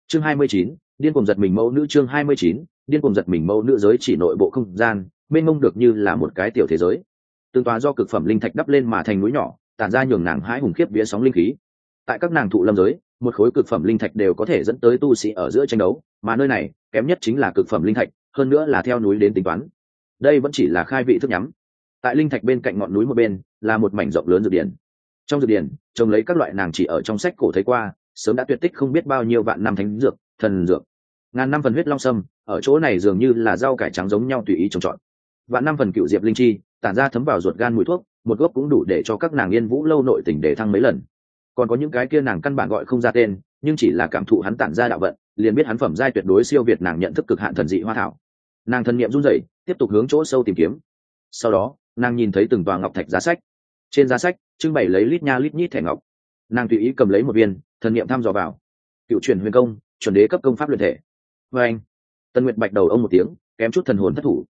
Chương 29, điên cuồng giật mình mẫu nữ. Chương 29, điên cuồng giật mình mẫu nữ. Giới chỉ nội bộ không gian mênh mông được như là một cái tiểu thế giới, tương tòa do cực phẩm linh thạch đắp lên mà thành núi nhỏ, tản ra nhường nàng hãi hùng khiếp vía sóng linh khí. Tại các nàng thụ lâm giới, một khối cực phẩm linh thạch đều có thể dẫn tới tu sĩ ở giữa tranh đấu, mà nơi này kém nhất chính là cực phẩm linh thạch, hơn nữa là theo núi đến tính toán. Đây vẫn chỉ là khai vị thức nhắm. Tại linh thạch bên cạnh ngọn núi một bên là một mảnh rộng lớn dược điển. Trong dược điển trồng lấy các loại nàng chỉ ở trong sách cổ thấy qua, sớm đã tuyệt tích không biết bao nhiêu vạn năm thánh dược, thần dược. Ngàn năm phần huyết long sâm ở chỗ này dường như là rau cải trắng giống nhau tùy ý trồng trọt. Vạn năm phần cựu diệp linh chi tản ra thấm vào ruột gan mùi thuốc, một gốc cũng đủ để cho các nàng yên vũ lâu nội tình để thăng mấy lần. Còn có những cái kia nàng căn bản gọi không ra tên, nhưng chỉ là cảm thụ hắn tản ra đạo vận, liền biết hắn phẩm giai tuyệt đối siêu việt nàng nhận thức cực hạn thần dị hoa thảo. Nàng thần niệm run rẩy, tiếp tục hướng chỗ sâu tìm kiếm. Sau đó nàng nhìn thấy từng tòa ngọc thạch giá sách, trên giá sách trưng bày lấy lít nha lít nhít thẻ ngọc. Nàng tùy ý cầm lấy một viên, thần niệm thăm dò vào. Cựu truyền huyền công, chuẩn đế cấp công pháp luyện thể. Và anh, Tân Nguyệt Bạch đầu ông một tiếng, kém chút thần hồn thất thủ.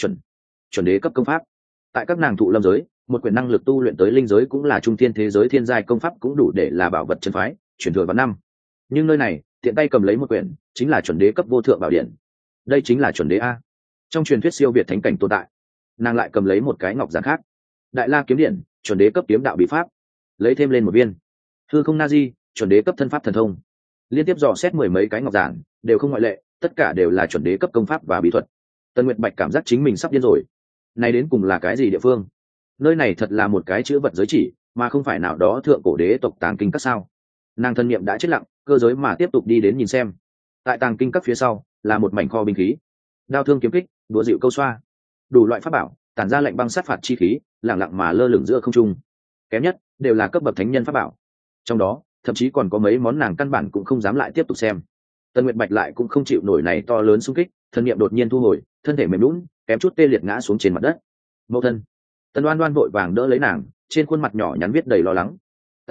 Chuẩn đế cấp công pháp. Tại các nàng thụ lâm giới, một quyển năng lực tu luyện tới linh giới cũng là trung thiên thế giới thiên giai công pháp, cũng đủ để là bảo vật chân phái, truyền thừa vạn năm. Nhưng nơi này, tiện tay cầm lấy một quyển, chính là chuẩn đế cấp vô thượng bảo điện. Đây chính là chuẩn đế a. Trong truyền thuyết siêu việt thánh cảnh tồn tại. Nàng lại cầm lấy một cái ngọc giản khác. Đại La kiếm điện, chuẩn đế cấp kiếm đạo bí pháp. Lấy thêm lên một viên. Hư không na di, chuẩn đế cấp thân pháp thần thông. Liên tiếp dò xét mười mấy cái ngọc giản, đều không ngoại lệ, tất cả đều là chuẩn đế cấp công pháp và bí thuật. Tân Nguyệt Bạch cảm giác chính mình sắp điên rồi. Này đến cùng là cái gì địa phương? Nơi này thật là một cái chữ vật giới chỉ, mà không phải nào đó thượng cổ đế tộc tàng kinh các sao? Nàng thân niệm đã chết lặng, cơ giới mà tiếp tục đi đến nhìn xem. Tại tàng kinh các phía sau là một mảnh kho binh khí, đao thương kiếm kích, đũa dịu câu xoa, đủ loại pháp bảo tản ra lệnh băng sát phạt chi khí, lẳng lặng mà lơ lửng giữa không trung. Kém nhất đều là cấp bậc thánh nhân pháp bảo, trong đó thậm chí còn có mấy món nàng căn bản cũng không dám lại tiếp tục xem. Tân Nguyệt Bạch lại cũng không chịu nổi này to lớn xung kích, thân niệm đột nhiên thu hồi, thân thể mềm lún, kém chút tê liệt ngã xuống trên mặt đất. Mẫu thân. Tần Đoan Đoan vội vàng đỡ lấy nàng, trên khuôn mặt nhỏ nhắn viết đầy lo lắng.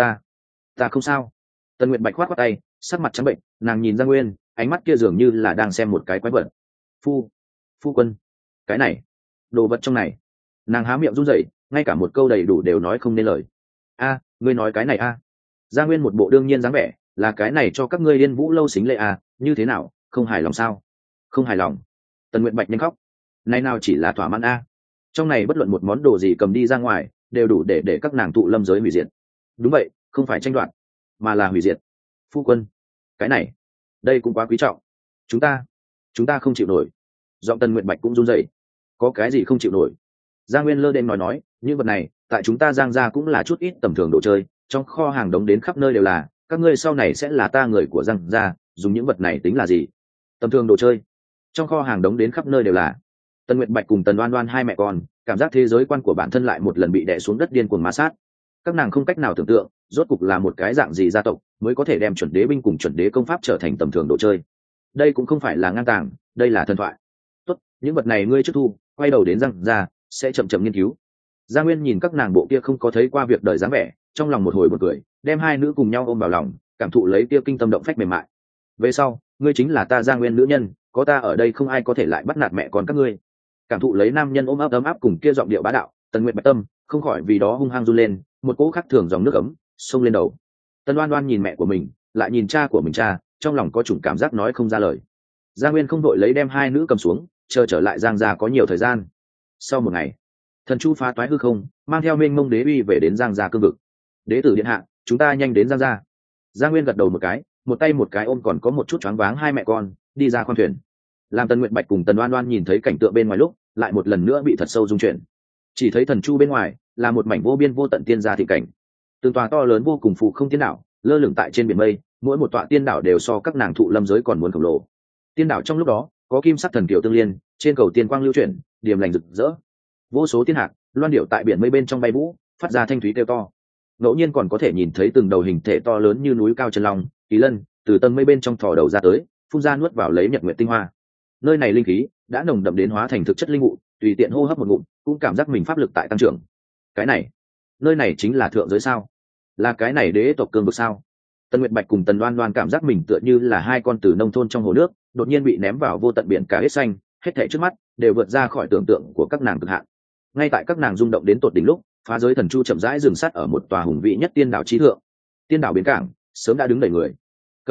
Ta không sao. Tân Nguyệt Bạch khoát khoát tay, sắc mặt trắng bệnh, nàng nhìn Giang Nguyên, ánh mắt kia dường như là đang xem một cái quái vật. Phu quân, cái này, đồ vật trong này. Nàng há miệng run rẩy, ngay cả một câu đầy đủ đều nói không nên lời. Ngươi nói cái này a? Giang Nguyên một bộ đương nhiên dáng vẻ, là cái này cho các ngươi Liên Vũ lâu xính lệ à, như thế nào, không hài lòng sao? Không hài lòng. Tần Nguyệt Bạch nhanh khóc. Này nào chỉ là thỏa mãn a, trong này bất luận một món đồ gì cầm đi ra ngoài đều đủ để các nàng tụ lâm giới hủy diệt. Đúng vậy, không phải tranh đoạt mà là hủy diệt. Phu quân, cái này, đây cũng quá quý trọng, chúng ta không chịu nổi. Giọng Tần Nguyệt Bạch cũng run rẩy. Có cái gì không chịu nổi? Giang Nguyên lơ đễnh nói, những vật này tại chúng ta Giang gia cũng là chút ít tầm thường đồ chơi, trong kho hàng đống đến khắp nơi đều là, các ngươi sau này sẽ là ta người của Giang gia, dùng những vật này tính là gì? Tầm thường đồ chơi, trong kho hàng đống đến khắp nơi đều là. Tần Nguyệt Bạch cùng Tần Đoan Đoan hai mẹ con, cảm giác thế giới quan của bản thân lại một lần bị đè xuống đất điên cuồng ma sát. Các nàng không cách nào tưởng tượng, rốt cục là một cái dạng gì gia tộc mới có thể đem chuẩn đế binh cùng chuẩn đế công pháp trở thành tầm thường đồ chơi. Đây cũng không phải là ngang tàng, đây là thần thoại. Tốt, những vật này ngươi trước thu, quay đầu đến Giang gia sẽ chậm chậm nghiên cứu. Giang Nguyên nhìn các nàng bộ kia không có thấy qua việc đời dáng vẻ, trong lòng một hồi buồn cười, đem hai nữ cùng nhau ôm vào lòng, cảm thụ lấy kia kinh tâm động phách mềm mại. Về sau, ngươi chính là ta Giang Nguyên nữ nhân, có ta ở đây không ai có thể lại bắt nạt mẹ con các ngươi. Cảm thụ lấy nam nhân ôm ấp ấm áp cùng kia giọng điệu bá đạo, Tần Nguyệt Bạch tâm không khỏi vì đó hung hăng run lên, một cỗ khắc thường dòng nước ấm xông lên đầu. Tần Đoan Đoan nhìn mẹ của mình, lại nhìn cha của mình trong lòng có chủng cảm giác nói không ra lời. Giang Nguyên không đội lấy đem hai nữ cầm xuống, chờ trở lại Giang gia có nhiều thời gian. Sau một ngày, thần chu phá toái hư không, mang theo mênh mông đế uy về đến Giang gia cương vực. Đế tử điện hạ, chúng ta nhanh đến Giang gia. Giang Nguyên gật đầu một cái, một tay một cái ôm còn có một chút choáng váng hai mẹ con, đi ra khoang thuyền. Làm Tần Nguyệt Bạch cùng Tần Đoan Đoan nhìn thấy cảnh tượng bên ngoài lúc, lại một lần nữa bị thật sâu rung chuyển. Chỉ thấy thần chu bên ngoài là một mảnh vô biên vô tận tiên gia thị cảnh. Từng tòa to lớn vô cùng phù không tiên đảo lơ lửng tại trên biển mây, mỗi một tọa tiên đảo đều so các nàng thụ lâm giới còn muốn khổng lồ. Tiên đảo trong lúc đó có kim sắc thần kiều tương liên, trên cầu tiên quang lưu chuyển, điềm lành rực rỡ. Vô số tiên hạc loan điệu tại biển mây bên trong bay vũ, phát ra thanh thúy kêu to. Ngẫu nhiên còn có thể nhìn thấy từng đầu hình thể to lớn như núi cao chân long, kỳ lân từ tầng mây bên trong thò đầu ra tới, phun ra nuốt vào lấy nhật nguyệt tinh hoa. Nơi này linh khí đã nồng đậm đến hóa thành thực chất linh ngụ, tùy tiện hô hấp một ngụm cũng cảm giác mình pháp lực tại tăng trưởng. Cái này, nơi này chính là thượng giới sao? Là cái này đế tộc cương vực sao? Tần Nguyệt Bạch cùng Tần Đoan Đoan cảm giác mình tựa như là hai con từ nông thôn trong hồ nước, đột nhiên bị ném vào vô tận biển cả hết xanh, hết thảy trước mắt đều vượt ra khỏi tưởng tượng của các nàng cực hạn. Ngay tại các nàng rung động đến tột đỉnh lúc, phá giới thần chu chậm rãi dừng sát ở một tòa hùng vĩ nhất tiên đảo chí thượng. Tiên đảo bến cảng sớm đã đứng đầy người. Cầm đầu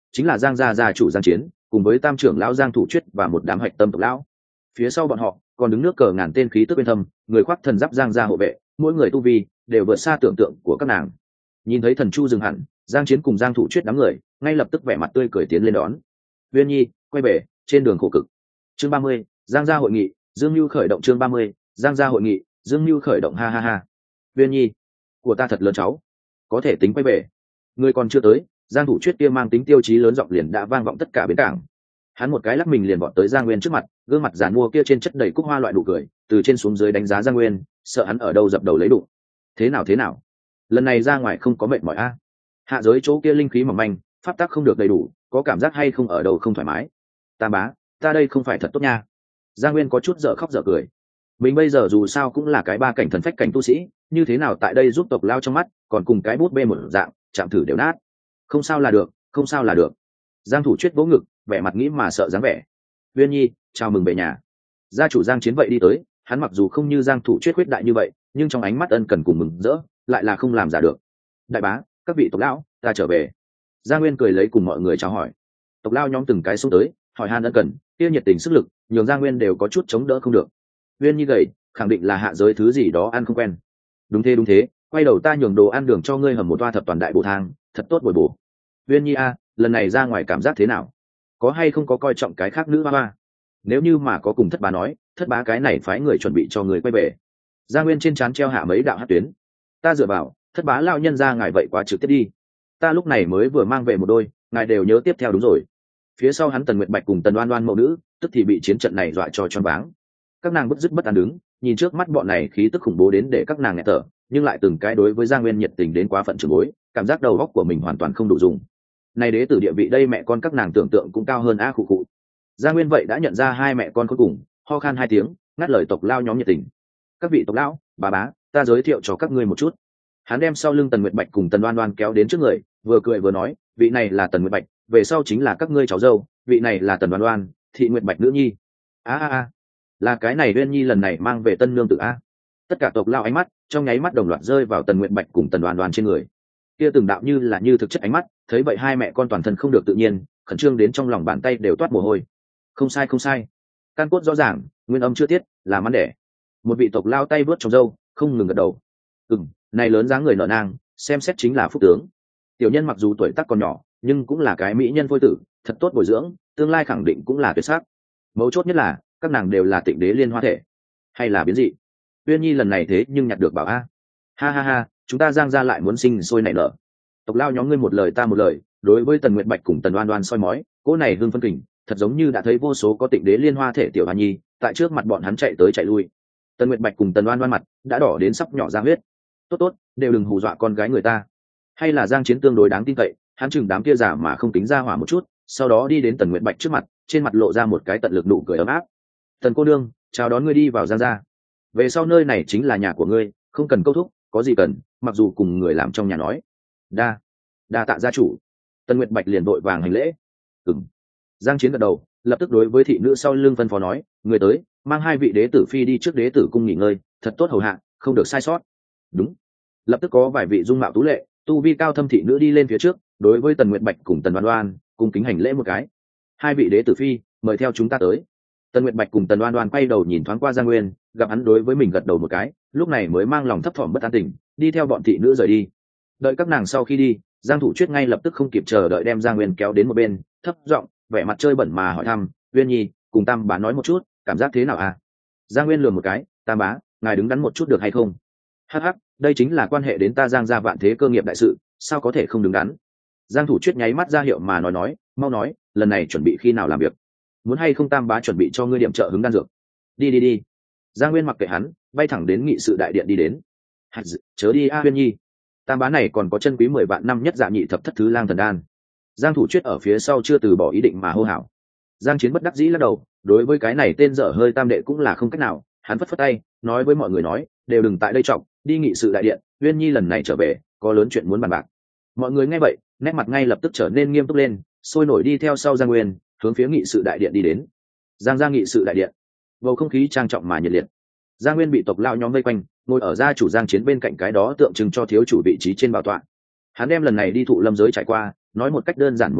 chính là Giang gia chủ Giang Chiến cùng với tam trưởng lão Giang Thủ Chuyết và một đám hạch tâm tộc lão. Phía sau bọn họ còn đứng nước cờ ngàn tên khí tức bên thâm, người khoác thần giáp Giang gia hộ vệ, mỗi người tu vi đều vượt xa tưởng tượng của các nàng. Nhìn thấy thần chu dừng hẳn, Giang Chiến cùng Giang Thủ Chuyết đám người ngay lập tức vẻ mặt tươi cười tiến lên đón. Uyên Nhi, quay về, trên đường khổ cực. Chương 30, Giang gia hội nghị, Dương Nưu khởi động. Chương 30, Giang gia hội nghị, Dương Nưu khởi động. Ha ha ha. Uyên Nhi, của ta thật lớn cháu, có thể tính quay về. Người còn chưa tới, Giang Thủ Chuyết kia mang tính tiêu chí lớn giọng liền đã vang vọng tất cả bến cảng. Hắn một cái lắc mình liền vọt tới Giang Nguyên trước mặt, gương mặt giàn mua kia trên chất đầy cúc hoa loại nụ cười, từ trên xuống dưới đánh giá Giang Nguyên, sợ hắn ở đâu dập đầu lấy đụng. Thế nào? Lần này ra ngoài không có mệt mỏi a? Hạ giới chỗ kia linh khí mỏng manh, pháp tắc không được đầy đủ, có cảm giác hay không ở đâu không thoải mái? Tam bá, ta đây không phải thật tốt nha. Giang Nguyên có chút dở khóc dở cười. Mình bây giờ dù sao cũng là cái ba cảnh thần phách cảnh tu sĩ, như thế nào tại đây giúp tộc lao trong mắt, còn cùng cái bút bê một dạng, chạm thử đều nát. Không sao là được. Giang Thủ Chuyết vỗ ngực, vẻ mặt nghĩ mà sợ dáng vẻ. Uyên Nhi, chào mừng về nhà. Gia chủ Giang Chiến vậy đi tới, hắn mặc dù không như Giang Thủ Chuyết khuyết đại như vậy, nhưng trong ánh mắt ân cần cùng mừng rỡ, lại là không làm giả được. Đại bá, các vị tộc lão, ta trở về. Giang Nguyên cười lấy cùng mọi người chào hỏi. Tộc lão nhóm từng cái xuống tới, hỏi han ân cần, kia nhiệt tình sức lực, nhường Giang Nguyên đều có chút chống đỡ không được. Uyên Nhi gầy, khẳng định là hạ giới thứ gì đó ăn không quen. Đúng thế, quay đầu ta nhường đồ ăn đường cho ngươi hầm một toa thập toàn đại bổ thang, thật tốt bồi bổ. Uyên Nhi a, lần này ra ngoài cảm giác thế nào? Có hay không có coi trọng cái khác nữ ba? Nếu như mà có cùng thất bá nói, thất bá cái này phái người chuẩn bị cho người quay về. Giang Nguyên trên trán treo hạ mấy đạo hắc tuyến. Ta dựa vào, thất bá lao nhân ra ngài vậy quá trực tiếp đi. Ta lúc này mới vừa mang về một đôi, ngài đều nhớ tiếp theo đúng rồi. Phía sau hắn Tần Nguyệt Bạch cùng Tần Oan Oan mẫu nữ, tức thì bị chiến trận này dọa cho choáng váng. Các nàng bứt rứt bất an đứng, nhìn trước mắt bọn này khí tức khủng bố đến để các nàng nghẹt thở, nhưng lại từng cái đối với Giang Nguyên nhiệt tình đến quá phận trường bối, cảm giác đầu óc của mình hoàn toàn không đủ dùng. Này đế tử địa vị đây mẹ con các nàng tưởng tượng cũng cao hơn a khụ khụ. Giang Nguyên vậy đã nhận ra hai mẹ con cuối cùng, ho khan hai tiếng, ngắt lời tộc lao nhóm nhiệt tình. Các vị tộc lão, bà bá, ta giới thiệu cho các ngươi một chút. Hắn đem sau lưng Tần Nguyệt Bạch cùng Tần Oan Oan kéo đến trước người, vừa cười vừa nói, vị này là Tần Nguyệt Bạch, về sau chính là các ngươi cháu dâu, vị này là Tần Oan Oan, thị Nguyệt Bạch nữ nhi. Là cái này Uyên Nhi lần này mang về tân nương tự a. Tất cả tộc lao ánh mắt trong nháy mắt đồng loạt rơi vào Tần Nguyệt Bạch cùng Tần Oan Oan trên người. Kia từng đạo như là như thực chất ánh mắt, thấy vậy hai mẹ con toàn thân không được tự nhiên, khẩn trương đến trong lòng bàn tay đều toát mồ hôi. Không sai, căn cốt rõ ràng, nguyên âm chưa tiết, là mắn đẻ. Một vị tộc lao tay vớt trong râu, không ngừng gật đầu. Này lớn dáng người nợ nang, xem xét chính là phúc tướng. Tiểu nhân mặc dù tuổi tác còn nhỏ, nhưng cũng là cái mỹ nhân phôi tử, thật tốt bồi dưỡng, tương lai khẳng định cũng là tuyệt sắc. Mấu chốt nhất là các nàng đều là Tịnh Đế liên hoa thể, hay là biến dị. Uyên Nhi lần này thế nhưng nhặt được bảo a. Ha, chúng ta Giang gia lại muốn sinh sôi nảy nở. Tộc lao nhóm ngươi một lời ta một lời, đối với Tần Nguyệt Bạch cùng Tần Oan Oan soi mói, cỗ này hương phân kình, thật giống như đã thấy vô số có Tịnh Đế liên hoa thể tiểu hoa nhi, tại trước mặt bọn hắn chạy tới chạy lui. Tần Nguyệt Bạch cùng Tần Oan Oan mặt đã đỏ đến sắp nhỏ ra huyết. Tốt, đều đừng hù dọa con gái người ta. Hay là Giang Chiến tương đối đáng tin cậy, hắn chừng đám kia giả mà không tính ra hỏa một chút, sau đó đi đến Tần Nguyệt Bạch trước mặt, trên mặt lộ ra một cái tận lực nụ cười ấm áp. Tần cô nương, chào đón ngươi đi vào Giang gia. Về sau nơi này chính là nhà của ngươi, không cần câu thúc, có gì cần, mặc dù cùng người làm trong nhà nói. Đa tạ gia chủ. Tần Nguyệt Bạch liền vội vàng hành lễ. Giang Chiến gật đầu, lập tức đối với thị nữ sau lưng phân phó nói, người tới, mang hai vị đế tử phi đi trước đế tử cung nghỉ ngơi, thật tốt hầu hạ, không được sai sót. Đúng. Lập tức có vài vị dung mạo tú lệ, tu vi cao thâm thị nữ đi lên phía trước, đối với Tần Nguyệt Bạch cùng Tần Oan Oan cung kính hành lễ một cái. Hai vị đế tử phi, mời theo chúng ta tới. Tần Nguyệt Bạch cùng Tần Oan Oan quay đầu nhìn thoáng qua Giang Nguyên, gặp hắn đối với mình gật đầu một cái, lúc này mới mang lòng thấp thỏm bất an tình, đi theo bọn thị nữ rời đi. Đợi các nàng sau khi đi, Giang Thủ Chuyết ngay lập tức không kịp chờ đợi đem Giang Nguyên kéo đến một bên, thấp giọng, vẻ mặt chơi bẩn mà hỏi thăm, Uyên Nhi, cùng Tam bá nói một chút, cảm giác thế nào à? Giang Nguyên lườm một cái, Tam bá, ngài đứng đắn một chút được hay không? Hắc, đây chính là quan hệ đến ta Giang gia vạn thế cơ nghiệp đại sự, sao có thể không đứng đắn? Giang Thủ Chuyết nháy mắt ra hiệu mà nói, mau nói, lần này chuẩn bị khi nào làm việc? Muốn hay không Tam bá chuẩn bị cho ngươi điểm trợ hứng đan dược? Đi. Giang Nguyên mặc kệ hắn, bay thẳng đến nghị sự đại điện đi đến. Chớ đi a Uyên Nhi, Tam bá này còn có chân quý 10 vạn năm nhất dạ nhị thập thất thứ lang thần đan. Giang Thủ Chuyết ở phía sau chưa từ bỏ ý định mà hô hào. Giang Chiến bất đắc dĩ lắc đầu, đối với cái này tên dở hơi tam đệ cũng là không cách nào, hắn phất phất tay, nói với mọi người nói, đều đừng tại đây trọng, đi nghị sự đại điện, Uyên Nhi lần này trở về, có lớn chuyện muốn bàn bạc. Mọi người nghe vậy, nét mặt ngay lập tức trở nên nghiêm túc lên, sôi nổi đi theo sau Giang Nguyên, hướng phía nghị sự đại điện đi đến. Giang gia nghị sự đại điện, bầu không khí trang trọng mà nhiệt liệt. Giang Nguyên bị tộc lão nhóm vây quanh, ngồi ở gia chủ Giang Chiến bên cạnh cái đó tượng trưng cho thiếu chủ vị trí trên bảo tọa. Hắn đem lần này đi thụ lâm giới trải qua, nói một cách đơn giản một lần,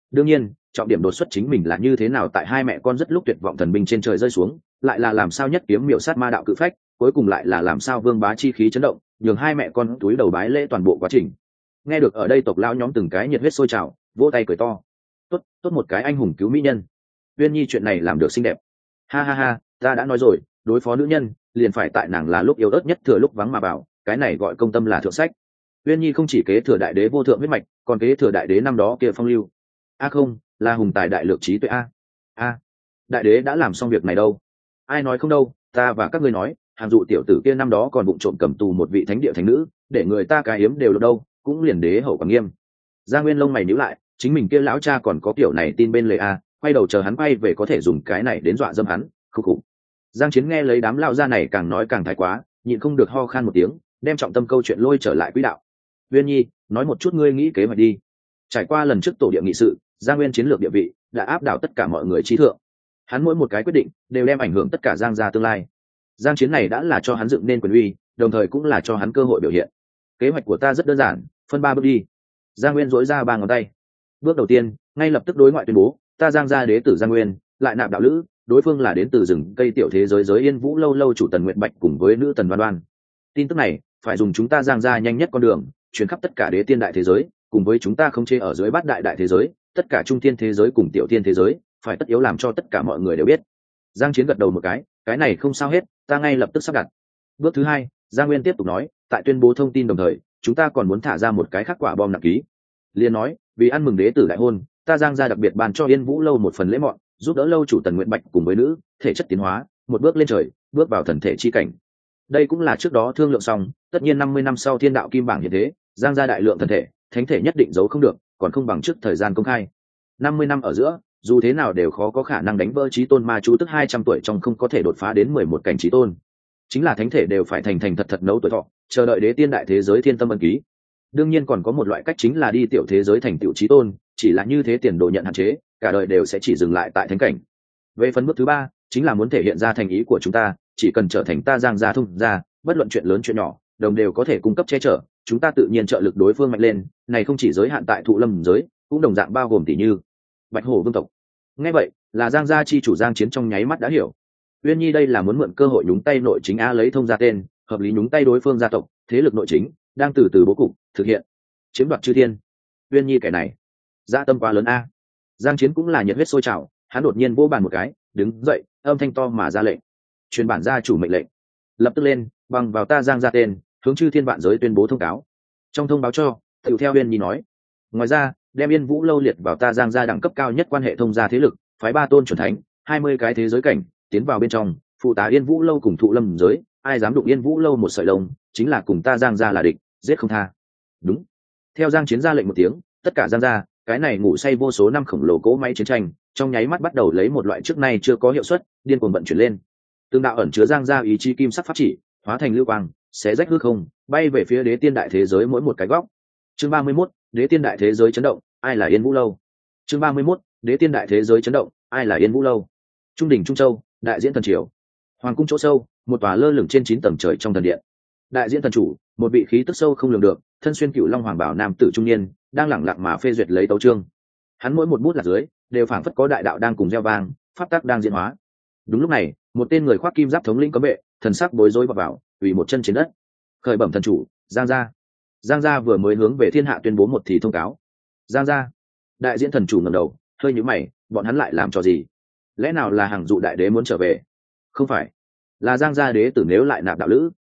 đương nhiên trọng điểm đột xuất chính mình là như thế nào tại hai mẹ con rất lúc tuyệt vọng thần binh trên trời rơi xuống, lại là làm sao nhất kiếm miểu sát ma đạo cự phách, cuối cùng lại là làm sao vương bá chi khí chấn động, nhường hai mẹ con túi đầu bái lễ toàn bộ quá trình. Nghe được ở đây tộc lão nhóm từng cái nhiệt huyết sôi trào, vỗ tay cười to. Tốt, tốt một cái anh hùng cứu mỹ nhân. Uyên Nhi chuyện này làm được xinh đẹp. Ha ha ha, ta đã nói rồi, đối phó nữ nhân, liền phải tại nàng là lúc yếu ớt nhất thừa lúc vắng mà bảo, cái này gọi công tâm là thượng sách. Uyên Nhi không chỉ kế thừa đại đế vô thượng huyết mạch, còn kế thừa đại đế năm đó kia phong lưu. A không, là hùng tài đại lược trí tuệ a. Đại đế đã làm xong việc này đâu? Ai nói không đâu, ta và các ngươi nói, hàng dụ tiểu tử kia năm đó còn vụng trộm cầm tù một vị thánh địa thánh nữ, để người ta cái hiếm đều được đâu, cũng liền đế hậu còn nghiêm. Gia Nguyên lông mày nhíu lại, chính mình kia lão cha còn có kiểu này tin bên lề a, quay đầu chờ hắn quay về có thể dùng cái này đến dọa dâm hắn, khục khục. Giang Chiến nghe lấy đám lão gia này càng nói càng thái quá, nhịn không được ho khan một tiếng, đem trọng tâm câu chuyện lôi trở lại quỹ đạo. Uyên Nhi, nói một chút ngươi nghĩ kế hoạch đi. Trải qua lần trước tổ địa nghị sự, Giang Nguyên chiến lược địa vị đã áp đảo tất cả mọi người trí thượng. Hắn mỗi một cái quyết định đều đem ảnh hưởng tất cả Giang gia tương lai. Giang Chiến này đã là cho hắn dựng nên quyền uy, đồng thời cũng là cho hắn cơ hội biểu hiện. Kế hoạch của ta rất đơn giản, phân 3 bước đi. Giang Nguyên dỗi ra 3 ngón tay. Bước đầu tiên, ngay lập tức đối ngoại tuyên bố, ta Giang gia đế tử Giang Nguyên, lại nạp đạo lữ, đối phương là đến từ rừng cây tiểu thế giới giới Yên Vũ lâu lâu chủ Tần Nguyệt Bạch cùng với nữ Tần Đoan Đoan. Tin tức này phải dùng chúng ta Giang gia nhanh nhất con đường, truyền khắp tất cả đế tiên đại thế giới, cùng với chúng ta không chế ở dưới bát đại đại thế giới, tất cả trung thiên thế giới cùng tiểu thiên thế giới, phải tất yếu làm cho tất cả mọi người đều biết. Giang Chiến gật đầu một cái này không sao hết, ta ngay lập tức sắp đặt. Bước thứ 2, Giang Nguyên tiếp tục nói, tại tuyên bố thông tin đồng thời, chúng ta còn muốn thả ra một cái khắc quả bom nặng ký. Liên nói, vì ăn mừng đế tử đại hôn, ta Giang gia đặc biệt ban cho Yên Vũ lâu một phần lễ mọn, giúp đỡ lâu chủ Tần Nguyệt Bạch cùng với nữ thể chất tiến hóa, một bước lên trời, bước vào thần thể chi cảnh. Đây cũng là trước đó thương lượng xong, tất nhiên 50 năm sau thiên đạo kim bảng hiện thế, Giang gia đại lượng thần thể, thánh thể nhất định giấu không được, còn không bằng trước thời gian công khai. 50 năm ở giữa, dù thế nào đều khó có khả năng đánh vỡ chí tôn ma chú, tức 200 tuổi trong không có thể đột phá đến 11 cảnh chí tôn. Chính là thánh thể đều phải thành thành thật thật nấu tuổi thọ, chờ đợi đế tiên đại thế giới thiên tâm ân ký. Đương nhiên còn có một loại cách chính là đi tiểu thế giới thành tiểu chí tôn, chỉ là như thế tiền đồ nhận hạn chế, cả đời đều sẽ chỉ dừng lại tại thánh cảnh. Về phần bước thứ 3, chính là muốn thể hiện ra thành ý của chúng ta, chỉ cần trở thành ta Giang gia thông gia, bất luận chuyện lớn chuyện nhỏ, đồng đều có thể cung cấp che chở, chúng ta tự nhiên trợ lực đối phương mạnh lên, này không chỉ giới hạn tại thụ lâm giới, cũng đồng dạng bao gồm tỷ như Bạch Hổ vương tộc. Nghe vậy, là Giang gia chi chủ Giang Chiến trong nháy mắt đã hiểu. Uyên Nhi đây là muốn mượn cơ hội nhúng tay nội chính a, lấy thông gia tên, hợp lý nhúng tay đối phương gia tộc, thế lực nội chính đang từ từ bố cục thực hiện, chiếm đoạt chư thiên. Uyên Nhi kẻ này, dạ tâm quá lớn a. Giang Chiến cũng là nhiệt huyết sôi trào, hắn đột nhiên vỗ bàn một cái, đứng dậy, âm thanh to mà ra lệnh. Truyền bản gia chủ mệnh lệnh. Lập tức lên, bằng vào ta Giang gia tên, hướng chư thiên vạn giới tuyên bố thông cáo. Trong thông báo cho, tùy theo Uyên Nhi nói, ngoài ra, đem Yên Vũ lâu liệt vào ta Giang gia đẳng cấp cao nhất quan hệ thông gia thế lực, phái 3 tôn chuẩn thánh, 20 cái thế giới cảnh, tiến vào bên trong, phụ tá Yên Vũ lâu cùng thụ lâm giới, ai dám đụng Yên Vũ lâu một sợi lông, chính là cùng ta Giang gia là địch, giết không tha. Đúng. Theo Giang Chiến ra lệnh một tiếng, tất cả Giang gia, cái này ngủ say vô số năm khổng lồ cỗ máy chiến tranh, trong nháy mắt bắt đầu lấy một loại trước nay chưa có hiệu suất, điên cuồng vận chuyển lên. Tương đạo ẩn chứa Giang gia ý chí kim sắc pháp chỉ, hóa thành lưu quang, xé rách hư không, bay về phía đế tiên đại thế giới mỗi một cái góc. Chương 31, đế tiên đại thế giới chấn động, ai là Yên Vũ lâu? Chương 31, đế tiên đại thế giới chấn động, ai là Yên Vũ lâu? Trung đỉnh Trung Châu, đại diễn thần triều. Hoàng cung chỗ sâu, một tòa lơ lửng trên 9 tầng trời trong thần điện. Đại diễn thần chủ, một vị khí tức sâu không lường được, thân xuyên cựu long hoàng bảo nam tử trung niên, đang lẳng lặng mà phê duyệt lấy tấu chương. Hắn mỗi một bút là dưới, đều phảng phất có đại đạo đang cùng gieo vang, pháp tắc đang diễn hóa. Đúng lúc này, một tên người khoác kim giáp thống lĩnh cấm vệ, thần sắc bối rối vọt vào, quỳ một chân trên đất. Khởi bẩm thần chủ, Giang gia. Giang gia vừa mới hướng về thiên hạ tuyên bố một thì thông cáo. Giang gia. Đại diễn thần chủ ngẩng đầu, hơi nhíu mày, bọn hắn lại làm trò gì? Lẽ nào là hàng dụ đại đế muốn trở về? Không phải, là Giang gia đế tử nếu lại nạp đạo lữ.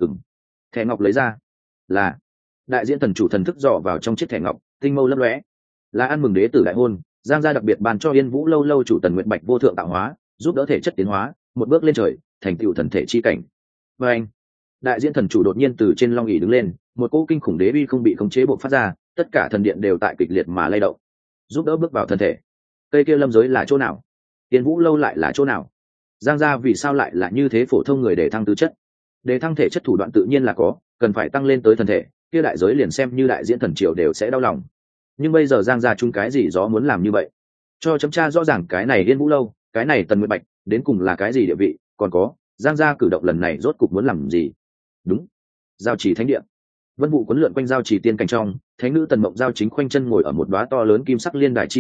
Thẻ ngọc lấy ra. Là. Đại diễn thần chủ thần thức dò vào trong chiếc thẻ ngọc, tinh mâu lấp lóe. Là ăn mừng đế tử đại hôn, Giang gia đặc biệt ban cho Yên Vũ lâu lâu chủ Tần Nguyệt Bạch vô thượng tạo hóa, giúp đỡ thể chất tiến hóa, một bước lên trời, thành tựu thần thể chi cảnh. Và anh. Đại diễn thần chủ đột nhiên từ trên long ỷ đứng lên, một cỗ kinh khủng đế uy không bị khống chế bộc phát ra, tất cả thần điện đều tại kịch liệt mà lay động. Giúp đỡ bước vào thân thể. Cây kia lâm giới là chỗ nào? Yên Vũ lâu lại là chỗ nào? Giang gia vì sao lại là như thế phổ thông người để thăng tứ chất? Để thăng thể chất thủ đoạn tự nhiên là có, cần phải tăng lên tới thần thể, kia đại giới liền xem như đại diễn thần triều đều sẽ đau lòng. Nhưng bây giờ Giang gia chung cái gì gió muốn làm như vậy? Cho chấm tra rõ ràng cái này Yên Vũ lâu, cái này Tần Nguyệt Bạch, đến cùng là cái gì địa vị, còn có, Giang gia cử động lần này rốt cục muốn làm gì? Đúng, giao chỉ thánh địa. Vân vụ cuốn lượn quanh giao chỉ tiên cảnh trong, thánh nữ Tần Mộng giao chính khoanh chân ngồi ở một đóa to lớn kim sắc liên đài chi thượng,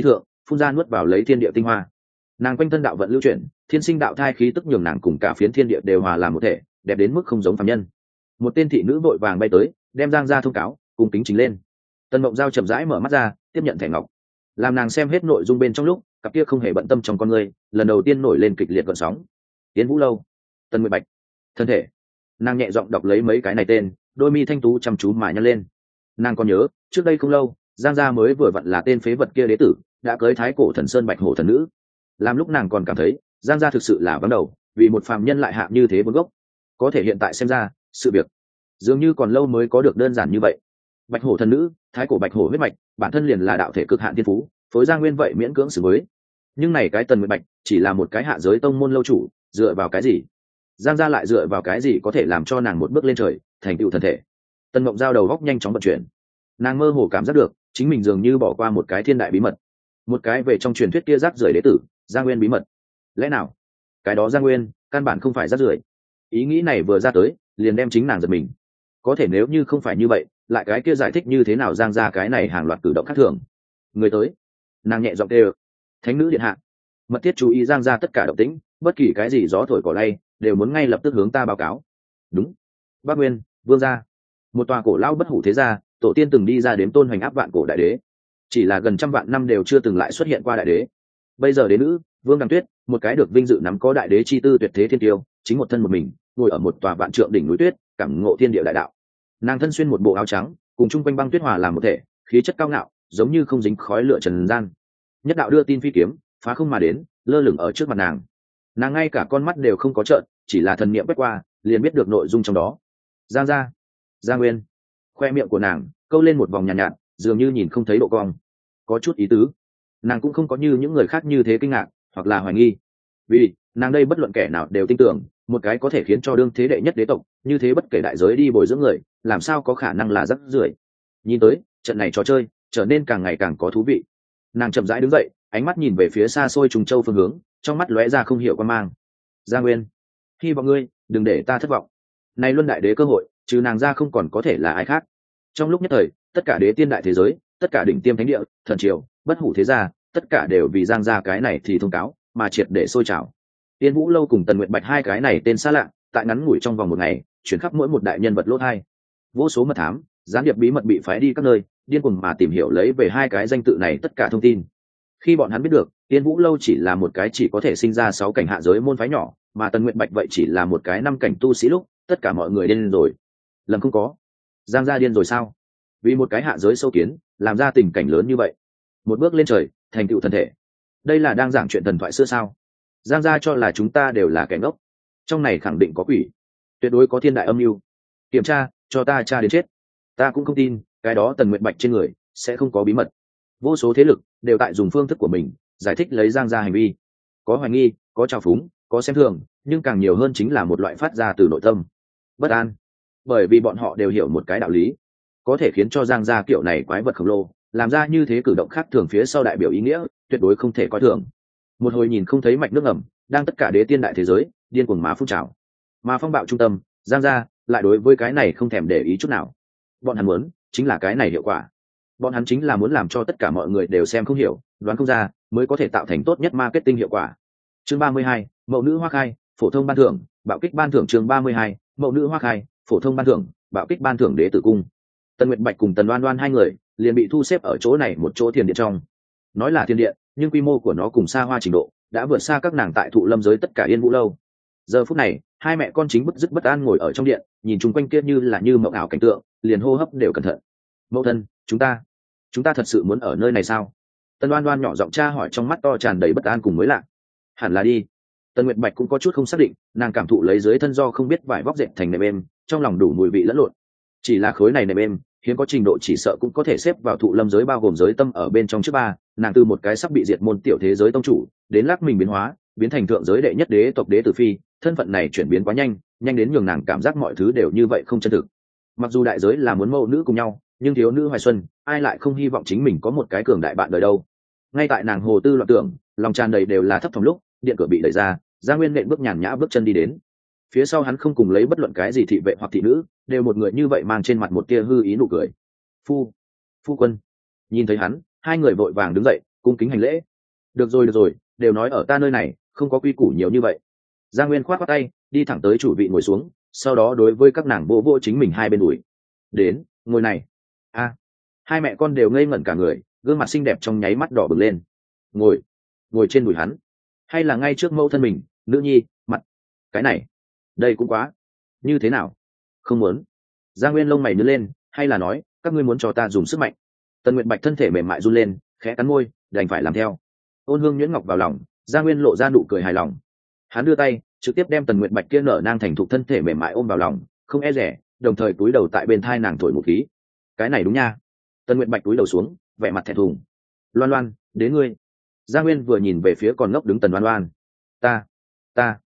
phun ra nuốt vào lấy thiên địa tinh hoa. Nàng quanh thân đạo vận lưu chuyển, thiên sinh đạo thai khí tức nhường nàng cùng cả phiến thiên địa đều hòa làm một thể, đẹp đến mức không giống phàm nhân. Một tên thị nữ vội vàng bay tới, đem Giang Gia thông cáo cùng kính trình lên. Tần Mộng Giao chậm rãi mở mắt ra, tiếp nhận thẻ ngọc. Làm nàng xem hết nội dung bên trong lúc, cặp kia không hề bận tâm trong con người lần đầu tiên nổi lên kịch liệt gợn sóng. Tiến Vũ Lâu, Tần Nguyệt Bạch, thân thể. Nàng nhẹ giọng đọc lấy mấy cái này tên, đôi mi thanh tú chăm chú mà nhăn lên. Nàng còn nhớ, trước đây không lâu, Giang Gia mới vừa vặn là tên phế vật kia đế tử, đã cưới thái cổ thần sơn bạch hổ thần nữ. Làm lúc nàng còn cảm thấy, Giang Gia thực sự là vắng đầu, vì một phàm nhân lại hạ như thế bốn gốc. Có thể hiện tại xem ra, sự việc dường như còn lâu mới có được đơn giản như vậy. Bạch hổ thần nữ, thái cổ bạch hổ huyết mạch, bản thân liền là đạo thể cực hạn thiên phú, phối Giang Nguyên vậy miễn cưỡng xử với. Nhưng này cái Tần Nguyệt Bạch chỉ là một cái hạ giới tông môn lâu chủ, dựa vào cái gì? Giang Gia lại dựa vào cái gì có thể làm cho nàng một bước lên trời, thành tựu thần thể? Tần Mộng Giao đầu góc nhanh chóng vận chuyển. Nàng mơ hồ cảm giác được, chính mình dường như bỏ qua một cái thiên đại bí mật, một cái về trong truyền thuyết kia rác rưởi đế tử, Giang Nguyên bí mật. Lẽ nào, cái đó Giang Nguyên, căn bản không phải rác rưởi? Ý nghĩ này vừa ra tới, liền đem chính nàng giật mình. Có thể nếu như không phải như vậy, lại cái kia giải thích như thế nào Giang Gia cái này hàng loạt cử động khác thường? Người tới. Nàng nhẹ giọng kêu. Thánh nữ điện hạ, mật thiết chú ý Giang Gia tất cả động tĩnh, bất kỳ cái gì gió thổi cỏ lay đều muốn ngay lập tức hướng ta báo cáo. Đúng. Bắc Nguyên, Vương gia. Một tòa cổ lao bất hủ thế gia, tổ tiên từng đi ra đếm tôn hoành áp vạn cổ đại đế, chỉ là gần trăm vạn năm đều chưa từng lại xuất hiện qua đại đế. Bây giờ đế nữ Vương Đằng Tuyết, một cái được vinh dự nắm có đại đế chi tư tuyệt thế thiên tiêu, chính một thân một mình ngồi ở một tòa vạn trượng đỉnh núi tuyết, cảm ngộ thiên địa đại đạo. Nàng thân xuyên một bộ áo trắng, cùng chung quanh băng tuyết hòa làm một thể, khí chất cao ngạo, giống như không dính khói lửa trần gian. Nhất đạo đưa tin phi kiếm phá không mà đến, lơ lửng ở trước mặt nàng. Nàng ngay cả con mắt đều không có trợn, chỉ là thần niệm quét qua, liền biết được nội dung trong đó. Giang Gia, Giang Nguyên. Khoe miệng của nàng câu lên một vòng nhàn nhạt, dường như nhìn không thấy độ cong, có chút ý tứ. Nàng cũng không có như những người khác như thế kinh ngạc hoặc là hoài nghi, vì nàng đây bất luận kẻ nào đều tin tưởng, một cái có thể khiến cho đương thế đệ nhất đế tộc như thế bất kể đại giới đi bồi dưỡng người, làm sao có khả năng là rắc rưởi. Nhìn tới trận này trò chơi trở nên càng ngày càng có thú vị. Nàng chậm rãi đứng dậy, ánh mắt nhìn về phía xa xôi Trùng Châu phương hướng, trong mắt lóe ra không hiểu quan mang. Giang Nguyên, hy vọng ngươi đừng để ta thất vọng. Này luân đại đế cơ hội, trừ nàng ra không còn có thể là ai khác. Trong lúc nhất thời, tất cả đế tiên đại thế giới, tất cả đỉnh tiêm thánh địa, thần triều, bất hủ thế gia, tất cả đều vì Giang Gia cái này thì thông cáo mà triệt để sôi trào. Tiên Vũ Lâu cùng Tần Nguyệt Bạch hai cái này tên xa lạ, tại ngắn ngủi trong vòng một ngày chuyển khắp mỗi một đại nhân vật lỗ hai. Vô số mật thám, gián điệp bí mật bị phái đi các nơi, điên cuồng mà tìm hiểu lấy về hai cái danh tự này tất cả thông tin. Khi bọn hắn biết được Tiên Vũ Lâu chỉ là một cái chỉ có thể sinh ra 6 cảnh hạ giới môn phái nhỏ, mà Tần Nguyệt Bạch vậy chỉ là một cái 5 cảnh tu sĩ lúc, tất cả mọi người điên rồi. Lầm không có. Giang Gia điên rồi sao? Vì một cái hạ giới sâu kiến làm ra tình cảnh lớn như vậy, một bước lên trời thành tựu thần thể, đây là đang giảng chuyện thần thoại xưa sao? Giang Gia cho là chúng ta đều là kẻ ngốc, trong này khẳng định có quỷ, tuyệt đối có thiên đại âm mưu. Kiểm tra cho ta tra đến chết. Ta cũng không tin cái đó Tần Nguyệt Bạch trên người sẽ không có bí mật. Vô số thế lực đều tại dùng phương thức của mình giải thích lấy Giang Gia hành vi, có hoài nghi, có trào phúng, có xem thường, nhưng càng nhiều hơn chính là một loại phát ra từ nội tâm bất an, bởi vì bọn họ đều hiểu một cái đạo lý, có thể khiến cho Giang Gia kiểu này quái vật khổng lồ làm ra như thế cử động khác thường phía sau đại biểu ý nghĩa tuyệt đối không thể coi thường. Một hồi nhìn không thấy mạch nước ngầm đang tất cả đế tiên đại thế giới điên cuồng má phun trào, mà phong bạo trung tâm Giang Gia lại đối với cái này không thèm để ý chút nào. Bọn hắn muốn chính là cái này hiệu quả, bọn hắn chính là muốn làm cho tất cả mọi người đều xem không hiểu, đoán không ra, mới có thể tạo thành tốt nhất marketing hiệu quả. Chương 32, mẫu nữ hoa khai, phổ thông ban thưởng, bạo kích ban thưởng. Chương 32, mẫu nữ hoa khai, phổ thông ban thưởng, bạo kích ban thưởng. Đế tử cung, Tần Nguyệt Bạch cùng Tần Đoan Đoan hai người liền bị thu xếp ở chỗ này một chỗ thiền điện trong. Nói là thiền điện, nhưng quy mô của nó cùng xa hoa trình độ đã vượt xa các nàng tại Thụ Lâm giới tất cả Yên Vũ Lâu. Giờ phút này, hai mẹ con chính bứt rứt bất an ngồi ở trong điện, nhìn chung quanh kia như là như mộng ảo cảnh tượng, liền hô hấp đều cẩn thận. Mẫu thân, chúng ta thật sự muốn ở nơi này sao? Tần Đoan Đoan nhỏ giọng tra hỏi, trong mắt to tràn đầy bất an cùng mới lạ. Hẳn là đi. Tần Nguyệt Bạch cũng có chút không xác định, nàng cảm thụ lấy dưới thân do không biết vải vóc dệt thành nệm êm, trong lòng đủ mùi vị lẫn lộn. Chỉ là khối này nệm êm, hiếm có trình độ chỉ sợ cũng có thể xếp vào Thụ Lâm giới bao gồm giới tâm ở bên trong trước ba. Nàng từ một cái sắp bị diệt môn tiểu thế giới tông chủ, đến lắc mình biến hóa, biến thành thượng giới đệ nhất đế tộc đế tử phi, thân phận này chuyển biến quá nhanh, nhanh đến nhường nàng cảm giác mọi thứ đều như vậy không chân thực. Mặc dù đại giới là muốn mẫu nữ cùng nhau, nhưng thiếu nữ hoài xuân, ai lại không hy vọng chính mình có một cái cường đại bạn đời đâu. Ngay tại nàng hồ tư loạn tưởng, lòng tràn đầy đều là thấp thỏm lúc, điện cửa bị đẩy ra, Giang Nguyên nện bước nhàn nhã bước chân đi đến. Phía sau hắn không cùng lấy bất luận cái gì thị vệ hoặc thị nữ, đều một người như vậy mang trên mặt một tia hư ý nụ cười. Phu quân. Nhìn thấy hắn, hai người vội vàng đứng dậy, cung kính hành lễ, được rồi, đều nói ở ta nơi này không có quy củ nhiều như vậy. Gia Nguyên khoát khoát tay, đi thẳng tới chủ vị ngồi xuống, sau đó đối với các nàng vỗ vỗ chính mình hai bên đùi. Đến, ngồi này. A, hai mẹ con đều ngây ngẩn cả người, gương mặt xinh đẹp trong nháy mắt đỏ bừng lên. Ngồi trên đùi hắn, hay là ngay trước mẫu thân mình, nữ nhi, mặt. Cái này, đây cũng quá. Như thế nào? Không muốn. Gia Nguyên lông mày nhướng lên, hay là nói, các ngươi muốn cho ta dùng sức mạnh? Tần Nguyệt Bạch thân thể mềm mại run lên, khẽ cắn môi, đành phải làm theo. Ôn Hương nhuyễn ngọc vào lòng, Gia Nguyên lộ ra nụ cười hài lòng. Hắn đưa tay, trực tiếp đem Tần Nguyệt Bạch kia nở nang thành thục thân thể mềm mại ôm vào lòng, không e rẻ, đồng thời cúi đầu tại bên thai nàng thổi một khí. Cái này đúng nha. Tần Nguyệt Bạch cúi đầu xuống, vẻ mặt thẹn thùng. Loan Loan, đến ngươi. Gia Nguyên vừa nhìn về phía còn ngốc đứng Tần Loan Loan. Ta.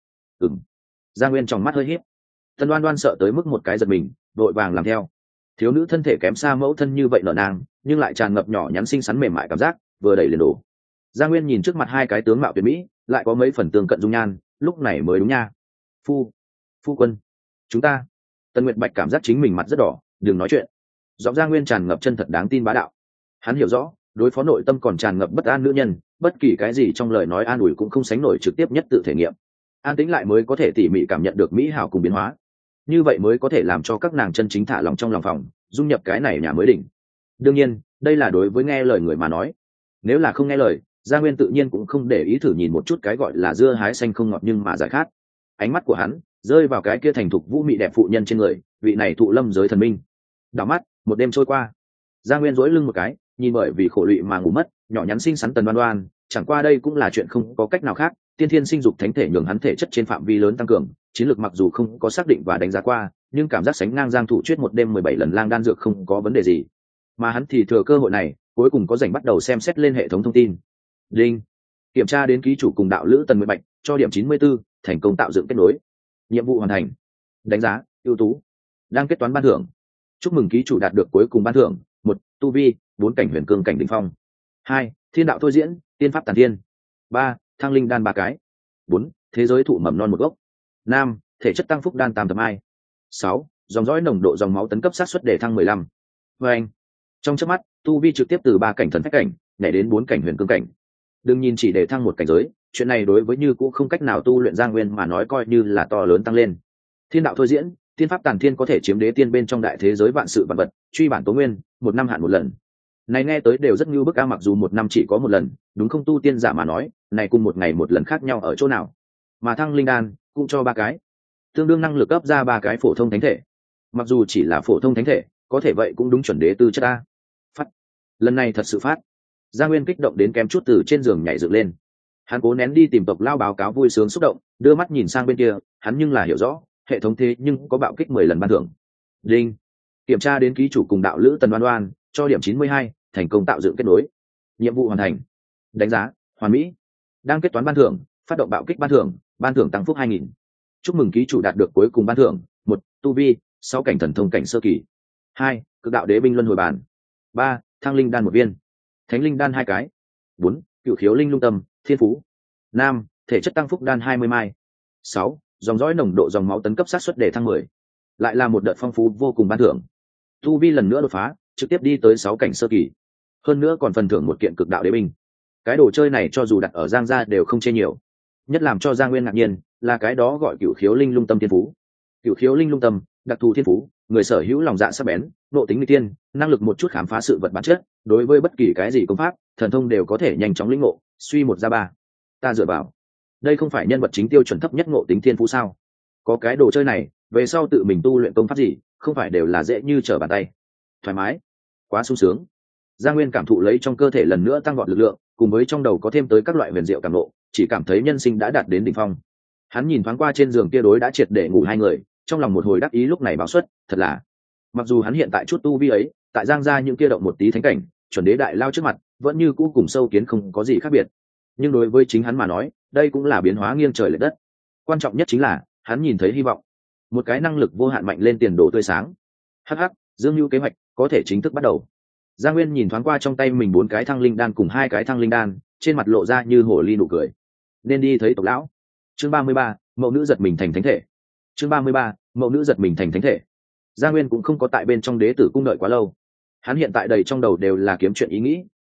Gia Nguyên trong mắt hơi híp. Tần Loan Loan sợ tới mức một cái giật mình, vội vàng làm theo. Thiếu nữ thân thể kém xa mẫu thân như vậy nở nang, nhưng lại tràn ngập nhỏ nhắn xinh xắn mềm mại cảm giác, vừa đẩy liền đổ. Gia Nguyên nhìn trước mặt hai cái tướng mạo tuyệt mỹ, lại có mấy phần tương cận dung nhan, lúc này mới đúng nha. Phu quân, chúng ta. Tần Nguyệt Bạch cảm giác chính mình mặt rất đỏ, đừng nói chuyện. Giọng Gia Nguyên tràn ngập chân thật đáng tin bá đạo. Hắn hiểu rõ, đối phó nội tâm còn tràn ngập bất an nữ nhân, bất kỳ cái gì trong lời nói an ủi cũng không sánh nổi trực tiếp nhất tự thể nghiệm. An tĩnh lại mới có thể tỉ mỉ cảm nhận được mỹ hảo cùng biến hóa, như vậy mới có thể làm cho các nàng chân chính thả lòng trong lòng phòng, dung nhập cái này nhà mới đỉnh. Đương nhiên, đây là đối với nghe lời người mà nói. Nếu là không nghe lời, Gia Nguyên tự nhiên cũng không để ý thử nhìn một chút cái gọi là dưa hái xanh không ngọt nhưng mà giải khát. Ánh mắt của hắn rơi vào cái kia thành thục vũ mị đẹp phụ nhân trên người, vị này thụ lâm giới thần minh. Đảo mắt, một đêm trôi qua. Gia Nguyên duỗi lưng một cái, nhìn bởi vì khổ lụy mà ngủ mất, nhỏ nhắn xinh xắn Tần Đoan Đoan, chẳng qua đây cũng là chuyện không có cách nào khác, tiên thiên sinh dục thánh thể nhường hắn thể chất trên phạm vi lớn tăng cường, chiến lược mặc dù không có xác định và đánh giá qua, nhưng cảm giác sánh ngang Giang Thủ Chuyết một đêm 17 lần lang đan dược không có vấn đề gì. Mà hắn thì thừa cơ hội này, cuối cùng có rảnh bắt đầu xem xét lên hệ thống thông tin. Đinh. Kiểm tra đến ký chủ cùng đạo lữ Tần Nguyệt Bạch, cho điểm 94, thành công tạo dựng kết nối. Nhiệm vụ hoàn thành. Đánh giá, ưu tú. Đang kết toán ban thưởng. Chúc mừng ký chủ đạt được cuối cùng ban thưởng: 1. Tu vi, 4 cảnh huyền cương cảnh đỉnh phong. 2. Thiên đạo thôi diễn, tiên pháp tản thiên. 3. Thăng linh đan 3 cái. 4. Thế giới thụ mầm non 1 gốc. 5. Thể chất tăng phúc đan tam thập ai. 6. Dòng dõi nồng độ dòng máu tấn cấp sát suất để thăng 15. Và anh. Trong chớp mắt, tu vi trực tiếp từ 3 cảnh thần phách cảnh nhảy đến 4 cảnh huyền cương cảnh. Đừng nhìn chỉ để thăng một cảnh giới, chuyện này đối với Như cũng không cách nào tu luyện Giang Nguyên mà nói coi như là to lớn tăng lên. Thiên đạo thôi diễn, tiên pháp tản thiên có thể chiếm đế tiên bên trong đại thế giới vạn sự vạn vật, truy bản tố nguyên, 1 năm hạn 1 lần. Này nghe tới đều rất như bức a, mặc dù 1 năm chỉ có 1 lần, đúng không tu tiên giả mà nói, này cùng 1 ngày 1 lần khác nhau ở chỗ nào? Mà thăng linh đan cũng cho 3 cái, tương đương năng lực cấp ra 3 cái phổ thông thánh thể. Mặc dù chỉ là phổ thông thánh thể, có thể vậy cũng đúng chuẩn đế tư chất a. Phát. Lần này thật sự phát. Gia Nguyên kích động đến kém chút từ trên giường nhảy dựng lên. Hắn cố nén đi tìm tộc lao báo cáo vui sướng xúc động, đưa mắt nhìn sang bên kia, hắn nhưng là hiểu rõ, hệ thống thế nhưng có bạo kích 10 lần ban thưởng. Đinh. Kiểm tra đến ký chủ cùng đạo lữ Tần Đoan Đoan, cho điểm 92, thành công tạo dựng kết nối. Nhiệm vụ hoàn thành. Đánh giá, hoàn mỹ. Đang kết toán ban thưởng, phát động bạo kích ban thưởng tăng phúc 2000. Chúc mừng ký chủ đạt được cuối cùng ban thưởng: 1. Tu vi, 6 cảnh thần thông cảnh sơ kỳ. 2. Cực đạo đế binh luân hồi bản. 3. Thăng linh đan 1 viên. Thánh linh đan 2 cái. 4. Cửu khiếu linh lung tâm, thiên phú. 5. Thể chất tăng phúc đan 20 mai. 6. Dòng dõi nồng độ dòng máu tấn cấp sát suất để thăng 10. Lại là một đợt phong phú vô cùng ban thưởng. Tu vi lần nữa đột phá, trực tiếp đi tới 6 cảnh sơ kỳ. Hơn nữa còn phần thưởng một kiện cực đạo đế binh. Cái đồ chơi này cho dù đặt ở Giang gia đều không chê nhiều. Nhất làm cho Giang Nguyên ngạc nhiên là cái đó gọi cửu khiếu linh lung tâm thiên phú. Cửu khiếu linh lung tâm, đặc thù thiên phú, người sở hữu lòng dạ sắc bén, nộ tính nguy tiên, năng lực một chút khám phá sự vật bản chất, đối với bất kỳ cái gì công pháp, thần thông đều có thể nhanh chóng lĩnh ngộ, suy 1 ra 3. Ta dựa vào, đây không phải nhân vật chính tiêu chuẩn thấp nhất ngộ tính thiên phú sao? Có cái đồ chơi này, về sau tự mình tu luyện công pháp gì, không phải đều là dễ như trở bàn tay. Thoải mái, quá sung sướng. Giang Nguyên cảm thụ lấy trong cơ thể lần nữa tăng vọt lực lượng, cùng với trong đầu có thêm tới các loại huyền diệu cảm ngộ, chỉ cảm thấy nhân sinh đã đạt đến đỉnh phong. Hắn nhìn thoáng qua trên giường kia đối đã triệt để ngủ hai người, trong lòng một hồi đắc ý lúc này báo xuất, thật là, mặc dù hắn hiện tại chút tu vi ấy, tại Giang gia những kia động một tí thánh cảnh, chuẩn đế đại lao trước mặt, vẫn như cũ cùng sâu kiến không có gì khác biệt. Nhưng đối với chính hắn mà nói, đây cũng là biến hóa nghiêng trời lệch đất. Quan trọng nhất chính là, hắn nhìn thấy hy vọng, một cái năng lực vô hạn mạnh lên tiền đồ tươi sáng. Hắc, Dương Nhu kế hoạch có thể chính thức bắt đầu. Giang Nguyên nhìn thoáng qua trong tay mình 4 cái thăng linh đan cùng 2 cái thăng linh đan, trên mặt lộ ra như hồ ly nụ cười. Nên đi thấy tộc lão. Chương 33, mẫu nữ giật mình thành thánh thể. Chương 33, mẫu nữ giật mình thành thánh thể. Giang Nguyên cũng không có tại bên trong đế tử cung đợi quá lâu. Hắn hiện tại đầy trong đầu đều là kiếm chuyện ý nghĩ,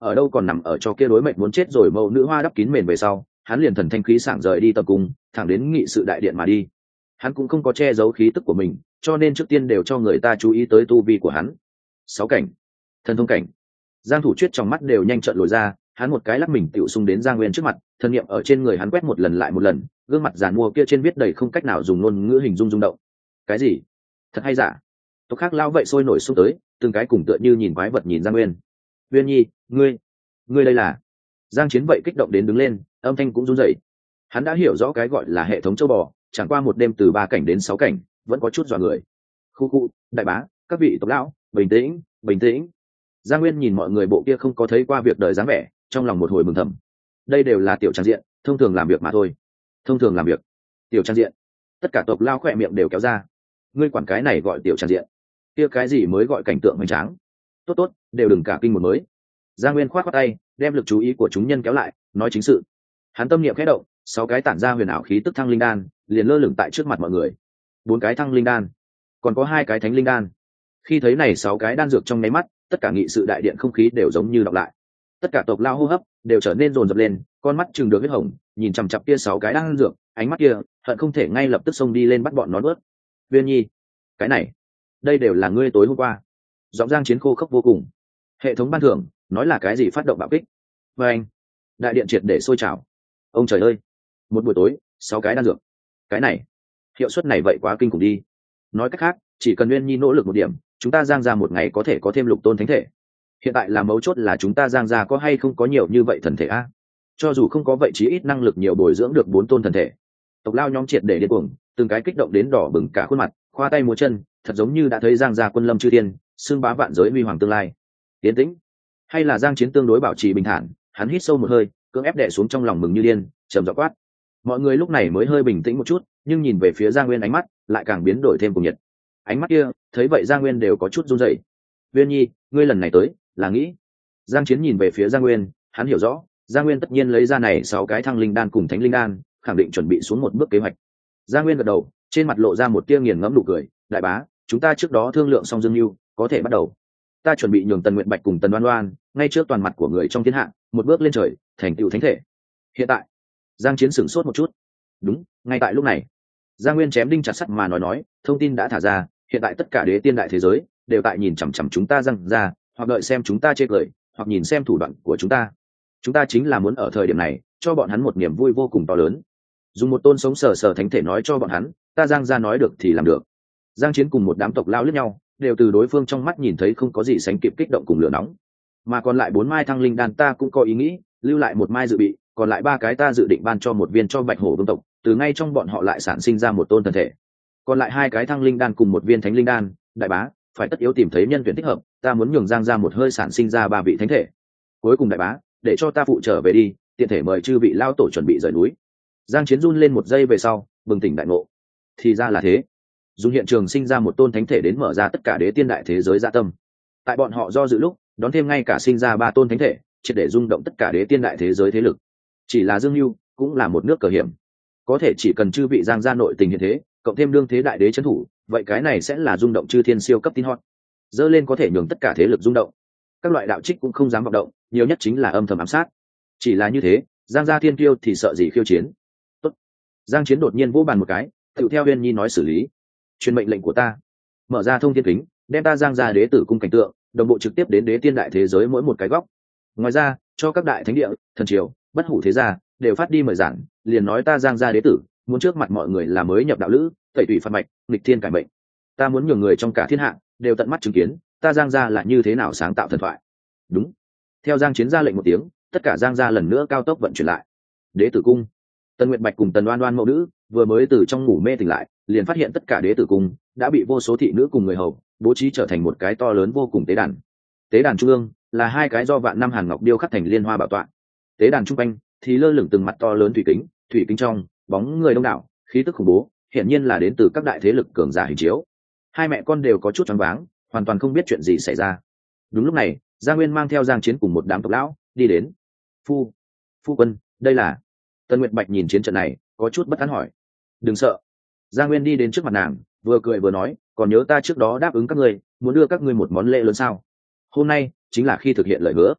ở đâu còn nằm ở cho kia đối mệnh muốn chết rồi mẫu nữ hoa đắp kín mền về sau, hắn liền thần thanh khí sảng rời đi tập cung, thẳng đến nghị sự đại điện mà đi. Hắn cũng không có che giấu khí tức của mình, cho nên trước tiên đều cho người ta chú ý tới tu vi của hắn. 6 cảnh, thần thông cảnh. Giang Thủ Chuyết trong mắt đều nhanh trợn lồi ra, hắn một cái lắc mình tựu xung đến Giang Nguyên trước mặt, thần niệm ở trên người hắn quét một lần lại một lần, gương mặt giàn mua kia trên viết đầy không cách nào dùng ngôn ngữ hình dung rung động. Cái gì? Thật hay giả? Tộc khác lao vậy sôi nổi xung tới, từng cái cùng tựa như nhìn quái vật nhìn Giang Nguyên. Nguyên Nhi, ngươi đây là? Giang Chiến vậy kích động đến đứng lên, âm thanh cũng run rẩy. Hắn đã hiểu rõ cái gọi là hệ thống châu bò, chẳng qua một đêm từ 3 cảnh đến 6 cảnh, vẫn có chút dọa người. Khu, đại bá, các vị tộc lão, bình tĩnh. Giang Nguyên nhìn mọi người bộ kia không có thấy qua việc đời dáng vẻ, trong lòng một hồi mừng thầm. Đây đều là tiểu trang diện, thông thường làm việc mà thôi. Thông thường làm việc, tiểu trang diện. Tất cả tộc lao khỏe miệng đều kéo ra. Ngươi quản cái này gọi tiểu trang diện, kia cái gì mới gọi cảnh tượng hoành tráng. Tốt, đều đừng cả kinh một mới. Giang Nguyên khoát tay, đem lực chú ý của chúng nhân kéo lại, nói chính sự. Hắn tâm niệm khẽ động, 6 cái tản ra huyền ảo khí tức thăng linh đan liền lơ lửng tại trước mặt mọi người. 4 cái thăng linh đan, còn có 2 cái thánh linh đan. Khi thấy này 6 cái đan dược trong nháy mắt, tất cả nghị sự đại điện không khí đều giống như đọc lại. Tất cả tộc lao hô hấp đều trở nên dồn dập lên, con mắt trừng được huyết hồng, nhìn chằm chằm kia 6 cái đan dược, ánh mắt kia hận không thể ngay lập tức xông đi lên bắt bọn nó nuốt. Viên Nhi, cái này, đây đều là ngươi tối hôm qua. Giọng Giang Chiến khô khốc vô cùng. Hệ thống ban thưởng, nói là cái gì phát động bạo kích. Và anh, đại điện triệt để sôi trào. Ông trời ơi, một buổi tối 6 cái đan dược, cái này hiệu suất này vậy quá kinh khủng đi. Nói cách khác, chỉ cần Nguyên Nhi nỗ lực một điểm, chúng ta Giang gia một ngày có thể có thêm lục tôn thánh thể. Hiện tại là mấu chốt là chúng ta Giang gia có hay không có nhiều như vậy thần thể a? Cho dù không có vậy chí ít năng lực nhiều bồi dưỡng được 4 tôn thần thể. Tộc lao nhóm triệt để điên cuồng, từng cái kích động đến đỏ bừng cả khuôn mặt, khoa tay múa chân, thật giống như đã thấy Giang gia quân lâm chư thiên, xưng bá vạn giới huy hoàng tương lai. Tiến tĩnh, hay là Giang Chiến tương đối bảo trì bình thản, hắn hít sâu một hơi, cưỡng ép đè xuống trong lòng mừng như điên, trầm giọng quát. Mọi người lúc này mới hơi bình tĩnh một chút, nhưng nhìn về phía Giang Nguyên ánh mắt lại càng biến đổi thêm cuồng nhiệt. Ánh mắt kia, thấy vậy Giang Nguyên đều có chút run rẩy. Nguyên Nhi, ngươi lần này tới là nghĩ? Giang Chiến nhìn về phía Giang Nguyên, hắn hiểu rõ, Giang Nguyên tất nhiên lấy ra này 6 cái thăng linh đan cùng thánh linh đan, khẳng định chuẩn bị xuống một bước kế hoạch. Giang Nguyên gật đầu, trên mặt lộ ra một tia nghiền ngẫm nụ cười. Đại bá, chúng ta trước đó thương lượng xong dương mưu, có thể bắt đầu. Ta chuẩn bị nhường Tần Nguyện Bạch cùng Tần Đoan Đoan ngay trước toàn mặt của người trong thiên hạ, một bước lên trời, thành tựu thánh thể. Hiện tại, Giang Chiến sửng sốt một chút. Đúng, ngay tại lúc này, Giang Nguyên chém đinh chặt sắt mà nói, thông tin đã thả ra, hiện tại tất cả đế tiên đại thế giới đều tại nhìn chằm chằm chúng ta Giang gia, hoặc đợi xem chúng ta chê cười, hoặc nhìn xem thủ đoạn của chúng ta. Chúng ta chính là muốn ở thời điểm này cho bọn hắn một niềm vui vô cùng to lớn, dùng một tôn sống sờ sờ thánh thể nói cho bọn hắn, ta Giang gia nói được thì làm được. Giang Chiến cùng một đám tộc lao liếc nhau, đều từ đối phương trong mắt nhìn thấy không có gì sánh kịp kích động cùng lửa nóng. Mà còn lại 4 mai thăng linh đan ta cũng có ý nghĩ, lưu lại 1 mai dự bị, còn lại 3 cái ta dự định ban cho một viên cho Bạch Hổ vương tộc, từ ngay trong bọn họ lại sản sinh ra một tôn thần thể. Còn lại 2 cái thăng linh đan cùng một viên thánh linh đan, đại bá, phải tất yếu tìm thấy nhân tuyển thích hợp, ta muốn nhường Giang gia một hơi sản sinh ra 3 vị thánh thể. Cuối cùng đại bá, để cho ta phụ trở về đi, tiện thể mời chư vị lao tổ chuẩn bị rời núi. Giang Chiến run lên một giây về sau, bừng tỉnh đại ngộ. Thì ra là thế. Dùng hiện trường sinh ra một tôn thánh thể đến mở ra tất cả đế tiên đại thế giới dạ tâm. Tại bọn họ do dự lúc, đón thêm ngay cả sinh ra 3 tôn thánh thể, triệt để rung động tất cả đế tiên đại thế giới thế lực. Chỉ là Dương Nưu, cũng là một nước cờ hiểm. Có thể chỉ cần chư vị Giang gia nội tình hiện thế, cộng thêm đương thế đại đế trấn thủ, vậy cái này sẽ là rung động chư thiên siêu cấp tin hot. Dơ lên có thể nhường tất cả thế lực rung động. Các loại đạo trích cũng không dám vọng động, nhiều nhất chính là âm thầm ám sát. Chỉ là như thế, Giang gia thiên kiêu thì sợ gì khiêu chiến. Tốt. Giang Chiến đột nhiên vỗ bàn một cái, tự theo Uyên Nhi nói xử lý. Truyền mệnh lệnh của ta, mở ra thông thiên kính, đem ta Giang gia đế tử cung cảnh tượng đồng bộ trực tiếp đến đế tiên đại thế giới mỗi một cái góc. Ngoài ra, cho các đại thánh địa, thần triều, bất hủ thế gia đều phát đi mời giảng, liền nói ta Giang gia đế tử muốn trước mặt mọi người là mới nhập đạo lữ, tẩy tủy phạt mạch, nghịch thiên cải mệnh. Ta muốn nhường người trong cả thiên hạ đều tận mắt chứng kiến ta Giang gia là như thế nào sáng tạo thần thoại. Đúng. Theo Giang Chiến ra lệnh một tiếng, tất cả Giang gia lần nữa cao tốc vận chuyển lại. Đế tử cung. Tần Nguyệt Bạch cùng Tần Đoan Đoan mẫu nữ vừa mới từ trong ngủ mê tỉnh lại, liền phát hiện tất cả đế tử cung đã bị vô số thị nữ cùng người hầu bố trí trở thành một cái to lớn vô cùng tế đàn. Tế đàn trung ương là 2 cái do vạn năm hàn ngọc điêu khắc thành liên hoa bảo tọa. Tế đàn trung quanh thì lơ lửng từng mặt to lớn thủy kính trong bóng người đông đảo, khí tức khủng bố, hiển nhiên là đến từ các đại thế lực cường giả hình chiếu. 2 mẹ con đều có chút choáng váng, hoàn toàn không biết chuyện gì xảy ra. Đúng lúc này, Giang Nguyên mang theo Giang Chiến cùng một đám tộc lão đi đến. Phu quân, đây là... Tần Nguyệt Bạch nhìn chiến trận này, có chút bất an hỏi. Đừng sợ. Giang Nguyên đi đến trước mặt nàng, vừa cười vừa nói, còn nhớ ta trước đó đáp ứng các ngươi, muốn đưa các ngươi một món lễ lớn sao? Hôm nay chính là khi thực hiện lời hứa.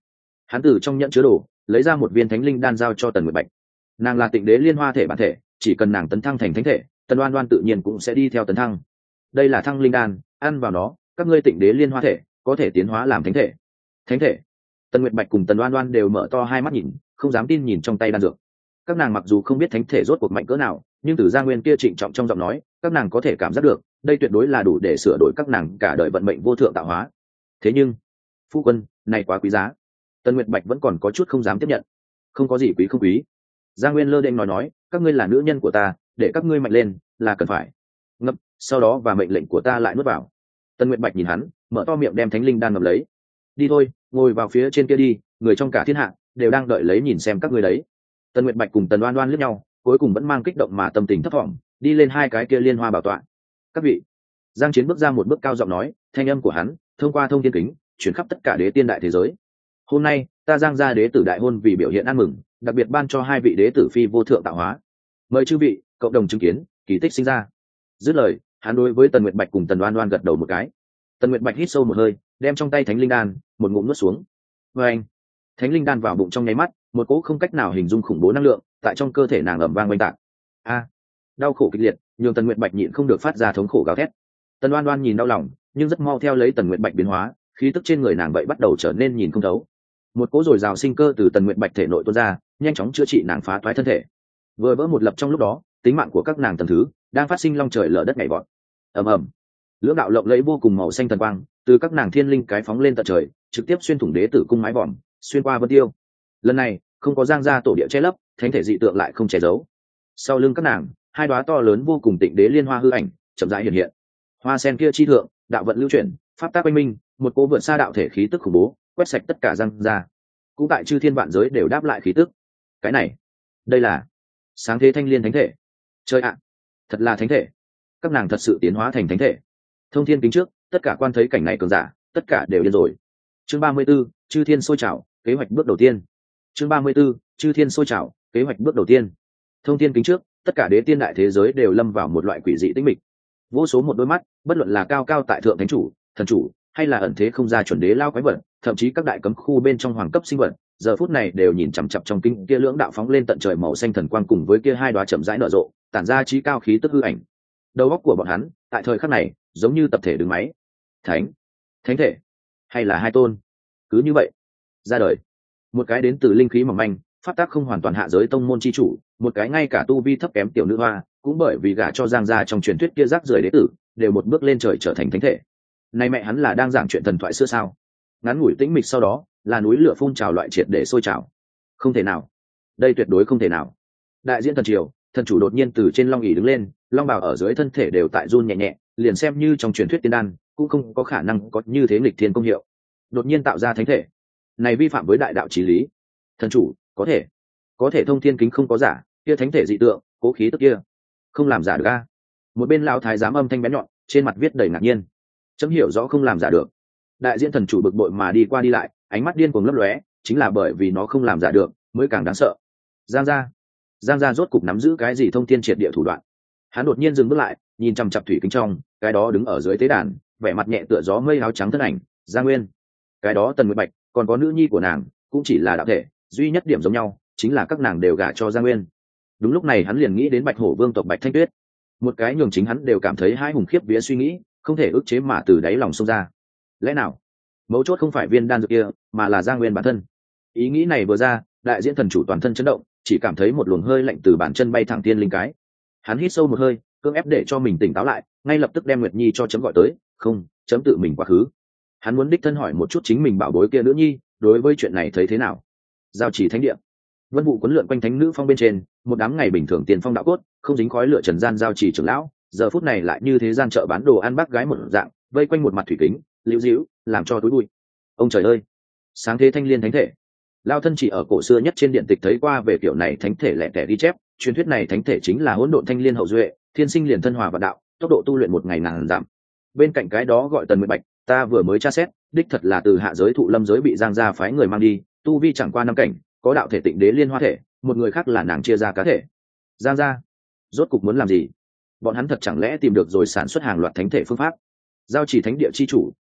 Hắn từ trong nhẫn chứa đồ lấy ra một viên thánh linh đan giao cho Tần Nguyệt Bạch. Nàng là Tịnh Đế Liên Hoa thể bản thể, chỉ cần nàng tấn thăng thành thánh thể, Tần Oan Oan tự nhiên cũng sẽ đi theo tấn thăng. Đây là thăng linh đan, ăn vào nó, các ngươi Tịnh Đế Liên Hoa thể có thể tiến hóa làm thánh thể. Thánh thể? Tần Nguyệt Bạch cùng Tần Oan Oan đều mở to hai mắt nhìn, không dám tin nhìn trong tay đan dược. Các nàng mặc dù không biết thánh thể rốt cuộc mạnh cỡ nào, nhưng từ Gia Nguyên kia trịnh trọng trong giọng nói, các nàng có thể cảm giác được, đây tuyệt đối là đủ để sửa đổi các nàng cả đời vận mệnh vô thượng tạo hóa. Thế nhưng, phu quân, này quá quý giá. Tần Nguyệt Bạch vẫn còn có chút không dám tiếp nhận. Không có gì quý không quý. Gia Nguyên lơ đễnh nói, các ngươi là nữ nhân của ta, để các ngươi mạnh lên là cần phải. Ngậm, sau đó và mệnh lệnh của ta lại nuốt vào. Tần Nguyệt Bạch nhìn hắn, mở to miệng đem thánh linh đan ngậm lấy. Đi thôi, ngồi vào phía trên kia đi, người trong cả thiên hạ đều đang đợi lấy nhìn xem các ngươi đấy. Tần Nguyệt Bạch cùng Tần Oan Oan liếc nhau, cuối cùng vẫn mang kích động mà tâm tình thấp thỏm, đi lên hai cái kia liên hoa bảo tọa. Các vị. Giang Chiến bước ra một bước cao giọng nói, thanh âm của hắn thông qua thông thiên kính chuyển khắp tất cả đế tiên đại thế giới. Hôm nay ta Giang gia đế tử đại hôn vì biểu hiện ăn mừng, đặc biệt ban cho hai vị đế tử phi vô thượng tạo hóa. Mời chư vị cộng đồng chứng kiến kỳ tích sinh ra. Dứt lời, hắn đối với Tần Nguyệt Bạch cùng Tần Oan Oan gật đầu một cái. Tần Nguyệt Bạch hít sâu một hơi, đem trong tay thánh linh đan một ngụm nuốt xuống. Và anh, thánh linh đan vào bụng trong nháy mắt, một cỗ không cách nào hình dung khủng bố năng lượng tại trong cơ thể nàng ầm vang oanh tạc. A, đau khổ kịch liệt, nhường Tần Nguyệt Bạch nhịn không được phát ra thống khổ gào thét. Tần Oan Oan nhìn đau lòng, nhưng rất mau theo lấy Tần Nguyệt Bạch biến hóa, khí tức trên người nàng vậy bắt đầu trở nên nhìn không thấu. Một cỗ dồi dào sinh cơ từ Tần Nguyệt Bạch thể nội tuôn ra, nhanh chóng chữa trị nàng phá toái thân thể. Vừa vỡ một lập trong lúc đó, tính mạng của các nàng tầng thứ đang phát sinh long trời lở đất nhảy vọt. Ầm ầm, lưỡng đạo lộng lẫy vô cùng màu xanh thần quang từ các nàng thiên linh cái phóng lên tận trời, trực tiếp xuyên thủng đế tử cung mái vòm, xuyên qua vân tiêu. Lần này không có Giang gia tổ địa che lấp, thánh thể dị tượng lại không che giấu. Sau lưng các nàng, hai đóa to lớn vô cùng Tịnh Đế liên hoa hư ảnh chậm rãi hiện hiện. Hoa sen kia chi thượng, đạo vận lưu chuyển, pháp tác oanh minh, một cỗ vượt xa đạo thể khí tức khủng bố, quét sạch tất cả Giang gia. Cũng tại chư thiên vạn giới đều đáp lại khí tức. Cái này, đây là sáng thế thanh liên thánh thể. Chơi ạ, thật là thánh thể. Các nàng thật sự tiến hóa thành thánh thể. Thông thiên kính trước, tất cả quan thấy cảnh này cường giả, tất cả đều điên rồi. Chương 34, chư thiên sôi trào, kế hoạch bước đầu tiên. Chương 34, chư thiên sôi trào, kế hoạch bước đầu tiên. Thông thiên kính trước, tất cả đế tiên đại thế giới đều lâm vào một loại quỷ dị tĩnh mịch. Vô số một đôi mắt, bất luận là cao cao tại thượng thánh chủ, thần chủ, hay là ẩn thế không ra chuẩn đế lao quái vật, thậm chí các đại cấm khu bên trong hoàng cấp sinh vật, giờ phút này đều nhìn chằm chằm trong kinh kia lưỡng đạo phóng lên tận trời màu xanh thần quang cùng với kia hai đóa chậm rãi nở rộ, tản ra trí cao khí tức hư ảnh. Đầu óc của bọn hắn, tại thời khắc này, giống như tập thể đứng máy. Thánh, thánh thể, hay là hai tôn? Cứ như vậy, ra đời. Một cái đến từ linh khí mỏng manh, pháp tác không hoàn toàn hạ giới tông môn chi chủ, một cái ngay cả tu vi thấp kém tiểu nữ hoa, cũng bởi vì gả cho Giang gia trong truyền thuyết kia rác rưởi đế tử, đều một bước lên trời trở thành thánh thể. Này mẹ hắn là đang giảng chuyện thần thoại xưa sao? Ngắn ngủi tĩnh mịch sau đó, là núi lửa phun trào loại triệt để sôi trào. Không thể nào, đây tuyệt đối không thể nào. Đại diễn thần triều, thần chủ đột nhiên từ trên long ỷ đứng lên, long bào ở dưới thân thể đều tại run nhẹ nhẹ, liền xem như trong truyền thuyết tiên đan, cũng không có khả năng có như thế nghịch thiên công hiệu. Đột nhiên tạo ra thánh thể, này vi phạm với đại đạo chí lý. Thần chủ có thể thông thiên kính không có giả, kia thánh thể dị tượng, cố khí tức kia không làm giả được a. Một bên lão thái giám âm thanh bén nhọn, trên mặt viết đầy ngạc nhiên. Chấm hiểu rõ không làm giả được. Đại diễn thần chủ bực bội mà đi qua đi lại, ánh mắt điên cuồng lấp lóe, chính là bởi vì nó không làm giả được mới càng đáng sợ. Giang gia rốt cục nắm giữ cái gì thông thiên triệt địa thủ đoạn. Hắn đột nhiên dừng bước lại, nhìn chằm chằm thủy kính trong, cái đó đứng ở dưới tế đàn, vẻ mặt nhẹ tựa gió mây áo trắng thân ảnh, Gia Nguyên. Cái đó Tần Nguyệt Bạch, còn có nữ nhi của nàng, cũng chỉ là đạo thể, duy nhất điểm giống nhau chính là các nàng đều gả cho Gia Nguyên. Đúng lúc này hắn liền nghĩ đến Bạch Hổ Vương tộc Bạch Thanh Tuyết, một cái nhường chính hắn đều cảm thấy hai hùng khiếp vía suy nghĩ, không thể ức chế mà từ đáy lòng xông ra. Lẽ nào mấu chốt không phải viên đan dược kia, mà là Gia Nguyên bản thân? Ý nghĩ này vừa ra, đại diễn thần chủ toàn thân chấn động, chỉ cảm thấy một luồng hơi lạnh từ bàn chân bay thẳng tiên linh cái. Hắn hít sâu một hơi, cưỡng ép để cho mình tỉnh táo lại, ngay lập tức đem Nguyệt Nhi cho chấm gọi tới. Không, chấm tự mình quá khứ. Hắn muốn đích thân hỏi một chút chính mình bảo bối kia nữ nhi, đối với chuyện này thấy thế nào. Giao chỉ thánh địa, vân vụ quấn lượn quanh thánh nữ phong bên trên, một đám ngày bình thường tiền phong đạo cốt, không dính khói lửa trần gian giao chỉ trưởng lão, giờ phút này lại như thế gian chợ bán đồ ăn bác gái một dạng, vây quanh một mặt thủy kính, liễu diễu, làm cho tối bụi. Ông trời ơi, sáng thế thanh liên thánh thể. Lao thân chỉ ở cổ xưa nhất trên điện tịch thấy qua về kiểu này thánh thể lẻ tẻ ghi chép, truyền thuyết này thánh thể chính là hỗn độn thanh liên hậu duệ, thiên sinh liền thân hòa và đạo, tốc độ tu luyện một ngày ngàn giảm. Bên cạnh cái đó gọi Tần Nguyệt Bạch, ta vừa mới tra xét, đích thật là từ hạ giới thụ lâm giới bị Giang gia phái người mang đi, tu vi chẳng qua năm cảnh, có đạo thể Tịnh Đế liên hoa thể, một người khác là nàng chia ra cá thể. Giang gia rốt cục muốn làm gì? Bọn hắn thật chẳng lẽ tìm được rồi sản xuất hàng loạt thánh thể phương pháp? Giao chỉ thánh địa chi chủ,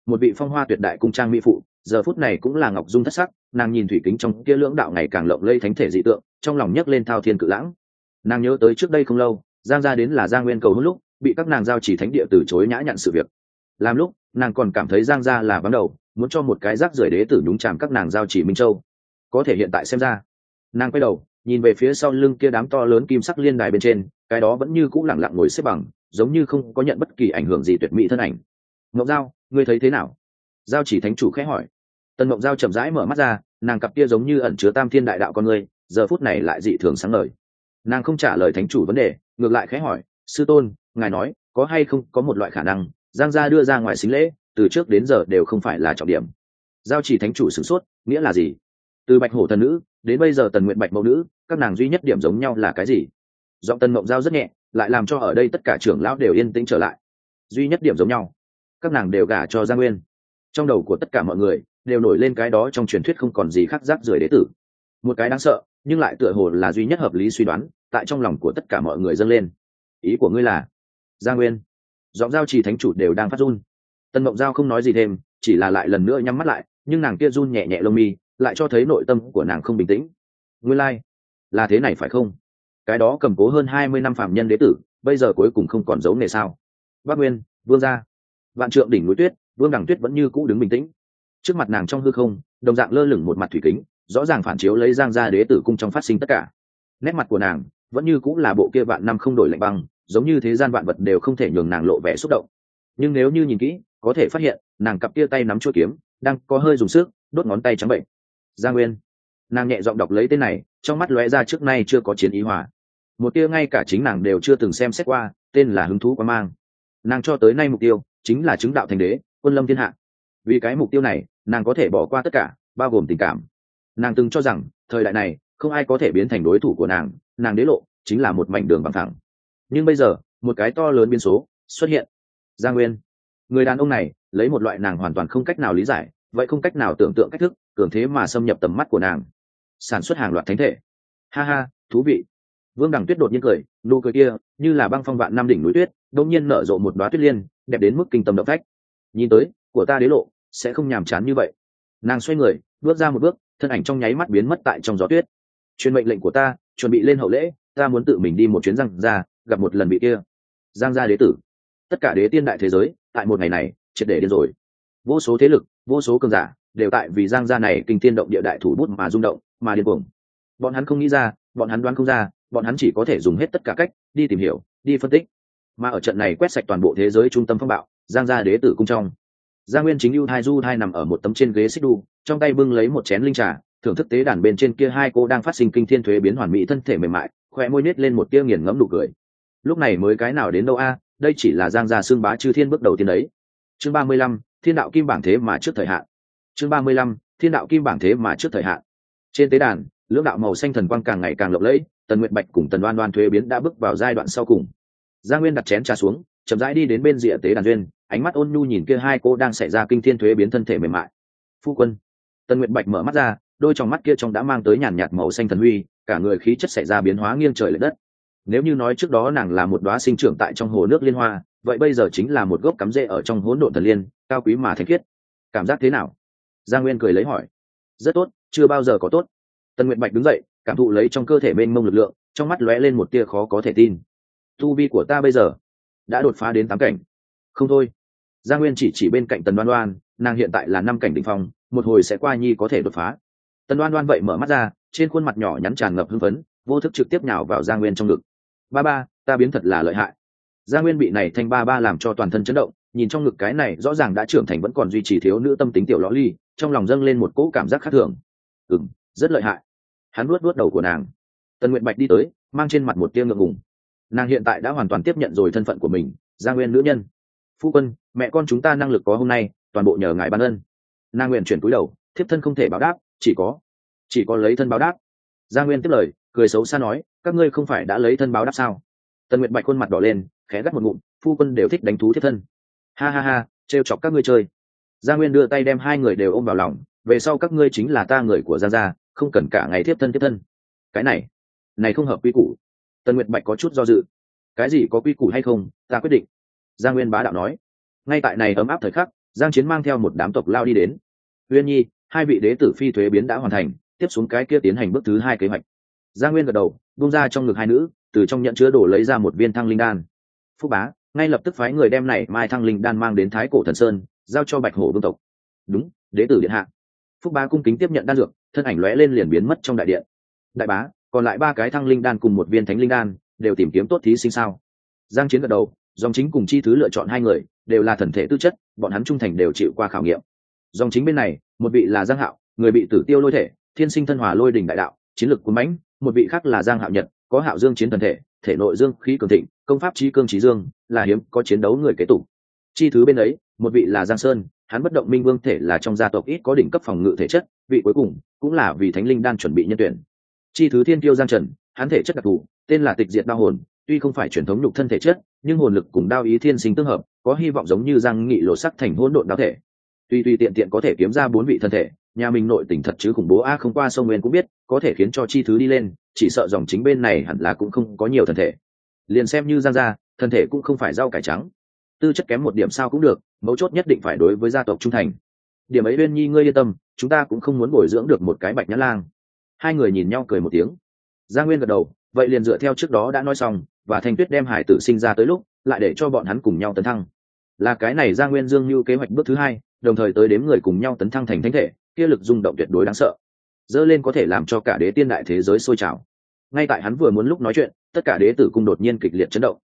một vị phong hoa tuyệt đại cung trang mỹ phụ, giờ phút này cũng là ngọc dung thất sắc. Nàng nhìn thủy kính trong kia lưỡng đạo ngày càng lộng lây thánh thể dị tượng, trong lòng nhấc lên thao thiên cự lãng. Nàng nhớ tới trước đây không lâu, Giang gia đến là Giang Nguyên cầu hôn lúc bị các nàng giao chỉ thánh địa từ chối nhã nhặn sự việc. Làm lúc nàng còn cảm thấy Giang gia là vắng đầu, muốn cho một cái rác rưởi đế tử nhúng chàm các nàng giao chỉ Minh Châu. Có thể hiện tại xem ra, nàng quay đầu nhìn về phía sau lưng kia đám to lớn kim sắc liên đài bên trên, cái đó vẫn như cũ lẳng lặng ngồi xếp bằng, giống như không có nhận bất kỳ ảnh hưởng gì tuyệt mỹ thân ảnh. Ngọc Giao, ngươi thấy thế nào? Giao chỉ thánh chủ khẽ hỏi. Tần Ngọc Giao chậm rãi mở mắt ra, nàng cặp kia giống như ẩn chứa tam thiên đại đạo con ngươi, giờ phút này lại dị thường sáng ngời. Nàng không trả lời thánh chủ vấn đề, ngược lại khẽ hỏi, sư tôn, ngài nói có hay không có một loại khả năng Giang gia đưa ra ngoài xính lễ từ trước đến giờ đều không phải là trọng điểm? Giao chỉ thánh chủ sửng sốt, nghĩa là gì? Từ Bạch Hổ thần nữ đến bây giờ Tần Nguyện Bạch mẫu nữ, các nàng duy nhất điểm giống nhau là cái gì? Giọng Tần Mộng Giao rất nhẹ, lại làm cho ở đây tất cả trưởng lão đều yên tĩnh trở lại. Duy nhất điểm giống nhau, các nàng đều gả cho Giang Nguyên. Trong đầu của tất cả mọi người đều nổi lên cái đó trong truyền thuyết không còn gì khác rác rưởi đế tử. Một cái đáng sợ nhưng lại tựa hồ là duy nhất hợp lý suy đoán tại trong lòng của tất cả mọi người dâng lên. Ý của ngươi là Giang Nguyên? Giọng Giao chỉ thánh chủ đều đang phát run. Tần Mộng Giao không nói gì thêm, chỉ là lại lần nữa nhắm mắt lại, nhưng nàng kia run nhẹ nhẹ lông mi lại cho thấy nội tâm của nàng không bình tĩnh. Nguyên lai là thế này phải không? Cái đó cầm cố hơn 20 năm phạm nhân đế tử, bây giờ cuối cùng không còn giấu nghề sao? Bắc Nguyên, Vương gia. Vạn trượng đỉnh núi tuyết, Vương Đằng Tuyết vẫn như cũ đứng bình tĩnh. Trước mặt nàng trong hư không, đồng dạng lơ lửng một mặt thủy kính, rõ ràng phản chiếu lấy Giang gia đế tử cung trong phát sinh tất cả. Nét mặt của nàng vẫn như cũng là bộ kia vạn năm không đổi lạnh băng, giống như thế gian vạn vật đều không thể nhường nàng lộ vẻ xúc động. Nhưng nếu như nhìn kỹ, có thể phát hiện nàng cặp kia tay nắm chuôi kiếm đang có hơi dùng sức đốt ngón tay trắng bệnh. Giang Nguyên. Nàng nhẹ giọng đọc lấy tên này, trong mắt lóe ra trước nay chưa có chiến ý hòa, một tia ngay cả chính nàng đều chưa từng xem xét qua, tên là hứng thú quan mang. Nàng cho tới nay mục tiêu chính là chứng đạo thành đế, quân lâm thiên hạ. Vì cái mục tiêu này, nàng có thể bỏ qua tất cả, bao gồm tình cảm. Nàng từng cho rằng thời đại này không ai có thể biến thành đối thủ của nàng, nàng đế lộ chính là một mảnh đường bằng thẳng. Nhưng bây giờ một cái to lớn biến số xuất hiện. Giang Nguyên. Người đàn ông này lấy một loại nàng hoàn toàn không cách nào lý giải, vậy không cách nào tưởng tượng cách thức cường thế mà xâm nhập tầm mắt của nàng, sản xuất hàng loạt thánh thể. Ha ha, thú vị. Vương Đằng Tuyết đột nhiên cười, nụ cười kia như là băng phong vạn năm đỉnh núi tuyết, đột nhiên nở rộ một đóa tuyết liên, đẹp đến mức kinh tâm động phách. Nhìn tới, của ta đế lộ sẽ không nhàm chán như vậy. Nàng xoay người, bước ra một bước, thân ảnh trong nháy mắt biến mất tại trong gió tuyết. Truyền mệnh lệnh của ta, chuẩn bị lên hậu lễ, ta muốn tự mình đi một chuyến Giang gia, gặp một lần vị kia Giang gia đế tử. Tất cả đế tiên đại thế giới, tại một ngày này, triệt để điên rồi. Vô số thế lực, vô số cường giả, đều tại vì Giang gia này kinh thiên động địa đại thủ bút mà rung động, mà điên cuồng. Bọn hắn không nghĩ ra, bọn hắn đoán không ra, bọn hắn chỉ có thể dùng hết tất cả cách đi tìm hiểu, đi phân tích. Mà ở trận này quét sạch toàn bộ thế giới trung tâm phong bạo, Giang gia đế tử cung trong, Giang Nguyên chính ưu thai du thai nằm ở một tấm trên ghế xích đu, trong tay bưng lấy một chén linh trà, thưởng thức tế đàn bên trên kia hai cô đang phát sinh kinh thiên thuế biến hoàn mỹ thân thể mềm mại, khoe môi nết lên một tia nghiền ngẫm nụ cười. Lúc này mới cái nào đến đâu a, đây chỉ là Giang gia xương bá chư thiên bước đầu tiên đấy. Chương 35, Thiên đạo kim bảng thế mà trước thời hạn. Chương 35, Thiên đạo kim bảng thế mà trước thời hạn. Trên tế đàn, lưỡng đạo màu xanh thần quang càng ngày càng lộng lẫy, Tần Nguyệt Bạch cùng Tần Đoan Đoan thuế biến đã bước vào giai đoạn sau cùng. Giang Nguyên đặt chén trà xuống, chậm rãi đi đến bên rìa tế đàn duyên, ánh mắt ôn nhu nhìn kia hai cô đang xảy ra kinh thiên thuế biến thân thể mềm mại. Phu quân. Tần Nguyệt Bạch mở mắt ra, đôi trong mắt kia trong đã mang tới nhàn nhạt màu xanh thần huy, cả người khí chất xảy ra biến hóa nghiêng trời lệch đất. Nếu như nói trước đó nàng là một đóa sinh trưởng tại trong hồ nước liên hoa, vậy bây giờ chính là một gốc cắm rễ ở trong hỗn độn thần liên, cao quý mà thanh khiết. Cảm giác thế nào? Giang Nguyên cười lấy hỏi. Rất tốt, chưa bao giờ có tốt. Tần Nguyệt Bạch đứng dậy, cảm thụ lấy trong cơ thể mênh mông lực lượng, trong mắt lóe lên một tia khó có thể tin. Tu vi của ta bây giờ đã đột phá đến 8 cảnh. Không thôi. Giang Nguyên chỉ bên cạnh Tần Đoan Đoan, nàng hiện tại là 5 cảnh đỉnh phong, một hồi sẽ qua nhi có thể đột phá. Tần Đoan Đoan vậy mở mắt ra, trên khuôn mặt nhỏ nhắn tràn ngập hưng phấn, vô thức trực tiếp nhào vào Giang Nguyên trong ngực. Ba ba, ta biến thật là lợi hại. Giang Nguyên bị này thanh ba ba làm cho toàn thân chấn động, nhìn trong ngực cái này rõ ràng đã trưởng thành vẫn còn duy trì thiếu nữ tâm tính tiểu lõ ly, trong lòng dâng lên một cỗ cảm giác khác thường. Rất lợi hại. Hắn nuốt đầu của nàng. Tần Nguyệt Bạch đi tới, mang trên mặt một tia ngượng ngùng. Nàng hiện tại đã hoàn toàn tiếp nhận rồi thân phận của mình, Giang Nguyên nữ nhân. Phu quân, mẹ con chúng ta năng lực có hôm nay, toàn bộ nhờ ngài ban ân. Nàng nguyện chuyển cúi đầu, thiếp thân không thể báo đáp, chỉ có lấy thân báo đáp. Giang Nguyên tiếp lời, cười xấu xa nói, các ngươi không phải đã lấy thân báo đáp sao? Tần Nguyệt Bạch khuôn mặt đỏ lên, khẽ gắt một ngụm, phu quân đều thích đánh thú thiếp thân. Ha ha ha, trêu chọc các ngươi chơi. Giang Nguyên đưa tay đem hai người đều ôm vào lòng, về sau các ngươi chính là ta người của Giang gia, không cần cả ngày thiếp thân. Cái này không hợp quy củ. Tần Nguyệt Bạch có chút do dự. Cái gì có quy củ hay không, ta quyết định. Giang Nguyên bá đạo nói. Ngay tại này ấm áp thời khắc, Giang Chiến mang theo một đám tộc lao đi đến. Uyên Nhi, hai vị đế tử phi thuế biến đã hoàn thành, tiếp xuống cái kia tiến hành bước thứ 2 kế hoạch. Giang Nguyên gật đầu, buông ra trong ngực hai nữ, từ trong nhận chứa đồ lấy ra một viên thăng linh đan. Phúc bá ngay lập tức phái người đem này mai thăng linh đan mang đến Thái Cổ Thần Sơn, giao cho Bạch Hổ vương tộc. Đúng, đế tử điện hạ. Phúc bá cung kính tiếp nhận đan dược, thân ảnh lóe lên liền biến mất trong đại điện. Đại bá, còn lại 3 cái thăng linh đan cùng một viên thánh linh đan, đều tìm kiếm tốt thí sinh sao? Giang Chiến gật đầu, dòng chính cùng chi thứ lựa chọn 2 người, đều là thần thể tư chất, bọn hắn trung thành đều chịu qua khảo nghiệm. Dòng chính bên này, một vị là Giang Hạo, người bị Tử Tiêu lôi thể, thiên sinh thân hòa lôi đỉnh đại đạo, chiến lực cuốn mãnh, một vị khác là Giang Hạo Nhật, có Hạo Dương chiến thần thể, thể nội dương khí cường thịnh, công pháp chí cương chí dương, là hiếm có chiến đấu người kế tục. Chi thứ bên ấy, một vị là Giang Sơn, hắn bất động minh vương thể là trong gia tộc ít có đỉnh cấp phòng ngự thể chất, vị cuối cùng cũng là vì thánh linh đan chuẩn bị nhân tuyển. Chi thứ thiên tiêu Giang Trần, hắn thể chất đặc thù, tên là Tịch Diệt Đao Hồn, tuy không phải truyền thống nhục thân thể chất, nhưng hồn lực cùng đao ý thiên sinh tương hợp, có hy vọng giống như Giang Nghị lộ sắc thành hỗn độn đao thể. Tuy tiện tiện có thể kiếm ra 4 vị thân thể, nhà mình nội tình thật chứ khủng bố a, không qua sông nguyên cũng biết, có thể khiến cho chi thứ đi lên, chỉ sợ dòng chính bên này hẳn là cũng không có nhiều thân thể. Liền xem như Giang gia, thân thể cũng không phải rau cải trắng. Tư chất kém một điểm sao cũng được, mấu chốt nhất định phải đối với gia tộc trung thành. Điểm ấy Uyên Nhi ngươi yên tâm, chúng ta cũng không muốn bồi dưỡng được một cái Bạch Nhã Lang. Hai người nhìn nhau cười một tiếng. Giang Nguyên gật đầu, vậy liền dựa theo trước đó đã nói xong, và Thanh Tuyết đem hải tử sinh ra tới lúc, lại để cho bọn hắn cùng nhau tấn thăng. Là cái này Giang Nguyên Dương như kế hoạch bước thứ 2, đồng thời tới đếm người cùng nhau tấn thăng thành thánh thể, kia lực rung động tuyệt đối đáng sợ. Dơ lên có thể làm cho cả đế tiên đại thế giới sôi trào. Ngay tại hắn vừa muốn lúc nói chuyện, tất cả đế tử cung đột nhiên kịch liệt chấn động.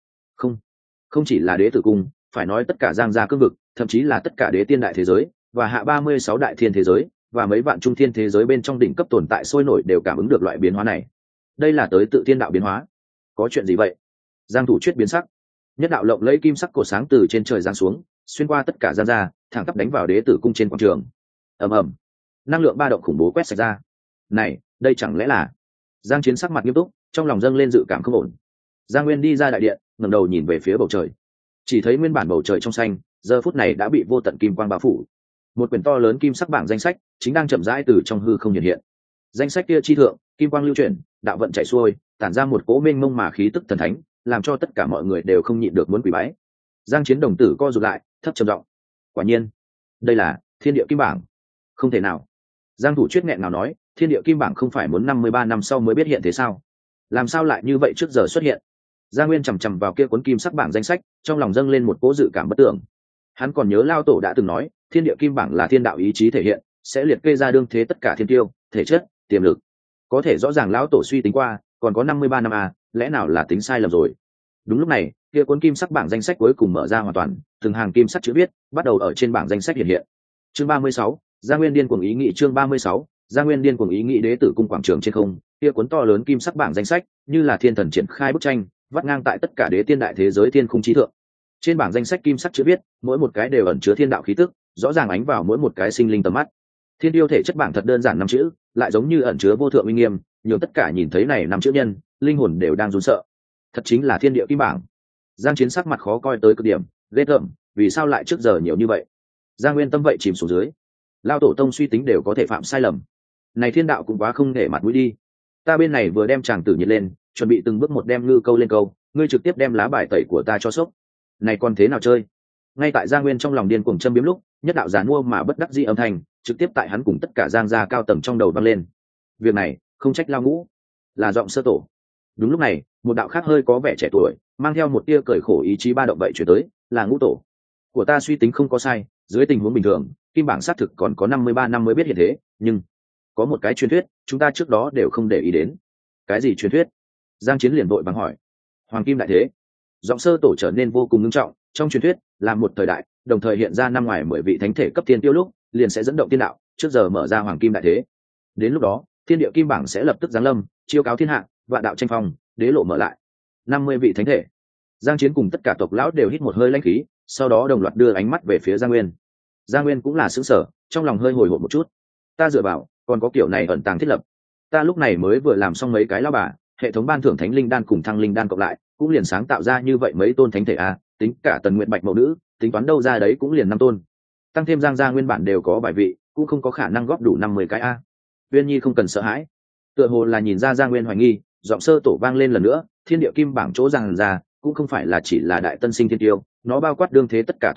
Không chỉ là đế tử cung, phải nói tất cả Giang gia cương vực, thậm chí là tất cả đế tiên đại thế giới và hạ 36 đại thiên thế giới và mấy vạn trung thiên thế giới bên trong đỉnh cấp tồn tại sôi nổi đều cảm ứng được loại biến hóa này. Đây là tới tự thiên đạo biến hóa. Có chuyện gì vậy? Giang Thủ Chuyết biến sắc. Nhất đạo lộng lẫy kim sắc cột sáng từ trên trời giáng xuống, xuyên qua tất cả Giang gia, thẳng tắp đánh vào đế tử cung trên quảng trường. Ầm ầm, năng lượng ba động khủng bố quét sạch ra. Này, đây chẳng lẽ là? Giang Chiến sắc mặt nghiêm túc, trong lòng dâng lên dự cảm không ổn. Giang Nguyên đi ra đại điện, ngẩng đầu nhìn về phía bầu trời, chỉ thấy nguyên bản bầu trời trong xanh, giờ phút này đã bị vô tận kim quang bao phủ. Một quyển to lớn kim sắc bảng danh sách chính đang chậm rãi từ trong hư không hiện hiện. Danh sách kia chi thượng, kim quang lưu chuyển, đạo vận chảy xuôi, tản ra một cỗ mênh mông mà khí tức thần thánh, làm cho tất cả mọi người đều không nhịn được muốn quỳ bái. Giang Chiến đồng tử co rụt lại, thấp trầm giọng: quả nhiên, đây là thiên địa kim bảng. Không thể nào. Giang Thủ Chuyết nghẹn ngào nói, thiên địa kim bảng không phải muốn 53 năm sau mới biết hiện thế sao? Làm sao lại như vậy trước giờ xuất hiện? Giang Nguyên chằm chằm vào kia cuốn kim sắc bảng danh sách, trong lòng dâng lên một cỗ dự cảm bất tưởng. Hắn còn nhớ Lao Tổ đã từng nói, thiên địa kim bảng là thiên đạo ý chí thể hiện, sẽ liệt kê ra đương thế tất cả thiên tiêu, thể chất, tiềm lực. Có thể rõ ràng lão Tổ suy tính qua, còn có 53 năm à, lẽ nào là tính sai lầm rồi? Đúng lúc này, kia cuốn kim sắc bảng danh sách cuối cùng mở ra hoàn toàn, từng hàng kim sắc chữ viết bắt đầu ở trên bảng danh sách hiện hiện. Chương 36, Giang Nguyên điên cuồng ý nghĩ. Chương 36, Giang Nguyên điên cuồng ý nghĩ. Đế tử cung quảng trường trên không, kia cuốn to lớn kim sắc bảng danh sách, như là thiên thần triển khai bức tranh, vắt ngang tại tất cả đế tiên đại thế giới thiên khung trí thượng. Trên bảng danh sách kim sắc chữ viết, mỗi một cái đều ẩn chứa thiên đạo khí tức, rõ ràng ánh vào mỗi một cái sinh linh tầm mắt. Thiên tiêu thể chất bảng thật đơn giản 5 chữ, lại giống như ẩn chứa vô thượng uy nghiêm, nhiều tất cả nhìn thấy này 5 chữ nhân, linh hồn đều đang run sợ. Thật chính là thiên địa kim bảng. Giang Chiến sắc mặt khó coi tới cực điểm, ghê tởm, vì sao lại trước giờ nhiều như vậy? Giang Nguyên tâm vậy chìm xuống dưới. Lao Tổ tông suy tính đều có thể phạm sai lầm. Này thiên đạo cũng quá không để mặt mũi đi. Ta bên này vừa đem chàng tử nhiệt lên, chuẩn bị từng bước một đem ngư câu lên câu, ngươi trực tiếp đem lá bài tẩy của ta cho sốc. Này còn thế nào chơi? Ngay tại Giang Nguyên trong lòng điên cuồng châm biếm lúc, nhất đạo giàn mua mà bất đắc dĩ âm thanh trực tiếp tại hắn cùng tất cả Giang gia cao tầng trong đầu vang lên. Việc này không trách Lao Ngũ, là giọng Sơ Tổ. Đúng lúc này, một đạo khác hơi có vẻ trẻ tuổi, mang theo một tia cởi khổ ý chí ba động vậy chuyển tới, là Ngũ Tổ. Của ta suy tính không có sai, dưới tình huống bình thường, kim bảng xác thực còn có 53 năm mới biết hiện thế, nhưng có một cái truyền thuyết, chúng ta trước đó đều không để ý đến. Cái gì truyền thuyết? Giang Chiến liền vội vàng hỏi. Hoàng kim đại thế. Giọng Sơ Tổ trở nên vô cùng nghiêm trọng, trong truyền thuyết là một thời đại, đồng thời hiện ra năm ngoài 10 vị thánh thể cấp thiên tiêu lúc, liền sẽ dẫn động thiên đạo, trước giờ mở ra hoàng kim đại thế. Đến lúc đó, thiên địa kim bảng sẽ lập tức giáng lâm, chiêu cáo thiên hạ, vạn đạo tranh phong, đế lộ mở lại. 50 vị thánh thể. Giang Chiến cùng tất cả tộc lão đều hít một hơi lãnh khí, sau đó đồng loạt đưa ánh mắt về phía Giang Nguyên. Giang Nguyên cũng là sửng sở, trong lòng hơi hồi hộp một chút. Ta dựa vào, còn có kiểu này ẩn tàng thiết lập. Ta lúc này mới vừa làm xong mấy cái lão bà, hệ thống ban thưởng thánh linh đan cùng thăng linh đan cộng lại, cũng liền sáng tạo ra như vậy mấy tôn thánh thể a, tính cả Tần Nguyệt Bạch mẫu nữ, tính toán đâu ra đấy cũng liền 5 tôn. Tăng thêm Giang gia nguyên bản đều có bài vị, cũng không có khả năng góp đủ 50 cái a. Uyên Nhi không cần sợ hãi. Tựa hồ là nhìn ra Giang Nguyên hoài nghi, giọng Sơ Tổ vang lên lần nữa, thiên địa kim bảng chỗ rằng ra, cũng không phải là chỉ là đại tân sinh thiên tiêu, nó bao quát đương thế tất cả tồn tại,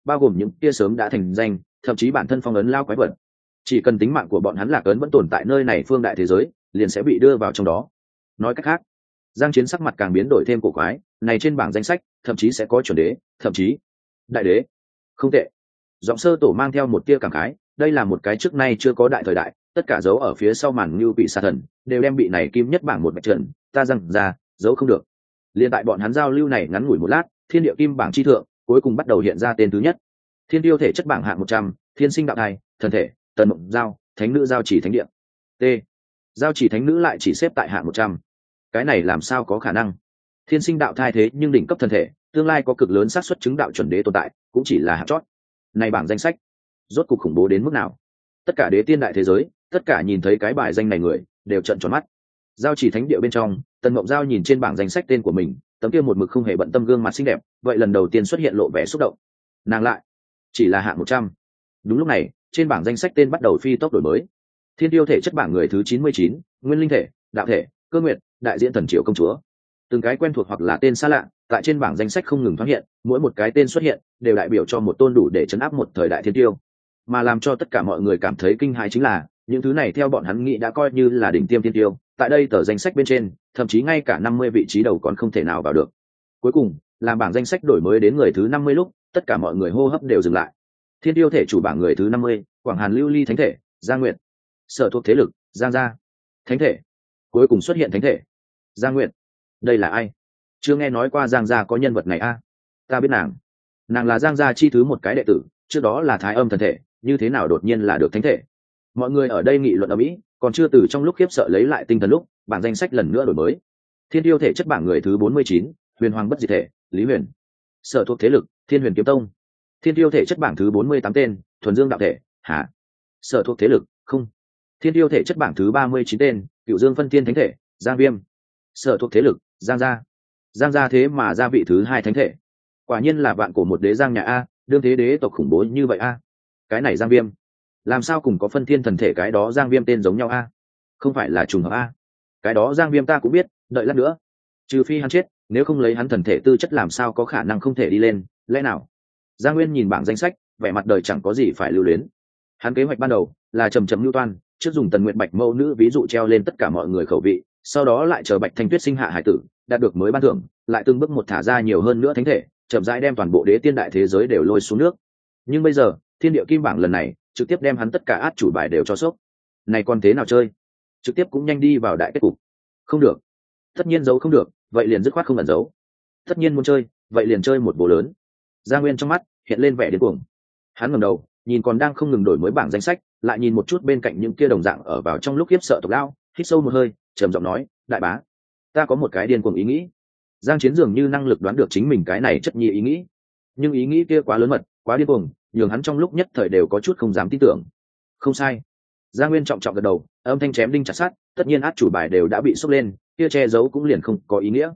bao gồm những kia sớm đã thành danh, thậm chí bản thân phong ấn lao quái vật. Chỉ cần tính mạng của bọn hắn lạc ấn vẫn tồn tại nơi này phương đại thế giới, liền sẽ bị đưa vào trong đó. Nói cách khác, Giang Chiến sắc mặt càng biến đổi thêm cổ quái, này trên bảng danh sách, thậm chí sẽ có chuẩn đế, thậm chí đại đế. Không tệ. Giọng Sơ Tổ mang theo một tia cảm khái, đây là một cái trước nay chưa có đại thời đại, tất cả dấu ở phía sau màn như bị sa thần, đều đem bị này kim nhất bảng một bạch trận, ta rằng ra, dấu không được. Liên tại bọn hắn giao lưu này ngắn ngủi một lát, thiên địa kim bảng chi thượng, cuối cùng bắt đầu hiện ra tên thứ nhất. Thiên tiêu thể chất bảng hạng 100, thiên sinh đạo thai, thần thể, tần mộng giao, thánh nữ giao chỉ thánh địa. T. Giao chỉ thánh nữ lại chỉ xếp tại hạng 100. Cái này làm sao có khả năng? Thiên sinh đạo thai thế nhưng đỉnh cấp thần thể, tương lai có cực lớn xác suất chứng đạo chuẩn đế tồn tại, cũng chỉ là hạng chót. Này bảng danh sách, rốt cục khủng bố đến mức nào? Tất cả đế tiên đại thế giới, tất cả nhìn thấy cái bài danh này người, đều trợn tròn mắt. Giao chỉ thánh địa bên trong, Tần Mộng Giao nhìn trên bảng danh sách tên của mình, tấm kia một mực không hề bận tâm gương mặt xinh đẹp, vậy lần đầu tiên xuất hiện lộ vẻ xúc động. Nàng lại chỉ là hạng 100. Đúng lúc này, trên bảng danh sách tên bắt đầu phi tốc đổi mới. Thiên tiêu thể chất bảng người thứ 99, nguyên linh thể, đạo thể, cơ nguyện, đại diện thần triệu công chúa. Từng cái quen thuộc hoặc là tên xa lạ, tại trên bảng danh sách không ngừng thoáng hiện, mỗi một cái tên xuất hiện đều đại biểu cho một tôn đủ để chấn áp một thời đại thiên tiêu. Mà làm cho tất cả mọi người cảm thấy kinh hãi chính là, những thứ này theo bọn hắn nghĩ đã coi như là đỉnh tiêm thiên tiêu, tại đây tờ danh sách bên trên, thậm chí ngay cả 50 vị trí đầu còn không thể nào vào được. Cuối cùng, làm bảng danh sách đổi mới đến người thứ 50 lúc, tất cả mọi người hô hấp đều dừng lại. Thiên tiêu thể chủ bảng người thứ 50, Quảng Hàn Lưu Ly thánh thể, Giang Nguyệt. Sở thuộc thế lực, Giang gia. Thánh thể. Cuối cùng xuất hiện thánh thể. Giang Nguyệt. Đây là ai? Chưa nghe nói qua Giang gia có nhân vật này a. Ta biết nàng. Nàng là Giang gia chi thứ một cái đệ tử, trước đó là Thái Âm thần thể, như thế nào đột nhiên là được thánh thể? Mọi người ở đây nghị luận ầm ĩ, còn chưa từ trong lúc khiếp sợ lấy lại tinh thần lúc, bảng danh sách lần nữa đổi mới. Thiên tiêu thể chất bảng người thứ 49, Huyền Hoàng bất diệt thể, Lý Huyền. Sở thuộc thế lực, Thiên Huyền kiếm tông. Thiên tiêu thể chất bảng thứ 48 tên, Thuần Dương đạo thể, Hạ. Sở thuộc thế lực, không. Thiên tiêu thể chất bảng thứ 39 tên, Cựu Dương phân thiên thánh thể, Giang Viêm. Sở thuộc thế lực, Giang gia. Giang gia thế mà gia vị thứ 2 thánh thể. Quả nhiên là vạn cổ một đế Giang nhà a, đương thế đế tộc khủng bố như vậy a. Cái này Giang Viêm, làm sao cùng có phân thiên thần thể cái đó Giang Viêm tên giống nhau a? Không phải là trùng hợp a? Cái đó Giang Viêm ta cũng biết, đợi lát nữa. Trừ phi hắn chết, nếu không lấy hắn thần thể tư chất làm sao có khả năng không thể đi lên, lẽ nào? Giang Nguyên nhìn bảng danh sách, vẻ mặt đời chẳng có gì phải lưu luyến. Hắn kế hoạch ban đầu là chầm lưu toan, trước dùng Tần Nguyệt Bạch mẫu nữ ví dụ treo lên tất cả mọi người khẩu vị, sau đó lại chờ Bạch Thanh Tuyết sinh hạ hải tử, đạt được mới ban thưởng, lại từng bước một thả ra nhiều hơn nữa thánh thể, chậm rãi đem toàn bộ đế tiên đại thế giới đều lôi xuống nước. Nhưng bây giờ, thiên địa kim bảng lần này, trực tiếp đem hắn tất cả át chủ bài đều cho sốc. Này còn thế nào chơi? Trực tiếp cũng nhanh đi vào đại kết cục. Không được. Tất nhiên giấu không được, vậy liền dứt khoát không ẩn giấu. Tất nhiên muốn chơi, vậy liền chơi một bộ lớn. Gia Nguyên trong mắt hiện lên vẻ điên cuồng. Hắn ngẩng đầu, nhìn còn đang không ngừng đổi mới bảng danh sách, lại nhìn một chút bên cạnh những kia đồng dạng ở vào trong lúc khiếp sợ tộc lao, hít sâu một hơi, trầm giọng nói, đại bá, ta có một cái điên cuồng ý nghĩ. Giang Chiến dường như năng lực đoán được chính mình cái này chất nhi ý nghĩ, nhưng ý nghĩ kia quá lớn mật, quá điên cuồng, nhường hắn trong lúc nhất thời đều có chút không dám tin tưởng. Không sai. Giang Nguyên trọng trọng gật đầu, âm thanh chém đinh chặt sắt, tất nhiên át chủ bài đều đã bị sốc lên, kia che giấu cũng liền không có ý nghĩa.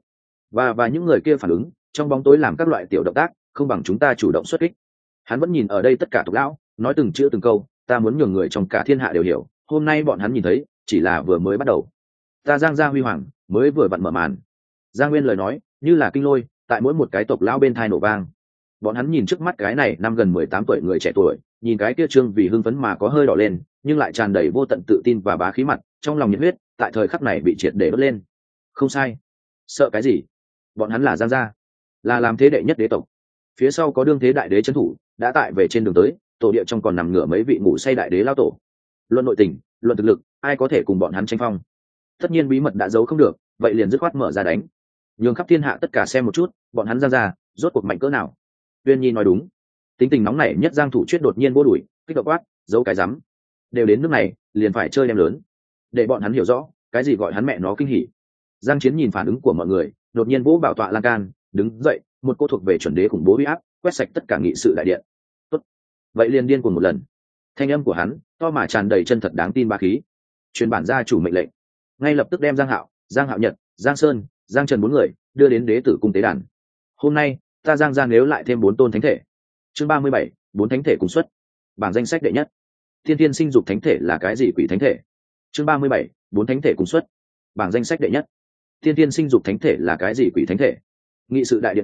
Và những người kia phản ứng, trong bóng tối làm các loại tiểu động tác, không bằng chúng ta chủ động xuất kích. Hắn vẫn nhìn ở đây tất cả tộc lão, nói từng chữ từng câu, ta muốn nhường người trong cả thiên hạ đều hiểu, hôm nay bọn hắn nhìn thấy, chỉ là vừa mới bắt đầu. Ta Giang gia huy hoàng, mới vừa vặn mở màn. Giang Nguyên lời nói, như là kinh lôi, tại mỗi một cái tộc lão bên tai nổ vang. Bọn hắn nhìn trước mắt cái này năm gần 18 tuổi người trẻ tuổi, nhìn cái kia trương vì hưng phấn mà có hơi đỏ lên, nhưng lại tràn đầy vô tận tự tin và bá khí mặt, trong lòng nhiệt huyết, tại thời khắc này bị triệt để đốt lên. Không sai. Sợ cái gì? Bọn hắn là Giang gia, là làm thế đệ nhất đế tộc. Phía sau có đương thế đại đế trấn thủ, đã tại về trên đường tới, tổ địa trong còn nằm ngửa mấy vị ngủ say đại đế lao tổ. Luận nội tình, luận thực lực, ai có thể cùng bọn hắn tranh phong? Tất nhiên bí mật đã giấu không được, vậy liền dứt khoát mở ra đánh. Nhường khắp thiên hạ tất cả xem một chút, bọn hắn Giang gia rốt cuộc mạnh cỡ nào. Uyên Nhi nói đúng, tính tình nóng nảy nhất Giang Thủ Chuyết đột nhiên vô đuổi, kích động quát, giấu cái rắm, đều đến nước này, liền phải chơi đem lớn, để bọn hắn hiểu rõ cái gì gọi hắn mẹ nó kinh hỉ. Giang Chiến nhìn phản ứng của mọi người, đột nhiên vỗ bảo tọa lan can, đứng dậy, một cô thuộc về chuẩn đế khủng bố uy áp, quét sạch tất cả nghị sự đại điện. Tốt, vậy liền điên cuồng một lần. Thanh âm của hắn to mà tràn đầy chân thật đáng tin bá khí. Truyền bản gia chủ mệnh lệnh, ngay lập tức đem Giang Hạo, Giang Hạo Nhật, Giang Sơn, Giang Trần 4 người đưa đến đế tử cung tế đàn. Hôm nay ta Giang gia nếu lại thêm 4 tôn thánh thể. Chương 37, 4 thánh thể cùng xuất. Bảng danh sách đệ nhất. Thiên Thiên sinh dục thánh thể là cái gì quỷ thánh thể? Chương 37, 4 thánh thể cùng xuất. Bảng danh sách đệ nhất. Thiên Thiên sinh dục thánh thể là cái gì quỷ thánh thể? Nghị sự đại điện ngoại,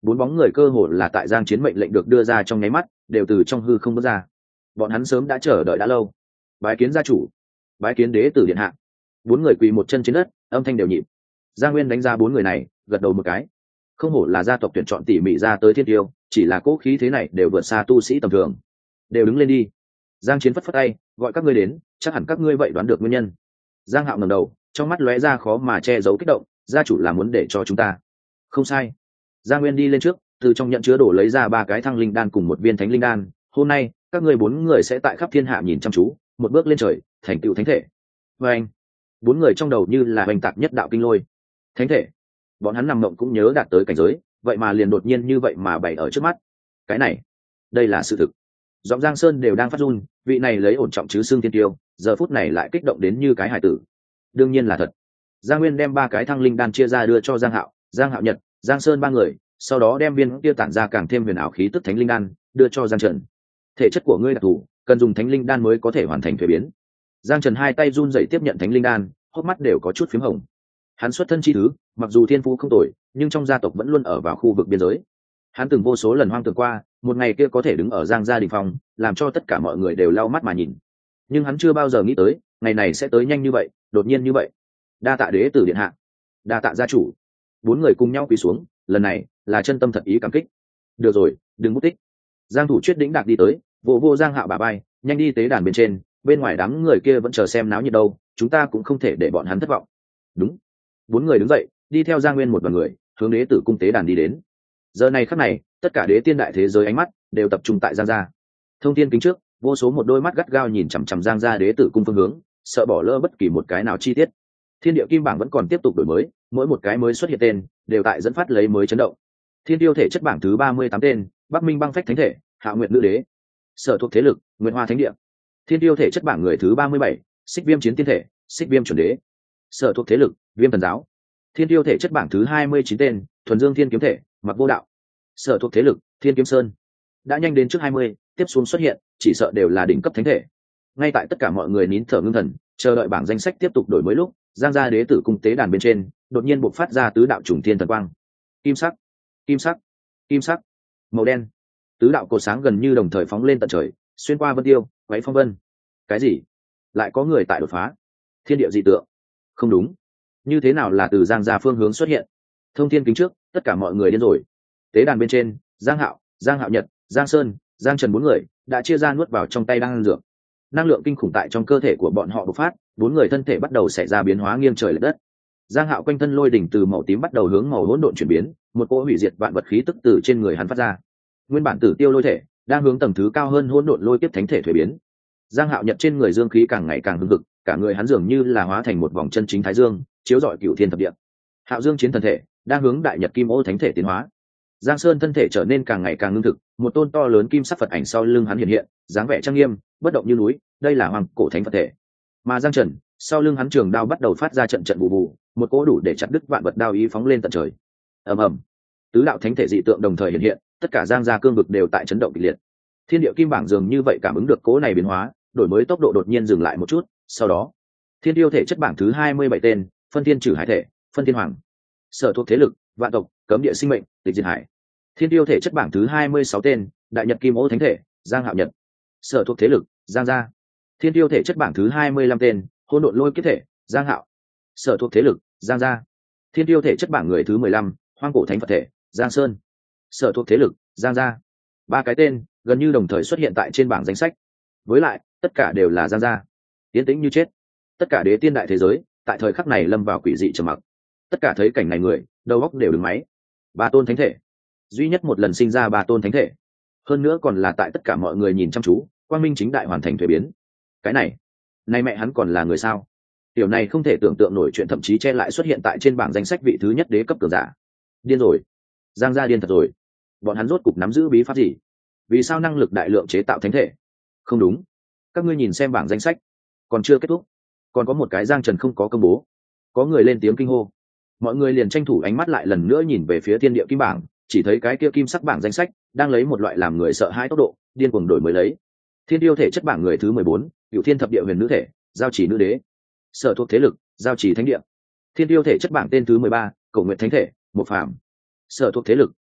bốn bóng người cơ hồ là tại Giang Chiến mệnh lệnh được đưa ra trong nháy mắt đều từ trong hư không bước ra. Bọn hắn sớm đã chờ đợi đã lâu. Bái kiến gia chủ, bái kiến đế tử điện hạ. Bốn người quỳ một chân trên đất, âm thanh đều nhịp. Giang Nguyên đánh ra bốn người này, gật đầu một cái. Không hổ là gia tộc tuyển chọn tỉ mỉ ra tới thiên tiêu, chỉ là cố khí thế này đều vượt xa tu sĩ tầm thường. Đều đứng lên đi. Giang Chiến phất phất tay, gọi các ngươi đến, chắc hẳn các ngươi vậy đoán được nguyên nhân. Giang Hạo ngẩng đầu, trong mắt lóe ra khó mà che giấu kích động, gia chủ là muốn để cho chúng ta. Không sai. Giang Nguyên đi lên trước, từ trong nhận chứa đổ lấy ra 3 cái thăng linh đan cùng một viên thánh linh đan. Hôm nay, các ngươi 4 người sẽ tại khắp thiên hạ nhìn chăm chú, một bước lên trời, thành tựu thánh thể. Và anh, 4 người trong đầu như là hoành tạc nhất đạo kinh lôi. Thánh thể. Bọn hắn nằm mộng cũng nhớ đạt tới cảnh giới, vậy mà liền đột nhiên như vậy mà bày ở trước mắt. Cái này, đây là sự thực. Giọng Giang Sơn đều đang phát run, vị này lấy ổn trọng chứ xương thiên tiêu, giờ phút này lại kích động đến như cái hải tử. Đương nhiên là thật. Giang Nguyên đem 3 cái thăng linh đan chia ra đưa cho Giang Hạo, Giang Hạo Nhật, Giang Sơn 3 người, sau đó đem viên kia tản ra càng thêm huyền ảo khí tức thánh linh đan đưa cho Giang Trần. Thể chất của ngươi đặc thù, cần dùng thánh linh đan mới có thể hoàn thành thuế biến. Giang Trần hai tay run rẩy tiếp nhận thánh linh đan, hốc mắt đều có chút phím hồng. Hắn xuất thân chi thứ, mặc dù thiên phú không tồi, nhưng trong gia tộc vẫn luôn ở vào khu vực biên giới. Hắn từng vô số lần hoang tưởng qua, một ngày kia có thể đứng ở Giang gia đình phòng, làm cho tất cả mọi người đều lau mắt mà nhìn. Nhưng hắn chưa bao giờ nghĩ tới, ngày này sẽ tới nhanh như vậy, đột nhiên như vậy. Đa tạ đế tử điện hạ, đa tạ gia chủ. 4 người cùng nhau quỳ xuống, lần này là chân tâm thật ý cảm kích. Được rồi, đừng bút tích. Giang Thủ Chuyết đĩnh đạc đi tới, vô Giang Hạo bả vai, nhanh đi tế đàn bên trên, bên ngoài đám người kia vẫn chờ xem náo nhiệt đâu, chúng ta cũng không thể để bọn hắn thất vọng. Đúng. 4 người đứng dậy, đi theo Giang Nguyên một đoàn người, hướng đế tử cung tế đàn đi đến. Giờ này khắc này, tất cả đế tiên đại thế giới ánh mắt đều tập trung tại Giang gia. Thông thiên kính trước, vô số một đôi mắt gắt gao nhìn chằm chằm Giang gia đế tử cung phương hướng, sợ bỏ lỡ bất kỳ một cái nào chi tiết. Thiên địa kim bảng vẫn còn tiếp tục đổi mới, mỗi một cái mới xuất hiện tên đều tại dẫn phát lấy mới chấn động. Thiên tiêu thể chất bảng thứ 38 tên, Bắc Minh băng phách thánh thể, Hạo Nguyệt nữ đế. Sở thuộc thế lực, Nguyệt Hoa thánh địa. Thiên tiêu thể chất bảng người thứ 37, Xích Viêm chiến tiên thể, Xích Viêm chuẩn đế. Sở thuộc thế lực, Viêm thần giáo. Thiên tiêu thể chất bảng thứ 29 tên, Thuần Dương thiên kiếm thể, Mặc vô đạo. Sở thuộc thế lực, Thiên kiếm sơn. Đã nhanh đến trước 20, tiếp xuống xuất hiện, chỉ sợ đều là đỉnh cấp thánh thể. Ngay tại tất cả mọi người nín thở ngưng thần, chờ đợi bảng danh sách tiếp tục đổi mới lúc, Giang gia đế tử cung tế đàn bên trên đột nhiên bộc phát ra tứ đạo trùng thiên thần quang. Kim sắc, kim sắc, kim sắc, màu đen. Tứ đạo cột sáng gần như đồng thời phóng lên tận trời, xuyên qua vân tiêu, quấy phong vân. Cái gì? Lại có người tại đột phá? Thiên địa dị tượng. Không đúng. Như thế nào là từ Giang gia phương hướng xuất hiện? Thông thiên kính trước, tất cả mọi người điên rồi. Tế đàn bên trên, Giang Hạo, Giang Hạo Nhật, Giang Sơn, Giang Trần 4 người đã chia ra nuốt vào trong tay đang ăn dược. Năng lượng kinh khủng tại trong cơ thể của bọn họ bộc phát, 4 người thân thể bắt đầu xảy ra biến hóa nghiêng trời lệch đất. Giang Hạo quanh thân lôi đỉnh từ màu tím bắt đầu hướng màu hỗn độn chuyển biến, một cỗ hủy diệt vạn vật khí tức từ trên người hắn phát ra. Nguyên bản tử tiêu lôi thể đang hướng tầng thứ cao hơn hỗn độn lôi kiếp thánh thể thuế biến. Giang Hạo Nhật trên người dương khí càng ngày càng hưng hực, cả người hắn dường như là hóa thành một vòng chân chính thái dương, chiếu rọi cửu thiên thập địa. Hạo Dương chiến thần thể đang hướng đại nhật kim ô thánh thể tiến hóa. Giang Sơn thân thể trở nên càng ngày càng ngưng thực, một tôn to lớn kim sắc Phật ảnh sau lưng hắn hiện hiện, dáng vẻ trang nghiêm, bất động như núi, đây là hoàng cổ thánh Phật thể. Mà Giang Trần, sau lưng hắn trường đao bắt đầu phát ra trận trận bù bù, một cỗ đủ để chặt đứt vạn vật đao ý phóng lên tận trời. Ầm ầm, tứ đạo thánh thể dị tượng đồng thời hiện hiện, tất cả Giang gia cương vực đều tại chấn động kịch liệt. Thiên địa kim bảng dường như vậy cảm ứng được cỗ này biến hóa, đổi mới tốc độ đột nhiên dừng lại một chút, sau đó, thiên tiêu thể chất bảng thứ 27 tên, phân thiên trừ hải thể, phân thiên hoàng. Sở thuộc thế lực, vạn tộc, cấm địa sinh mệnh, tịch diệt hải. Thiên tiêu thể chất bảng thứ 26 tên, đại nhật kim ô thánh thể, Giang Hạo Nhật. Sở thuộc thế lực, Giang gia. Thiên tiêu thể chất bảng thứ 25 tên, hỗn độn lôi kiếp thể, Giang Hạo. Sở thuộc thế lực, Giang gia. Thiên tiêu thể chất bảng người thứ 15, hoang cổ thánh Phật thể, Giang Sơn. Sở thuộc thế lực, Giang gia. 3 cái tên gần như đồng thời xuất hiện tại trên bảng danh sách. Với lại, tất cả đều là Giang gia. Tiến tĩnh như chết. Tất cả đế tiên đại thế giới, tại thời khắc này lâm vào quỷ dị trầm mặc. Tất cả thấy cảnh này người, đầu óc đều đứng máy. 3 tôn thánh thể, duy nhất một lần sinh ra 3 tôn thánh thể, hơn nữa còn là tại tất cả mọi người nhìn chăm chú, quang minh chính đại hoàn thành thuế biến. Cái này mẹ hắn còn là người sao? Điều này không thể tưởng tượng nổi chuyện, thậm chí che lại xuất hiện tại trên bảng danh sách vị thứ nhất đế cấp cường giả. Điên rồi, Giang gia điên thật rồi. Bọn hắn rốt cục nắm giữ bí pháp gì? Vì sao năng lực đại lượng chế tạo thánh thể? Không đúng, các ngươi nhìn xem bảng danh sách, còn chưa kết thúc, còn có một cái Giang Trần không có công bố. Có người lên tiếng kinh hô, mọi người liền tranh thủ ánh mắt lại lần nữa nhìn về phía thiên địa kim bảng, chỉ thấy cái kia kim sắc bảng danh sách đang lấy một loại làm người sợ hãi tốc độ điên cuồng đổi mới lấy. Thiên tiêu thể chất bảng người thứ 14, Cửu Thiên thập địa huyền nữ thể, Giao Chỉ nữ đế. Sở thuộc thế lực, Giao Chỉ thánh địa. Thiên tiêu thể chất bảng tên thứ 13, Cổ Nguyệt thánh thể, Một Phàm. Sở thuộc thế lực,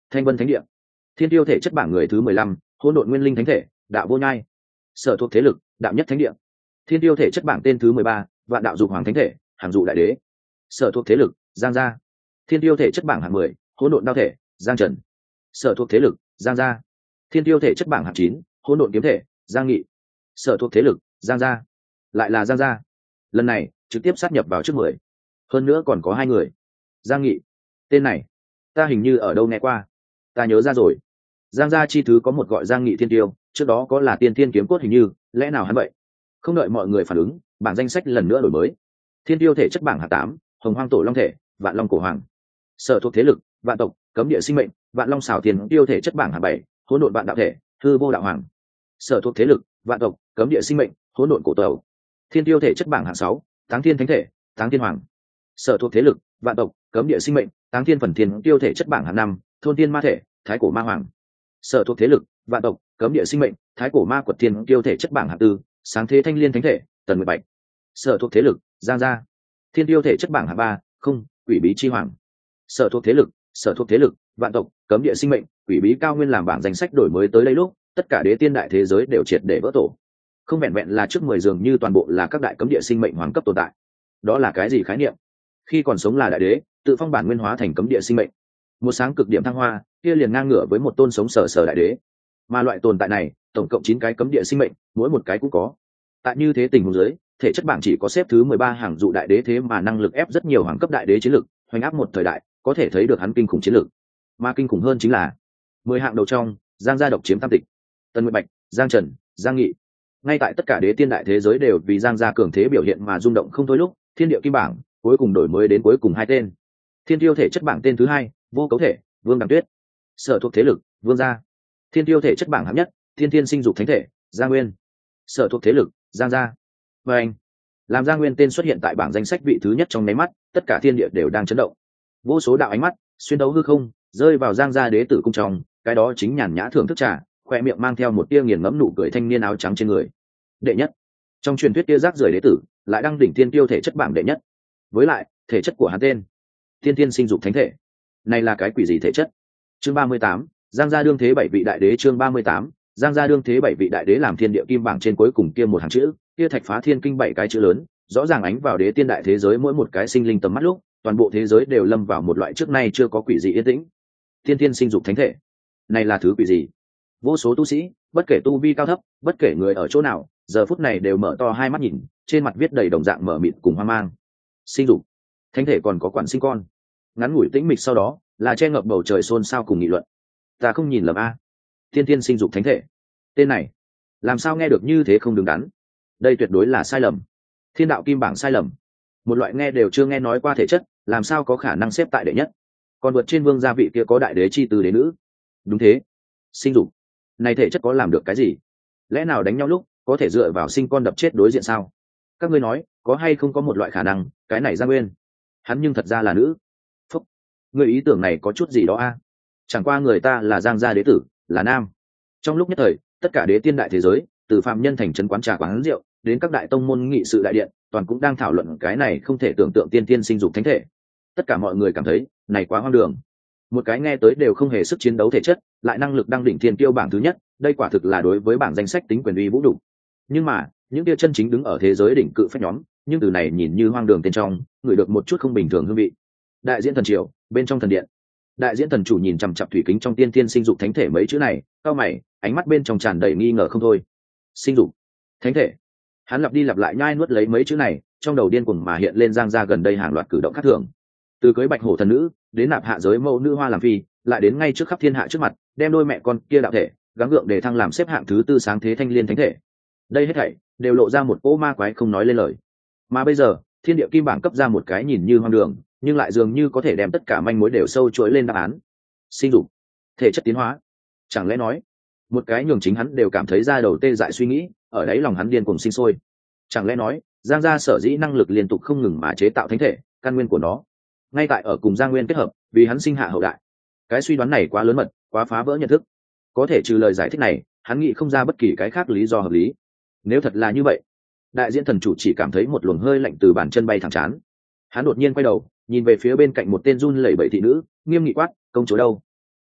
Thanh Vân Thánh Địa. Thiên Tiêu thể chất bảng người thứ 15, Hỗn Độn Nguyên Linh Thánh Thể, Đạo Vô Nhai. Sở thuộc thế lực, Đạo Nhất Thánh Địa. Thiên Tiêu thể chất bảng tên thứ 13, Vạn Đạo Dục Hoàng Thánh Thể, Hàng Dụ Đại Đế. Sở thuộc thế lực, Giang Gia. Thiên Tiêu thể chất bảng hạng 10, Hỗn Độn Đao Thể, Giang Trần. Sở thuộc thế lực, Giang Gia. Thiên Tiêu thể chất bảng hạng 9, Hỗn Độn Kiếm Thể, Giang Nghị. Sở thuộc thế lực, Giang Gia. Lại là Giang Gia. Lần này trực tiếp sát nhập vào trước 10. Hơn nữa còn có 2 người. Giang Nghị, tên này ta hình như ở đâu nghe qua, ta nhớ ra rồi. Giang Gia chi thứ có một gọi Giang Nghị Thiên Tiêu, trước đó có là Tiên Thiên Kiếm Cốt, hình như lẽ nào hắn vậy? Không đợi mọi người phản ứng, bảng danh sách lần nữa đổi mới. Thiên Tiêu thể chất bảng hạng 8, Hồng Hoang Tổ Long Thể, Vạn Long Cổ Hoàng. Sở thuộc thế lực, Vạn Tộc, Cấm Địa Sinh Mệnh, Vạn Long Xảo Thiên Tiêu thể chất bảng hạng 7, Hỗn Độn Vạn Đạo Thể, Hư Vô Đạo Hoàng. Sở thuộc thế lực, Vạn Tộc, Cấm Địa Sinh Mệnh, Hỗn Độn Cổ Tẩu. Thiên Tiêu thể chất bảng hạng 6, Táng Thiên Thánh Thể, Táng Thiên Hoàng. Sở thuộc thế lực, Vạn Tộc, Cấm Địa Sinh Mệnh, Táng Thiên Phần Thiên Tiêu thể chất bảng hạng 5, Thôn Thiên Ma Thể, Thái Cổ Ma Hoàng. Sở thuộc thế lực, Vạn Tộc, Cấm Địa Sinh Mệnh, Thái Cổ Ma Quật Thiên Tiêu thể chất bảng hạng 4, Sáng Thế Thanh Liên Thánh Thể, Tần Nguyệt Bạch. Sở thuộc thế lực, Giang Gia. Thiên Tiêu thể chất bảng hạng 3, không, Quỷ Bí Chi Hoàng. Sở thuộc thế lực, Vạn Tộc, Cấm Địa Sinh Mệnh, Quỷ Bí Cao Nguyên. Làm bảng danh sách đổi mới tới đây lúc, tất cả đế tiên đại thế giới đều triệt để vỡ tổ. Không vẹn vẹn là trước 10 dường như toàn bộ là các đại cấm địa sinh mệnh hoàng cấp tồn tại. Đó là cái gì khái niệm? Khi còn sống là đại đế, tự phong bản nguyên hóa thành cấm địa sinh mệnh, một sáng cực điểm thăng hoa, kia liền ngang ngửa với một tôn sống sờ đại đế. Mà loại tồn tại này, tổng cộng 9 cái cấm địa sinh mệnh, mỗi một cái cũng có. Tại như thế tình huống dưới, thể chất bảng chỉ có xếp thứ 13 Hàng Dụ Đại Đế, thế mà năng lực ép rất nhiều hoàng cấp đại đế chiến lực, hoành áp một thời đại, có thể thấy được hắn kinh khủng chiến lực. Mà kinh khủng hơn chính là 10 hạng đầu trong, Giang Gia độc chiếm tam tịch. Tần Nguyệt Bạch, Giang Trần, Giang Nghị. Ngay tại tất cả đế tiên đại thế giới đều vì Giang Gia cường thế biểu hiện mà rung động không thôi lúc, Thiên Địa Kim bảng cuối cùng đổi mới đến cuối cùng 2 tên. Thiên Tiêu thể chất bảng tên thứ 2, Vô Cấu Thể, Vương Đằng Tuyết. Sở thuộc thế lực, Vương Gia. Thiên Tiêu thể chất bảng hạng nhất, Thiên Thiên Sinh Dục Thánh Thể, Giang Nguyên. Sở thuộc thế lực, Giang Gia. Và anh, làm Giang Nguyên tên xuất hiện tại bảng danh sách vị thứ nhất trong nháy mắt, tất cả thiên địa đều đang chấn động. Vô số đạo ánh mắt xuyên đấu hư không, rơi vào Giang Gia đế tử cung trong, cái đó chính nhàn nhã thưởng thức trà, khoe miệng mang theo một tia nghiền ngẫm nụ cười thanh niên áo trắng trên người. Đệ nhất. Trong truyền thuyết tia rác rưởi đế tử, lại đăng đỉnh Thiên Tiêu thể chất bảng đệ nhất. Với lại, thể chất của hắn tên, Thiên Thiên Sinh Dục Thánh Thể. Này là cái quỷ gì thể chất? Chương 38, Giang Gia đương thế 7 vị đại đế. Chương 38, Giang Gia đương thế 7 vị đại đế. Làm Thiên Địa Kim bảng trên cuối cùng kia một hàng chữ, kia thạch phá thiên kinh 7 cái chữ lớn, rõ ràng ánh vào đế tiên đại thế giới mỗi một cái sinh linh tầm mắt lúc, toàn bộ thế giới đều lâm vào một loại trước nay chưa có quỷ dị yên tĩnh. Thiên Thiên Sinh Dục Thánh Thể, này là thứ quỷ gì? Vô số tu sĩ, bất kể tu vi cao thấp, bất kể người ở chỗ nào, giờ phút này đều mở to hai mắt nhìn, trên mặt viết đầy đồng dạng mở mịt cùng hoang mang. Sinh dục thánh thể còn có quản sinh con? Ngắn ngủi tĩnh mịch sau đó, là che ngập bầu trời xôn xao cùng nghị luận. Ta không nhìn lầm a? Thiên Thiên Sinh Dục Thánh Thể, tên này làm sao nghe được như thế không đứng đắn? Đây tuyệt đối là sai lầm. Thiên Đạo Kim bảng sai lầm. Một loại nghe đều chưa nghe nói qua thể chất, làm sao có khả năng xếp tại đệ nhất? Còn vượt trên Vương gia vị kia có đại đế chi từ đế nữ. Đúng thế, sinh dục này thể chất có làm được cái gì? Lẽ nào đánh nhau lúc có thể dựa vào sinh con đập chết đối diện sao? Các ngươi nói có hay không có một loại khả năng, cái này Giang Nguyên hắn nhưng thật ra là nữ? Phúc, người ý tưởng này có chút gì đó a? Chẳng qua người ta là Giang gia đế tử, là nam. Trong lúc nhất thời, tất cả đế tiên đại thế giới, từ phạm nhân thành trấn quán trà quán rượu đến các đại tông môn nghị sự đại điện, toàn cũng đang thảo luận cái này không thể tưởng tượng tiên tiên sinh dục thánh thể. Tất cả mọi người cảm thấy này quá hoang đường. Một cái nghe tới đều không hề sức chiến đấu thể chất, lại năng lực đăng đỉnh thiên tiêu bảng thứ nhất, đây quả thực là đối với bảng danh sách tính quyền uy vũ đủ. Nhưng mà những kia chân chính đứng ở thế giới đỉnh cự phách nhóm, nhưng từ này nhìn như hoang đường bên trong, ngửi được một chút không bình thường hương vị. Đại diễn thần triều bên trong thần điện, đại diễn thần chủ nhìn chằm chằm thủy kính trong tiên tiên sinh dục thánh thể mấy chữ này, cau mày, ánh mắt bên trong tràn đầy nghi ngờ không thôi. Sinh dục thánh thể, hắn lặp đi lặp lại nhai nuốt lấy mấy chữ này, trong đầu điên cuồng mà hiện lên Giang gia gần đây hàng loạt cử động khác thường. Từ cưới bạch hổ thần nữ đến nạp hạ giới mẫu nữ hoa làm phi, lại đến ngay trước khắp thiên hạ trước mặt đem đôi mẹ con kia đạo thể gắng gượng để thăng làm xếp hạng thứ 4 sáng thế thanh liên thánh thể. Đây hết thảy đều lộ ra một cỗ ma quái không nói lên lời. Mà bây giờ Thiên Địa Kim bảng cấp ra một cái nhìn như hoang đường, nhưng lại dường như có thể đem tất cả manh mối đều sâu chuỗi lên đáp án. Sinh dục thể chất tiến hóa, chẳng lẽ nói một cái nhường chính hắn đều cảm thấy ra đầu tê dại suy nghĩ ở đấy lòng hắn điên cuồng sinh sôi. Chẳng lẽ nói Giang gia sở dĩ năng lực liên tục không ngừng mà chế tạo thánh thể, căn nguyên của nó ngay tại ở cùng Giang Nguyên kết hợp, vì hắn sinh hạ hậu đại. Cái suy đoán này quá lớn mật, quá phá vỡ nhận thức. Có thể trừ lời giải thích này, hắn nghĩ không ra bất kỳ cái khác lý do hợp lý. Nếu thật là như vậy, đại diễn thần chủ chỉ cảm thấy một luồng hơi lạnh từ bàn chân bay thẳng chán. Hắn đột nhiên quay đầu, nhìn về phía bên cạnh một tên run lẩy bẩy thị nữ, nghiêm nghị quát: công chúa đâu?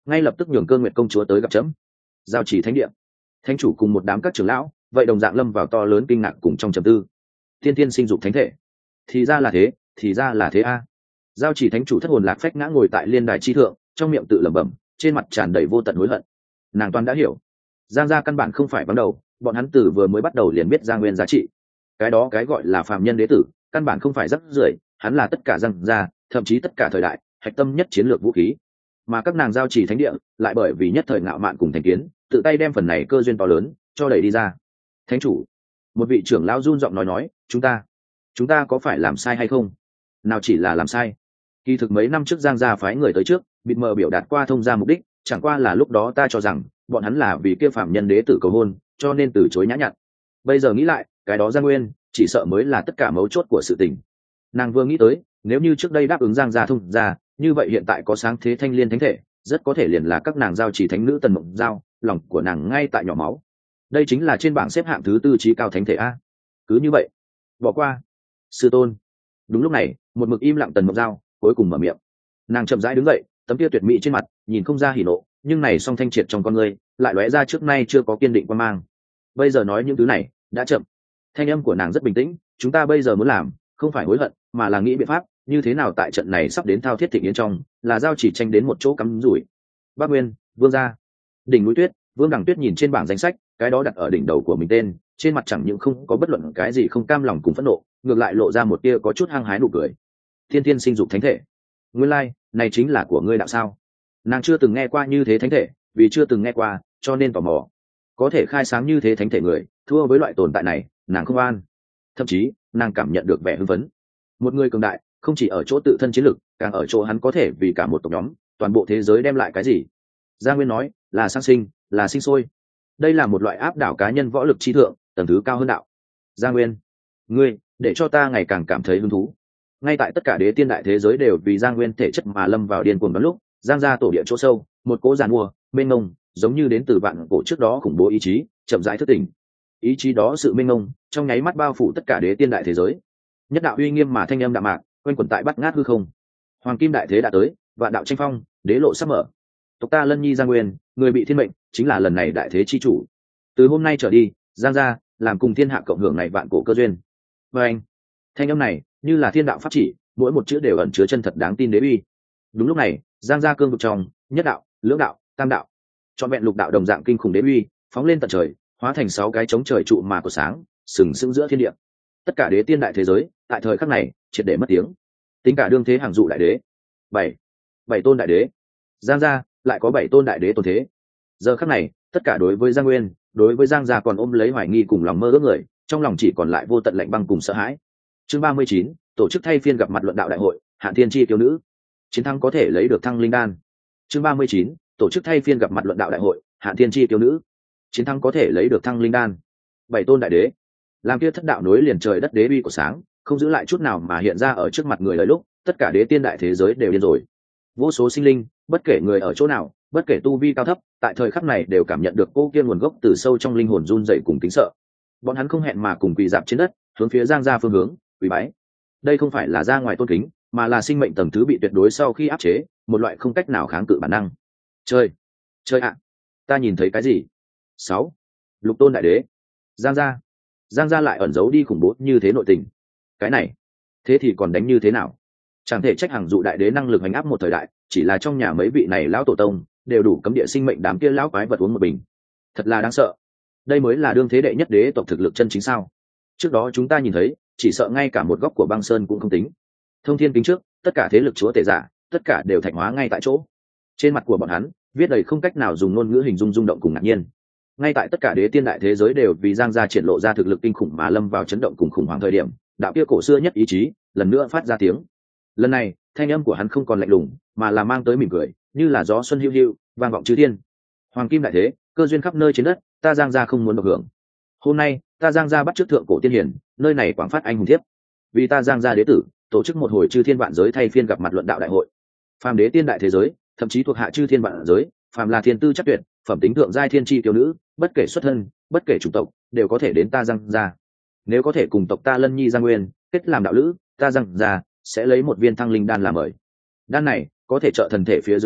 ngay lập tức nhường Cơ Nguyệt công chúa tới gặp chấm. Giao chỉ thánh địa, thánh chủ cùng một đám các trưởng lão vậy đồng dạng lâm vào to lớn kinh ngạc cùng trong trầm tư. Tiên tiên sinh dục thánh thể, thì ra là thế, thì ra là thế a. Giao chỉ thánh chủ thất hồn lạc phách ngã ngồi tại liên đài chi thượng, trong miệng tự lẩm bẩm, trên mặt tràn đầy vô tận hối hận. Nàng toàn đã hiểu, Giang gia căn bản không phải vắng đầu, bọn hắn từ vừa mới bắt đầu liền biết Giang Nguyên giá trị. Cái đó cái gọi là phàm nhân đế tử, căn bản không phải rắc rưởi, hắn là tất cả Giang gia, thậm chí tất cả thời đại hạch tâm nhất chiến lược vũ khí. Mà các nàng giao chỉ thánh địa lại bởi vì nhất thời ngạo mạn cùng thành kiến, tự tay đem phần này cơ duyên to lớn cho đẩy đi ra. Thánh chủ, một vị trưởng lão run giọng nói, chúng ta có phải làm sai hay không? Nào chỉ là làm sai, kỳ thực mấy năm trước Giang gia phái người tới trước bịt mờ biểu đạt qua thông gia mục đích, chẳng qua là lúc đó ta cho rằng bọn hắn là vì kia phạm nhân đế tử cầu hôn, cho nên từ chối nhã nhặn. Bây giờ nghĩ lại, cái đó Giang Nguyên chỉ sợ mới là tất cả mấu chốt của sự tình. Nàng vừa nghĩ tới, nếu như trước đây đáp ứng Giang gia thông gia, như vậy hiện tại có sáng thế thanh liên thánh thể, rất có thể liền là các nàng giao chỉ thánh nữ Tần Mộng Giao, lòng của nàng ngay tại nhỏ máu. Đây chính là trên bảng xếp hạng thứ tư trí cao thánh thể a. Cứ như vậy, bỏ qua. Sư tôn. Đúng lúc này, một mực im lặng Tần Mộng Giao cuối cùng mở miệng. Nàng chậm rãi đứng dậy, tấm kia tuyệt mỹ trên mặt nhìn không ra hỉ nộ, nhưng này song thanh triệt trong con người lại lóe ra trước nay chưa có kiên định quan mang. Bây giờ nói những thứ này đã chậm. Thanh âm của nàng rất bình tĩnh, chúng ta bây giờ muốn làm không phải hối hận, mà là nghĩ biện pháp như thế nào tại trận này sắp đến thao thiết thịnh yến trong, là giao chỉ tranh đến một chỗ cắm rủi. Bắc Nguyên, Vương gia. Đỉnh núi tuyết, Vương Đằng Tuyết nhìn trên bảng danh sách, cái đó đặt ở đỉnh đầu của mình tên, trên mặt chẳng những không có bất luận cái gì không cam lòng cùng phẫn nộ, ngược lại lộ ra một tia có chút hăng hái nụ cười. Thiên Thiên sinh dục thánh thể, nguyên lai này chính là của ngươi đạo sao? Nàng chưa từng nghe qua như thế thánh thể, vì chưa từng nghe qua cho nên tò mò. Có thể khai sáng như thế thánh thể người, thua với loại tồn tại này, nàng không an. Thậm chí nàng cảm nhận được vẻ hưng phấn. Một người cường đại không chỉ ở chỗ tự thân chiến lực, càng ở chỗ hắn có thể vì cả một tộc nhóm, toàn bộ thế giới đem lại cái gì. Gia Nguyên nói là sang sinh, là sinh sôi. Đây là một loại áp đảo cá nhân võ lực trí thượng, tầng thứ cao hơn đạo. Gia Nguyên, ngươi để cho ta ngày càng cảm thấy hứng thú. Ngay tại tất cả đế tiên đại thế giới đều vì Giang Nguyên thể chất mà lâm vào điên cuồng, đó lúc Giang gia tổ địa chỗ sâu, một cỗ giàn mua mênh mông giống như đến từ vạn cổ trước đó khủng bố ý chí chậm rãi thức tỉnh. Ý chí đó sự mênh mông trong nháy mắt bao phủ tất cả đế tiên đại thế giới. Nhất đạo uy nghiêm mà thanh âm đạm mạc quanh quẩn tại bát ngát hư không. Hoàng kim đại thế đã tới, vạn đạo tranh phong, đế lộ sắp mở. Tộc ta Lân Nhi Giang Nguyên, người bị thiên mệnh, chính là lần này đại thế chi chủ. Từ hôm nay trở đi, Giang gia làm cùng thiên hạ cộng hưởng này vạn cổ cơ duyên. Và anh, thanh âm này như là thiên đạo pháp chỉ, mỗi một chữ đều ẩn chứa chân thật đáng tin đế uy. Đúng lúc này, Giang gia cương vực trong, nhất đạo, lưỡng đạo, tam đạo, trọn vẹn lục đạo đồng dạng kinh khủng đế uy, phóng lên tận trời, hóa thành 6 cái chống trời trụ mà của sáng, sừng sững giữa thiên địa. Tất cả đế tiên đại thế giới, tại thời khắc này, triệt để mất tiếng. Tính cả đương thế hàng dụ đại đế, bảy tôn đại đế. Giang gia lại có 7 tôn đại đế tồn thế. Giờ khắc này, tất cả đối với Giang Nguyên, đối với Giang gia còn ôm lấy hoài nghi cùng lòng mơ ước người, trong lòng chỉ còn lại vô tận lạnh băng cùng sợ hãi. Chương 39, tổ chức thay phiên gặp mặt luận đạo đại hội, Hạn Thiên Chi tiểu nữ. Chiến thắng có thể lấy được Thăng Linh đan. Chương 39, tổ chức thay phiên gặp mặt luận đạo đại hội, Hạn Thiên Chi tiểu nữ. Chiến thắng có thể lấy được Thăng Linh đan. 7 tôn đại đế, làm kia thất đạo nối liền trời đất đế uy của sáng, không giữ lại chút nào mà hiện ra ở trước mặt người lời lúc, tất cả đế tiên đại thế giới đều điên rồi. Vô số sinh linh, bất kể người ở chỗ nào, bất kể tu vi cao thấp, tại thời khắc này đều cảm nhận được cô kia nguồn gốc từ sâu trong linh hồn run rẩy cùng kính sợ. Bọn hắn không hẹn mà cùng quỳ dạp trên đất, hướng phía Giang gia phương hướng quỳ bái. Đây không phải là ra ngoài tôn kính, mà là sinh mệnh tầng thứ bị tuyệt đối sau khi áp chế, một loại không cách nào kháng cự bản năng. Chơi ạ, ta nhìn thấy cái gì? 6. Lục tôn đại đế. Giang gia lại ẩn giấu đi khủng bố như thế nội tình. Cái này, thế thì còn đánh như thế nào? Chẳng thể trách hàng dụ đại đế năng lực hành áp một thời đại, chỉ là trong nhà mấy vị này lão tổ tông đều đủ cấm địa sinh mệnh đám kia lão quái vật uống một bình. Thật là đáng sợ. Đây mới là đương thế đệ nhất đế tộc thực lực chân chính sao? Trước đó chúng ta nhìn thấy, chỉ sợ ngay cả một góc của băng sơn cũng không tính. Thông thiên kính trước, tất cả thế lực chúa tể giả, tất cả đều thạch hóa ngay tại chỗ. Trên mặt của bọn hắn viết đầy không cách nào dùng ngôn ngữ hình dung rung động cùng ngạc nhiên. Ngay tại tất cả đế tiên đại thế giới đều vì Giang gia triển lộ ra thực lực kinh khủng mà lâm vào chấn động cùng khủng hoảng thời điểm, đạo kia cổ xưa nhất ý chí lần nữa phát ra tiếng. Lần này, thanh âm của hắn không còn lạnh lùng, mà là mang tới mỉm cười, như là gió xuân hiu hiu, vang vọng chư thiên. Hoàng kim đại thế, cơ duyên khắp nơi trên đất, ta Giang gia không muốn được hưởng. Hôm nay, ta Giang gia bắt chước thượng cổ tiên hiển, nơi này quảng phát anh hùng thiếp. Vì ta Giang gia đế tử, tổ chức một hồi chư thiên vạn giới thay phiên gặp mặt luận đạo đại hội. Phàm đế tiên đại thế giới, thậm chí thuộc hạ chư thiên vạn giới, phàm là thiên tư chắc tuyệt, phẩm tính thượng giai thiên chi tiểu nữ, bất kể xuất thân, bất kể chủng tộc, đều có thể đến ta Giang gia. Nếu có thể cùng tộc ta Lân Nhi Giang Nguyên kết làm đạo lữ, ta Giang gia sẽ lấy một viên Thăng Linh đan làm mời. Đan này có thể trợ thần thể phía dưới người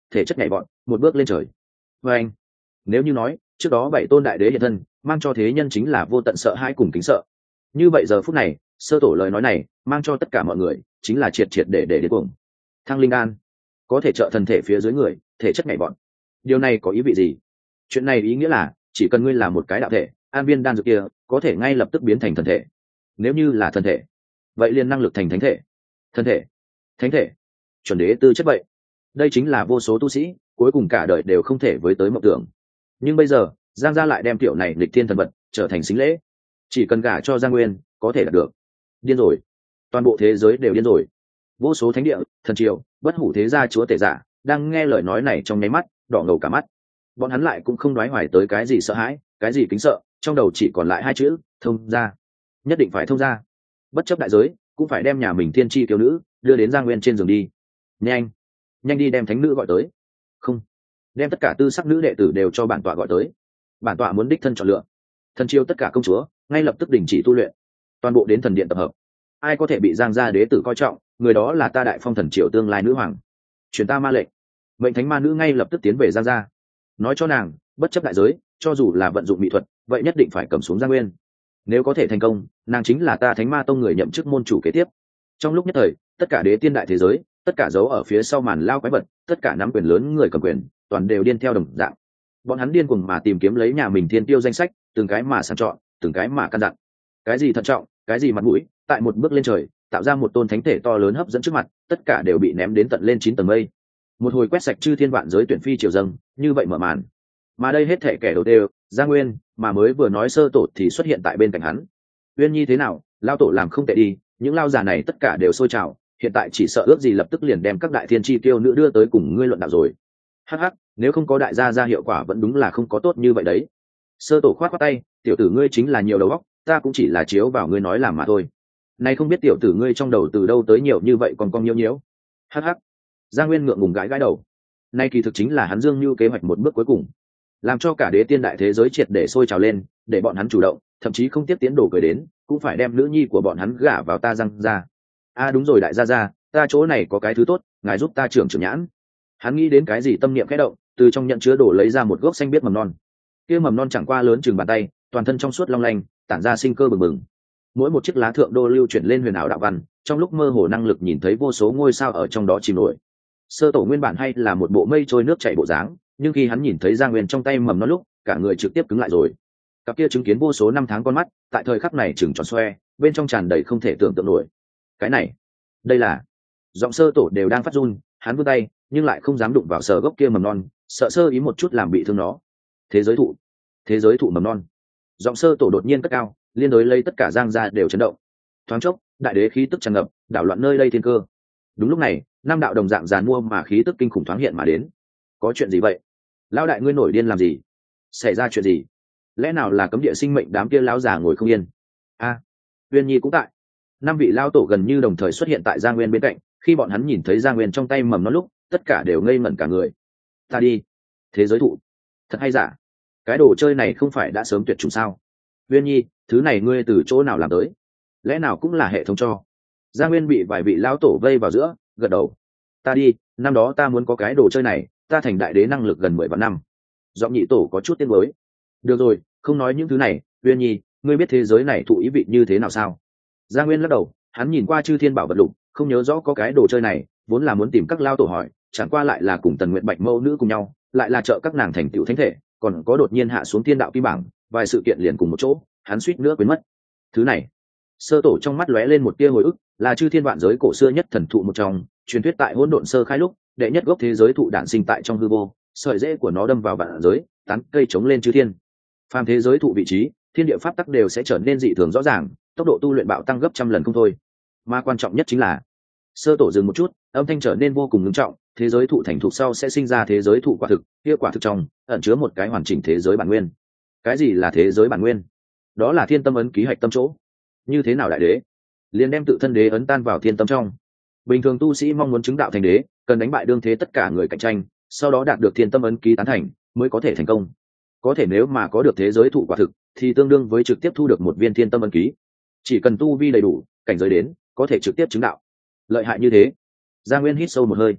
thể chất nhảy vọt, một bước lên trời. Và anh, nếu như nói trước đó 7 tôn đại đế hiện thân mang cho thế nhân chính là vô tận sợ hãi cùng kính sợ, như vậy giờ phút này sơ tổ lời nói này mang cho tất cả mọi người chính là triệt triệt để đến cuồng. Thăng linh đan có thể trợ thần thể phía dưới người thể chất nhảy vọt, điều này có ý vị gì? Chuyện này ý nghĩa là chỉ cần ngươi là một cái đạo thể, an viên đan dược kia có thể ngay lập tức biến thành thần thể. Nếu như là thần thể, vậy liền năng lực thành thánh thể. Thần thể, thánh thể, chuẩn đế tư chất vậy. Đây chính là vô số tu sĩ cuối cùng cả đời đều không thể với tới mộng tưởng. Nhưng bây giờ Giang gia lại đem tiểu này lịch thiên thần vật trở thành xính lễ, chỉ cần gả cho Giang Nguyên có thể đạt được. Điên rồi, toàn bộ thế giới đều điên rồi. Vô số thánh địa, thần triều, bất hủ thế gia chúa tể giả đang nghe lời nói này trong nháy mắt đỏ ngầu cả mắt. Bọn hắn lại cũng không đoái hoài tới cái gì sợ hãi, cái gì kính sợ, trong đầu chỉ còn lại hai chữ thông gia. Nhất định phải thông gia, bất chấp đại giới cũng phải đem nhà mình thiên chi kiều nữ đưa đến Giang Nguyên trên giường đi. Nhanh nhanh đi đem thánh nữ gọi tới. Không, đem tất cả tư sắc nữ đệ tử đều cho bản tọa gọi tới. Bản tọa muốn đích thân chọn lựa thần chiêu tất cả công chúa, ngay lập tức đình chỉ tu luyện, toàn bộ đến thần điện tập hợp. Ai có thể bị Giang gia đế tử coi trọng, người đó là ta Đại Phong thần triều tương lai nữ hoàng. Truyền ta ma lệnh, mệnh thánh ma nữ ngay lập tức tiến về Giang gia, nói cho nàng bất chấp đại giới, cho dù là vận dụng mỹ thuật vậy nhất định phải cầm xuống Giang Nguyên. Nếu có thể thành công, nàng chính là ta Thánh Ma Tông người nhậm chức môn chủ kế tiếp. Trong lúc nhất thời, tất cả đế tiên đại thế giới, tất cả dấu ở phía sau màn lao quái vật, tất cả nắm quyền lớn người cầm quyền, toàn đều điên theo đồng dạng. Bọn hắn điên cuồng mà tìm kiếm lấy nhà mình thiên tiêu danh sách, từng cái mà sàng chọn, từng cái mà căn dặn. Cái gì thận trọng, cái gì mặt mũi, tại một bước lên trời, tạo ra một tôn thánh thể to lớn hấp dẫn trước mặt, tất cả đều bị ném đến tận lên 9 tầng mây. Một hồi quét sạch chư thiên vạn giới tuyển phi triều dâng, như vậy mở màn. Mà đây hết thể kẻ đầu đều, Giang Nguyên, mà mới vừa nói sơ tổ thì xuất hiện tại bên cạnh hắn. Uyên Nhi thế nào, lao tổ làm không tệ đi, những lao già này tất cả đều sôi trào, hiện tại chỉ sợ ước gì lập tức liền đem các đại thiên chi tiêu nữ đưa tới cùng ngươi luận đạo rồi. Hắc hắc, nếu không có đại gia ra hiệu quả vẫn đúng là không có tốt như vậy đấy. Sơ tổ khoát khoát tay, tiểu tử ngươi chính là nhiều đầu óc, ta cũng chỉ là chiếu vào ngươi nói làm mà thôi. Này không biết tiểu tử ngươi trong đầu từ đâu tới nhiều như vậy còn cong nhiêu nhiêu. Hắc hắc. Giang Nguyên ngượng ngùng gãi gãi đầu. Nay kỳ thực chính là hắn Dương Nhu kế hoạch một bước cuối cùng, làm cho cả đế tiên đại thế giới triệt để sôi trào lên, để bọn hắn chủ động, thậm chí không tiếp tiến đổ cười đến, cũng phải đem nữ nhi của bọn hắn gả vào ta Giang gia. Đúng rồi đại gia gia, ta chỗ này có cái thứ tốt, ngài giúp ta trưởng nhãn. Hắn nghĩ đến cái gì tâm niệm khẽ động, từ trong nhận chứa đổ lấy ra một gốc xanh biếc mầm non. Kia mầm non chẳng qua lớn chừng bàn tay, toàn thân trong suốt long lanh, tản ra sinh cơ bừng bừng. Mỗi một chiếc lá thượng đô lưu chuyển lên huyền ảo đạo văn, trong lúc mơ hồ năng lực nhìn thấy vô số ngôi sao ở trong đó chìm nổi. Sơ tổ nguyên bản hay là một bộ mây trôi nước chảy bộ dáng, nhưng khi hắn nhìn thấy Giang Nguyên trong tay mầm non lúc, cả người trực tiếp cứng lại rồi. Cặp kia chứng kiến vô số năm tháng con mắt, tại thời khắc này trừng tròn xoe, bên trong tràn đầy không thể tưởng tượng nổi. Cái này, đây là... Giọng sơ tổ đều đang phát run, hắn vươn tay, nhưng lại không dám đụng vào sờ gốc kia mầm non, sợ sơ ý một chút làm bị thương nó. Thế giới thụ mầm non. Giọng sơ tổ đột nhiên cất cao, liên đối lấy tất cả Giang gia đều chấn động. Thoáng chốc, đại đế khí tức tràn ngập, đảo loạn nơi đây thiên cơ. Đúng lúc này, năm đạo đồng dạng giàn mua mà khí tức kinh khủng thoáng hiện mà đến. Có chuyện gì vậy? Lão đại ngươi nổi điên làm gì? Xảy ra chuyện gì? Lẽ nào là cấm địa sinh mệnh đám kia lão già ngồi không yên? Uyên Nhi cũng tại. Năm vị lão tổ gần như đồng thời xuất hiện tại Giang Nguyên bên cạnh, khi bọn hắn nhìn thấy Giang Nguyên trong tay mầm non lúc, tất cả đều ngây ngẩn cả người. Ta đi, thế giới thụ, thật hay giả? Cái đồ chơi này không phải đã sớm tuyệt chủng sao? Uyên Nhi, thứ này ngươi từ chỗ nào làm tới? Lẽ nào cũng là hệ thống cho? Giang Nguyên bị vài vị lão tổ vây vào giữa, gật đầu. Ta đi, năm đó ta muốn có cái đồ chơi này, ta thành đại đế năng lực gần 10 vạn năm. Giọng nhị tổ có chút tiếc nuối. Được rồi, không nói những thứ này, Uyên Nhi, ngươi biết thế giới này thụ ý vị như thế nào sao? Giang Nguyên lắc đầu, hắn nhìn qua chư thiên bảo vật lục, không nhớ rõ có cái đồ chơi này, vốn là muốn tìm các lao tổ hỏi, chẳng qua lại là cùng Tần Nguyệt Bạch mẫu nữ cùng nhau, lại là trợ các nàng thành tựu thánh thể, còn có đột nhiên hạ xuống thiên đạo kim bảng, vài sự kiện liền cùng một chỗ, hắn suýt nữa quên mất. Thứ này, sơ tổ trong mắt lóe lên một tia hồi ức, là chư thiên vạn giới cổ xưa nhất thần thụ một trong, truyền thuyết tại hỗn độn sơ khai lúc, đệ nhất gốc thế giới thụ đản sinh tại trong hư vô, sợi rễ của nó đâm vào vạn giới, tán cây chống lên chư thiên. Phàm thế giới thụ vị trí, thiên địa pháp tắc đều sẽ trở nên dị thường rõ ràng, tốc độ tu luyện bạo tăng gấp trăm lần không thôi. Mà quan trọng nhất chính là, sơ tổ dừng một chút, âm thanh trở nên vô cùng nghiêm trọng, thế giới thụ thành thụ sau sẽ sinh ra thế giới thụ quả thực, kia quả thực trong ẩn chứa một cái hoàn chỉnh thế giới bản nguyên. Cái gì là thế giới bản nguyên? Đó là thiên tâm ấn ký hạch tâm chỗ. Như thế nào đại đế? Liền đem tự thân đế ấn tan vào thiên tâm trong. Bình thường tu sĩ mong muốn chứng đạo thành đế, cần đánh bại đương thế tất cả người cạnh tranh, sau đó đạt được thiên tâm ấn ký tán thành, mới có thể thành công. Có thể nếu mà có được thế giới thụ quả thực, thì tương đương với trực tiếp thu được một viên thiên tâm ấn ký. Chỉ cần tu vi đầy đủ, cảnh giới đến, có thể trực tiếp chứng đạo. Lợi hại như thế. Giang Nguyên hít sâu một hơi.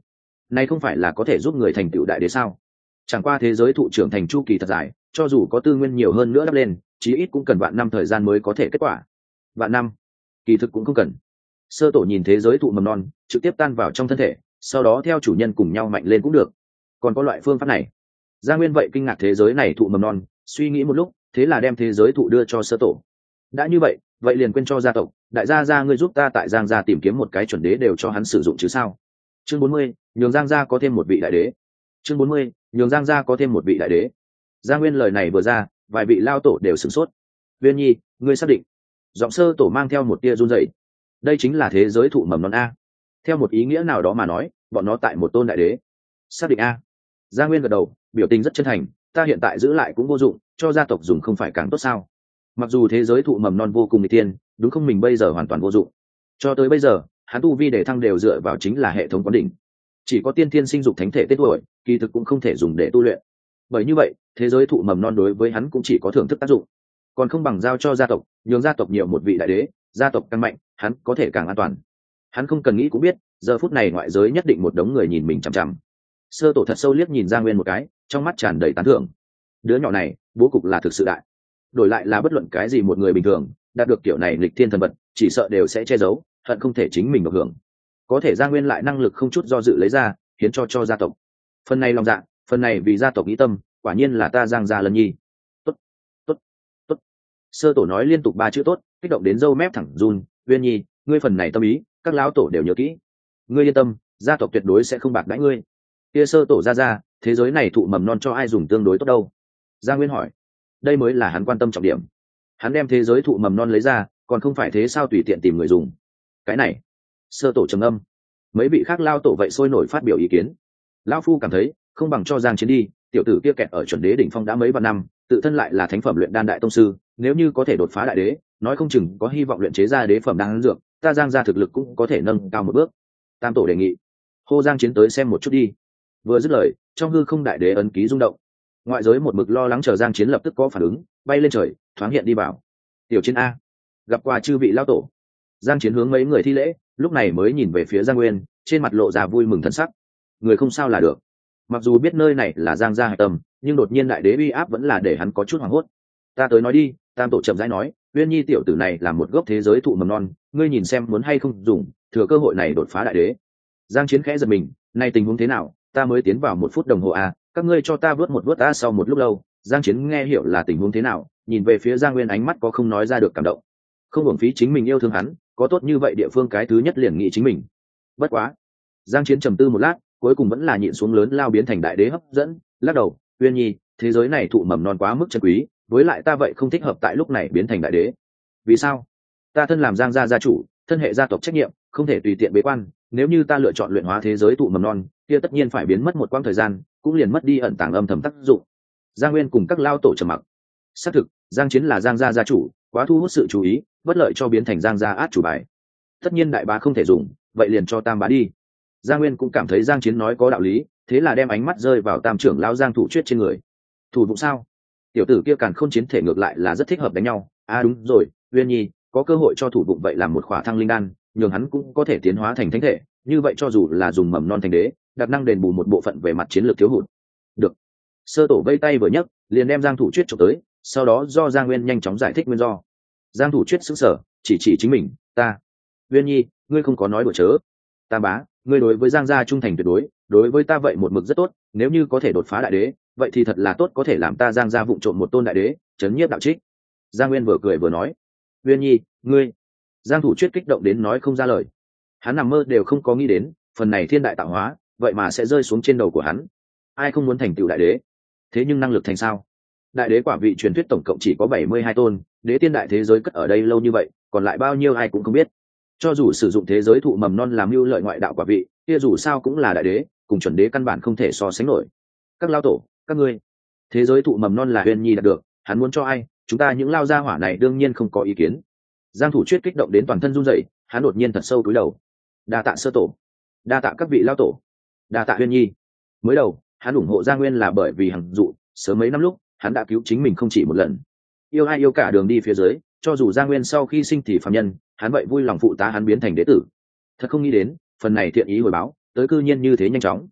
này không phải là có thể giúp người thành tựu đại đế sao? Chẳng qua thế giới thụ trưởng thành chu kỳ thật dài, cho dù có tư nguyên nhiều hơn nữa đắp lên, chí ít cũng cần vạn năm thời gian mới có thể kết quả. Vạn năm kỳ thực cũng không cần. Sơ tổ nhìn thế giới thụ mầm non trực tiếp tan vào trong thân thể, sau đó theo chủ nhân cùng nhau mạnh lên cũng được. Còn có loại phương pháp này? Gia Nguyên vậy kinh ngạc thế giới này thụ mầm non, suy nghĩ một lúc, thế là đem thế giới thụ đưa cho sơ tổ. Đã như vậy, vậy liền quên cho gia tộc, đại gia ngươi giúp ta tại Giang gia tìm kiếm một cái chuẩn đế đều cho hắn sử dụng chứ sao? Chương 40, nhường Giang gia có thêm một vị đại đế. Chương 40, nhường Giang gia có thêm một vị đại đế. Gia Nguyên lời này vừa ra, vài vị lao tổ đều sửng sốt. Viên Nhi, ngươi xác định? Giọng sơ tổ mang theo một tia run rẩy. Đây chính là thế giới thụ mầm non a. Theo một ý nghĩa nào đó mà nói, bọn nó tại một tôn đại đế. Xác định a. Gia Nguyên gật đầu, biểu tình rất chân thành. Ta hiện tại giữ lại cũng vô dụng, cho gia tộc dùng không phải càng tốt sao? Mặc dù thế giới thụ mầm non vô cùng nguy tiên, đúng không, mình bây giờ hoàn toàn vô dụng. Cho tới bây giờ, hắn tu vi để thăng đều dựa vào chính là hệ thống quán đỉnh. Chỉ có tiên thiên sinh dục thánh thể tết tuổi, kỳ thực cũng không thể dùng để tu luyện. Bởi như vậy, thế giới thụ mầm non đối với hắn cũng chỉ có thưởng thức tác dụng, còn không bằng giao cho gia tộc, nhường gia tộc nhiều một vị đại đế, gia tộc càng mạnh, hắn có thể càng an toàn. Hắn không cần nghĩ cũng biết, giờ phút này ngoại giới nhất định một đống người nhìn mình chằm chằm. Sơ tổ thật sâu liếc nhìn Giang Nguyên một cái, trong mắt tràn đầy tán thưởng. Đứa nhỏ này, bố cục là thực sự đại. Đổi lại là bất luận cái gì một người bình thường, đạt được kiểu này lịch thiên thần vật, chỉ sợ đều sẽ che giấu, hận không thể chính mình được hưởng. Có thể Giang Nguyên lại năng lực không chút do dự lấy ra, hiến cho gia tộc. Phần này lòng dạ, phần này vì gia tộc nghĩ tâm, quả nhiên là ta Giang gia Lân Nhi. Tốt, tốt, tốt. Sơ tổ nói liên tục ba chữ tốt, kích động đến râu mép thẳng run. Viên Nhi, ngươi phần này tâm ý, các lão tổ đều nhớ kỹ. Ngươi yên tâm, gia tộc tuyệt đối sẽ không bạc đãi ngươi. Kia sơ tổ ra, thế giới này thụ mầm non cho ai dùng tương đối tốt đâu? Giang Nguyên hỏi. Đây mới là hắn quan tâm trọng điểm. Hắn đem thế giới thụ mầm non lấy ra, còn không phải thế sao tùy tiện tìm người dùng. Cái này, sơ tổ trầm âm. Mấy vị khác lao tổ vậy sôi nổi phát biểu ý kiến. Lão phu cảm thấy, không bằng cho Giang Chiến đi, tiểu tử kia kẹt ở chuẩn đế đỉnh phong đã mấy vạn năm, tự thân lại là thánh phẩm luyện đan đại tông sư, nếu như có thể đột phá đại đế, nói không chừng có hy vọng luyện chế ra đế phẩm đan dược, ta Giang gia thực lực cũng có thể nâng cao một bước. Tam tổ đề nghị, hô Giang Chiến tới xem một chút đi. Vừa dứt lời, trong hư không đại đế ấn ký rung động. Ngoại giới một mực lo lắng chờ Giang Chiến lập tức có phản ứng, bay lên trời, thoáng hiện đi vào. Tiểu Chiến a, gặp qua chư vị lao tổ. Giang Chiến hướng mấy người thi lễ, lúc này mới nhìn về phía Giang Nguyên, trên mặt lộ ra vui mừng thần sắc. Người không sao là được. Mặc dù biết nơi này là Giang gia hạch tâm, nhưng đột nhiên đại đế uy áp vẫn là để hắn có chút hoảng hốt. Ta tới nói đi. Tam tổ chậm rãi nói, Uyên Nhi tiểu tử này là một gốc thế giới thụ mầm non, ngươi nhìn xem muốn hay không dùng, thừa cơ hội này đột phá đại đế. Giang Chiến khẽ giật mình, nay tình huống thế nào, ta mới tiến vào 1 phút đồng hồ à, các ngươi cho ta vớt một vớt ta. Sau một lúc lâu, Giang Chiến nghe hiểu là tình huống thế nào, nhìn về phía Giang Nguyên ánh mắt có không nói ra được cảm động. Không uổng phí chính mình yêu thương hắn, có tốt như vậy địa phương cái thứ nhất liền nghĩ chính mình. Bất quá, Giang Chiến trầm tư một lát, cuối cùng vẫn là nhịn xuống lớn lao biến thành đại đế hấp dẫn, lắc đầu, Uyên Nhi, thế giới này thụ mầm non quá mức chân quý, với lại ta vậy không thích hợp tại lúc này biến thành đại đế. Vì sao? Ta thân làm Giang gia gia chủ, thân hệ gia tộc trách nhiệm, không thể tùy tiện bế quan, nếu như ta lựa chọn luyện hóa thế giới thụ mầm non, kia tất nhiên phải biến mất một quãng thời gian, cũng liền mất đi ẩn tàng âm thầm tác dụng. Giang Nguyên cùng các lao tổ trầm mặc. Xác thực, Giang Chiến là Giang gia gia chủ, quá thu hút sự chú ý, bất lợi cho biến thành Giang gia át chủ bài. Tất nhiên đại bá không thể dùng, vậy liền cho tam bá đi. Giang Nguyên cũng cảm thấy Giang Chiến nói có đạo lý, thế là đem ánh mắt rơi vào tam trưởng lão Giang Thủ Chuyết trên người. Thủ vụ sao? Tiểu tử kia Càn Khôn chiến thể ngược lại là rất thích hợp đánh nhau. À đúng rồi, Uyên Nhi, có cơ hội cho thủ vụ vậy làm một khỏa thăng linh đan, nhường hắn cũng có thể tiến hóa thành thánh thể, như vậy cho dù là dùng mầm non thành đế, đặt năng đền bù một bộ phận về mặt chiến lược thiếu hụt. Được. Sơ tổ vây tay vừa nhấc, liền đem Giang Thủ Chuyết chụp tới, sau đó do Giang Nguyên nhanh chóng giải thích nguyên do. Giang Thủ Chuyết sững sờ, chỉ chính mình, ta. Uyên Nhi, ngươi không có nói đùa chớ. Ta bá, ngươi đối với Giang gia trung thành tuyệt đối, đối với ta vậy một mực rất tốt, nếu như có thể đột phá đại đế, vậy thì thật là tốt, có thể làm ta Giang gia vụng trộm một tôn đại đế, chấn nhiếp đạo trích. Giang Nguyên vừa cười vừa nói, Uyên Nhi, ngươi. Giang Thủ Chuyết kích động đến nói không ra lời. Hắn nằm mơ đều không có nghĩ đến, phần này thiên đại tạo hóa, vậy mà sẽ rơi xuống trên đầu của hắn. Ai không muốn thành tựu đại đế? Thế nhưng năng lực thành sao? Đại đế quả vị truyền thuyết tổng cộng chỉ có 72 tôn, đế tiên đại thế giới cất ở đây lâu như vậy, còn lại bao nhiêu ai cũng không biết. Cho dù sử dụng thế giới thụ mầm non làm mưu lợi ngoại đạo quả vị, kia dù sao cũng là đại đế, cùng chuẩn đế căn bản không thể so sánh nổi. Các lao tổ, các ngươi, thế giới thụ mầm non là Uyên Nhi đạt được, hắn muốn cho ai, chúng ta những lao gia hỏa này đương nhiên không có ý kiến. Giang Thủ Chuyết kích động đến toàn thân run rẩy, hắn đột nhiên thật sâu cúi đầu. Đa tạ sơ tổ, đa tạ các vị lao tổ, đa tạ Uyên Nhi. Mới đầu, hắn ủng hộ Giang Nguyên là bởi vì hằng dụ, sớm mấy năm lúc, hắn đã cứu chính mình không chỉ một lần. Yêu ai yêu cả đường đi phía dưới, cho dù Giang Nguyên sau khi sinh thì phàm nhân, hắn vậy vui lòng phụ tá hắn biến thành đế tử. Thật không nghĩ đến, phần này thiện ý hồi báo, tới cư nhiên như thế nhanh chóng.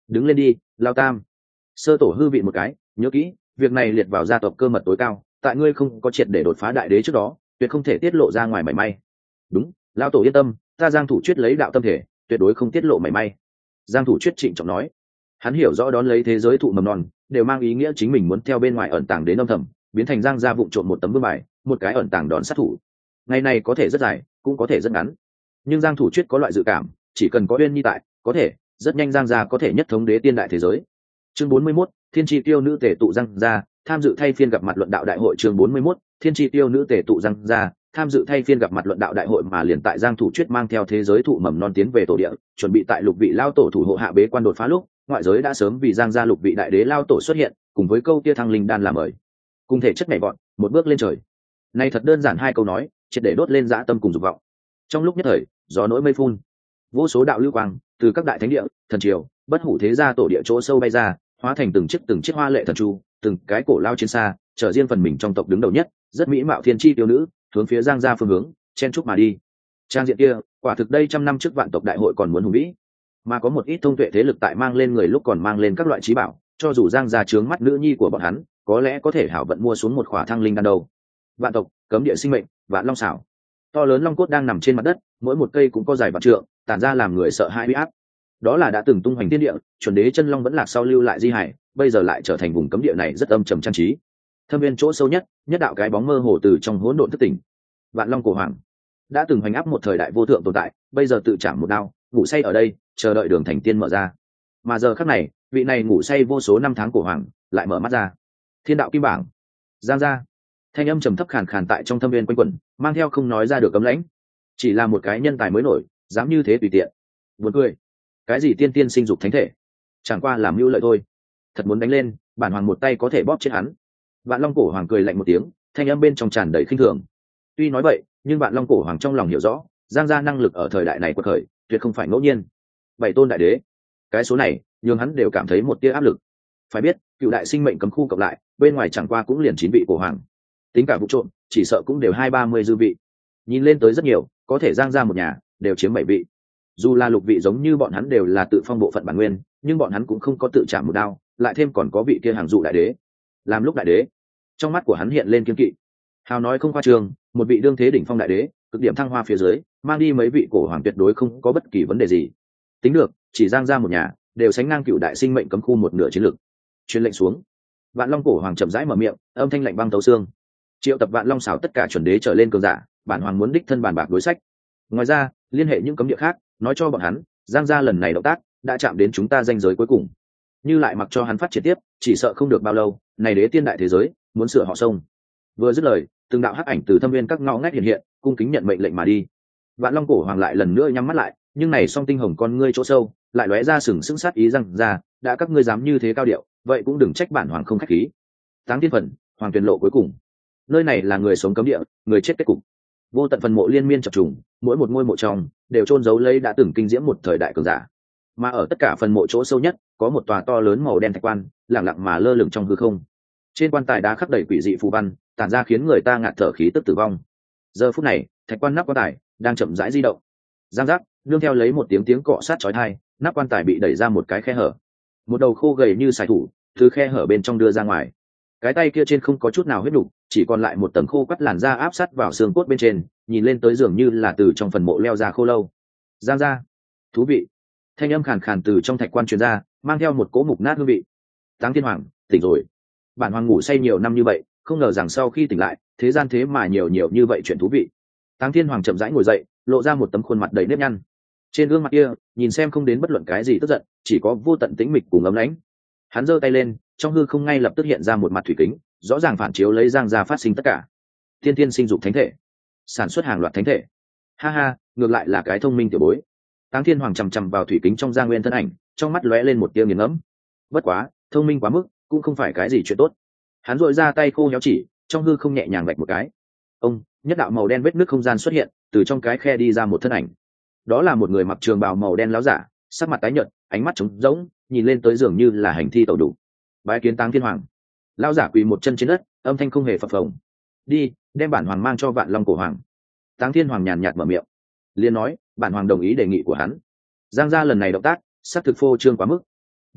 đứng lên đi lao tam. Sơ tổ hư vị một cái, nhớ kỹ, việc này liệt vào gia tộc cơ mật tối cao, tại ngươi không có triệt để đột phá đại đế trước đó tuyệt không thể tiết lộ ra ngoài mảy may. Đúng, lao tổ yên tâm, ta Giang Thủ Chuyết lấy đạo tâm thể tuyệt đối không tiết lộ mảy may. Giang Thủ Chuyết trịnh trọng nói. Hắn hiểu rõ đón lấy thế giới thụ mầm non đều mang ý nghĩa chính mình muốn theo bên ngoài ẩn tàng đến âm thầm, biến thành Giang gia vụng trộm một tấm vương bài, một cái ẩn tàng đòn sát thủ. Ngày này có thể rất dài cũng có thể rất ngắn, nhưng Giang Thủ Chuyết có loại dự cảm, chỉ cần có Uyên Nhi tại, có thể rất nhanh Giang gia có thể nhất thống đế tiên đại thế giới. Chương 41, Thiên Chi Tiêu nữ tể tụ Giang gia, tham dự thay phiên gặp mặt luận đạo đại hội. Chương 41, Thiên Chi Tiêu nữ tể tụ Giang gia, tham dự thay phiên gặp mặt luận đạo đại hội. Mà liền tại Giang Thủ Chuyết mang theo thế giới thụ mầm non tiến về tổ địa, chuẩn bị tại lục vị lao tổ thủ hộ hạ bế quan đột phá lúc, ngoại giới đã sớm vì Giang gia lục vị đại đế lao tổ xuất hiện, cùng với câu kia thăng linh đan làm mời, cùng thể chất nhảy vọt, một bước lên trời. Này thật đơn giản hai câu nói, triệt để đốt lên dã tâm cùng dục vọng. Trong lúc nhất thời, gió nổi mây phun, vô số đạo lưu quang từ các đại thánh địa, thần triều, bất hủ thế gia tổ địa chỗ sâu bay ra, hóa thành từng chiếc hoa lệ thần chu, từng cái cổ lao chiến xa, trở riêng phần mình trong tộc đứng đầu nhất, rất mỹ mạo thiên chi tiêu nữ, hướng phía Giang gia phương hướng chen chúc mà đi. Trang diện kia, quả thực đây trăm năm trước vạn tộc đại hội còn muốn hùng vĩ, mà có một ít thông tuệ thế lực tại mang lên người lúc còn mang lên các loại trí bảo, cho dù Giang gia trướng mắt nữ nhi của bọn hắn, có lẽ có thể hảo vận mua xuống một khỏa thăng linh đan đầu. Vạn tộc, cấm địa sinh mệnh, vạn long xảo, to lớn long cốt đang nằm trên mặt đất, mỗi một cây cũng có dài vạn trượng, tản ra làm người sợ hãi uy áp. Đó là đã từng tung hoành thiên địa, chuẩn đế chân long vẫn lạc sau lưu lại di hải, bây giờ lại trở thành vùng cấm địa này rất âm trầm trang trí. Thâm viên chỗ sâu nhất, nhất đạo cái bóng mơ hồ từ trong hỗn độn thức tỉnh. Vạn long cổ hoàng đã từng hoành áp một thời đại vô thượng tồn tại, bây giờ tự chạm một đao, ngủ say ở đây, chờ đợi đường thành tiên mở ra. Mà giờ khắc này, vị này ngủ say vô số năm tháng cổ hoàng lại mở mắt ra. Thiên đạo kim bảng, Giang gia. Thanh âm trầm thấp khàn khàn tại trong thâm viên quanh quẩn, mang theo không nói ra được cấm lãnh. Chỉ là một cái nhân tài mới nổi, dám như thế tùy tiện. Buồn cười. Cái gì tiên tiên sinh dục thánh thể, chẳng qua làm mưu lợi thôi. Thật muốn đánh lên, bản hoàng một tay có thể bóp chết hắn. Vạn long cổ hoàng cười lạnh một tiếng, thanh âm bên trong tràn đầy khinh thường. Tuy nói vậy, nhưng Vạn long cổ hoàng trong lòng hiểu rõ, Giang gia năng lực ở thời đại này quật khởi, tuyệt không phải ngẫu nhiên. Bảy tôn đại đế, cái số này nhường hắn đều cảm thấy một tia áp lực. Phải biết, cựu đại sinh mệnh cấm khu cộng lại, bên ngoài chẳng qua cũng liền 9 vị cổ hoàng, tính cả vụ trộm chỉ sợ cũng đều 230 dư vị, nhìn lên tới rất nhiều, có thể Giang gia một nhà đều chiếm 7 vị. Dù là lục vị giống như bọn hắn đều là tự phong bộ phận bản nguyên, nhưng bọn hắn cũng không có tự chạm một đao, lại thêm còn có vị kia hàng dụ đại đế làm lúc đại đế. Trong mắt của hắn hiện lên kiên kỵ. Hào nói không khoa trương, một vị đương thế đỉnh phong đại đế, cực điểm thăng hoa phía dưới, mang đi mấy vị cổ hoàng tuyệt đối không có bất kỳ vấn đề gì. Tính được, chỉ Giang gia một nhà đều sánh ngang cựu đại sinh mệnh cấm khu một nửa chiến lực. Truyền lệnh xuống. Vạn long cổ hoàng chậm rãi mở miệng, âm thanh lạnh băng thấu xương. Triệu tập Vạn long xảo tất cả chuẩn đế trở lên cường giả, bản hoàng muốn đích thân bàn bạc đối sách. Ngoài ra, liên hệ những cấm địa khác, nói cho bọn hắn, Giang gia lần này động tác đã chạm đến chúng ta ranh giới cuối cùng. Như lại mặc cho hắn phát triển tiếp, chỉ sợ không được bao lâu, này đế tiên đại thế giới muốn sửa họ sông. Vừa dứt lời, từng đạo hắc ảnh từ thâm viên các ngõ ngách hiện hiện, cung kính nhận mệnh lệnh mà đi. Vạn long cổ hoàng lại lần nữa nhắm mắt lại, nhưng này song tinh hồng con ngươi chỗ sâu lại lóe ra sừng sững sát ý rằng ra, đã các ngươi dám như thế cao điệu, vậy cũng đừng trách bản hoàng không khách khí. Táng thiên phần, hoàng tuyển lộ cuối cùng. Nơi này là người sống cấm địa, người chết kết cục. Vô tận phần mộ liên miên chập trùng, mỗi một ngôi mộ trong đều chôn giấu lấy đã từng kinh diễm một thời đại cường giả. Mà ở tất cả phần mộ chỗ sâu nhất, có một tòa to lớn màu đen thạch quan, lặng lặng mà lơ lửng trong hư không. Trên quan tài đá khắc đầy quỷ dị phù văn, tản ra khiến người ta ngạt thở khí tức tử vong. Giờ phút này, thạch quan nắp quan tài đang chậm rãi di động. Giang giác, nương theo lấy một tiếng cọ sát chói tai, nắp quan tài bị đẩy ra một cái khe hở. Một đầu khô gầy như sải thủ từ khe hở bên trong đưa ra ngoài. Cái tay kia trên không có chút nào huyết đủ, chỉ còn lại một tầng khô quắt làn da áp sát vào xương cốt bên trên, nhìn lên tới dường như là từ trong phần mộ leo ra khô lâu. Giang gia, thú vị. Thanh âm khàn khàn từ trong thạch quan truyền ra, mang theo một cỗ mục nát hương vị. Táng thiên hoàng, tỉnh rồi. Bản hoàng ngủ say nhiều năm như vậy, không ngờ rằng sau khi tỉnh lại, thế gian thế mà nhiều như vậy chuyện thú vị. Táng thiên hoàng chậm rãi ngồi dậy, lộ ra một tấm khuôn mặt đầy nếp nhăn. Trên gương mặt kia, nhìn xem không đến bất luận cái gì tức giận, chỉ có vô tận tĩnh mịch cùng ấm lãnh. Hắn giơ tay lên, trong hư không ngay lập tức hiện ra một mặt thủy kính, rõ ràng phản chiếu lấy Giang gia phát sinh tất cả. Tiên tiên sinh dục thánh thể, sản xuất hàng loạt thánh thể. Ha ha, ngược lại là cái thông minh tiểu bối. Táng thiên hoàng chằm chằm vào thủy kính trong Giang Nguyên thân ảnh, trong mắt lóe lên một tia nghiền ngẫm. Bất quá, thông minh quá mức, cũng không phải cái gì chuyện tốt. Hắn dội ra tay khô nhéo chỉ, trong hư không nhẹ nhàng vạch một cái. Ông, nhất đạo màu đen vết nước không gian xuất hiện, từ trong cái khe đi ra một thân ảnh. Đó là một người mặc trường bào màu đen láo giả, sắc mặt tái nhợt, ánh mắt trống rỗng, nhìn lên tới dường như là hành thi tẩu đủ. Bái kiến Táng thiên hoàng. Lão giả quỳ một chân trên đất, âm thanh không hề phập phồng. Đi, đem bản hoàng mang cho Vạn long cổ hoàng. Táng thiên hoàng nhàn nhạt mở miệng, liền nói, bản hoàng đồng ý đề nghị của hắn. Giang gia lần này động tác, xác thực phô trương quá mức.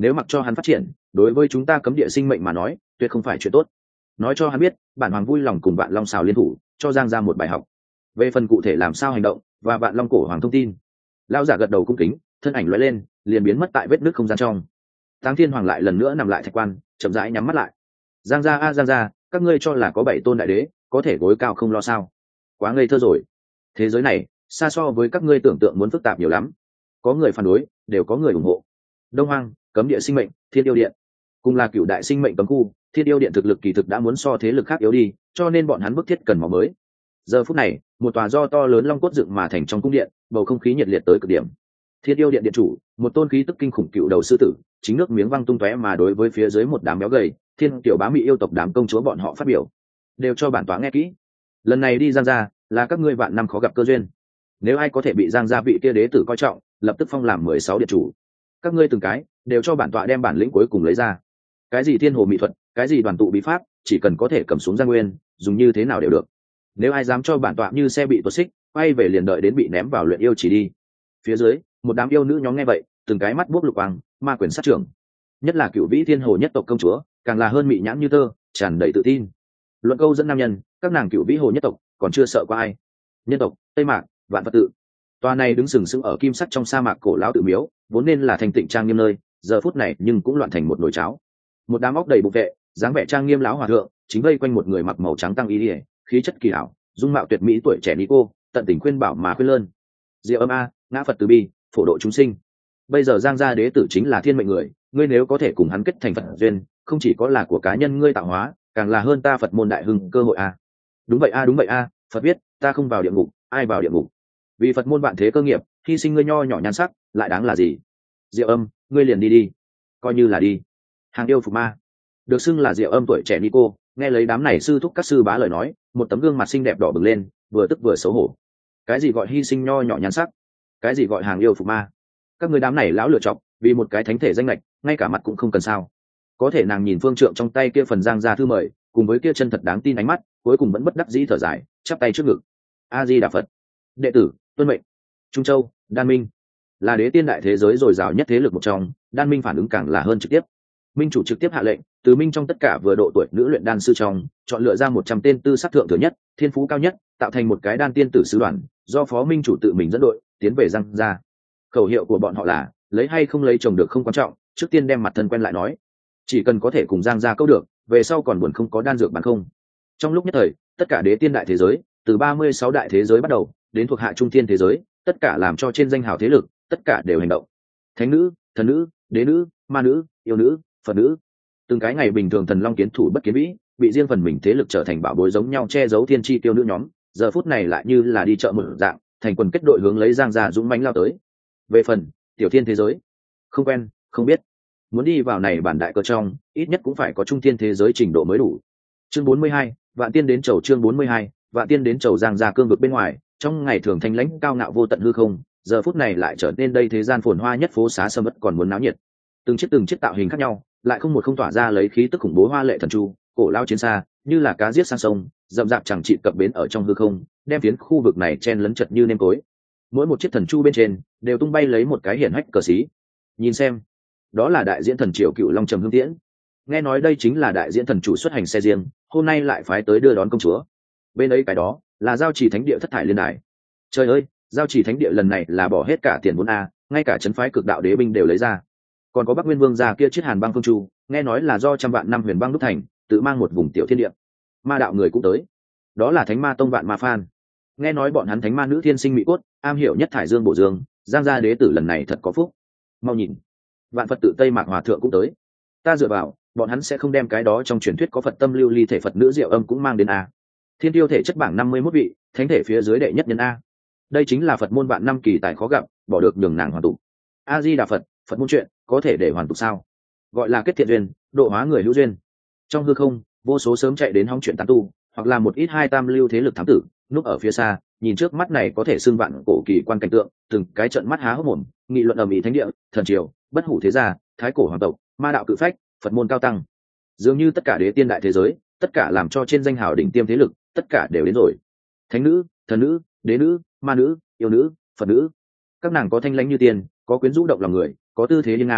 nếu mặc cho hắn phát triển, đối với chúng ta cấm địa sinh mệnh mà nói tuyệt không phải chuyện tốt. Nói cho hắn biết bản hoàng vui lòng cùng Vạn Long xào liên thủ, cho Giang gia một bài học. Về phần cụ thể làm sao hành động và Vạn Long cổ hoàng thông tin, lão giả gật đầu cung kính, thân ảnh lóe lên liền biến mất tại vết nứt không gian trong. Táng Thiên Hoàng lại lần nữa nằm lại thạch quan, chậm rãi nhắm mắt lại. Giang gia a Giang gia, các ngươi cho là có 7 tôn đại đế có thể gối cao không lo sao? Quá ngây thơ rồi. Thế giới này xa so với các ngươi tưởng tượng muốn phức tạp nhiều lắm. Có người phản đối, đều có người ủng hộ. Đông Hoang, cấm địa sinh mệnh, Thiên Yêu Điện, cùng là cựu đại sinh mệnh cấm khu, Thiên Yêu Điện thực lực kỳ thực đã muốn so thế lực khác yếu đi, cho nên bọn hắn bức thiết cần máu mới. Giờ phút này, một tòa do to lớn long cốt dựng mà thành trong cung điện, bầu không khí nhiệt liệt tới cực điểm. Thiên Yêu Điện điện chủ, một tôn khí tức kinh khủng cựu đầu sư tử, chính nước miếng văng tung tóe mà đối với phía dưới một đám béo gầy, thiên tiểu bá mỹ yêu tộc đám công chúa bọn họ phát biểu, đều cho bản tọa nghe kỹ. Lần này đi Giang gia là các ngươi vạn năm khó gặp cơ duyên, nếu ai có thể bị Giang gia vị kia đế tử coi trọng, lập tức phong làm 16 điện chủ. Các ngươi từng cái đều cho bản tọa đem bản lĩnh cuối cùng lấy ra. Cái gì thiên hồ mỹ thuật, cái gì đoàn tụ bí pháp, chỉ cần có thể cầm xuống Giang Nguyên, dùng như thế nào đều được. Nếu ai dám cho bản tọa như xe bị tuột xích, quay về liền đợi đến bị ném vào luyện yêu chỉ đi. Phía dưới, một đám yêu nữ nhóm nghe vậy, từng cái mắt buốc lục quang, ma quyền sát trưởng. Nhất là cựu vĩ thiên hồ nhất tộc công chúa, càng là hơn mị nhãn như tơ, tràn đầy tự tin. Luận câu dẫn nam nhân, các nàng cựu vĩ hồ nhất tộc còn chưa sợ qua ai. Nhân tộc Tây Mạc, Vạn Phật tự, tòa này đứng sừng sững ở kim sắc trong sa mạc cổ lão tự miếu, vốn nên là thành tịnh trang nghiêm nơi, giờ phút này nhưng cũng loạn thành một nồi cháo. Một đám óc đầy bụng vệ, dáng vẻ trang nghiêm lão hòa thượng, chính vây quanh một người mặc màu trắng tăng y liễu, khí chất kỳ hảo, dung mạo tuyệt mỹ tuổi trẻ ni cô, tận tình khuyên bảo mà khuyên lơn. Diệu âm a, ngã Phật từ bi, phổ độ chúng sinh. Bây giờ Giang gia đế tử chính là thiên mệnh người, ngươi nếu có thể cùng hắn kết thành Phật duyên, không chỉ có là của cá nhân ngươi tạo hóa, càng là hơn ta Phật môn đại hưng cơ hội a. Đúng vậy a, đúng vậy a, Phật biết, ta không vào địa ngục, ai vào địa ngục? Vì Phật môn vạn thế cơ nghiệp, hy sinh ngươi nho nhỏ nhan sắc, lại đáng là gì? Diệu âm, ngươi liền đi đi, coi như là đi. Hàng yêu phục ma, được xưng là Diệu âm tuổi trẻ Nico, nghe lấy đám này sư thúc các sư bá lời nói, một tấm gương mặt xinh đẹp đỏ bừng lên, vừa tức vừa xấu hổ. Cái gì gọi hy sinh nho nhỏ nhan sắc? Cái gì gọi hàng yêu phục ma? Các người đám này lão lựa chọc, vì một cái thánh thể danh lệch, ngay cả mặt cũng không cần sao? Có thể nàng nhìn phương trượng trong tay kia phần Giang gia thư mời, cùng với kia chân thật đáng tin ánh mắt, cuối cùng vẫn bất đắc dĩ thở dài, chắp tay trước ngực. A Di Đà Phật. Đệ tử tuân mệnh. Trung Châu, Đan Minh là đế tiên đại thế giới dồi dào nhất thế lực một trong, Đan Minh phản ứng càng là hơn trực tiếp. Minh chủ trực tiếp hạ lệnh, từ Minh trong tất cả vừa độ tuổi nữ luyện đan sư trong, chọn lựa ra 100 tên tư sắc thượng thừa nhất, thiên phú cao nhất, tạo thành một cái đan tiên tử sứ đoàn, do phó Minh chủ tự mình dẫn đội, tiến về Giang gia. Khẩu hiệu của bọn họ là, lấy hay không lấy chồng được không quan trọng, trước tiên đem mặt thân quen lại nói. Chỉ cần có thể cùng Giang gia câu được, về sau còn buồn không có đan dược bán không. Trong lúc nhất thời, tất cả đế tiên đại thế giới, từ 36 đại thế giới bắt đầu, đến thuộc hạ trung thiên thế giới, tất cả làm cho trên danh hào thế lực, tất cả đều hành động. Thánh nữ, thần nữ, đế nữ, ma nữ, yêu nữ, Phật nữ, từng cái ngày bình thường thần long kiến thủ bất kiến vĩ, bị riêng phần mình thế lực trở thành bảo bối giống nhau che giấu thiên chi tiêu nữ nhóm, giờ phút này lại như là đi chợ mở dạng, thành quần kết đội hướng lấy Giang gia dũng mãnh lao tới. Về phần tiểu thiên thế giới, không quen, không biết, muốn đi vào này bản đại cơ trong, ít nhất cũng phải có trung thiên thế giới trình độ mới đủ. Chương 42, vạn tiên đến chầu. Chương 42, vạn tiên đến chầu. Giang gia cương vực bên ngoài, trong ngày thường thanh lãnh cao ngạo vô tận hư không, giờ phút này lại trở nên đây thế gian phồn hoa nhất phố xá sầm uất còn muốn náo nhiệt. Từng chiếc tạo hình khác nhau, lại không một không tỏa ra lấy khí tức khủng bố hoa lệ thần chu, cổ lao chiến xa, như là cá giết sang sông, rậm rạp chẳng trị cập bến ở trong hư không, đem phiến khu vực này chen lấn chật như nêm tối. Mỗi một chiếc thần chu bên trên đều tung bay lấy một cái hiển hách cờ xí. Nhìn xem, đó là đại diễn thần triều Cựu Long Trầm Hương Tiễn. Nghe nói đây chính là đại diễn thần chủ xuất hành xe riêng, hôm nay lại phái tới đưa đón công chúa. Bên ấy cái đó là giao trì thánh địa thất thải liên đài. Trời ơi, giao trì thánh địa lần này là bỏ hết cả tiền vốn a, ngay cả trấn phái cực đạo đế binh đều lấy ra. Còn có Bắc Nguyên Vương gia kia chiếc Hàn Băng Phương Chu, nghe nói là do trăm vạn năm huyền băng đúc thành, tự mang một vùng tiểu thiên địa. Ma đạo người cũng tới, đó là Thánh Ma Tông Vạn Ma Phan. Nghe nói bọn hắn Thánh Ma nữ thiên sinh mỹ cốt, am hiểu nhất thải dương bổ dương, Giang gia đế tử lần này thật có phúc. Mau nhìn, Vạn Phật tự Tây Mạc Hòa thượng cũng tới. Ta dựa vào, bọn hắn sẽ không đem cái đó trong truyền thuyết có Phật tâm lưu ly thể Phật nữ Diệu Âm cũng mang đến a. Thiên tiêu thể chất bảng 51 vị, thánh thể phía dưới đệ nhất nhân a. Đây chính là Phật môn vạn năm kỳ tài khó gặp, bỏ được nhường nàng hoàn tụ. A Di Đà Phật, Phật môn chuyện có thể để hoàn tụ sao? Gọi là kết thiện duyên, độ hóa người hữu duyên. Trong hư không, vô số sớm chạy đến hóng chuyện tán tu, hoặc là một ít hai tam lưu thế lực thám tử, núp ở phía xa, nhìn trước mắt này có thể xưng vạn cổ kỳ quan cảnh tượng, từng cái trận mắt há hốc mồm, nghị luận ầm ĩ thánh địa, thần triều, bất hủ thế gia, thái cổ hoàng tộc, ma đạo cự phách, Phật môn cao tăng. Dường như tất cả đế tiên đại thế giới, tất cả làm cho trên danh hào đỉnh tiêm thế lực, tất cả đều đến rồi. Thánh nữ, thần nữ, đế nữ, ma nữ, yêu nữ, Phật nữ, các nàng có thanh lãnh như tiền, có quyến rũ động lòng người, có tư thế hiên ngang,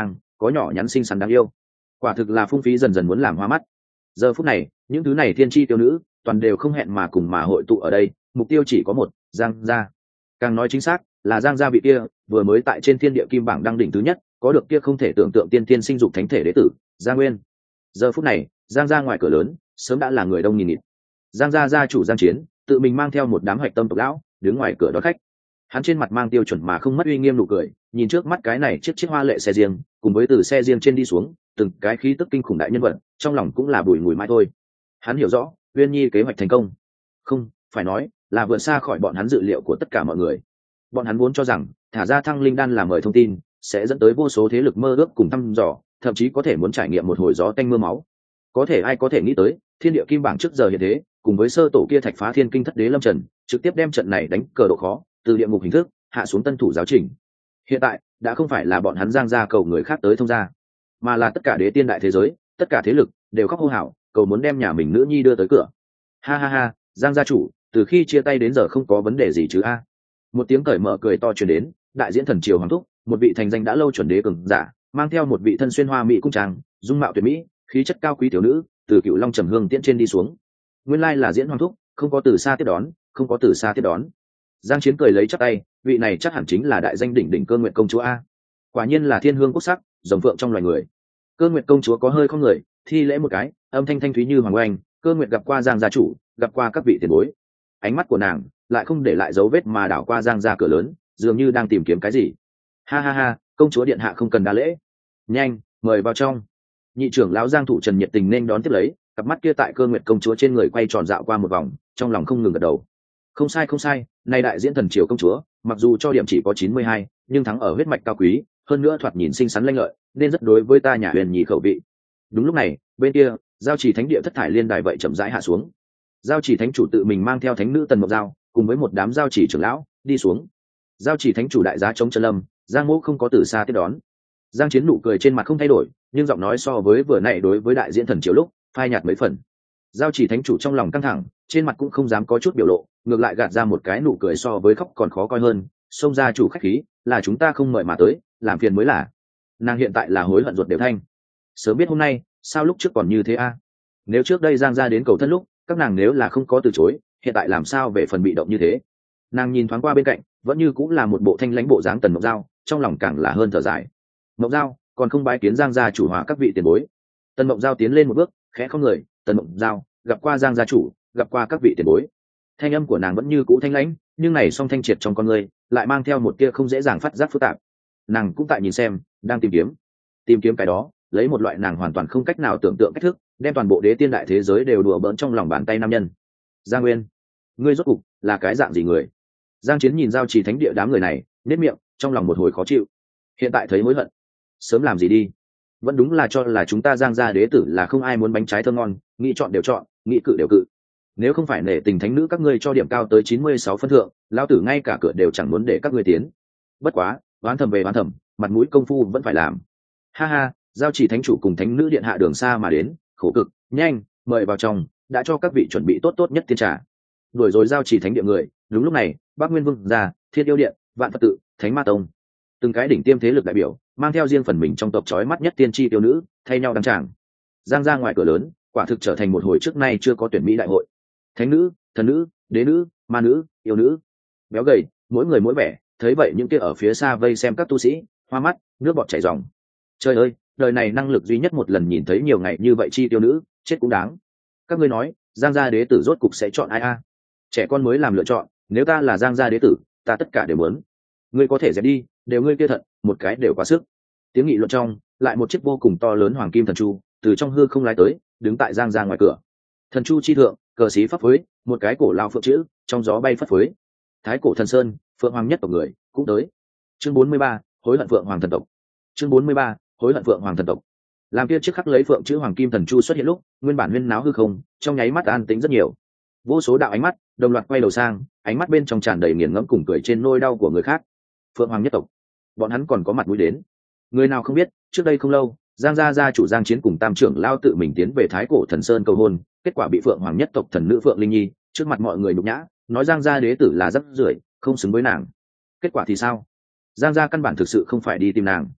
có nhỏ nhắn xinh xắn đáng yêu, quả thực là phung phí dần dần muốn làm hoa mắt. Giờ phút này những thứ này thiên chi tiêu nữ toàn đều không hẹn mà cùng mà hội tụ ở đây, mục tiêu chỉ có một: Giang gia. Càng nói chính xác là Giang gia vị kia vừa mới tại trên thiên địa kim bảng đăng đỉnh thứ nhất, có được kia không thể tưởng tượng tiên tiên sinh dục thánh thể đế tử Giang Nguyên. Giờ phút này Giang gia ngoài cửa lớn sớm đã là người đông nghìn nghịt. Giang gia gia chủ Giang Chiến tự mình mang theo một đám hoạch tâm tộc lão đứng ngoài cửa đón khách. Hắn trên mặt mang tiêu chuẩn mà không mất uy nghiêm nụ cười, nhìn trước mắt cái này chiếc hoa lệ xe riêng, cùng với từ xe riêng trên đi xuống từng cái khí tức kinh khủng đại nhân vật, trong lòng cũng là bùi ngùi mãi thôi. Hắn hiểu rõ Uyên Nhi kế hoạch thành công, không phải nói là vượt xa khỏi bọn hắn dự liệu của tất cả mọi người. Bọn hắn vốn cho rằng thả ra Thăng Linh Đan làm mời thông tin sẽ dẫn tới vô số thế lực mơ ước cùng thăm dò, thậm chí có thể muốn trải nghiệm một hồi gió tanh mưa máu. Có thể ai có thể nghĩ tới thiên địa kim bảng trước giờ hiện thế, cùng với sơ tổ kia thạch phá thiên kinh thất đế lâm trần trực tiếp đem trận này đánh cờ độ khó từ địa ngục hình thức hạ xuống tân thủ giáo trình. Hiện tại đã không phải là bọn hắn Giang gia cầu người khác tới thông gia, mà là tất cả đế tiên đại thế giới, tất cả thế lực đều khóc hô hào cầu muốn đem nhà mình nữ nhi đưa tới cửa. Ha ha ha, Giang gia chủ, từ khi chia tay đến giờ không có vấn đề gì chứ a? Một tiếng cởi mở cười to truyền đến, đại diễn thần triều hoàng thúc, một vị thành danh đã lâu chuẩn đế cường giả, mang theo một vị thân xuyên hoa mỹ cung trang, dung mạo tuyệt mỹ, khí chất cao quý tiểu nữ, từ Cựu Long Trầm Hương tiễn trên đi xuống. Nguyên lai là diễn hoàng thúc, không có từ xa tiếp đón, không có từ xa tiếp đón. Giang Chiến cười lấy chắp tay, vị này chắc hẳn chính là đại danh đỉnh đỉnh Cơ Nguyệt công chúa a. Quả nhiên là thiên hương quốc sắc, rồng phượng trong loài người. Cơ Nguyệt công chúa có hơi không người, thi lễ một cái, âm thanh thanh thúy như hoàng oanh. Cơ Nguyệt gặp qua Giang gia chủ, gặp qua các vị tiền bối. Ánh mắt của nàng lại không để lại dấu vết mà đảo qua Giang gia cửa lớn, dường như đang tìm kiếm cái gì. Ha ha ha, công chúa điện hạ không cần đa lễ, nhanh mời vào trong. Nhị trưởng lão Giang Thủ Trần nhiệt tình nên đón tiếp lấy, cặp mắt kia tại Cơ Nguyệt công chúa trên người quay tròn dạo qua một vòng, trong lòng không ngừng gật đầu. Không sai không sai, nay đại diễn thần triều công chúa mặc dù cho điểm chỉ có 92, nhưng thắng ở huyết mạch cao quý, hơn nữa thoạt nhìn xinh xắn lanh lợi, nên rất đối với ta nhà Huyền Nhi khẩu vị. Đúng lúc này bên kia giao chỉ thánh địa thất thải liên đài vậy chậm rãi hạ xuống. Giao chỉ thánh chủ tự mình mang theo thánh nữ Tần Mộc Giao cùng với một đám giao chỉ trưởng lão đi xuống. Giao chỉ thánh chủ đại giá chống chân lâm, Giang Mỗ không có từ xa tiếp đón. Giang Chiến nụ cười trên mặt không thay đổi, nhưng giọng nói so với vừa nãy đối với đại diễn thần triều lúc phai nhạt mấy phần. Giao chỉ thánh chủ trong lòng căng thẳng, trên mặt cũng không dám có chút biểu lộ, ngược lại gạt ra một cái nụ cười so với khóc còn khó coi hơn. Xông ra chủ khách khí, là chúng ta không mời mà tới, làm phiền mới là. Nàng hiện tại là hối hận ruột đều thanh. Sớm biết hôm nay, sao lúc trước còn như thế a? Nếu trước đây Giang gia đến cầu thân lúc, các nàng nếu là không có từ chối, hiện tại làm sao về phần bị động như thế? Nàng nhìn thoáng qua bên cạnh, vẫn như cũng là một bộ thanh lãnh bộ dáng Tần Mộc Giao, trong lòng càng là hơn thở dài. Mộc Giao, còn không bái kiến Giang gia chủ hòa các vị tiền bối. Tần Mộc Giao tiến lên một bước, khẽ không người, Tần Mộc Giao, gặp qua Giang gia chủ, gặp qua các vị tiền bối. Thanh âm của nàng vẫn như cũ thanh lãnh, nhưng này song thanh triệt trong con người lại mang theo một tia không dễ dàng phát giác phức tạp. Nàng cũng tại nhìn xem, đang tìm kiếm cái đó, lấy một loại nàng hoàn toàn không cách nào tưởng tượng cách thức, đem toàn bộ đế tiên đại thế giới đều đùa bỡn trong lòng bàn tay nam nhân. Giang Nguyên, ngươi rốt cục là cái dạng gì người? Giang Chiến nhìn giao trì thánh địa đám người này, nếp miệng, trong lòng một hồi khó chịu. Hiện tại thấy hối hận, sớm làm gì đi. Vẫn đúng là cho là chúng ta Giang gia đế tử là không ai muốn bánh trái thơm ngon, nghĩ chọn đều chọn, nghĩ cự đều cự. Nếu không phải nể tình thánh nữ các ngươi cho điểm cao tới 96 phân thượng, lão tử ngay cả cửa đều chẳng muốn để các ngươi tiến. Bất quá, oán thầm về oán thầm, mặt mũi công phu vẫn phải làm. Ha ha, giao chỉ thánh chủ cùng thánh nữ điện hạ đường xa mà đến, khổ cực, nhanh mời vào trong, đã cho các vị chuẩn bị tốt nhất tiên trà. Đuổi rồi giao chỉ thánh địa người, đúng lúc này Bắc Nguyên Vương gia, Thiên Yêu Điện, Vạn Phật Tự, Thánh Ma Tông, từng cái đỉnh tiêm thế lực đại biểu mang theo riêng phần mình trong tộc chói mắt nhất tiên tri tiêu nữ thay nhau đăng tràng. Giang ra ngoài cửa lớn quả thực trở thành một hồi trước nay chưa có tuyển mỹ đại hội. Thánh nữ, thần nữ, đế nữ, ma nữ, yêu nữ, béo gầy, mỗi người mỗi vẻ, thấy vậy những kia ở phía xa vây xem các tu sĩ hoa mắt nước bọt chảy ròng. Trời ơi, đời này năng lực duy nhất một lần nhìn thấy nhiều ngày như vậy chi tiêu nữ, chết cũng đáng. Các ngươi nói Giang gia đế tử rốt cục sẽ chọn ai a? Trẻ con mới làm lựa chọn, nếu ta là Giang gia đế tử, ta tất cả đều muốn. Ngươi có thể dẹp đi, đều ngươi kia thận, một cái đều quá sức. Tiếng nghị luận trong, lại một chiếc vô cùng to lớn hoàng kim thần chu từ trong hư không lái tới, đứng tại Giang gia ngoài cửa. Thần chu chi thượng, cờ xí phấp phới, một cái cổ lao phượng chữ trong gió bay phất phới. Thái cổ thần sơn, phượng hoàng nhất tộc người cũng tới. Chương 43, hối hận phượng hoàng thần tộc. Chương 43, hối hận phượng hoàng thần tộc. Làm kia chiếc khắc lấy phượng chữ hoàng kim thần chu xuất hiện lúc, nguyên bản huyên náo hư không trong nháy mắt an tĩnh rất nhiều. Vô số đạo ánh mắt đồng loạt quay đầu sang, ánh mắt bên trong tràn đầy nghiền ngẫm cùng cười trên nỗi đau của người khác. Phượng hoàng nhất tộc, bọn hắn còn có mặt mũi đến. Người nào không biết, trước đây không lâu Giang gia gia chủ Giang Chiến cùng tam trưởng lao tự mình tiến về Thái cổ thần sơn cầu hôn, kết quả bị phượng hoàng nhất tộc thần nữ Phượng Linh Nhi trước mặt mọi người nhục nhã, nói Giang gia đế tử là rắc rưởi, không xứng với nàng. Kết quả thì sao? Giang gia căn bản thực sự không phải đi tìm nàng.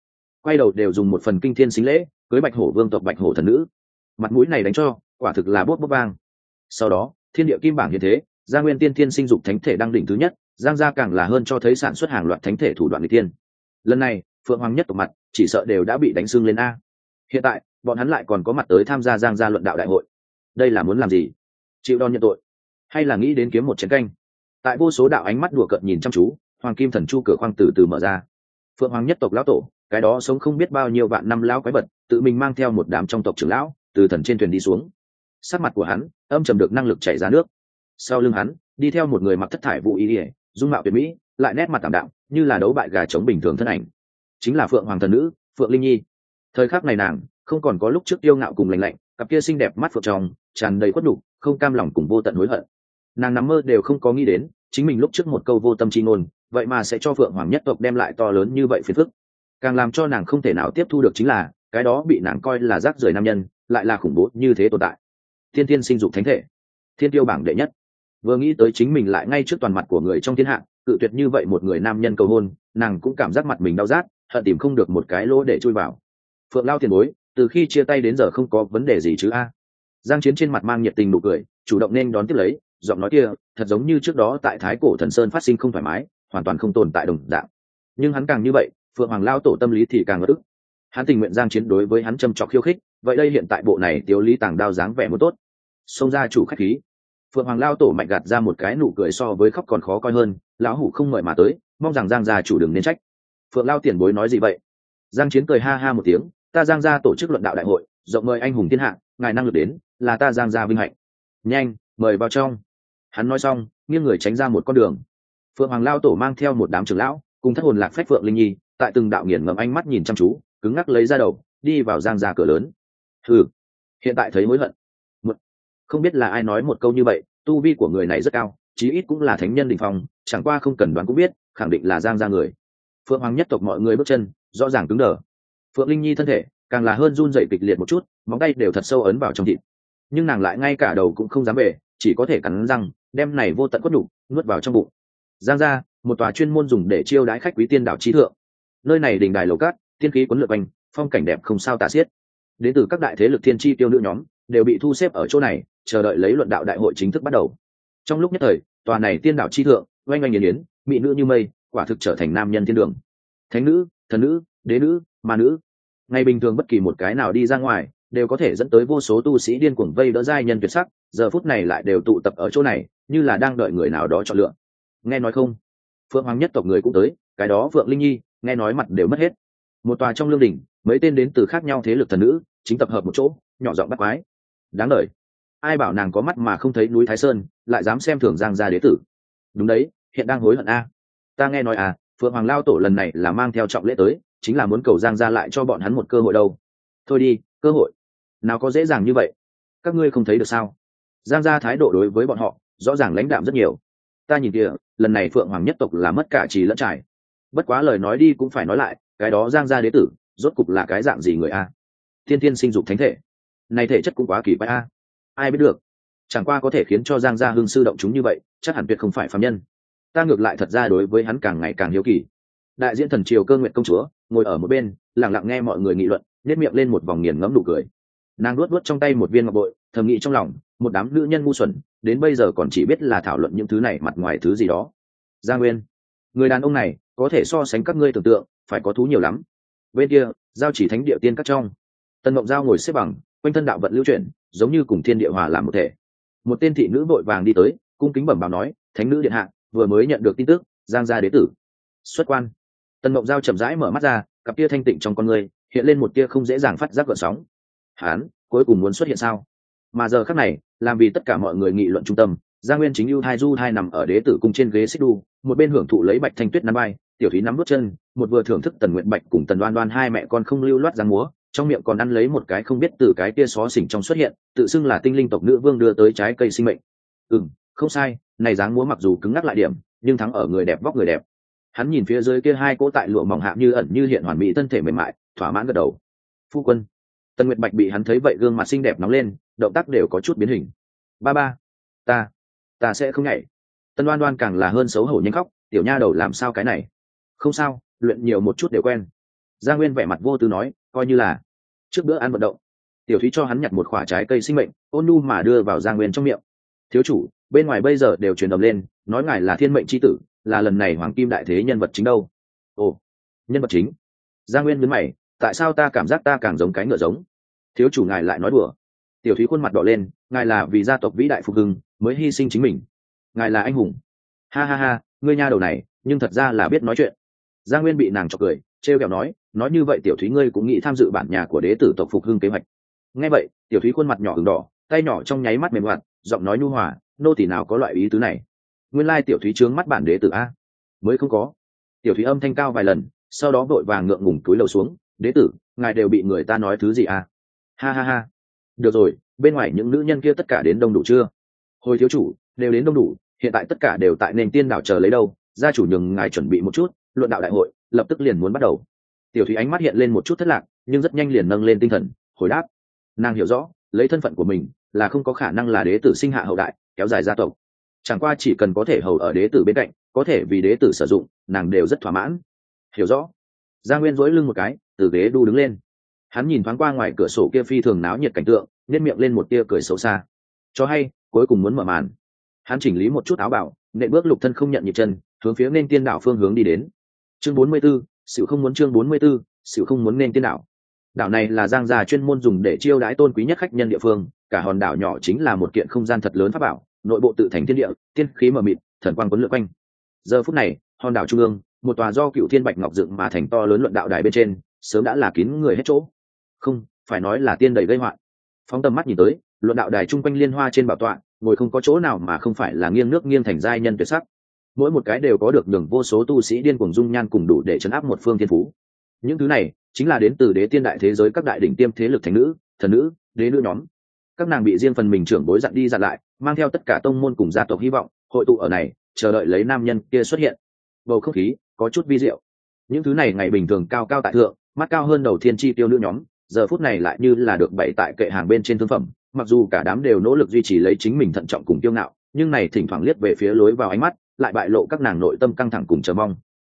quay đầu đều dùng một phần kinh thiên xính lễ cưới bạch hổ vương tộc bạch hổ thần nữ, mặt mũi này đánh cho quả thực là bốt bốt vang. Sau đó thiên địa kim bảng hiện thế, gia nguyên tiên thiên sinh dục thánh thể đăng đỉnh thứ nhất, giang gia càng là hơn cho thấy sản xuất hàng loạt thánh thể thủ đoạn người tiên. Lần này phượng hoàng nhất tộc mặt chỉ sợ đều đã bị đánh xương lên a. Hiện tại bọn hắn lại còn có mặt tới tham gia giang gia luận đạo đại hội, đây là muốn làm gì? Chịu đòn nhận tội hay là nghĩ đến kiếm một chén canh? Tại vô số đạo ánh mắt đùa cợt nhìn chăm chú, hoàng kim thần chu cửa khoang từ từ mở ra. Phượng hoàng nhất tộc lão tổ, cái đó sống không biết bao nhiêu vạn năm lão quái vật, tự mình mang theo một đám trong tộc trưởng lão từ thần trên thuyền đi xuống. Sắc mặt của hắn âm trầm được năng lực chảy ra nước. Sau lưng hắn đi theo một người mặc thất thải vũ y ỉa, dung mạo tuyệt mỹ, lại nét mặt tạm đạm như là đấu bại gà trống bình thường thân ảnh, chính là phượng hoàng thần nữ Phượng Linh Nhi. Thời khắc này nàng không còn có lúc trước yêu ngạo cùng lạnh lạnh, cặp kia xinh đẹp mắt phượng trong tràn đầy khuất nhục, không cam lòng cùng vô tận hối hận. Nàng nằm mơ đều không có nghĩ đến chính mình lúc trước một câu vô tâm chi ngôn vậy mà sẽ cho phượng hoàng nhất tộc đem lại to lớn như vậy phiền phức. Càng làm cho nàng không thể nào tiếp thu được chính là cái đó bị nàng coi là rác rưởi nam nhân lại là khủng bố như thế tồn tại. Thiên thiên sinh dục thánh thể, thiên tiêu bảng đệ nhất. Vừa nghĩ tới chính mình lại ngay trước toàn mặt của người trong thiên hạ cự tuyệt như vậy một người nam nhân cầu hôn, nàng cũng cảm giác mặt mình đau rát, hận tìm không được một cái lỗ để chui vào. Phượng Lao tiền bối, từ khi chia tay đến giờ không có vấn đề gì chứ a? Giang Chiến trên mặt mang nhiệt tình nụ cười, chủ động nên đón tiếp lấy, giọng nói kia thật giống như trước đó tại Thái Cổ Thần Sơn phát sinh không thoải mái, hoàn toàn không tồn tại đồng dạng. Nhưng hắn càng như vậy, Phượng Hoàng Lao tổ tâm lý thì càng ngất ức. Hắn tình nguyện Giang Chiến đối với hắn châm chọc khiêu khích, vậy đây hiện tại bộ này Tiếu Lý tàng đao dáng vẻ muốn tốt. Xông ra chủ khách khí. Phượng Hoàng Lao tổ mạnh gạt ra một cái nụ cười so với khóc còn khó coi hơn, lão hủ không mời mà tới, mong rằng Giang gia chủ đừng nên trách. Phượng Lao tiền bối nói gì vậy? Giang Chiến cười ha ha một tiếng, ta Giang gia tổ chức luận đạo đại hội, rộng mời anh hùng thiên hạ, ngài năng lực đến, là ta Giang gia vinh hạnh. Nhanh, mời vào trong. Hắn nói xong, nghiêng người tránh ra một con đường. Phượng Hoàng Lao tổ mang theo một đám trưởng lão, cùng thất hồn lạc phách Phượng Linh Nhi, tại từng đạo nghiền ngẫm ánh mắt nhìn chăm chú, cứng ngắc lấy ra đầu, đi vào Giang gia cửa lớn. Hừ, hiện tại thấy hối hận. Không biết là ai nói một câu như vậy, tu vi của người này rất cao, chí ít cũng là thánh nhân đỉnh phong, chẳng qua không cần đoán cũng biết, khẳng định là Giang gia người. Phượng Hoàng nhất tộc mọi người bước chân rõ ràng cứng đờ. Phượng Linh Nhi thân thể càng là hơn run rẩy kịch liệt một chút, móng tay đều thật sâu ấn vào trong thịt, nhưng nàng lại ngay cả đầu cũng không dám bể, chỉ có thể cắn răng đem này vô tận quất nhục nuốt vào trong bụng. Giang gia, một tòa chuyên môn dùng để chiêu đãi khách quý tiên đảo trí thượng. Nơi này đình đài lầu cát, tiên khí cuốn lượn quanh, phong cảnh đẹp không sao tả xiết. Đến từ các đại thế lực thiên chi tiêu nữ nhóm đều bị thu xếp ở chỗ này, chờ đợi lấy luận đạo đại hội chính thức bắt đầu. Trong lúc nhất thời, tòa này tiên đảo chi thượng oanh oanh yến yến, mỹ nữ như mây, quả thực trở thành nam nhân thiên đường. Thánh nữ, thần nữ, đế nữ, ma nữ, ngày bình thường bất kỳ một cái nào đi ra ngoài đều có thể dẫn tới vô số tu sĩ điên cuồng vây đỡ giai nhân tuyệt sắc, giờ phút này lại đều tụ tập ở chỗ này, như là đang đợi người nào đó chọn lựa. Nghe nói không, Phượng Hoàng nhất tộc người cũng tới, cái đó Phượng Linh Nhi, nghe nói mặt đều mất hết. Một tòa trong lương đình, mấy tên đến từ khác nhau thế lực thần nữ chính tập hợp một chỗ, nhỏ giọng bắt quái. Đáng đời, ai bảo nàng có mắt mà không thấy núi Thái Sơn, lại dám xem thường Giang gia đế tử. Đúng đấy, hiện đang hối hận a. Ta nghe nói Phượng Hoàng Lao tổ lần này là mang theo trọng lễ tới, chính là muốn cầu Giang gia lại cho bọn hắn một cơ hội đâu. Thôi đi, cơ hội nào có dễ dàng như vậy, các ngươi không thấy được sao? Giang gia thái độ đối với bọn họ rõ ràng lãnh đạm rất nhiều. Ta nhìn kìa, lần này Phượng Hoàng nhất tộc là mất cả trì lẫn trải. Bất quá lời nói đi cũng phải nói lại, cái đó Giang gia đế tử rốt cục là cái dạng gì người a? Thiên thiên sinh dục thánh thể, này thể chất cũng quá kỳ quái a. Ai biết được, chẳng qua có thể khiến cho Giang gia hưng sư động chúng như vậy, chắc hẳn tuyệt không phải phàm nhân. Ta ngược lại thật ra đối với hắn càng ngày càng hiếu kỳ. Đại diễn thần triều Cơ Nguyệt công chúa ngồi ở một bên, lặng lặng nghe mọi người nghị luận, nét miệng lên một vòng nghiền ngẫm nụ cười. Nàng luốt luốt trong tay một viên ngọc bội, thầm nghĩ trong lòng, một đám nữ nhân ngu xuẩn, đến bây giờ còn chỉ biết là thảo luận những thứ này mặt ngoài thứ gì đó. Giang Nguyên, người đàn ông này có thể so sánh các ngươi tưởng tượng, phải có thú nhiều lắm. Bên kia, giao chỉ thánh địa tiên các trong, Tần Mộng Giao ngồi xếp bằng, quanh thân đạo vận lưu chuyển, giống như cùng thiên địa hòa làm một thể. Một tên thị nữ vội vàng đi tới, cung kính bẩm báo nói, thánh nữ điện hạ vừa mới nhận được tin tức, Giang gia đế tử xuất quan. Tần Mộng Giao chậm rãi mở mắt ra, cặp tia thanh tịnh trong con người hiện lên một tia không dễ dàng phát giác gợn sóng. Hán cuối cùng muốn xuất hiện sao? Mà giờ khắc này, làm vì tất cả mọi người nghị luận trung tâm, Giang Nguyên chính ưu thai du thai nằm ở đế tử cung trên ghế xích đu, một bên hưởng thụ lấy Bạch Thanh Tuyết nắm bay, tiểu thúy nắm bước chân, một vừa thưởng thức Tần Nguyện Bạch cùng Tần Đoan Đoan hai mẹ con không lưu loát giang múa, trong miệng còn ăn lấy một cái không biết từ cái tia xó xỉnh trong xuất hiện, tự xưng là tinh linh tộc nữ vương đưa tới trái cây sinh mệnh. Không sai, này dáng múa mặc dù cứng ngắc lại điểm, nhưng thắng ở người đẹp vóc người đẹp. Hắn nhìn phía dưới kia hai cỗ tại lụa mỏng hạ như ẩn như hiện hoàn mỹ thân thể mềm mại, thỏa mãn gật đầu. Phu quân. Tần Nguyệt Bạch bị hắn thấy vậy gương mặt xinh đẹp nóng lên, động tác đều có chút biến hình. Ba, ta sẽ không nhảy. Tần Đoan Đoan càng là hơn xấu hổ nhanh khóc, tiểu nha đầu làm sao cái này? Không sao, luyện nhiều một chút đều quen. Giang Nguyên vẻ mặt vô tư nói, coi như là trước bữa ăn vận động. Tiểu Thúy cho hắn nhặt một quả trái cây sinh mệnh, ôn nhu mà đưa vào Giang Nguyên trong miệng. Thiếu chủ, bên ngoài bây giờ đều truyền đầm lên, nói ngài là thiên mệnh chi tử, là lần này hoàng kim đại thế nhân vật chính đâu. Ồ, nhân vật chính. Giang Nguyên nhướng mày, tại sao ta cảm giác ta càng giống cái ngựa giống? Thiếu chủ ngài lại nói đùa. Tiểu Thúy khuôn mặt đỏ lên, ngài là vì gia tộc vĩ đại phục hưng mới hy sinh chính mình, ngài là anh hùng. Ha ha ha, ngươi nha đầu này nhưng thật ra là biết nói chuyện. Giang Nguyên bị nàng chọc cười, trêu ghẹo nói như vậy Tiểu Thúy ngươi cũng nghĩ tham dự bản nhà của đế tử tộc phục hưng kế hoạch. Nghe vậy Tiểu Thúy khuôn mặt nhỏ ửng đỏ, tay nhỏ trong nháy mắt mềm hoạt, giọng nói nhu hòa, nô tỳ nào có loại ý tứ này. Nguyên lai Tiểu Thúy trướng mắt bản đế tử a? Mới không có. Tiểu Thúy âm thanh cao vài lần, sau đó vội vàng ngượng ngùng cúi lầu xuống, đế tử ngài đều bị người ta nói thứ gì a? Ha ha ha. Được rồi, bên ngoài những nữ nhân kia tất cả đến đông đủ chưa? Hồi thiếu chủ, đều đến đông đủ, hiện tại tất cả đều tại nền tiên đảo chờ lấy đâu, gia chủ nhường ngài chuẩn bị một chút, luận đạo đại hội lập tức liền muốn bắt đầu. Tiểu Thúy ánh mắt hiện lên một chút thất lạc, nhưng rất nhanh liền nâng lên tinh thần, hồi đáp. Nàng hiểu rõ, lấy thân phận của mình là không có khả năng là đế tử sinh hạ hậu đại, kéo dài gia tộc. Chẳng qua chỉ cần có thể hầu ở đế tử bên cạnh, có thể vì đế tử sử dụng, nàng đều rất thỏa mãn. Hiểu rõ. Giang Nguyên duỗi lưng một cái, từ ghế đu đứng lên. Hắn nhìn thoáng qua ngoài cửa sổ kia phi thường náo nhiệt cảnh tượng, nhếch miệng lên một tia cười xấu xa. Cho hay, cuối cùng muốn mở màn. Hắn chỉnh lý một chút áo bảo, nện bước lục thân không nhận nhịp chân, hướng phía nên tiên đảo phương hướng đi đến. Chương 44, xỉu không muốn chương 44, xỉu không muốn nên tiên đảo. Đảo này là Giang gia chuyên môn dùng để chiêu đãi tôn quý nhất khách nhân địa phương, cả hòn đảo nhỏ chính là một kiện không gian thật lớn pháp bảo, nội bộ tự thành thiên địa, tiên khí mờ mịt, thần quang quấn lượn quanh. Giờ phút này, hòn đảo trung ương, một tòa do cựu thiên bạch ngọc dựng mà thành to lớn luận đạo đài bên trên, sớm đã là kín người hết chỗ. Không, phải nói là tiên đầy gây hoạn. Phóng tầm mắt nhìn tới, luận đạo đài trung quanh liên hoa trên bảo tọa, ngồi không có chỗ nào mà không phải là nghiêng nước nghiêng thành giai nhân tuyệt sắc. Mỗi một cái đều có được nhường vô số tu sĩ điên cuồng dung nhan cùng đủ để chấn áp một phương thiên phú. Những thứ này chính là đến từ đế tiên đại thế giới các đại đỉnh tiêm thế lực thánh nữ, thần nữ, đế nữ nhóm. Các nàng bị riêng phần mình trưởng bối dặn đi dặn lại, mang theo tất cả tông môn cùng gia tộc hy vọng, hội tụ ở này, chờ đợi lấy nam nhân kia xuất hiện. Bầu không khí có chút vi diệu. Những thứ này ngày bình thường cao cao tại thượng, mắt cao hơn đầu thiên chi tiêu nữ nhóm, giờ phút này lại như là được bày tại kệ hàng bên trên thương phẩm. Mặc dù cả đám đều nỗ lực duy trì lấy chính mình thận trọng cùng kiêu ngạo, nhưng này thỉnh thoảng liếc về phía lối vào ánh mắt, lại bại lộ các nàng nội tâm căng thẳng cùng chờ mong.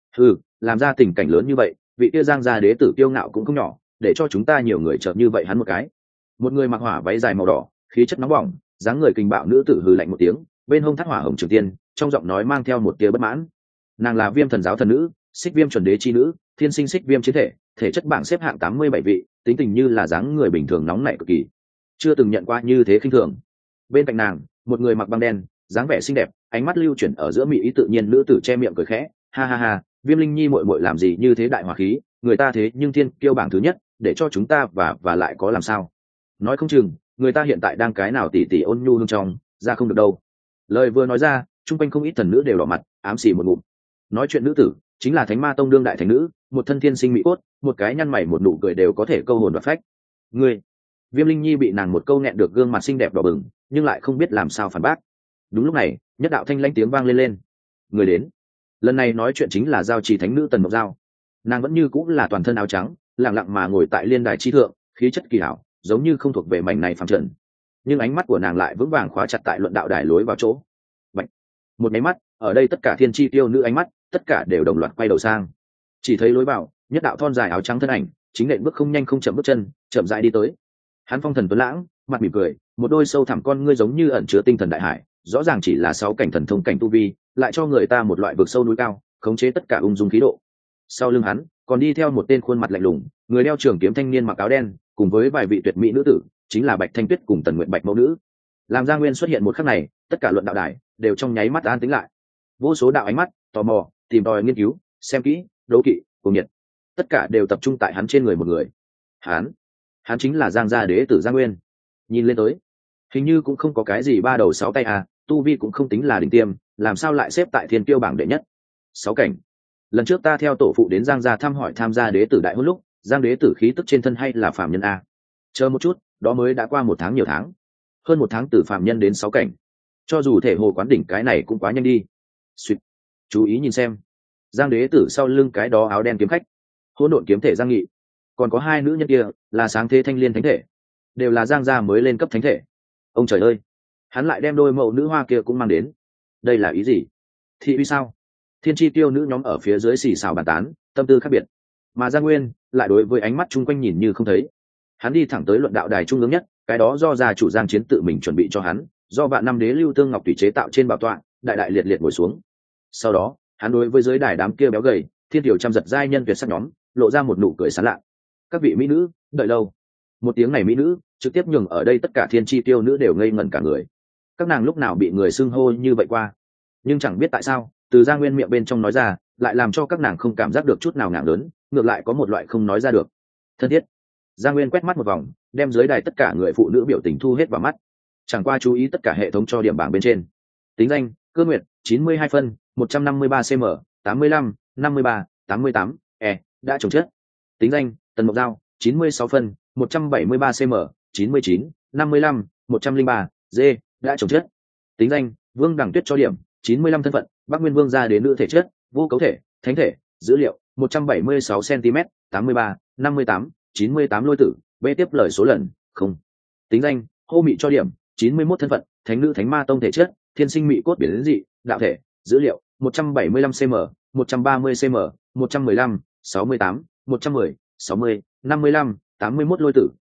Làm ra tình cảnh lớn như vậy, vị kia Giang gia đế tử kiêu ngạo cũng không nhỏ, để cho chúng ta nhiều người chợt như vậy hắn một cái. Một người mặc hỏa váy dài màu đỏ, khí chất nóng bỏng, dáng người kinh bạo nữ tử hừ lạnh một tiếng, bên hông thắt hỏa hồng trường tiên, trong giọng nói mang theo một tia bất mãn. Nàng là Viêm thần giáo thần nữ, Xích Viêm chuẩn đế chi nữ, thiên sinh Xích Viêm chiến thể, thể chất bảng xếp hạng 87 vị, tính tình như là dáng người bình thường nóng nảy cực kỳ, chưa từng nhận qua như thế khinh thường. Bên cạnh nàng, một người mặc băng đen, dáng vẻ xinh đẹp, ánh mắt lưu chuyển ở giữa mỹ ý tự nhiên nữ tử che miệng cười khẽ, ha ha ha, Viêm Linh Nhi muội muội làm gì như thế đại hòa khí, người ta thế nhưng thiên kiêu bảng thứ nhất, để cho chúng ta và lại có làm sao? Nói không chừng, người ta hiện tại đang cái nào tỉ tỉ ôn nhu hương trong, ra không được đâu. Lời vừa nói ra, chung quanh không ít thần nữ đều đỏ mặt, ám xì một ngụm. Nói chuyện nữ tử chính là Thánh Ma Tông đương đại thánh nữ, một thân thiên sinh mỹ cốt, một cái nhăn mày một nụ cười đều có thể câu hồn đoạt phách. Ngươi, Viêm Linh Nhi bị nàng một câu nghẹn được gương mặt xinh đẹp đỏ bừng, nhưng lại không biết làm sao phản bác. Đúng lúc này, nhất đạo thanh lãnh tiếng vang lên. Người đến. Lần này nói chuyện chính là giao trì thánh nữ Tần Mộc Giao. Nàng vẫn như cũng là toàn thân áo trắng, lặng lặng mà ngồi tại liên đài chi thượng, khí chất kỳ hảo, giống như không thuộc về mảnh này phàm trần. Nhưng ánh mắt của nàng lại vững vàng khóa chặt tại luận đạo đài lối vào chỗ. Bạch. Một máy mắt, ở đây tất cả thiên chi tiêu nữ ánh mắt, tất cả đều đồng loạt quay đầu sang. Chỉ thấy lối vào, nhất đạo thon dài áo trắng thân ảnh, chính nện bước không nhanh không chậm bước chân, chậm rãi đi tới. Hắn phong thần tuấn lãng, mặt mỉm cười, một đôi sâu thẳm con ngươi giống như ẩn chứa tinh thần đại hải, rõ ràng chỉ là 6 cảnh thần thông cảnh tu vi, lại cho người ta một loại vực sâu núi cao, khống chế tất cả ung dung khí độ. Sau lưng hắn, còn đi theo một tên khuôn mặt lạnh lùng, người đeo trường kiếm thanh niên mặc áo đen, cùng với vài vị tuyệt mỹ nữ tử, chính là Bạch Thanh Tuyết cùng Tần Nguyện Bạch mẫu nữ. Làm Giang Nguyên xuất hiện một khắc này, tất cả luận đạo đài đều trong nháy mắt an tĩnh lại. Vô số đạo ánh mắt tò mò, tìm tòi nghiên cứu, xem kỹ, đố kỵ, cùng nhiệt, tất cả đều tập trung tại hắn trên người một người. Hắn chính là Giang gia đế tử Giang Nguyên. Nhìn lên tới, hình như cũng không có cái gì 3 đầu 6 tay à, tu vi cũng không tính là đỉnh tiêm, làm sao lại xếp tại thiên kiêu bảng đệ nhất. 6 cảnh. Lần trước ta theo tổ phụ đến Giang gia thăm hỏi tham gia đế tử đại hôn lúc, Giang đế tử khí tức trên thân hay là phàm nhân a? Chờ một chút, đó mới đã qua 1 tháng nhiều tháng. Hơn 1 tháng từ phàm nhân đến 6 cảnh. Cho dù thể hồ quán đỉnh cái này cũng quá nhanh đi. Xuyệt. Chú ý nhìn xem. Giang đế tử sau lưng cái đó áo đen kiếm khách, hỗn độn kiếm thể Giang Nghị, còn có 2 nữ nhân kia là sáng thế thanh liên thánh thể, đều là Giang gia mới lên cấp thánh thể. Ông trời ơi, hắn lại đem đôi mẫu nữ hoa kia cũng mang đến, đây là ý gì? Thị uy sao? Thiên chi tiêu nữ nhóm ở phía dưới xì xào bàn tán, tâm tư khác biệt. mà Gia Nguyên lại đối với ánh mắt chung quanh nhìn như không thấy. Hắn đi thẳng tới luận đạo đài trung ương nhất, cái đó do gia chủ Giang Chiến tự mình chuẩn bị cho hắn, do vạn năm đế lưu tương ngọc tùy chế tạo trên bảo tọa, đại đại liệt liệt ngồi xuống. Sau đó hắn đối với dưới đài đám kia béo gầy thiên tiểu trăm giật giai nhân tuyệt sắc nhóm lộ ra một nụ cười sán lạ. Các vị mỹ nữ đợi lâu. Một tiếng này mỹ nữ trực tiếp nhường ở đây tất cả thiên chi tiêu nữ đều ngây ngẩn cả người. Các nàng lúc nào bị người xưng hô như vậy qua, nhưng chẳng biết tại sao từ Gia Nguyên miệng bên trong nói ra lại làm cho các nàng không cảm giác được chút nào ngạc lớn, ngược lại có một loại không nói ra được thân thiết. Gia Nguyên quét mắt một vòng, đem dưới đài tất cả người phụ nữ biểu tình thu hết vào mắt, chẳng qua chú ý tất cả hệ thống cho điểm bảng bên trên. Tính danh: Cơ Nguyệt, 92 phân, 153 cm, 85, 53, 88, đã chồng chết. Tính danh: Tần Mộc Giao, 96 phân, 173 cm, 99, 55, 103, đã chồng chết. Tính danh: Vương Đẳng Tuyết cho điểm 95 thân phận: Bắc Nguyên Vương gia đến nữ thể chất, vô cấu thể, thánh thể, dữ liệu 176 cm, 83, 58, 98 lôi tử, b tiếp lời số lần không. Tính danh: Hô Mị cho điểm 91 thân phận: Thánh nữ Thánh Ma tông thể chất, thiên sinh mị cốt biển dị, đạo thể, dữ liệu 175 cm, 130 cm, 115, 68, 110, 60, 55, 81 lôi tử,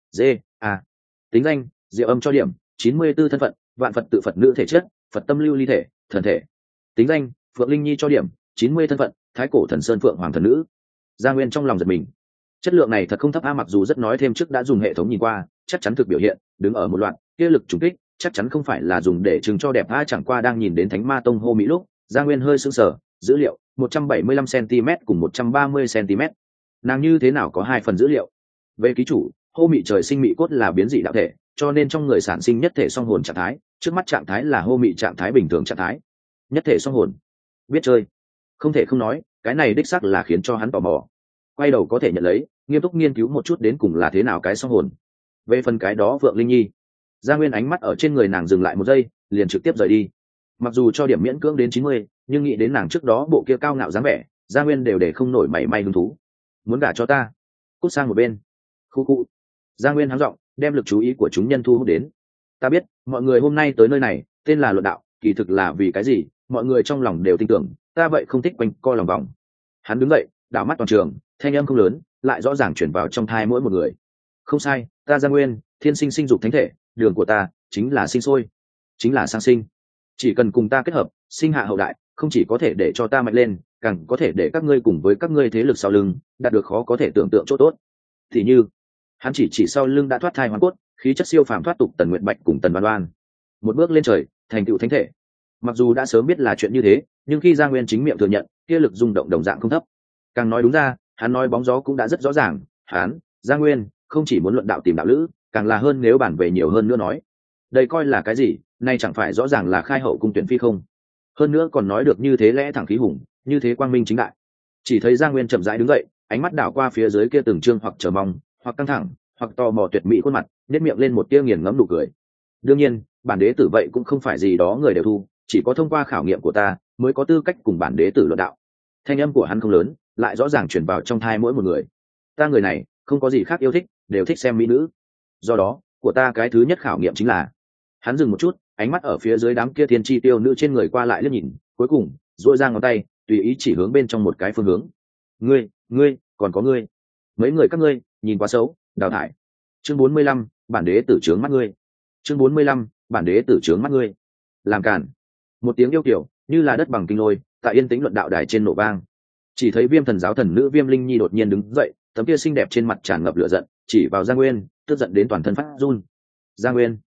Tính danh: Diệu Âm cho điểm 94 thân phận: Vạn Phật tự Phật nữ thể chất, Phật tâm lưu ly thể, thần thể. Tính danh: Phượng Linh Nhi cho điểm 90 thân phận: Thái cổ thần sơn Phượng hoàng thần nữ. Gia Nguyên trong lòng giật mình, chất lượng này thật không thấp a, mặc dù rất nói thêm trước đã dùng hệ thống nhìn qua, chắc chắn thực biểu hiện đứng ở một loạt kia lực trùng kích chắc chắn không phải là dùng để chứng cho đẹp a. Chẳng qua đang nhìn đến Thánh Ma tông Hô Mỹ lúc, Gia Nguyên hơi sững sờ, dữ liệu 175 cm cùng 130 cm, nàng như thế nào có hai phần dữ liệu. Về ký chủ, Hô Mị trời sinh mị cốt là biến dị đạo thể, cho nên trong người sản sinh nhất thể song hồn trạng thái, trước mắt trạng thái là Hô Mị trạng thái bình thường trạng thái. Nhất thể song hồn, biết chơi. Không thể không nói, cái này đích xác là khiến cho hắn tò mò. Quay đầu có thể nhận lấy, nghiêm túc nghiên cứu một chút đến cùng là thế nào cái song hồn. Về phần cái đó Vượng Linh Nhi, Gia Nguyên ánh mắt ở trên người nàng dừng lại một giây, liền trực tiếp rời đi. Mặc dù cho điểm miễn cưỡng đến 90, nhưng nghĩ đến nàng trước đó bộ kia cao ngạo dáng vẻ, Gia Nguyên đều để không nổi mảy may hứng thú. Muốn gả cho ta? Cút sang một bên. Khu khu. Gia Nguyên hắng giọng, đem lực chú ý của chúng nhân thu hút đến. Ta biết, mọi người hôm nay tới nơi này, tên là luận đạo, kỳ thực là vì cái gì, mọi người trong lòng đều tin tưởng, ta vậy không thích quanh co lòng vòng. Hắn đứng dậy, đảo mắt toàn trường, thanh âm không lớn, lại rõ ràng chuyển vào trong thai mỗi một người. Không sai, ta Gia Nguyên, thiên sinh sinh dục thánh thể, đường của ta chính là sinh sôi, chính là sang sinh. Chỉ cần cùng ta kết hợp, sinh hạ hậu đại, không chỉ có thể để cho ta mạnh lên, càng có thể để các ngươi cùng với các ngươi thế lực sau lưng đạt được khó có thể tưởng tượng chỗ tốt. Thì như hắn chỉ sau lưng đã thoát thai hoàn cốt, khí chất siêu phàm thoát tục Tần Nguyệt Bạch cùng Tần Văn Đoan, một bước lên trời, thành tựu thánh thể. Mặc dù đã sớm biết là chuyện như thế, nhưng khi Gia Nguyên chính miệng thừa nhận, kia lực rung động đồng dạng không thấp. Càng nói đúng ra, hắn nói bóng gió cũng đã rất rõ ràng, hắn, Gia Nguyên, không chỉ muốn luận đạo tìm đạo lữ, càng là hơn nếu bản về nhiều hơn nữa nói. Đây coi là cái gì, nay chẳng phải rõ ràng là khai hậu cung tuyển phi không? Hơn nữa còn nói được như thế lẽ thẳng khí hùng, như thế quang minh chính đại. Chỉ thấy Gia Nguyên chậm rãi đứng dậy, ánh mắt đảo qua phía dưới kia từng trương hoặc chờ mong, hoặc căng thẳng, hoặc tò mò tuyệt mỹ khuôn mặt, nét miệng lên một tia nghiền ngẫm nụ cười. Đương nhiên, bản đế tử vậy cũng không phải gì đó người đều thu, chỉ có thông qua khảo nghiệm của ta mới có tư cách cùng bản đế tử luận đạo. Thanh âm của hắn không lớn, lại rõ ràng truyền vào trong thai mỗi một người. Ta người này không có gì khác yêu thích, đều thích xem mỹ nữ. Do đó, của ta cái thứ nhất khảo nghiệm chính là. Hắn dừng một chút, ánh mắt ở phía dưới đám kia thiên chi tiêu nữ trên người qua lại liếc nhìn, cuối cùng duỗi ra ngón tay, tùy ý chỉ hướng bên trong một cái phương hướng. Ngươi, còn có ngươi. Mấy người các ngươi, nhìn quá xấu, đào thải. Chương 45, bản đế tử trướng mắt ngươi. Chương 45, bản đế tử trướng mắt ngươi. Làm cản. Một tiếng yêu kiểu, như là đất bằng kinh lôi, tại yên tĩnh luận đạo đài trên nổ vang. Chỉ thấy Viêm thần giáo thần nữ Viêm Linh Nhi đột nhiên đứng dậy, tấm kia xinh đẹp trên mặt tràn ngập lửa giận, chỉ vào Gia Nguyên, tức giận đến toàn thân phát run. Gia Nguyên,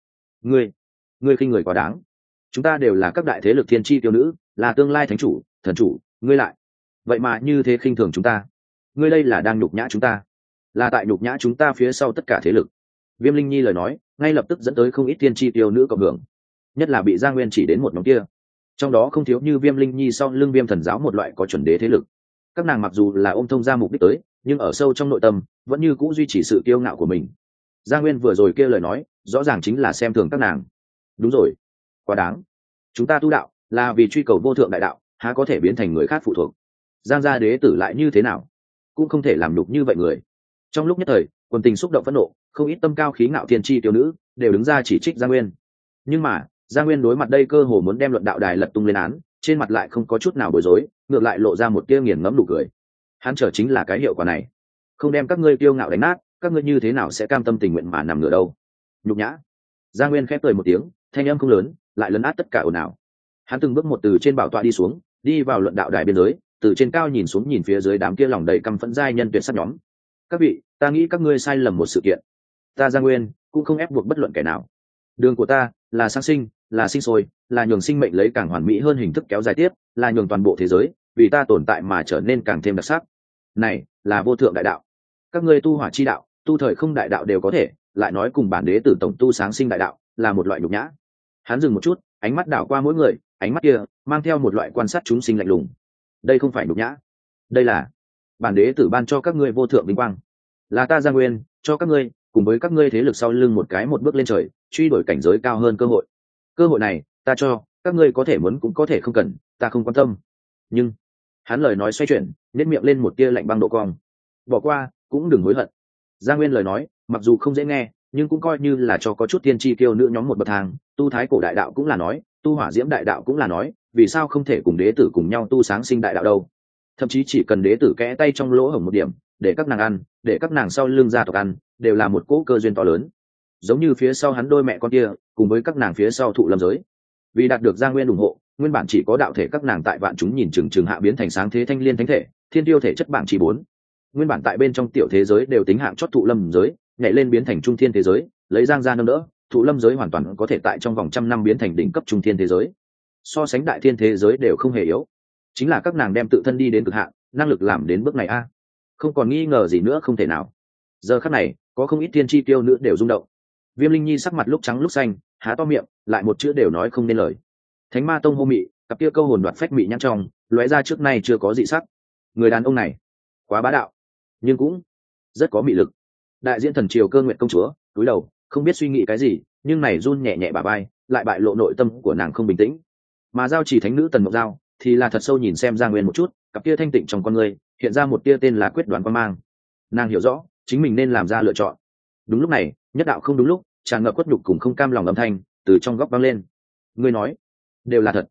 ngươi khinh người quá đáng. Chúng ta đều là các đại thế lực thiên chi tiêu nữ, là tương lai thánh chủ, thần chủ, ngươi lại vậy mà như thế khinh thường chúng ta. Ngươi đây là đang nhục nhã chúng ta, là tại nhục nhã chúng ta phía sau tất cả thế lực. Viêm Linh Nhi lời nói ngay lập tức dẫn tới không ít thiên chi tiêu nữ cộng hưởng, nhất là bị Gia Nguyên chỉ đến một nhóm kia, trong đó không thiếu như Viêm Linh Nhi sau lưng Viêm thần giáo một loại có chuẩn đế thế lực. Các nàng mặc dù là ôm thông ra mục đích tới, nhưng ở sâu trong nội tâm vẫn như cũ duy trì sự kiêu ngạo của mình. Gia Nguyên vừa rồi kia lời nói rõ ràng chính là xem thường các nàng. Đúng rồi, quá đáng. Chúng ta tu đạo là vì truy cầu vô thượng đại đạo, há có thể biến thành người khác phụ thuộc. Giang gia đế tử lại như thế nào, cũng không thể làm nhục như vậy người. Trong lúc nhất thời, quần tình xúc động phẫn nộ, không ít tâm cao khí ngạo thiên chi tiểu nữ đều đứng ra chỉ trích Gia Nguyên. Nhưng mà Gia Nguyên đối mặt đây cơ hồ muốn đem luận đạo đài lật tung lên án, trên mặt lại không có chút nào bối rối, ngược lại lộ ra một tia nghiền ngẫm nụ cười. Hắn chờ chính là cái hiệu quả này. không đem các ngươi kiêu ngạo đánh nát, các ngươi như thế nào sẽ cam tâm tình nguyện mà nằm ngửa đâu? Nhục nhã. Gia Nguyên khép cười một tiếng, thanh âm không lớn, lại lấn át tất cả ồn ào. Hắn từng bước một từ trên bảo tọa đi xuống, đi vào luận đạo đài biên giới, từ trên cao nhìn xuống nhìn phía dưới đám kia lòng đầy căm phẫn giai nhân tuyệt sắc nhóm. Các vị, ta nghĩ các ngươi sai lầm một sự kiện. Ta Gia Nguyên cũng không ép buộc bất luận kẻ nào. Đường của ta là sáng sinh, là sinh sôi, là nhường sinh mệnh lấy càng hoàn mỹ hơn hình thức kéo dài tiếp, là nhường toàn bộ thế giới vì ta tồn tại mà trở nên càng thêm đặc sắc. Này là vô thượng đại đạo. Các ngươi tu hỏa chi đạo, tu thời không đại đạo đều có thể, lại nói cùng bản đế tử tổng tu sáng sinh đại đạo là một loại nhục nhã. Hắn dừng một chút, ánh mắt đảo qua mỗi người, ánh mắt kia mang theo một loại quan sát chúng sinh lạnh lùng. Đây không phải nhục nhã, đây là bản đế tử ban cho các ngươi vô thượng vinh quang, là ta Gia Nguyên cho các ngươi cùng với các ngươi thế lực sau lưng một bước lên trời, truy đuổi cảnh giới cao hơn cơ hội. Cơ hội này ta cho các ngươi, có thể muốn cũng có thể không cần, ta không quan tâm. Nhưng hắn lời nói xoay chuyển, nhếch miệng lên một tia lạnh băng độ cong. Bỏ qua cũng đừng hối hận. Gia Nguyên lời nói mặc dù không dễ nghe, nhưng cũng coi như là cho có chút tiên tri kiêu nữ nhóm một bậc thang. Tu thái cổ đại đạo cũng là nói, tu hỏa diễm đại đạo cũng là nói, vì sao không thể cùng đế tử cùng nhau tu sáng sinh đại đạo đâu? Thậm chí chỉ cần đế tử kẽ tay trong lỗ hổng một điểm, để các nàng ăn, để các nàng sau lưng gia tộc ăn, đều là một cỗ cơ duyên to lớn. Giống như phía sau hắn đôi mẹ con kia, cùng với các nàng phía sau thụ lâm giới. Vì đạt được Gia Nguyên ủng hộ, nguyên bản chỉ có đạo thể các nàng tại vạn chúng nhìn chừng hạ biến thành sáng thế thanh liên thánh thể, thiên tiêu thể chất bảng chỉ 4. Nguyên bản tại bên trong tiểu thế giới đều tính hạng chót thụ lâm giới, nhảy lên biến thành trung thiên thế giới, lấy Giang gia nâng đỡ, thụ lâm giới hoàn toàn có thể tại trong vòng 100 năm biến thành đỉnh cấp trung thiên thế giới. So sánh đại thiên thế giới đều không hề yếu. Chính là các nàng đem tự thân đi đến cực hạn, năng lực làm đến bước này a, không còn nghi ngờ gì nữa, không thể nào. Giờ khắc này, có không ít thiên chi tiêu nữ đều rung động. Viêm Linh Nhi sắc mặt lúc trắng lúc xanh, há to miệng, lại một chữ đều nói không nên lời. Thánh Ma Tông hô mị, cặp kia câu hồn đoạt phách mị nhăn trong, lóe ra trước nay chưa có dị sắc. Người đàn ông này, quá bá đạo, nhưng cũng rất có mị lực. Đại diện thần triều Cơ Nguyệt công chúa, cúi đầu, không biết suy nghĩ cái gì, nhưng này run nhẹ nhẹ bả vai, lại bại lộ nội tâm của nàng không bình tĩnh. Mà Giao Chỉ thánh nữ Tần Mộng Giao, thì là thật sâu nhìn xem Gia Nguyên một chút, cặp kia thanh tịnh trong con người hiện ra một tia tên là quyết đoán quan mang. Nàng hiểu rõ chính mình nên làm ra lựa chọn. Đúng lúc này, nhất đạo không đúng lúc, tràn ngập khuất nhục cùng không cam lòng âm thanh từ trong góc vang lên. Ngươi nói đều là thật,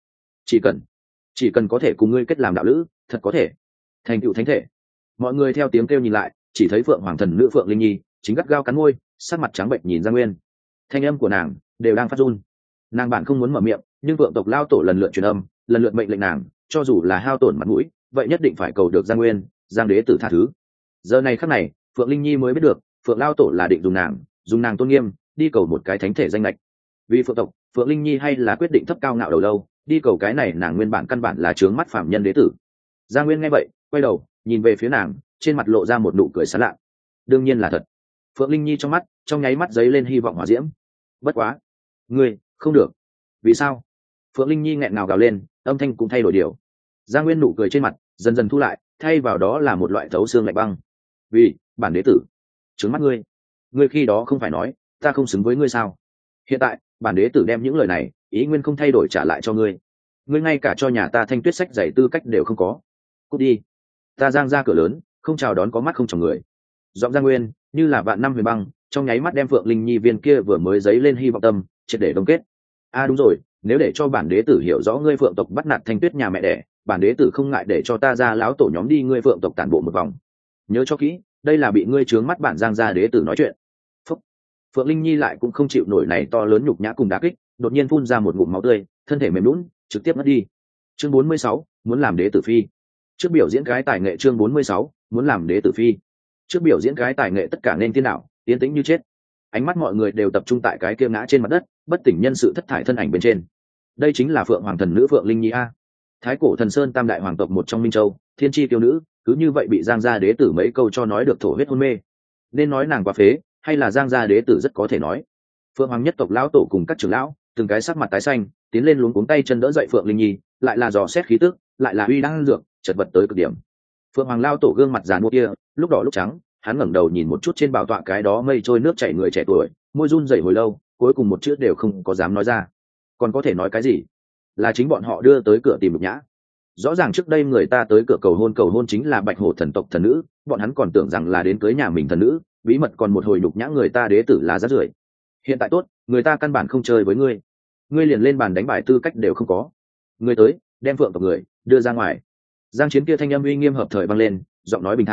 chỉ cần có thể cùng ngươi kết làm đạo lữ, thật có thể thành tựu thánh thể. Mọi người theo tiếng kêu nhìn lại, chỉ thấy Phượng Hoàng thần nữ Phượng Linh Nhi chính gắt gao cắn môi, sắc mặt trắng bệch nhìn Gia Nguyên. Thanh âm của nàng đều đang phát run. Nàng bản không muốn mở miệng, nhưng Phượng tộc lao tổ lần lượt truyền âm, lần lượt mệnh lệnh nàng, cho dù là hao tổn mặt mũi, vậy nhất định phải cầu được Gia Nguyên, Giang đế tử tha thứ. Giờ này khắc này, Phượng Linh Nhi mới biết được, Phượng lao tổ là định dùng nàng tôn nghiêm đi cầu một cái thánh thể danh lệch. Vì Phượng tộc, Phượng Linh Nhi hay là quyết định thấp cao ngạo đầu lâu, đi cầu cái này nàng nguyên bản căn bản là chướng mắt phạm nhân đế tử. Gia Nguyên nghe vậy, quay đầu nhìn về phía nàng, trên mặt lộ ra một nụ cười sán lạ. Đương nhiên là thật. Phượng Linh Nhi trong nháy mắt giấy lên hy vọng hỏa diễm. Bất quá, ngươi không được. Vì sao? Phượng Linh Nhi nghẹn ngào gào lên, âm thanh cũng thay đổi điều. Gia Nguyên nụ cười trên mặt dần dần thu lại, thay vào đó là một loại thấu xương lạnh băng. Vì bản đế tử trướng mắt ngươi khi đó không phải nói ta không xứng với ngươi sao? Hiện tại bản đế tử đem những lời này ý nguyên không thay đổi trả lại cho ngươi. Ngươi ngay cả cho nhà ta thanh tuyết sách giày tư cách đều không có. Cút đi. Ta Giang ra cửa lớn, không chào đón có mắt không chồng người. Giọng Gia Nguyên như là vạn năm huyền băng, trong nháy mắt đem Phượng Linh Nhi viên kia vừa mới dấy lên hy vọng tâm triệt để đông kết. Đúng rồi, nếu để cho bản đế tử hiểu rõ ngươi Phượng tộc bắt nạt thanh tuyết nhà mẹ đẻ, bản đế tử không ngại để cho ta ra lão tổ nhóm đi ngươi Phượng tộc tản bộ một vòng. Nhớ cho kỹ, đây là bị ngươi trướng mắt bản Giang gia đế tử nói chuyện. Phúc. Phượng Linh Nhi lại cũng không chịu nổi này to lớn nhục nhã cùng đá kích, đột nhiên phun ra một ngụm máu tươi, thân thể mềm nhũn, trực tiếp ngất đi. Chương 46, muốn làm đế tử phi. Trước biểu diễn cái tài nghệ chương 46, muốn làm đế tử phi. Trước biểu diễn cái tài nghệ tất cả nên tiên đạo, tiến tĩnh như chết. Ánh mắt mọi người đều tập trung tại cái kia ngã trên mặt đất, bất tỉnh nhân sự thất thải thân ảnh bên trên. Đây chính là Phượng Hoàng thần nữ Phượng Linh Nhi a. Thái cổ thần sơn tam đại hoàng tộc một trong Minh Châu, thiên chi tiêu nữ, cứ như vậy bị Giang gia đế tử mấy câu cho nói được thổ huyết hôn mê. Nên nói nàng quá phế, hay là Giang gia đế tử rất có thể nói. Phượng Hoàng nhất tộc lão tổ cùng các trưởng lão, từng cái sắc mặt tái xanh, tiến lên luống cuống tay chân đỡ dậy Phượng Linh Nhi, lại là dò xét khí tức, lại là uy đang dược, chật vật tới cực điểm. Phượng Hoàng lão tổ gương mặt giàn mua kia, lúc đỏ lúc trắng, hắn ngẩng đầu nhìn một chút trên bảo tọa cái đó mây trôi nước chảy người trẻ tuổi, môi run rẩy hồi lâu, cuối cùng một chữ đều không có dám nói ra. Còn có thể nói cái gì? Là chính bọn họ đưa tới cửa tìm nhục nhã. Rõ ràng trước đây người ta tới cửa cầu hôn chính là Bạch Hổ thần tộc thần nữ, bọn hắn còn tưởng rằng là đến cưới nhà mình thần nữ, bí mật còn một hồi nhục nhã người ta đế tử là rác rưởi. Hiện tại tốt, người ta căn bản không chơi với ngươi, ngươi liền lên bàn đánh bài tư cách đều không có. Ngươi tới, đem Phượng tộc người đưa ra ngoài. Giang Chiến kia thanh âm uy nghiêm hợp thời vang lên, giọng nói bình thản,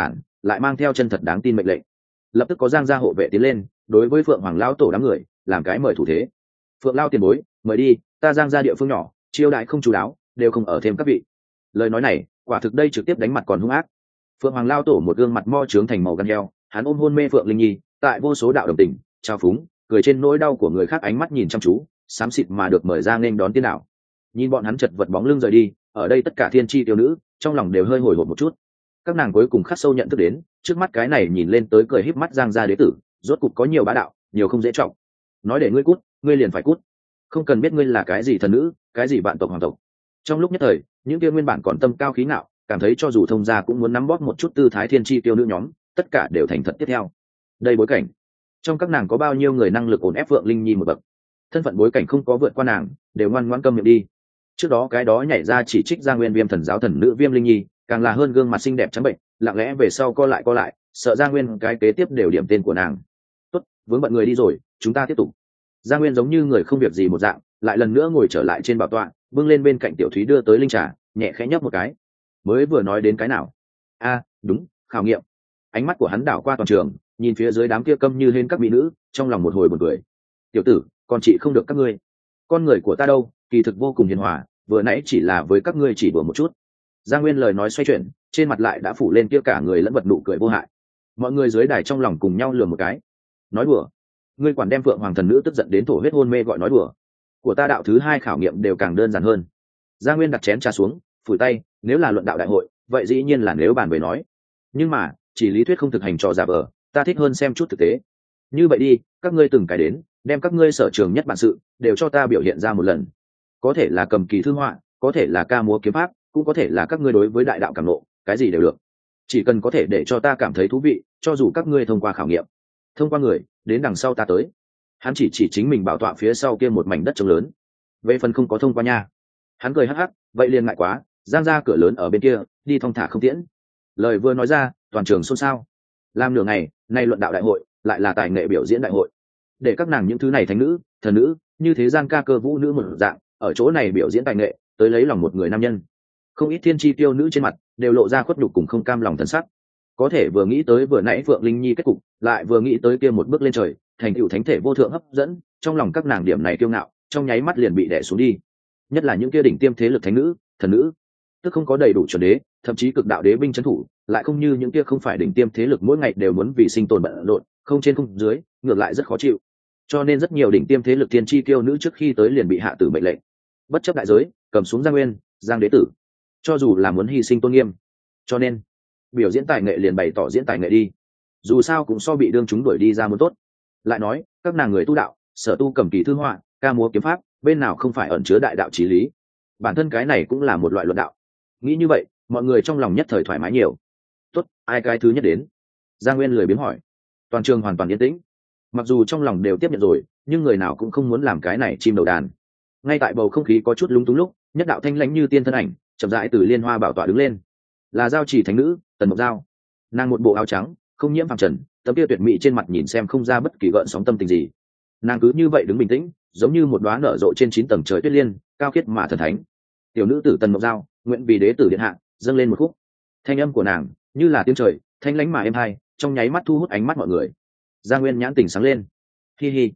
lại mang theo chân thật đáng tin mệnh lệnh. Lập tức có Giang gia hộ vệ tiến lên, đối với Phượng Hoàng lão tổ đám người làm cái mời thủ thế. Phượng lão tiền bối, mời đi, ta Giang gia địa phương nhỏ, chiêu đại không chú đáo, đều không ở thêm các vị. Lời nói này quả thực đây trực tiếp đánh mặt còn hung ác. Phượng Hoàng lão tổ một gương mặt mo trướng thành màu gan heo, hắn ôm hôn mê Phượng Linh Nhi, tại vô số đạo đồng tình trao phúng cười trên nỗi đau của người khác, ánh mắt nhìn chăm chú, xám xịt mà được mời ra nên đón tiên đạo. Nhìn bọn hắn chật vật bóng lưng rời đi, ở đây tất cả thiên chi tiêu nữ trong lòng đều hơi hồi hộp một chút. Các nàng cuối cùng khắc sâu nhận thức đến, trước mắt cái này nhìn lên tới cười híp mắt Giang gia đế tử, rốt cục có nhiều bá đạo, nhiều không dễ trọng. Nói để ngươi cút, ngươi liền phải cút, không cần biết ngươi là cái gì thần nữ, cái gì vạn tộc hoàng tộc. Trong lúc nhất thời, những kia nguyên bản còn tâm cao khí ngạo, cảm thấy cho dù thông gia cũng muốn nắm bóp một chút tư thái thiên chi tiêu nữ nhóm, tất cả đều thành thật tiếp theo. Đây bối cảnh, trong các nàng có bao nhiêu người năng lực ổn ép Phượng Linh Nhi một bậc, thân phận bối cảnh không có vượt qua nàng, đều ngoan ngoãn câm miệng đi. Trước đó cái đó nhảy ra chỉ trích Gia Nguyên Viêm thần giáo thần nữ Viêm Linh Nhi, càng là hơn gương mặt xinh đẹp trắng bệnh, lặng lẽ về sau co lại, sợ Gia Nguyên cái kế tiếp đều điểm tên của nàng. Tốt, vướng bận người đi rồi, chúng ta tiếp tục. Gia Nguyên giống như người không việc gì một dạng, lại lần nữa ngồi trở lại trên bảo tọa, bưng lên bên cạnh tiểu thúy đưa tới linh trà, nhẹ khẽ nhấp một cái. Mới vừa nói đến cái nào? A, đúng, khảo nghiệm. Ánh mắt của hắn đảo qua toàn trường, nhìn phía dưới đám kia câm như hến các mỹ nữ, trong lòng một hồi buồn cười. Tiểu tử, con chị không được các ngươi. Con người của ta đâu, kỳ thực vô cùng hiền hòa, vừa nãy chỉ là với các ngươi chỉ đùa một chút. Giang Nguyên lời nói xoay chuyển, trên mặt lại đã phủ lên kia cả người lẫn vật nụ cười vô hại. Mọi người dưới đài trong lòng cùng nhau lừa một cái. Nói đùa? Ngươi quản đem Phượng Hoàng thần nữ tức giận đến thổ huyết hôn mê gọi nói đùa? Của ta đạo thứ hai khảo nghiệm đều càng đơn giản hơn. Giang Nguyên đặt chén trà xuống, phủi tay, nếu là luận đạo đại hội, vậy dĩ nhiên là nếu bàn về nói. Nhưng mà, chỉ lý thuyết không thực hành trò giả vờ, ta thích hơn xem chút thực tế. Như vậy đi, các ngươi từng cái đến, đem các ngươi sở trường nhất bản sự đều cho ta biểu hiện ra một lần. Có thể là cầm kỳ thư họa, có thể là ca múa kiếm pháp, cũng có thể là các ngươi đối với đại đạo cảm nộ, cái gì đều được. Chỉ cần có thể để cho ta cảm thấy thú vị, cho dù các ngươi thông qua khảo nghiệm, thông qua người đến đằng sau ta tới. Hắn chỉ chính mình bảo tọa phía sau kia một mảnh đất trống lớn. Về phần không có thông qua nha. Hắn cười hắc hắc, vậy liền ngại quá, Giang ra cửa lớn ở bên kia, đi thong thả không tiễn. Lời vừa nói ra, toàn trường xôn xao. Làm nửa ngày, nay luận đạo đại hội, lại là tài nghệ biểu diễn đại hội. Để các nàng những thứ này thánh nữ, thần nữ, như thế gian ca cơ vũ nữ một dạng, ở chỗ này biểu diễn tài nghệ, tới lấy lòng một người nam nhân. Không ít thiên chi tiêu nữ trên mặt đều lộ ra khuất nhục cùng không cam lòng thần sắc. Có thể vừa nghĩ tới vừa nãy Phượng Linh Nhi kết cục, lại vừa nghĩ tới kia một bước lên trời, thành tựu thánh thể vô thượng hấp dẫn, trong lòng các nàng điểm này kiêu ngạo, trong nháy mắt liền bị đè xuống đi. Nhất là những kia đỉnh tiêm thế lực thánh nữ, thần nữ, tức không có đầy đủ chuẩn đế, thậm chí cực đạo đế binh trấn thủ, lại không như những kia không phải đỉnh tiêm thế lực mỗi ngày đều muốn vì sinh tồn bận rộn, không trên không dưới, ngược lại rất khó chịu. Cho nên rất nhiều đỉnh tiêm thế lực thiên chi tiêu nữ trước khi tới liền bị hạ tử mệnh lệnh, bất chấp đại giới, cầm xuống Giang Nguyên, Giang đế tử, cho dù là muốn hy sinh tôn nghiêm. Cho nên biểu diễn tài nghệ liền bày tỏ diễn tài nghệ đi, dù sao cũng so bị đương chúng đuổi đi ra muốn tốt. Lại nói các nàng người tu đạo, sở tu cầm kỳ thư họa, ca múa kiếm pháp, bên nào không phải ẩn chứa đại đạo chí lý. Bản thân cái này cũng là một loại luận đạo. Nghĩ như vậy, mọi người trong lòng nhất thời thoải mái nhiều. Tốt, ai cái thứ nhất đến? Giang Nguyên lười biếng hỏi. Toàn trường hoàn toàn yên tĩnh. Mặc dù trong lòng đều tiếp nhận rồi, nhưng người nào cũng không muốn làm cái này chim đầu đàn. Ngay tại bầu không khí có chút lúng túng lúc, nhất đạo thanh lãnh như tiên thân ảnh chậm rãi từ liên hoa bảo tọa đứng lên. Là Giao Chỉ thánh nữ Tần Mộc Giao. Nàng một bộ áo trắng, không nhiễm phàm trần, tấm kia tuyệt mỹ trên mặt nhìn xem không ra bất kỳ gợn sóng tâm tình gì. Nàng cứ như vậy đứng bình tĩnh, giống như một đóa nở rộ trên 9 tầng trời tuyết liên, cao khiết mà thần thánh. Tiểu nữ tử Tần Mộc Giao, nguyện vì đế tử điện hạ dâng lên một khúc. Thanh âm của nàng như là tiếng trời, thanh lãnh mà êm hai, trong nháy mắt thu hút ánh mắt mọi người. Giang Nguyên nhãn tỉnh sáng lên. Hi hi,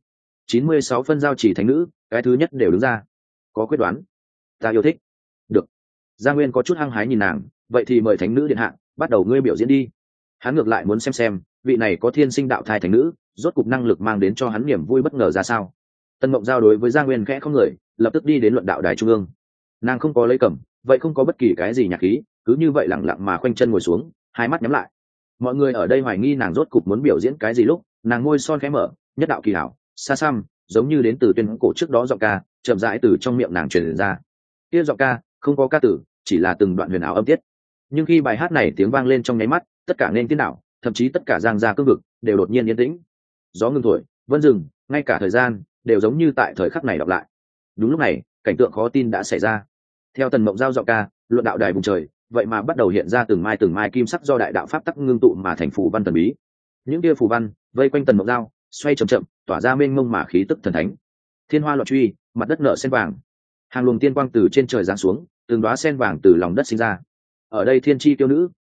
96 phân Giao Chỉ thánh nữ, cái thứ nhất đều đứng ra. Có quyết đoán, ta yêu thích. Được. Giang Nguyên có chút hăng hái nhìn nàng, vậy thì mời thánh nữ điện hạ bắt đầu ngươi biểu diễn đi. Hắn ngược lại muốn xem vị này có thiên sinh đạo thai thánh nữ, rốt cục năng lực mang đến cho hắn niềm vui bất ngờ ra sao. Tân Mộng Giao đối với Giang Nguyên khẽ không người, lập tức đi đến luận đạo đài trung ương. Nàng không có lấy cẩm, vậy không có bất kỳ cái gì nhạc khí, cứ như vậy lặng lặng mà khoanh chân ngồi xuống, hai mắt nhắm lại. Mọi người ở đây hoài nghi nàng rốt cục muốn biểu diễn cái gì lúc, nàng môi son khẽ mở, nhất đạo kỳ hảo, xa xăm, giống như đến từ tuyên cổ trước đó giọng ca, chậm rãi từ trong miệng nàng truyền ra. Kia giọng ca không có ca tử, chỉ là từng đoạn huyền ảo âm tiết. Nhưng khi bài hát này tiếng vang lên trong nháy mắt, tất cả nên tiếng đảo, thậm chí tất cả Giang gia cương vực đều đột nhiên yên tĩnh. Gió ngừng thổi, vân dừng, ngay cả thời gian đều giống như tại thời khắc này đọc lại. Đúng lúc này, cảnh tượng khó tin đã xảy ra. Theo Tần Mộng Giao giọng ca, luận đạo đài vùng trời, vậy mà bắt đầu hiện ra từng mai kim sắc do đại đạo pháp tắc ngưng tụ mà thành phù văn thần bí. Những kia phù văn vây quanh Tần Mộng Giao, xoay chậm chậm, tỏa ra mênh mông mà khí tức thần thánh. Thiên hoa loạn truy, mặt đất nở sen vàng. Hàng luồng tiên quang từ trên trời giáng xuống, từng đóa sen vàng từ lòng đất sinh ra. Ở đây thiên chi tiêu nữ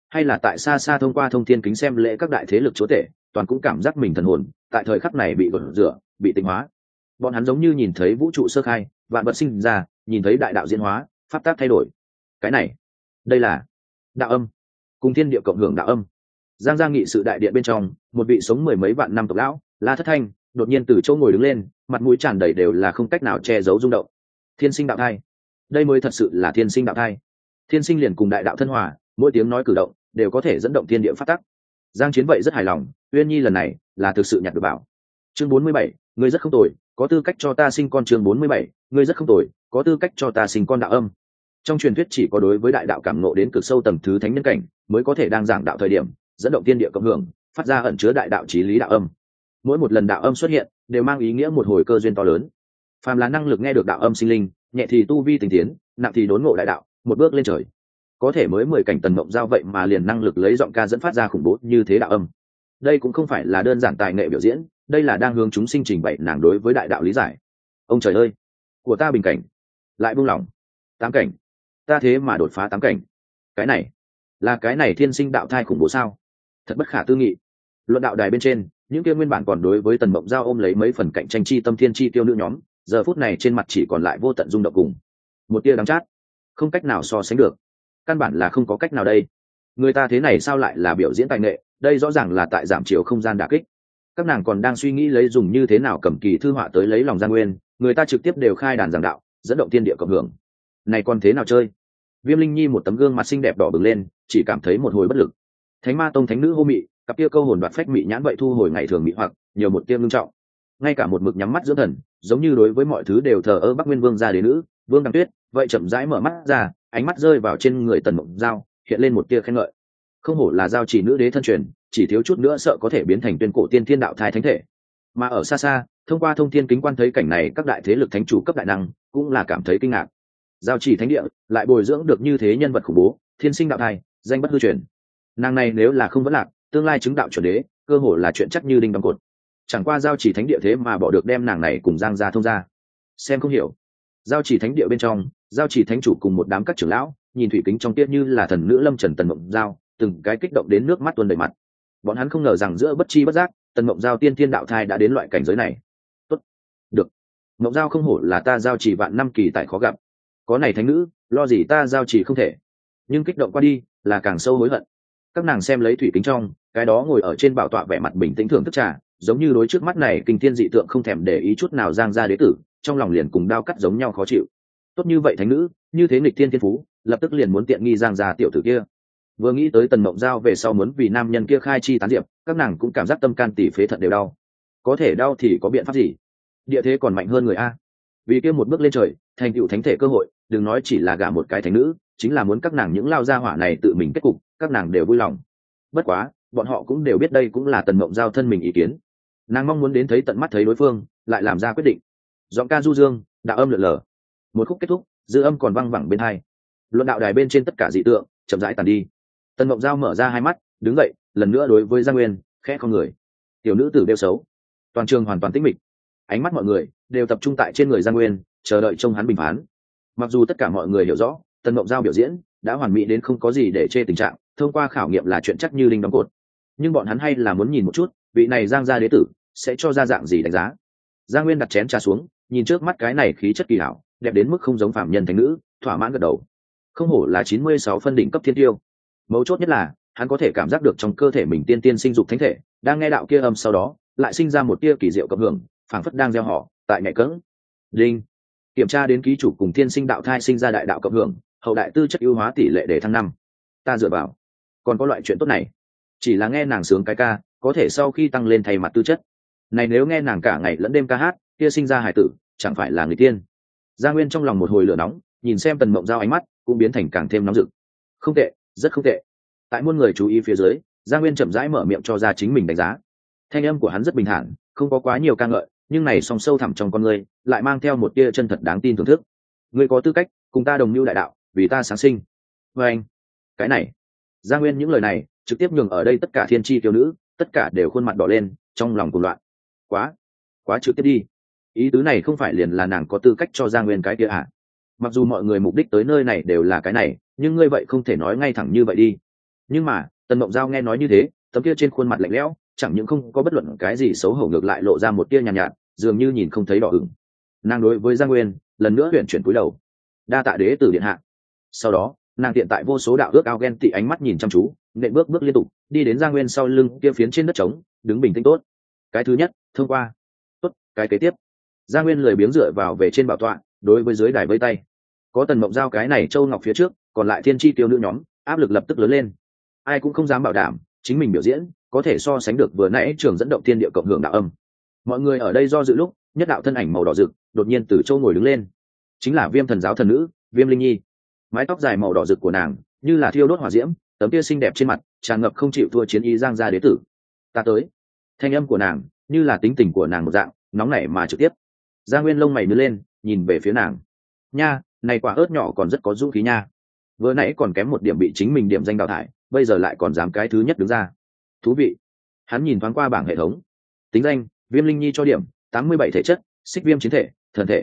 hay là tại xa xa thông qua thông thiên kính xem lễ các đại thế lực chúa tể, toàn cũng cảm giác mình thần hồn tại thời khắc này bị gột rửa, bị tịnh hóa. Bọn hắn giống như nhìn thấy vũ trụ sơ khai, vạn vật sinh ra, nhìn thấy đại đạo diễn hóa, pháp tác thay đổi. Cái này, đây là đạo âm, cùng thiên địa cộng hưởng đạo âm. Giang Gia nghị sự đại điện bên trong, một vị sống mười mấy vạn năm tộc lão, La Thất Thanh, đột nhiên từ chỗ ngồi đứng lên, mặt mũi tràn đầy đều là không cách nào che giấu rung động. Thiên sinh đạo thai, đây mới thật sự là thiên sinh đạo thai. Thiên sinh liền cùng đại đạo thân hòa, mỗi tiếng nói cử động đều có thể dẫn động thiên địa phát tắc. Giang Chiến vậy rất hài lòng, Uyên Nhi lần này là thực sự nhặt được bảo. Chương 47, ngươi rất không tồi, có tư cách cho ta sinh con. Chương 47, ngươi rất không tồi, có tư cách cho ta sinh con. Đạo âm, trong truyền thuyết chỉ có đối với đại đạo cảm ngộ đến cực sâu tầng thứ thánh nhân cảnh mới có thể đang giảng đạo thời điểm dẫn động thiên địa cộng hưởng, phát ra ẩn chứa đại đạo chí lý đạo âm. Mỗi một lần đạo âm xuất hiện đều mang ý nghĩa một hồi cơ duyên to lớn. Phàm là năng lực nghe được đạo âm sinh linh, nhẹ thì tu vi tinh tiến, nặng thì đốn ngộ đại đạo, một bước lên trời. Có thể mới 10 cảnh Tần Mộng Giao vậy mà liền năng lực lấy giọng ca dẫn phát ra khủng bố như thế đạo âm. Đây cũng không phải là đơn giản tài nghệ biểu diễn, đây là đang hướng chúng sinh trình bày nàng đối với đại đạo lý giải. Ông trời ơi, của ta bình cảnh lại buông lỏng, 8 cảnh, ta thế mà đột phá 8 cảnh. Cái này là cái này thiên sinh đạo thai khủng bố sao? Thật bất khả tư nghị. Luận đạo đài bên trên, những kia nguyên bản còn đối với Tần Mộng Giao ôm lấy mấy phần cạnh tranh chi tâm thiên chi tiêu nữ nhóm, giờ phút này trên mặt chỉ còn lại vô tận rung động cùng một tia đắng chát, không cách nào so sánh được. Căn bản là không có cách nào đây. Người ta thế này sao lại là biểu diễn tài nghệ, đây rõ ràng là tại giảm chiều không gian đả kích. Các nàng còn đang suy nghĩ lấy dùng như thế nào cầm kỳ thư họa tới lấy lòng Giang Nguyên, người ta trực tiếp đều khai đàn giảng đạo, dẫn động thiên địa cộng hưởng. Này còn thế nào chơi? Viêm Linh Nhi một tấm gương mặt xinh đẹp đỏ bừng lên, chỉ cảm thấy một hồi bất lực. Thánh Ma Tông thánh nữ hô mị, cặp kia câu hồn đoạt phách mị nhãn vậy thu hồi ngày thường mị hoặc, nhiều một tia ngưng trọng. Ngay cả một mực nhắm mắt dưỡng thần, giống như đối với mọi thứ đều thờ ơ Bắc Nguyên Vương gia đế nữ, Vương Đăng Tuyết, vậy chậm rãi mở mắt ra, ánh mắt rơi vào trên người Tần Mộng Giao, hiện lên một tia khen ngợi. Không hổ là Giao chỉ nữ đế thân truyền, chỉ thiếu chút nữa sợ có thể biến thành tuyên cổ tiên thiên đạo thai thánh thể. Mà ở xa xa, thông qua thông thiên kính quan thấy cảnh này, các đại thế lực thánh chủ cấp đại năng cũng là cảm thấy kinh ngạc. Giao chỉ thánh địa lại bồi dưỡng được như thế nhân vật khủng bố, thiên sinh đạo thai, danh bất hư truyền. Nàng này nếu là không vấn lạc, tương lai chứng đạo chuẩn đế, cơ hồ là chuyện chắc như đinh đóng cột. Chẳng qua Giao chỉ thánh địa thế mà bỏ được đem nàng này cùng Giang gia thông ra, xem không hiểu. Giao chỉ thánh địa bên trong, Giao chỉ thánh chủ cùng một đám các trưởng lão nhìn thủy kính trong tiết như là thần nữ lâm trần Tần Mộng Giao, từng cái kích động đến nước mắt tuôn đầy mặt. Bọn hắn không ngờ rằng giữa bất chi bất giác, Tần Mộng Giao tiên thiên đạo thai đã đến loại cảnh giới này. Tốt, được. Mộng Giao không hổ là ta Giao chỉ vạn năm kỳ tại khó gặp. Có này thánh nữ, lo gì ta Giao chỉ không thể. Nhưng kích động qua đi, là càng sâu hối hận. Các nàng xem lấy thủy kính trong, cái đó ngồi ở trên bảo tọa vẻ mặt bình tĩnh thưởng thức trà, giống như đối trước mắt này kinh thiên dị tượng không thèm để ý chút nào Giang gia đế tử, trong lòng liền cùng đao cắt giống nhau khó chịu. Tốt như vậy thánh nữ, như thế nghịch thiên thiên phú, lập tức liền muốn tiện nghi Giang gia tiểu tử kia. Vừa nghĩ tới Tần Mộng Giao về sau muốn vì nam nhân kia khai chi tán diệp, các nàng cũng cảm giác tâm can tỉ phế thận đều đau. Có thể đau thì có biện pháp gì? Địa thế còn mạnh hơn người a. Vì kia một bước lên trời, thành tựu thánh thể cơ hội, đừng nói chỉ là gả một cái thánh nữ, chính là muốn các nàng những lao gia hỏa này tự mình kết cục, các nàng đều vui lòng. Bất quá, bọn họ cũng đều biết đây cũng là Tần Mộng Giao thân mình ý kiến. Nàng mong muốn đến thấy tận mắt thấy đối phương, lại làm ra quyết định. Giọng ca du dương, đạo âm lượn lờ. Một khúc kết thúc, dư âm còn văng vẳng bên hai. Luận đạo đài bên trên tất cả dị tượng chậm rãi tàn đi. Tần Mộng Giao mở ra hai mắt, đứng dậy, lần nữa đối với Giang Nguyên khẽ không người. Tiểu nữ tử đeo xấu. Toàn trường hoàn toàn tĩnh mịch. Ánh mắt mọi người đều tập trung tại trên người Giang Nguyên, chờ đợi trông hắn bình phán. Mặc dù tất cả mọi người hiểu rõ, Tần Mộng Giao biểu diễn đã hoàn mỹ đến không có gì để chê tình trạng, thông qua khảo nghiệm là chuyện chắc như đinh đóng cột. Nhưng bọn hắn hay là muốn nhìn một chút, vị này Giang gia đế tử sẽ cho ra dạng gì đánh giá. Giang Nguyên đặt chén trà xuống, nhìn trước mắt cái này khí chất kỳ hảo, đẹp đến mức không giống phàm nhân thánh nữ, thỏa mãn gật đầu. Không hổ là 96 phân đỉnh cấp thiên tiêu. Mấu chốt nhất là, hắn có thể cảm giác được trong cơ thể mình tiên tiên sinh dục thánh thể, đang nghe đạo kia âm sau đó, lại sinh ra một tia kỳ diệu cộng hưởng, phảng phất đang gieo họ, tại nhạy cẫng. Đinh. Kiểm tra đến ký chủ cùng tiên sinh đạo thai sinh ra đại đạo cộng hưởng, hậu đại tư chất ưu hóa tỷ lệ để thăng 5. Ta dựa vào. Còn có loại chuyện tốt này. Chỉ là nghe nàng sướng cái ca, có thể sau khi tăng lên thay mặt tư chất. Này nếu nghe nàng cả ngày lẫn đêm ca hát, kia sinh ra hải tử, chẳng phải là người tiên. Giang Nguyên trong lòng một hồi lửa nóng, nhìn xem Tần Mộng Giao ánh mắt cũng biến thành càng thêm nóng rực. Không tệ, rất không tệ. Tại muôn người chú ý phía dưới, Giang Nguyên chậm rãi mở miệng cho ra chính mình đánh giá. Thanh âm của hắn rất bình thản, không có quá nhiều ca ngợi, nhưng này song sâu thẳm trong con người, lại mang theo một tia chân thật đáng tin thưởng thức. Ngươi có tư cách cùng ta đồng mưu đại đạo, vì ta sáng sinh. Và anh, cái này, Giang Nguyên những lời này trực tiếp nhường ở đây tất cả thiên chi tiêu nữ, tất cả đều khuôn mặt đỏ lên, trong lòng cuồng loạn. Quá trực tiếp đi. Ý tứ này không phải liền là nàng có tư cách cho Giang Nguyên cái kia à? Mặc dù mọi người mục đích tới nơi này đều là cái này, nhưng ngươi vậy không thể nói ngay thẳng như vậy đi. Nhưng mà tần mộng giao nghe nói như thế, tấm kia trên khuôn mặt lạnh lẽo chẳng những không có bất luận cái gì xấu hổ, ngược lại lộ ra một tia nhàn nhạt, dường như nhìn không thấy đỏ ửng. Nàng đối với Giang Nguyên lần nữa huyện chuyển cúi đầu, đa tạ đế tử điện hạ. Sau đó nàng hiện tại vô số đạo ước ao ghen tị ánh mắt nhìn chăm chú, nện bước bước liên tục đi đến Giang Nguyên sau lưng kia phiến trên đất trống, đứng bình tĩnh. Tốt, cái thứ nhất thông qua. Tốt, cái kế tiếp. Giang Nguyên lười biếng dựa vào về trên bảo tọa, đối với dưới đài vây tay. Có tần mộng giao cái này châu ngọc phía trước, còn lại thiên chi tiêu nữ nhóm áp lực lập tức lớn lên. Ai cũng không dám bảo đảm chính mình biểu diễn có thể so sánh được vừa nãy trường dẫn động thiên địa cộng hưởng đạo âm. Mọi người ở đây do dự lúc, nhất đạo thân ảnh màu đỏ rực đột nhiên từ châu ngồi đứng lên, chính là Viêm thần giáo thần nữ Viêm Linh Nhi. Mái tóc dài màu đỏ rực của nàng như là thiêu đốt hỏa diễm, tấm kia xinh đẹp trên mặt tràn ngập không chịu thua chiến ý. Giang gia đế tử, ta tới. Thanh âm của nàng như là tính tình của nàng một dạng nóng nảy mà trực tiếp. Giang Nguyên lông mày nhướng lên, nhìn về phía nàng. Nha, này quả ớt nhỏ còn rất có dũng khí nha. Vừa nãy còn kém một điểm bị chính mình điểm danh đào thải, bây giờ lại còn dám cái thứ nhất đứng ra. Thú vị. Hắn nhìn thoáng qua bảng hệ thống. Tính danh: Viêm Linh Nhi cho điểm 87 thể chất, xích viêm chiến thể, thần thể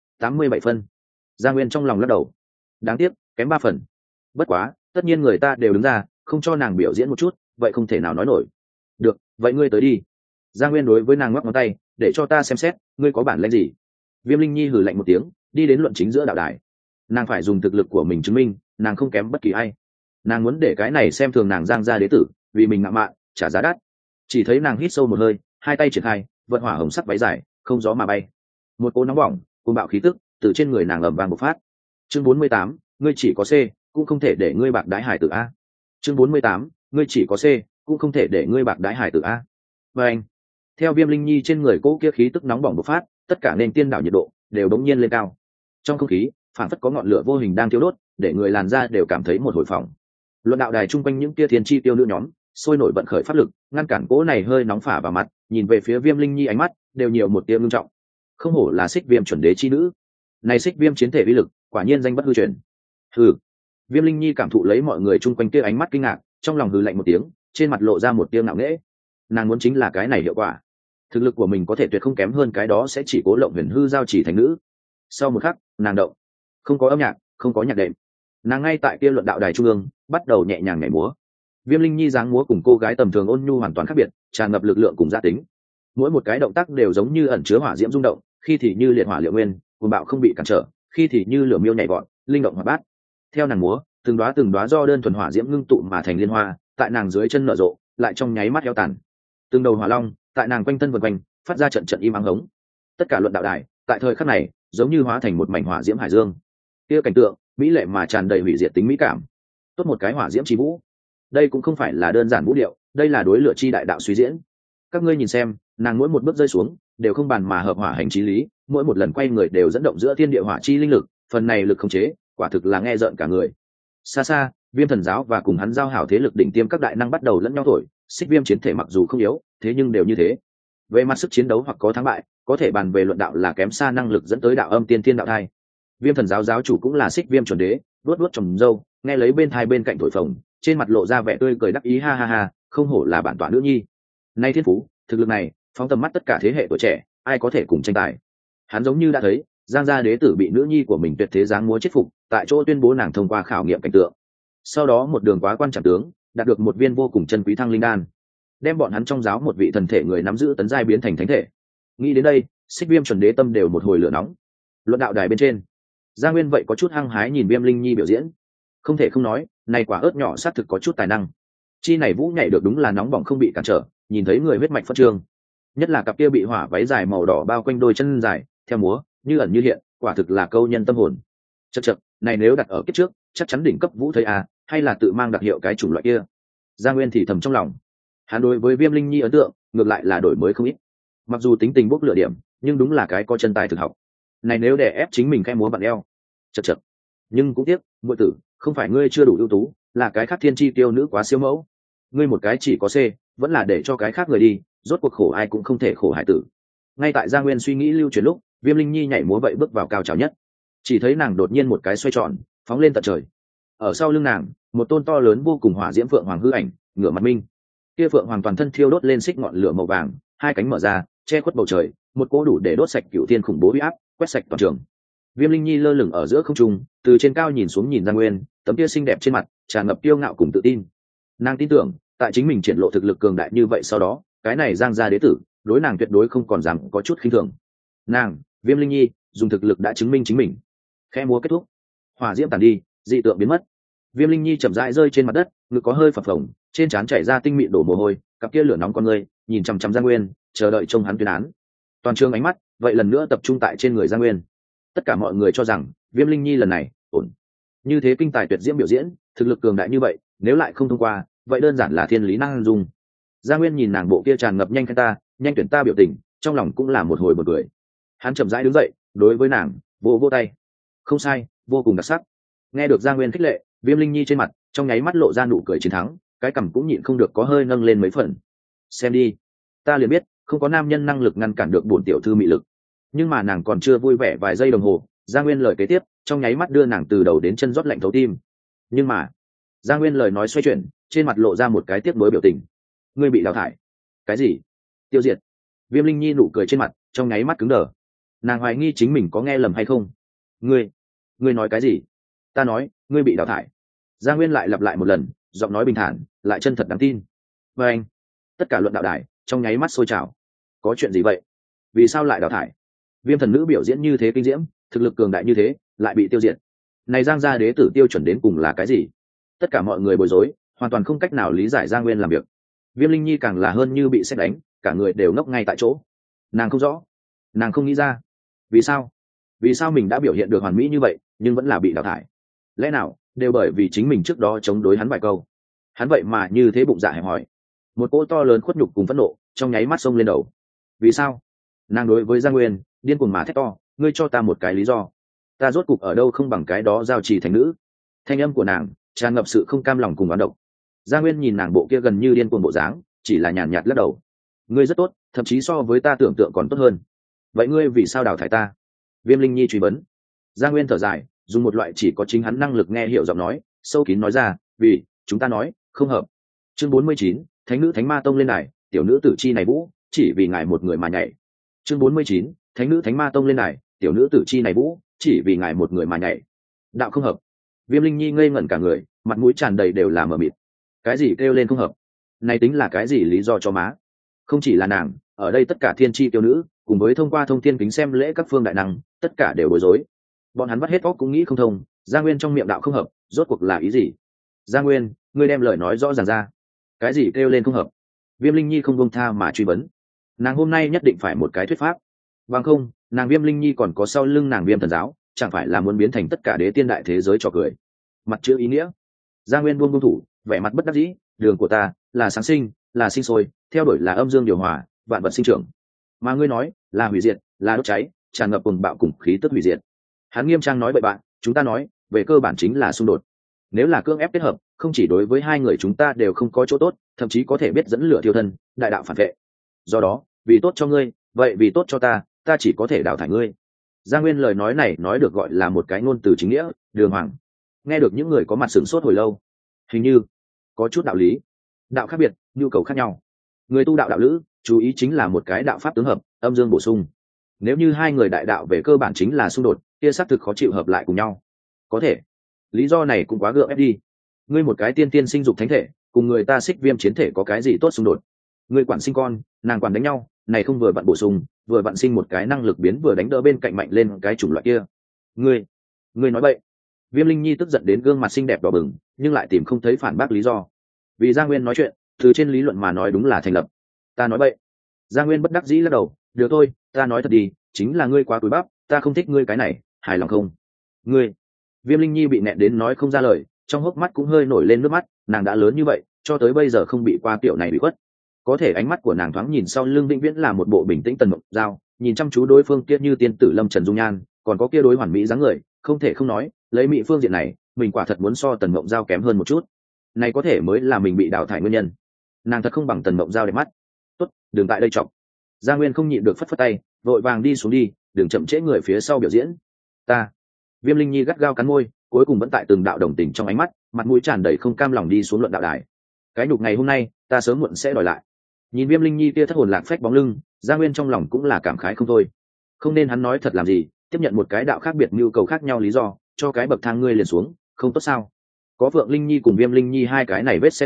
87 phân. Giang Nguyên trong lòng lắc đầu. Đáng tiếc, kém 3 phần. Bất quá, tất nhiên người ta đều đứng ra, không cho nàng biểu diễn một chút, vậy không thể nào nói nổi. Được, vậy ngươi tới đi. Giang Nguyên đối với nàng ngoắc ngón tay, để cho ta xem xét, ngươi có bản lĩnh gì. Viêm Linh Nhi hừ lạnh một tiếng, đi đến luận chính giữa đạo đài. Nàng phải dùng thực lực của mình chứng minh nàng không kém bất kỳ ai. Nàng muốn để cái này xem thường nàng Giang gia đế tử vì mình ngạo mạn trả giá đắt. Chỉ thấy nàng hít sâu một hơi, hai tay triển khai, vận hỏa hồng sắc váy dài không gió mà bay. Một cỗ nóng bỏng cuồng bạo khí tức từ trên người nàng ầm vang bộc phát. Chương 48, ngươi chỉ có C, cũng không thể để ngươi bạc đái hải tử a. Chương 48, ngươi chỉ có C, cũng không thể để ngươi bạc đái hải tử a. Và anh, theo Viêm Linh Nhi trên người cỗ kia khí tức nóng bỏng bộc phát, tất cả nền tiên đảo nhiệt độ đều đống nhiên lên cao. Trong không khí phản phất có ngọn lửa vô hình đang thiêu đốt, để người làn da đều cảm thấy một hồi phỏng. Luận đạo đài chung quanh những tia thiên chi tiêu nữ nhóm sôi nổi vận khởi pháp lực, ngăn cản cỗ này hơi nóng phả vào mặt, nhìn về phía Viêm Linh Nhi ánh mắt đều nhiều một tia ngưng trọng. Không hổ là xích viêm chuẩn đế chi nữ, này xích viêm chiến thể uy lực quả nhiên danh bất hư truyền. Hừ. Viêm Linh Nhi cảm thụ lấy mọi người chung quanh kia ánh mắt kinh ngạc, trong lòng hừ lạnh một tiếng, trên mặt lộ ra một tia ngạo nghễ. Nàng muốn chính là cái này hiệu quả. Thực lực của mình có thể tuyệt không kém hơn cái đó sẽ chỉ cố lộng huyền hư giao chỉ thành nữ. Sau một khắc, nàng động. Không có âm nhạc, không có nhạc đệm, nàng ngay tại kia luận đạo đài trung ương bắt đầu nhẹ nhàng nhảy múa. Viêm Linh Nhi dáng múa cùng cô gái tầm thường ôn nhu hoàn toàn khác biệt, tràn ngập lực lượng cùng gia tính. Mỗi một cái động tác đều giống như ẩn chứa hỏa diễm rung động, khi thì như liệt hỏa liệu nguyên, cuồng bạo không bị cản trở, khi thì như lửa miêu nhảy vọt, linh động hoạt bát. Theo nàng múa, từng đóa do đơn thuần hỏa diễm ngưng tụ mà thành liên hoa, tại nàng dưới chân nở rộ, lại trong nháy mắt heo tàn. Từng đầu hỏa long tại nàng quanh thân vần quanh, phát ra trận trận im ắng hống. Tất cả luận đạo đài tại thời khắc này giống như hóa thành một mảnh hỏa diễm hải dương. Kia cảnh tượng mỹ lệ mà tràn đầy hủy diệt tính mỹ cảm. Tốt một cái hỏa diễm chi vũ. Đây cũng không phải là đơn giản vũ điệu, đây là đối lửa chi đại đạo suy diễn. Các ngươi nhìn xem, nàng mỗi một bước rơi xuống đều không bàn mà hợp hỏa hành chí lý, mỗi một lần quay người đều dẫn động giữa thiên địa hỏa chi linh lực, phần này lực khống chế quả thực là nghe rợn cả người. Xa xa, Viêm thần giáo và cùng hắn giao hảo thế lực đỉnh tiêm các đại năng bắt đầu lẫn nhau thổi, xích viêm chiến thể mặc dù không yếu, thế nhưng đều như thế. Về mặt sức chiến đấu hoặc có thắng bại, có thể bàn về luận đạo là kém xa năng lực dẫn tới đạo âm tiên thiên đạo thai. Viêm thần giáo giáo chủ cũng là xích viêm chuẩn đế, vuốt vuốt trồng râu, nghe lấy bên thai bên cạnh thổi phồng, trên mặt lộ ra vẻ tươi cười đắc ý, ha ha ha, không hổ là bản tọa nữ nhi. Nay thiên phú, thực lực này, phóng tầm mắt tất cả thế hệ tuổi trẻ, ai có thể cùng tranh tài. Hắn giống như đã thấy, Giang gia đế tử bị nữ nhi của mình tuyệt thế dáng múa chết phục, tại chỗ tuyên bố nàng thông qua khảo nghiệm cảnh tượng. Sau đó một đường quá quan trọng tướng, đạt được một viên vô cùng chân quý thăng linh đan, đem bọn hắn trong giáo một vị thần thể người nắm giữ tấn giai biến thành thánh thể. Nghĩ đến đây, xích viêm chuẩn đế tâm đều một hồi lửa nóng. Luận đạo đài bên trên, Gia Nguyên vậy có chút hăng hái nhìn Viêm Linh Nhi biểu diễn. Không thể không nói, này quả ớt nhỏ xác thực có chút tài năng. Chi này vũ nhảy được đúng là nóng bỏng không bị cản trở, nhìn thấy người huyết mạch phất trương. Nhất là cặp kia bị hỏa váy dài màu đỏ bao quanh đôi chân dài, theo múa, như ẩn như hiện, quả thực là câu nhân tâm hồn. Chậc chậc, này nếu đặt ở kiếp trước, chắc chắn đỉnh cấp vũ thấy à, hay là tự mang đặc hiệu cái chủng loại kia. Gia Nguyên thì thầm trong lòng. Hắn đối với Viêm Linh Nhi ấn tượng, ngược lại là đổi mới không ít. Mặc dù tính tình bốc lửa điểm, nhưng đúng là cái có chân tài thực học. Này nếu để ép chính mình khẽ múa bạn eo. Chậc chậc. Nhưng cũng tiếc, muội tử, không phải ngươi chưa đủ ưu tú, là cái khác thiên chi tiêu nữ quá siêu mẫu. Ngươi một cái chỉ có C, vẫn là để cho cái khác người đi, rốt cuộc khổ ai cũng không thể khổ hải tử. Ngay tại Gia Nguyên suy nghĩ lưu chuyển lúc, Viêm Linh Nhi nhảy múa vậy bước vào cao trào nhất. Chỉ thấy nàng đột nhiên một cái xoay tròn, phóng lên tận trời. Ở sau lưng nàng, một tôn to lớn vô cùng hỏa diễm phượng hoàng hư ảnh, ngửa mặt minh. Kia phượng hoàng toàn thân thiêu đốt lên xích ngọn lửa màu vàng, hai cánh mở ra, che khuất bầu trời, một cỗ đủ để đốt sạch cửu thiên khủng bố uy áp, quét sạch toàn trường. Viêm Linh Nhi lơ lửng ở giữa không trung, từ trên cao nhìn xuống nhìn Gia Nguyên, tấm kia xinh đẹp trên mặt tràn ngập kiêu ngạo cùng tự tin. Nàng tin tưởng tại chính mình triển lộ thực lực cường đại như vậy sau đó cái này Giang gia đế tử đối nàng tuyệt đối không còn dám có chút khinh thường. Nàng Viêm Linh Nhi dùng thực lực đã chứng minh chính mình. Khe múa kết thúc, hỏa diễm tàn đi, dị tượng biến mất. Viêm Linh Nhi chậm rãi rơi trên mặt đất, ngực có hơi phập phồng, trên trán chảy ra tinh mịn đổ mồ hôi, cặp kia lửa nóng con người nhìn chằm chằm Giang Nguyên, chờ đợi trông hắn tuyên án. Toàn trường ánh mắt vậy lần nữa tập trung tại trên người Giang Nguyên. Tất cả mọi người cho rằng Viêm Linh Nhi lần này ổn. Như thế kinh tài tuyệt diễm biểu diễn, thực lực cường đại như vậy, nếu lại không thông qua, vậy đơn giản là thiên lý năng dung. Giang Nguyên nhìn nàng bộ kia tràn ngập nhanh khen ta, nhanh tuyển ta biểu tình, trong lòng cũng là một hồi bật cười. Hắn chậm rãi đứng dậy, đối với nàng vỗ vỗ tay. Không sai, vô cùng đặc sắc. Nghe được Giang Nguyên khích lệ, Viêm Linh Nhi trên mặt trong nháy mắt lộ ra nụ cười chiến thắng, cái cằm cũng nhịn không được có hơi nâng lên mấy phần. Xem đi, ta liền biết không có nam nhân năng lực ngăn cản được bổn tiểu thư mị lực. Nhưng mà nàng còn chưa vui vẻ vài giây đồng hồ, Giang Nguyên lời kế tiếp trong nháy mắt đưa nàng từ đầu đến chân rót lạnh thấu tim. Nhưng mà Giang Nguyên lời nói xoay chuyển, trên mặt lộ ra một cái tiếc nuối biểu tình. Ngươi bị đào thải. Cái gì? Tiêu diệt? Viêm Linh Nhi nụ cười trên mặt trong nháy mắt cứng đờ. Nàng hoài nghi chính mình có nghe lầm hay không. Ngươi nói cái gì? Ta nói ngươi bị đào thải. Giang Nguyên lại lặp lại một lần, giọng nói bình thản lại chân thật đáng tin. Và anh, tất cả luận đạo đài trong nháy mắt sôi trào. Có chuyện gì vậy? Vì sao lại đào thải? Viêm thần nữ biểu diễn như thế kinh diễm, thực lực cường đại như thế lại bị tiêu diệt. Này Giang gia đế tử tiêu chuẩn đến cùng là cái gì? Tất cả mọi người bối rối, hoàn toàn không cách nào lý giải Giang Nguyên làm việc. Viêm Linh Nhi càng là hơn như bị sét đánh, cả người đều ngốc ngay tại chỗ. Nàng không rõ, nàng không nghĩ ra, vì sao mình đã biểu hiện được hoàn mỹ như vậy nhưng vẫn là bị đào thải. Lẽ nào đều bởi vì chính mình trước đó chống đối hắn vài câu, hắn vậy mà như thế bụng dạ hẹp hòi. Một cỗ to lớn khuất nhục cùng phẫn nộ trong nháy mắt xông lên đầu. Vì sao? Nàng đối với Giang Nguyên điên cuồng mà thét to, ngươi cho ta một cái lý do. Ta rốt cục ở đâu không bằng cái đó giao trì thành nữ. Thanh âm của nàng tràn ngập sự không cam lòng cùng oán độc. Giang Nguyên nhìn nàng bộ kia gần như điên cuồng bộ dáng, chỉ là nhàn nhạt lắc đầu. Ngươi rất tốt, thậm chí so với ta tưởng tượng còn tốt hơn. Vậy ngươi vì sao đào thải ta? Viêm Linh Nhi truy vấn. Giang Nguyên thở dài, dùng một loại chỉ có chính hắn năng lực nghe hiểu giọng nói, sâu kín nói ra, vì chúng ta nói không hợp. Chương 49, Thánh nữ Thánh Ma Tông lên đài, tiểu nữ tử chi này vũ, chỉ vì ngài một người mà nhảy. Chương 49, Thánh nữ Thánh Ma Tông lên đài, tiểu nữ tử chi này vũ, chỉ vì ngài một người mà nhảy. Đạo không hợp. Viêm Linh Nhi ngây ngẩn cả người, mặt mũi tràn đầy đều là mờ mịt. Cái gì kêu lên không hợp? Này tính là cái gì lý do cho má? Không chỉ là nàng, ở đây tất cả thiên chi tiêu nữ, cùng với thông qua thông thiên kính xem lễ các phương đại năng, tất cả đều bối rối. Bọn hắn vắt hết óc cũng nghĩ không thông, Giang Nguyên trong miệng đạo không hợp, rốt cuộc là ý gì? Giang Nguyên, ngươi đem lời nói rõ ràng ra. Cái gì kêu lên không hợp? Viêm Linh Nhi không buông tha mà truy vấn. Nàng hôm nay nhất định phải một cái thuyết pháp. Bằng không, nàng Viêm Linh Nhi còn có sau lưng nàng Viêm thần giáo, chẳng phải là muốn biến thành tất cả đế tiên đại thế giới trò cười. Mặt chữ ý nghĩa. Giang Nguyên buông thủ, vẻ mặt bất đắc dĩ, đường của ta là sáng sinh, là sinh sôi, theo đuổi là âm dương điều hòa, vạn vật sinh trưởng. Mà ngươi nói là hủy diệt, là đốt cháy, tràn ngập cùng bạo cùng khí tức hủy diệt. Hắn nghiêm trang nói bậy bạn, chúng ta nói về cơ bản chính là xung đột. Nếu là cưỡng ép kết hợp, không chỉ đối với hai người chúng ta đều không có chỗ tốt, thậm chí có thể biết dẫn lửa thiêu thân, đại đạo phản vệ. Do đó, vì tốt cho ngươi, vậy vì tốt cho ta chỉ có thể đào thải ngươi. Giang Nguyên lời nói này nói được gọi là một cái ngôn từ chính nghĩa, đường hoàng. Nghe được những người có mặt sửng sốt hồi lâu. Hình như có chút đạo lý. Đạo khác biệt, nhu cầu khác nhau. Người tu đạo đạo lữ, chú ý chính là một cái đạo pháp tướng hợp, âm dương bổ sung. Nếu như hai người đại đạo về cơ bản chính là xung đột, kia xác thực khó chịu hợp lại cùng nhau. Có thể, lý do này cũng quá gượng ép đi. Ngươi một cái tiên tiên sinh dục thánh thể, cùng người ta xích viêm chiến thể có cái gì tốt xung đột? Ngươi quản sinh con, nàng quản đánh nhau, này không vừa vặn bổ sung, vừa vặn sinh một cái năng lực biến vừa đánh đỡ bên cạnh mạnh lên cái chủng loại kia. Ngươi nói bậy. Viêm Linh Nhi tức giận đến gương mặt xinh đẹp đỏ bừng, nhưng lại tìm không thấy phản bác lý do. Vì Giang Nguyên nói chuyện, từ trên lý luận mà nói đúng là thành lập. Ta nói bậy. Giang Nguyên bất đắc dĩ lắc đầu, được thôi, ta nói thật đi, chính là ngươi quá cúi bắp, ta không thích ngươi cái này, hài lòng không? Ngươi. Viêm Linh Nhi bị nẹn đến nói không ra lời, trong hốc mắt cũng hơi nổi lên nước mắt, nàng đã lớn như vậy, cho tới bây giờ không bị qua kiểu này bị khuất. Có thể ánh mắt của nàng thoáng nhìn sau lưng vĩnh viễn là một bộ bình tĩnh tần mộng giao, nhìn chăm chú đối phương kia như tiên tử lâm trần dung nhan, còn có kia đối hoàn mỹ dáng người, không thể không nói, lấy mỹ phương diện này, mình quả thật muốn so tần mộng giao kém hơn một chút. Này có thể mới là mình bị đào thải nguyên nhân. Nàng thật không bằng tần mộng giao đẹp mắt. Tốt, đừng tại đây chọc. Giang Nguyên không nhịn được phất phất tay, vội vàng đi xuống đi, đừng chậm trễ người phía sau biểu diễn. Ta. Viêm Linh Nhi gắt gao cắn môi, cuối cùng vẫn tại từng đạo đồng tình trong ánh mắt, mặt mũi tràn đầy không cam lòng đi xuống luận đạo đài. Cái nhục ngày hôm nay, ta sớm muộn sẽ đòi lại. Nhìn Viêm Linh Nhi kia thất hồn lạc phách bóng lưng, Giang Nguyên trong lòng cũng là cảm khái không thôi. Không nên hắn nói thật làm gì, tiếp nhận một cái đạo khác biệt nhu cầu khác nhau lý do, cho cái bậc thang ngươi liền xuống, không tốt sao? Có Phượng Linh Nhi cùng Viêm Linh Nhi hai cái này vết xe đổ,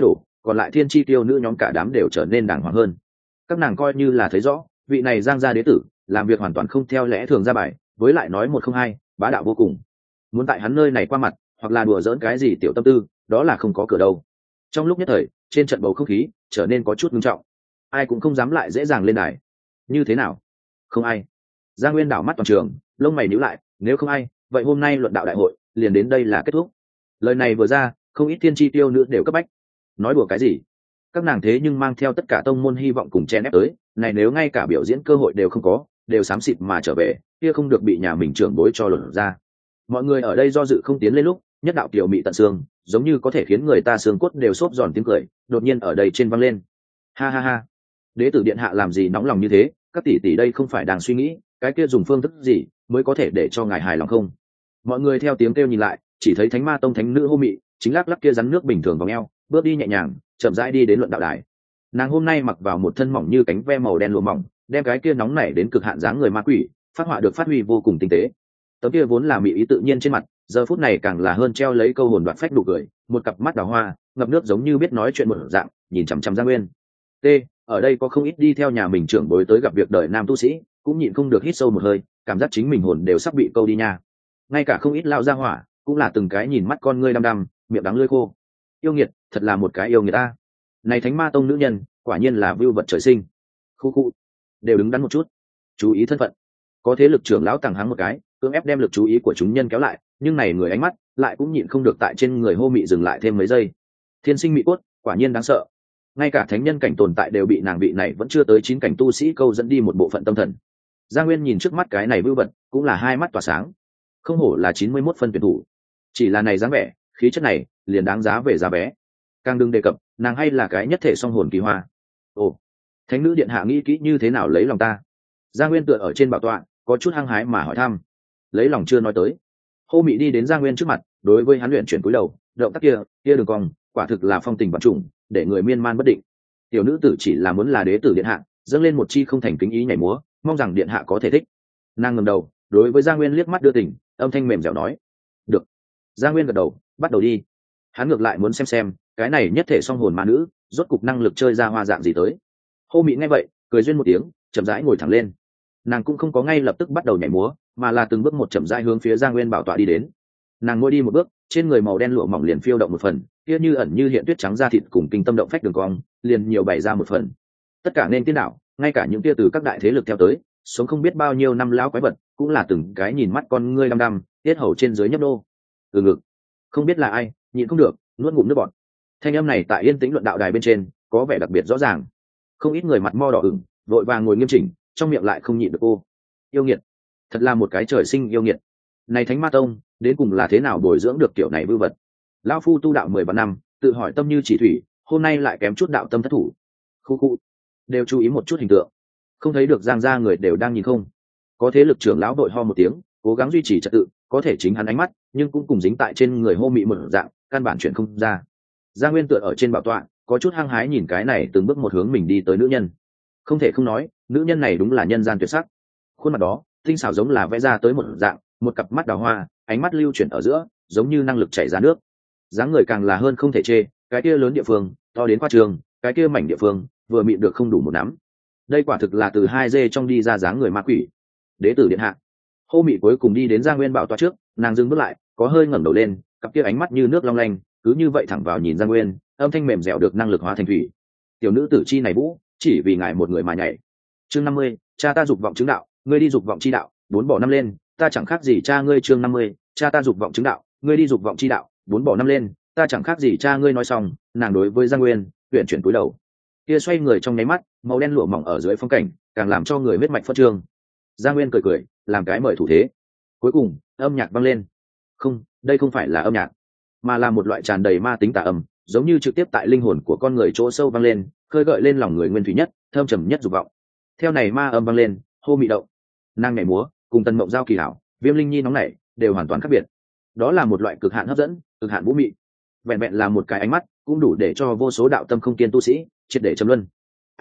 còn lại thiên chi tiêu nữ nhóm cả đám đều trở nên đàng hoàng hơn. Các nàng coi như là thấy rõ vị này Giang gia đế tử làm việc hoàn toàn không theo lẽ thường ra bài, với lại nói một không hai, bá đạo vô cùng. Muốn tại hắn nơi này qua mặt hoặc là đùa giỡn cái gì tiểu tâm tư, đó là không có cửa đâu. Trong lúc nhất thời trên trận bầu không khí trở nên có chút nghiêm trọng, ai cũng không dám lại dễ dàng lên đài. Như thế nào? Không ai. Giang Nguyên đảo mắt toàn trường, lông mày nhíu lại, nếu không ai, vậy hôm nay luận đạo đại hội liền đến đây là kết thúc. Lời này vừa ra, không ít thiên chi tiêu nữ đều cấp bách. Nói đùa cái gì? Các nàng thế nhưng mang theo tất cả tông môn hy vọng cùng chen ép tới, này nếu ngay cả biểu diễn cơ hội đều không có, đều xám xịt mà trở về, kia không được bị nhà mình trưởng bối cho lột ra. Mọi người ở đây do dự không tiến lên lúc, nhất đạo tiểu mị tận xương, giống như có thể khiến người ta xương cốt đều xốp giòn tiếng cười, đột nhiên ở đây trên vang lên. Ha ha ha, đế tử điện hạ làm gì nóng lòng như thế, các tỷ tỷ đây không phải đang suy nghĩ cái kia dùng phương thức gì mới có thể để cho ngài hài lòng không? Mọi người theo tiếng kêu nhìn lại, chỉ thấy Thánh Ma Tông thánh nữ Hô Mị chính lắc lắc kia rắn nước bình thường vòng eo, bước đi nhẹ nhàng, chậm rãi đi đến luận đạo đài. Nàng hôm nay mặc vào một thân mỏng như cánh ve màu đen lụa mỏng, đem cái kia nóng nảy đến cực hạn dáng người ma quỷ phát họa được phát huy vô cùng tinh tế. Tấm kia vốn là mị ý tự nhiên trên mặt, giờ phút này càng là hơn treo lấy câu hồn đoạt phách nụ cười, một cặp mắt đào hoa ngập nước giống như biết nói chuyện một dạng, nhìn chằm chằm Giang Nguyên. T, ở đây có không ít đi theo nhà mình trưởng bối tới gặp việc đời nam tu sĩ, cũng nhịn không được hít sâu một hơi, cảm giác chính mình hồn đều sắp bị câu đi nha. Ngay cả không ít lão gia hỏa cũng là từng cái nhìn mắt con ngươi đăm đăm, miệng đắng lưỡi khô. Yêu nghiệt, thật là một cái yêu nghiệt ta. Này Thánh Ma Tông nữ nhân, quả nhiên là vưu vật trời sinh. Khu khu, đều đứng đắn một chút, chú ý thân phận. Có thế lực trưởng lão tàng hắng một cái, cưỡng ép đem lực chú ý của chúng nhân kéo lại, nhưng này người ánh mắt lại cũng nhịn không được tại trên người Hô Mị dừng lại thêm mấy giây. Thiên sinh mị cốt, quả nhiên đáng sợ. Ngay cả thánh nhân cảnh tồn tại đều bị nàng vị này vẫn chưa tới 9 cảnh tu sĩ câu dẫn đi một bộ phận tâm thần. Giang Nguyên nhìn trước mắt cái này vưu vật, cũng là hai mắt tỏa sáng. Không hổ là 91 phân tuyển thủ, chỉ là này dáng vẻ, khí chất này, liền đáng giá về giá vé. Càng đừng đề cập, nàng hay là cái nhất thể song hồn kỳ hoa. Ồ, thánh nữ điện hạ nghĩ kỹ như thế nào lấy lòng ta? Giang Nguyên tựa ở trên bảo tọa, có chút hăng hái mà hỏi thăm. Lấy lòng chưa nói tới. Hô Mị đi đến Giang Nguyên trước mặt, đối với hắn luyện chuyển cúi đầu, động tác kia đường cong, quả thực là phong tình vạn trùng, để người miên man bất định. Tiểu nữ tử chỉ là muốn là đế tử điện hạ, dâng lên một chi không thành kính ý nhảy múa, mong rằng điện hạ có thể thích. Nàng ngẩng đầu, đối với Giang Nguyên liếc mắt đưa tình, âm thanh mềm dẻo nói. Được. Giang Nguyên gật đầu, bắt đầu đi. Hắn ngược lại muốn xem cái này nhất thể song hồn ma nữ, rốt cục năng lực chơi ra hoa dạng gì tới. Hô Mị nghe vậy, cười duyên một tiếng, chậm rãi ngồi thẳng lên. Nàng cũng không có ngay lập tức bắt đầu nhảy múa, mà là từng bước một chậm rãi hướng phía Giang Nguyên bảo tọa đi đến. Nàng ngồi đi một bước, trên người màu đen lụa mỏng liền phiêu động một phần, kia như ẩn như hiện tuyết trắng da thịt cùng kinh tâm động phách đường cong, liền nhiều bày ra một phần. Tất cả nên tiên đạo, ngay cả những kia từ các đại thế lực theo tới, sống không biết bao nhiêu năm lão quái vật, cũng là từng cái nhìn mắt con ngươi đăm đăm, tiết hầu trên dưới nhấp nô. Từ ngực, không biết là ai, nhịn không được, nuốt ngụm nước bọt. Thanh âm này tại yên tĩnh luận đạo đài bên trên, có vẻ đặc biệt rõ ràng. Không ít người mặt mo đỏ ửng, vội vàng ngồi nghiêm chỉnh, trong miệng lại không nhịn được ô. Yêu nghiệt, thật là một cái trời sinh yêu nghiệt. Này Thánh Ma Tông, đến cùng là thế nào bồi dưỡng được kiểu này vư vật? Lão phu tu đạo 10 vạn năm, tự hỏi tâm như chỉ thủy, hôm nay lại kém chút đạo tâm thất thủ. Khu khu, đều chú ý một chút hình tượng, không thấy được Giang gia người đều đang nhìn không? Có thế lực trưởng lão đội ho một tiếng, cố gắng duy trì trật tự, có thể chính hắn ánh mắt, nhưng cũng cùng dính tại trên người Hô Mị một dạng, căn bản chuyển không ra. Giang Nguyên tựa ở trên bảo tọa, có chút hăng hái nhìn cái này từng bước một hướng mình đi tới nữ nhân. Không thể không nói, nữ nhân này đúng là nhân gian tuyệt sắc. Khuôn mặt đó, tinh xảo giống là vẽ ra tới một dạng, một cặp mắt đào hoa, ánh mắt lưu chuyển ở giữa, giống như năng lực chảy ra nước. Dáng người càng là hơn không thể chê, cái kia lớn địa phương, to đến khoa trường, cái kia mảnh địa phương, vừa mịn được không đủ một nắm. Đây quả thực là từ 2G trong đi ra dáng người ma quỷ. Đế tử điện hạ. Hô Mị cuối cùng đi đến Giang Nguyên bảo tọa trước, nàng dừng bước lại, có hơi ngẩng đầu lên, cặp kia ánh mắt như nước long lanh, cứ như vậy thẳng vào nhìn Giang Nguyên, âm thanh mềm dẻo được năng lực hóa thành thủy. Tiểu nữ tử chi này vũ, chỉ vì ngài một người mà nhảy. Chương 50, cha ta dục vọng chứng đạo, ngươi đi dục vọng chi đạo, 4 bỏ 5 lên, ta chẳng khác gì cha ngươi. Chương 50, cha ta dục vọng chứng đạo, ngươi đi dục vọng chi đạo, 4 bỏ 5 lên, ta chẳng khác gì cha ngươi. Nói xong, nàng đối với Giang Nguyên tuyển chuyển cúi đầu. Kia xoay người trong nháy mắt, màu đen lụa mỏng ở dưới phong cảnh, càng làm cho người huyết mạch phất trương. Giang Nguyên cười cười, làm cái mời thủ thế. Cuối cùng, âm nhạc vang lên. Không, đây không phải là âm nhạc, mà là một loại tràn đầy ma tính tà âm, giống như trực tiếp tại linh hồn của con người chỗ sâu vang lên, khơi gợi lên lòng người nguyên thủy nhất, thơm trầm nhất dục vọng. Theo này ma âm vang lên, Hô Mị động, nàng nhảy múa, cùng Tần Mộng Giao kỳ hảo, Viêm Linh Nhi nóng nảy, đều hoàn toàn khác biệt. Đó là một loại cực hạn hấp dẫn, cực hạn vũ mị. Vẹn vẹn là một cái ánh mắt, cũng đủ để cho vô số đạo tâm không kiên tu sĩ triệt để châm luân.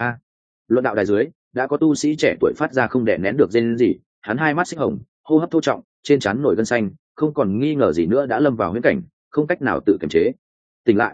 Luận đạo đài dưới, đã có tu sĩ trẻ tuổi phát ra không đè nén được rên gì, hắn hai mắt xích hồng, hô hấp thô trọng, trên trán nổi gân xanh, không còn nghi ngờ gì nữa đã lâm vào huyễn cảnh, không cách nào tự kiềm chế. Tỉnh lại.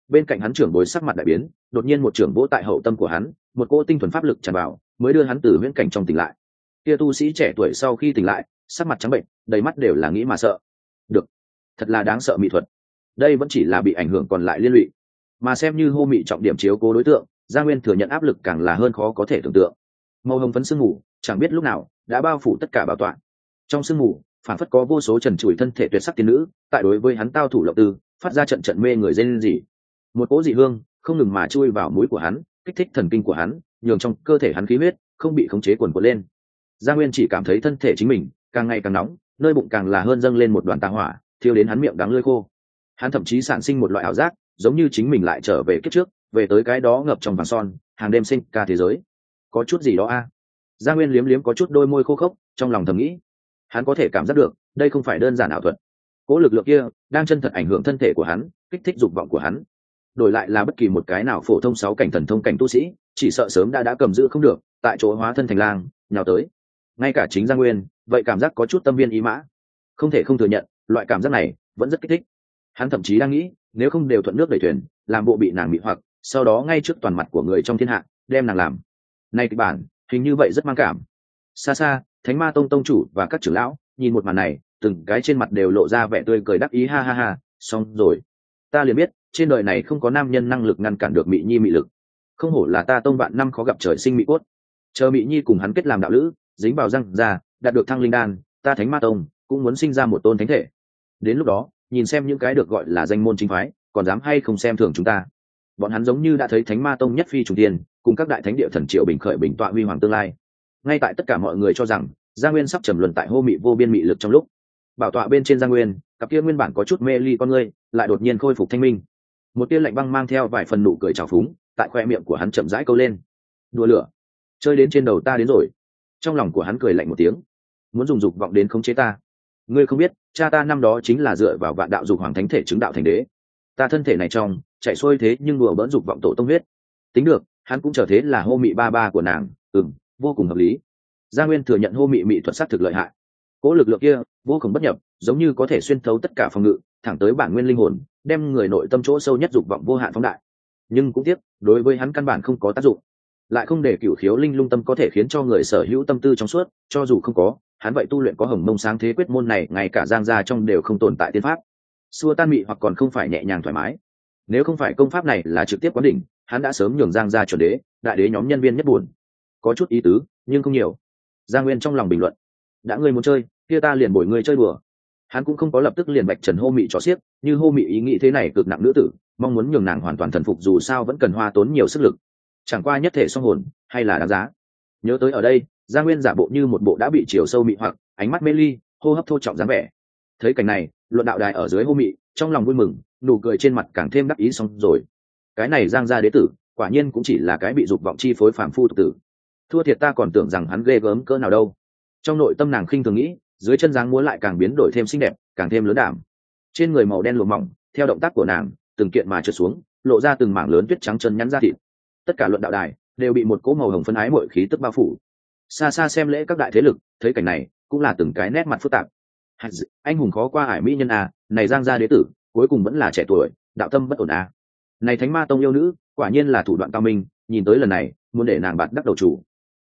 bên cạnh hắn trưởng bối sắc mặt đại biến, đột nhiên một trưởng vỗ tại hậu tâm của hắn, một cỗ tinh thuần pháp lực tràn vào, mới đưa hắn từ huyễn cảnh trong tỉnh lại. Kia tu sĩ trẻ tuổi sau khi tỉnh lại, sắc mặt trắng bệnh, đầy mắt đều là nghĩ mà sợ. Được, thật là đáng sợ mỹ thuật. Đây vẫn chỉ là bị ảnh hưởng còn lại liên lụy, mà xem như hô mị trọng điểm chiếu cố đối tượng, Gia Nguyên thừa nhận áp lực càng là hơn khó có thể tưởng tượng. Màu hồng phấn sương mù chẳng biết lúc nào đã bao phủ tất cả bảo tọa. Trong sương mù phản phất có vô số trần trụi thân thể tuyệt sắc tiên nữ tại đối với hắn tao thủ lộng tư, phát ra trận trận mê người rên rỉ. Một cỗ dị hương không ngừng mà chui vào mũi của hắn, kích thích thần kinh của hắn, nhường trong cơ thể hắn khí huyết không bị khống chế cuồn cuộn lên. Gia Nguyên chỉ cảm thấy thân thể chính mình càng ngày càng nóng, nơi bụng càng là hơn dâng lên một đoàn tà hỏa, thiêu đến hắn miệng đắng lưỡi khô. Hắn thậm chí sản sinh một loại ảo giác, giống như chính mình lại trở về kiếp trước, về tới cái đó ngập trong vàng son, hàng đêm sinh ca thế giới. Có chút gì đó a? Gia Nguyên liếm liếm có chút đôi môi khô khốc, trong lòng thầm nghĩ. Hắn có thể cảm giác được, đây không phải đơn giản ảo thuật. Cố lực lượng kia đang chân thật ảnh hưởng thân thể của hắn, kích thích dục vọng của hắn. Đổi lại là bất kỳ một cái nào phổ thông 6 cảnh thần thông cảnh tu sĩ, chỉ sợ sớm đã cầm giữ không được, tại chỗ hóa thân thành lang, nhào tới. Ngay cả chính Gia Nguyên, vậy cảm giác có chút tâm viên ý mã. Không thể không thừa nhận, loại cảm giác này vẫn rất kích thích. Hắn thậm chí đang nghĩ, nếu không đều thuận nước đẩy thuyền, làm bộ bị nàng mị hoặc, sau đó ngay trước toàn mặt của người trong thiên hạ, đem nàng làm. Này kịch bản, hình như vậy rất mang cảm. Xa xa, Thánh Ma Tông tông chủ và các trưởng lão nhìn một màn này, từng cái trên mặt đều lộ ra vẻ tươi cười đắc ý, ha ha ha, xong rồi. Ta liền biết, trên đời này không có nam nhân năng lực ngăn cản được Mị Nhi mị lực. Không hổ là ta tông vạn năm khó gặp trời sinh mỹ cốt. Chờ Mị Nhi cùng hắn kết làm đạo lữ, dính vào răng ra, đạt được thăng linh đan, ta Thánh Ma Tông cũng muốn sinh ra một tôn thánh thể. Đến lúc đó, nhìn xem những cái được gọi là danh môn chính phái, còn dám hay không xem thường chúng ta. Bọn hắn giống như đã thấy Thánh Ma Tông nhất phi trùng tiên, cùng các đại thánh địa thần triệu bình khởi bình tọa huy hoàng tương lai. Ngay tại tất cả mọi người cho rằng Gia Nguyên sắp trầm luân tại hô mị vô biên mị lực trong lúc, bảo tọa bên trên Gia Nguyên, cặp kia nguyên bản có chút mê ly con ngươi, lại đột nhiên khôi phục thanh minh. Một tia lạnh băng mang theo vài phần nụ cười trào phúng, tại khoe miệng của hắn chậm rãi câu lên. Đùa lửa, chơi đến trên đầu ta đến rồi. Trong lòng của hắn cười lạnh một tiếng, muốn dùng dục vọng đến khống chế ta. Ngươi không biết, cha ta năm đó chính là dựa vào vạn đạo dục hoàng thánh thể chứng đạo thành đế. Ta thân thể này trong chạy xuôi thế nhưng đùa bỡn dục vọng tổ tông huyết. Tính được, hắn cũng trở thế là hô mị ba ba của nàng, vô cùng hợp lý. Gia Nguyên thừa nhận hô mị mị thuật sát thực lợi hại. Cố lực lượng kia vô cùng bất nhập, giống như có thể xuyên thấu tất cả phòng ngự, thẳng tới bản nguyên linh hồn, đem người nội tâm chỗ sâu nhất dục vọng vô hạn phóng đại. Nhưng cũng tiếc, đối với hắn căn bản không có tác dụng. Lại không để cửu khiếu linh lung tâm có thể khiến cho người sở hữu tâm tư trong suốt, cho dù không có, hắn vậy tu luyện có hồng mông sáng thế quyết môn này, ngay cả Giang gia trong đều không tồn tại tiên pháp. Xua tan mị hoặc còn không phải nhẹ nhàng thoải mái. Nếu không phải công pháp này là trực tiếp quán đỉnh, hắn đã sớm nhường Giang gia chuẩn đế, đại đế nhóm nhân viên nhất buồn. Có chút ý tứ, nhưng không nhiều. Giang Nguyên trong lòng bình luận, đã ngươi muốn chơi, kia ta liền bồi ngươi chơi đùa. Hắn cũng không có lập tức liền bạch trần hô mị trò xiếc, như hô mị ý nghĩ thế này cực nặng nữ tử, mong muốn nhường nàng hoàn toàn thần phục dù sao vẫn cần hoa tốn nhiều sức lực. Chẳng qua nhất thể song hồn, hay là đáng giá. Nhớ tới ở đây, Giang Nguyên giả bộ như một bộ đã bị chiều sâu mị hoặc, ánh mắt mê ly, hô hấp thô trọng dáng vẻ. Thấy cảnh này, luận đạo đài ở dưới hô mị, trong lòng vui mừng, nụ cười trên mặt càng thêm đắc ý. Xong rồi, cái này Giang gia đế tử, quả nhiên cũng chỉ là cái bị dục vọng chi phối phàm phu tục tử. Thua thiệt ta còn tưởng rằng hắn ghê gớm cỡ nào đâu. Trong nội tâm nàng khinh thường nghĩ, dưới chân dáng múa lại càng biến đổi thêm xinh đẹp, càng thêm lớn đảm. Trên người màu đen lụa mỏng, theo động tác của nàng, từng kiện mà trượt xuống, lộ ra từng mảng lớn tuyết trắng chân nhắn ra thịt. Tất cả luận đạo đài đều bị một cỗ màu hồng phân ái mọi khí tức bao phủ. Xa xa xem lễ các đại thế lực, thấy cảnh này, cũng là từng cái nét mặt phức tạp. Anh hùng khó qua ải mỹ nhân à, này Giang gia đế tử, cuối cùng vẫn là trẻ tuổi, đạo tâm bất ổn à. Này Thánh Ma Tông yêu nữ, quả nhiên là thủ đoạn cao minh, nhìn tới lần này, muốn để nàng bạt đắc đầu chủ.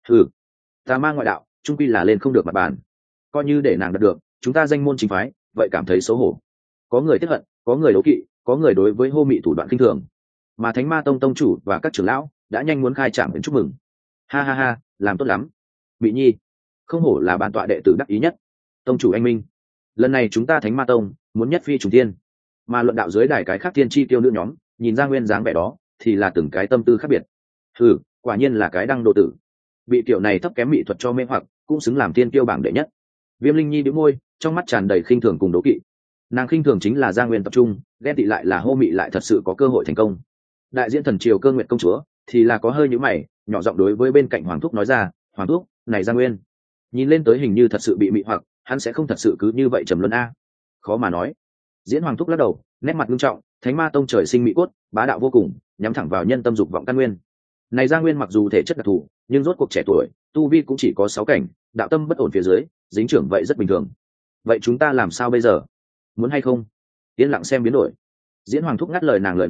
Ta ma ngoại đạo, trung quy là lên không được mặt bàn. Coi như để nàng đạt được, chúng ta danh môn chính phái, vậy cảm thấy xấu hổ. Có người tiếc hận, có người đố kỵ, có người đối với hô mị thủ đoạn khinh thường. Mà Thánh Ma Tông tông chủ và các trưởng lão đã nhanh muốn khai trạm đến chúc mừng. Ha ha ha, làm tốt lắm. Mị Nhi, không hổ là bản tọa đệ tử đắc ý nhất. Tông chủ anh minh, lần này chúng ta Thánh Ma Tông muốn nhất phi trùng thiên. Mà luận đạo dưới đài cái khác thiên chi tiêu nữ nhóm, nhìn ra nguyên dáng vẻ đó, thì là từng cái tâm tư khác biệt. Quả nhiên là cái đăng độ tử. Bị tiểu này thấp kém mỹ thuật cho mê hoặc, cũng xứng làm tiên tiêu bảng đệ nhất. Viêm Linh Nhi bĩu môi, trong mắt tràn đầy khinh thường cùng đố kỵ. Nàng khinh thường chính là Giang Nguyên tập trung, ghen tị lại là hô mị lại thật sự có cơ hội thành công. Đại diện thần triều Cơ Nguyệt công chúa thì là có hơi nhíu mày, nhỏ giọng đối với bên cạnh Hoàng thúc nói ra, Hoàng thúc, này Giang Nguyên nhìn lên tới hình như thật sự bị mị hoặc, hắn sẽ không thật sự cứ như vậy trầm luân a? Khó mà nói. Diễn Hoàng thúc lắc đầu, nét mặt nghiêm trọng, Thánh Ma Tông trời sinh mỹ cốt, bá đạo vô cùng, nhắm thẳng vào nhân tâm dục vọng căn nguyên. Này Giang Nguyên mặc dù thể chất đặc thù, nhưng rốt cuộc trẻ tuổi, tu vi cũng chỉ có 6 cảnh, đạo tâm bất ổn phía dưới, dính trưởng vậy rất bình thường. Vậy chúng ta làm sao bây giờ? Muốn hay không? Yên lặng xem biến đổi. Diễn Hoàng thúc ngắt lời nàng lời nói,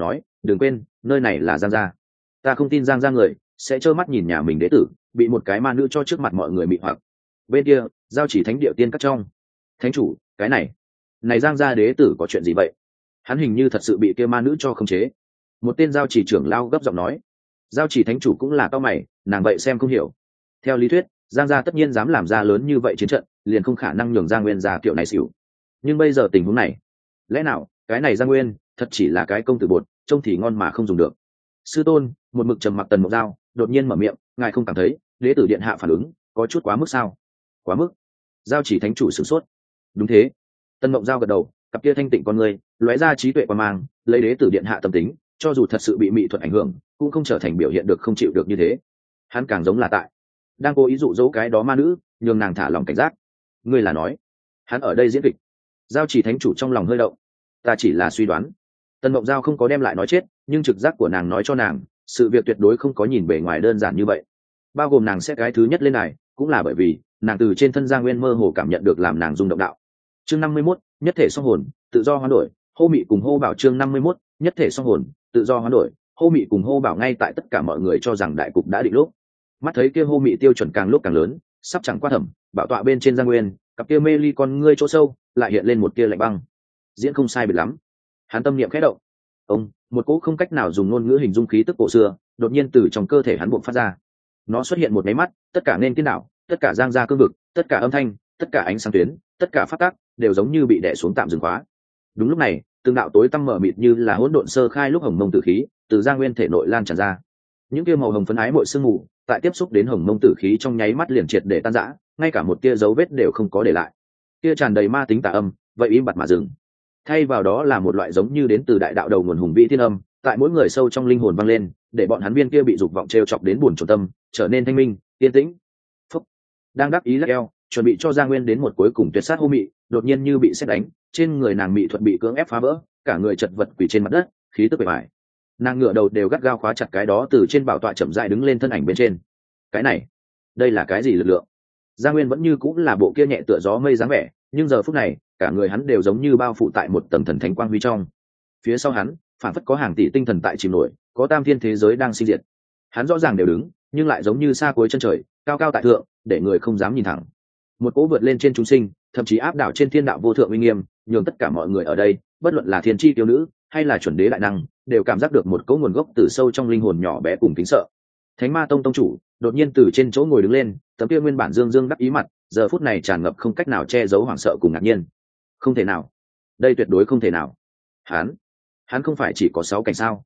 đừng quên nơi này là Giang gia. Ta không tin Giang gia người sẽ trơ mắt nhìn nhà mình đế tử bị một cái ma nữ cho trước mặt mọi người mị hoặc. Bên kia giao chỉ thánh địa tiên các trong, thánh chủ, cái này Giang gia đế tử có chuyện gì vậy? Hắn hình như thật sự bị kia ma nữ cho khống chế. Một tên giao chỉ trưởng lao gấp giọng nói. Giao chỉ thánh chủ cũng là cao mày, nàng vậy xem không hiểu. Theo lý thuyết, Giang gia tất nhiên dám làm ra lớn như vậy chiến trận, liền không khả năng nhường Giang Nguyên gia kiểu này xỉu. Nhưng bây giờ tình huống này, lẽ nào cái này Giang Nguyên thật chỉ là cái công tử bột, trông thì ngon mà không dùng được? Sư tôn, một mực trầm mặc Tần Mộng Giao đột nhiên mở miệng, ngài không cảm thấy đế tử điện hạ phản ứng có chút quá mức sao? Quá mức? Giao chỉ thánh chủ sửng sốt. Đúng thế. Tần Mộng Giao gật đầu, cặp kia thanh tịnh con người lóe ra trí tuệ quan mang, lấy đế tử điện hạ tâm tính, cho dù thật sự bị mị thuật ảnh hưởng, cũng không trở thành biểu hiện được không chịu được như thế. Hắn càng giống là tại đang cố ý dụ dỗ cái đó ma nữ, nhường nàng thả lòng cảnh giác. Ngươi là nói hắn ở đây diễn kịch? Giao chỉ thánh chủ trong lòng hơi động. Ta chỉ là suy đoán. Tần Mộng Giao không có đem lại nói chết, nhưng trực giác của nàng nói cho nàng, sự việc tuyệt đối không có nhìn bề ngoài đơn giản như vậy. Bao gồm nàng xét cái thứ nhất lên này, cũng là bởi vì nàng từ trên thân Giang Nguyên mơ hồ cảm nhận được làm nàng rung động đạo. Chương 51, nhất thể song hồn, tự do hoán đổi, hô mị cùng hô bảo. Chương 51, nhất thể song hồn, tự do hoán đổi, hô mị cùng hô bảo. Ngay tại tất cả mọi người cho rằng đại cục đã định lúc, mắt thấy kia hô mị tiêu chuẩn càng lúc càng lớn, sắp chẳng qua thẩm bảo tọa bên trên Giang Nguyên, cặp kia mê ly con ngươi chỗ sâu lại hiện lên một tia lạnh băng. Diễn không sai biệt lắm. Hắn tâm niệm khẽ động. Ông, một cỗ không cách nào dùng ngôn ngữ hình dung khí tức cổ xưa đột nhiên từ trong cơ thể hắn buộc phát ra. Nó xuất hiện một máy mắt, tất cả nên kiến đảo, tất cả Giang gia cương vực, tất cả âm thanh, tất cả ánh sáng tuyến, tất cả phát tác đều giống như bị đè xuống tạm dừng khóa. Đúng lúc này, từng đạo tối tăm mở mịt như là hỗn độn sơ khai lúc hồng mông tử khí từ Giang Nguyên thể nội lan tràn ra. Những kia màu hồng phấn ái mội sương mù tại tiếp xúc đến hồng mông tử khí trong nháy mắt liền triệt để tan rã, ngay cả một tia dấu vết đều không có để lại. Kia tràn đầy ma tính tà âm vậy im bặt mà dừng, thay vào đó là một loại giống như đến từ đại đạo đầu nguồn hùng vĩ thiên âm, tại mỗi người sâu trong linh hồn vang lên, để bọn hắn viên kia bị dục vọng trêu chọc đến buồn chồn tâm trở nên thanh minh yên tĩnh. Phúc. Đang đắc ý lắc eo chuẩn bị cho Giang Nguyên đến một cuối cùng tuyệt sát hô mị, đột nhiên như bị sét đánh, trên người nàng mị thuật bị cưỡng ép phá vỡ, cả người chật vật quỳ trên mặt đất, khí tức bề bại. Nàng ngửa đầu đều gắt gao khóa chặt cái đó từ trên bảo tọa chậm rãi đứng lên thân ảnh bên trên. Cái này, đây là cái gì lực lượng? Giang Nguyên vẫn như cũng là bộ kia nhẹ tựa gió mây dáng vẻ, nhưng giờ phút này cả người hắn đều giống như bao phủ tại một tầng thần thánh quang huy trong. Phía sau hắn phản phất có hàng tỷ tinh thần tại chìm nổi, có tam thiên thế giới đang sinh diệt. Hắn rõ ràng đều đứng, nhưng lại giống như xa cuối chân trời, cao cao tại thượng, để người không dám nhìn thẳng. Một cỗ vượt lên trên chúng sinh, thậm chí áp đảo trên thiên đạo vô thượng uy nghiêm, nhường tất cả mọi người ở đây, bất luận là thiên chi tiêu nữ hay là chuẩn đế đại năng, đều cảm giác được một cỗ nguồn gốc từ sâu trong linh hồn nhỏ bé cùng kính sợ. Thánh Ma Tông tông chủ đột nhiên từ trên chỗ ngồi đứng lên, tấm kia nguyên bản dương dương đắc ý mặt, giờ phút này tràn ngập không cách nào che giấu hoảng sợ cùng ngạc nhiên. Không thể nào, đây tuyệt đối không thể nào. Hắn không phải chỉ có 6 cảnh sao?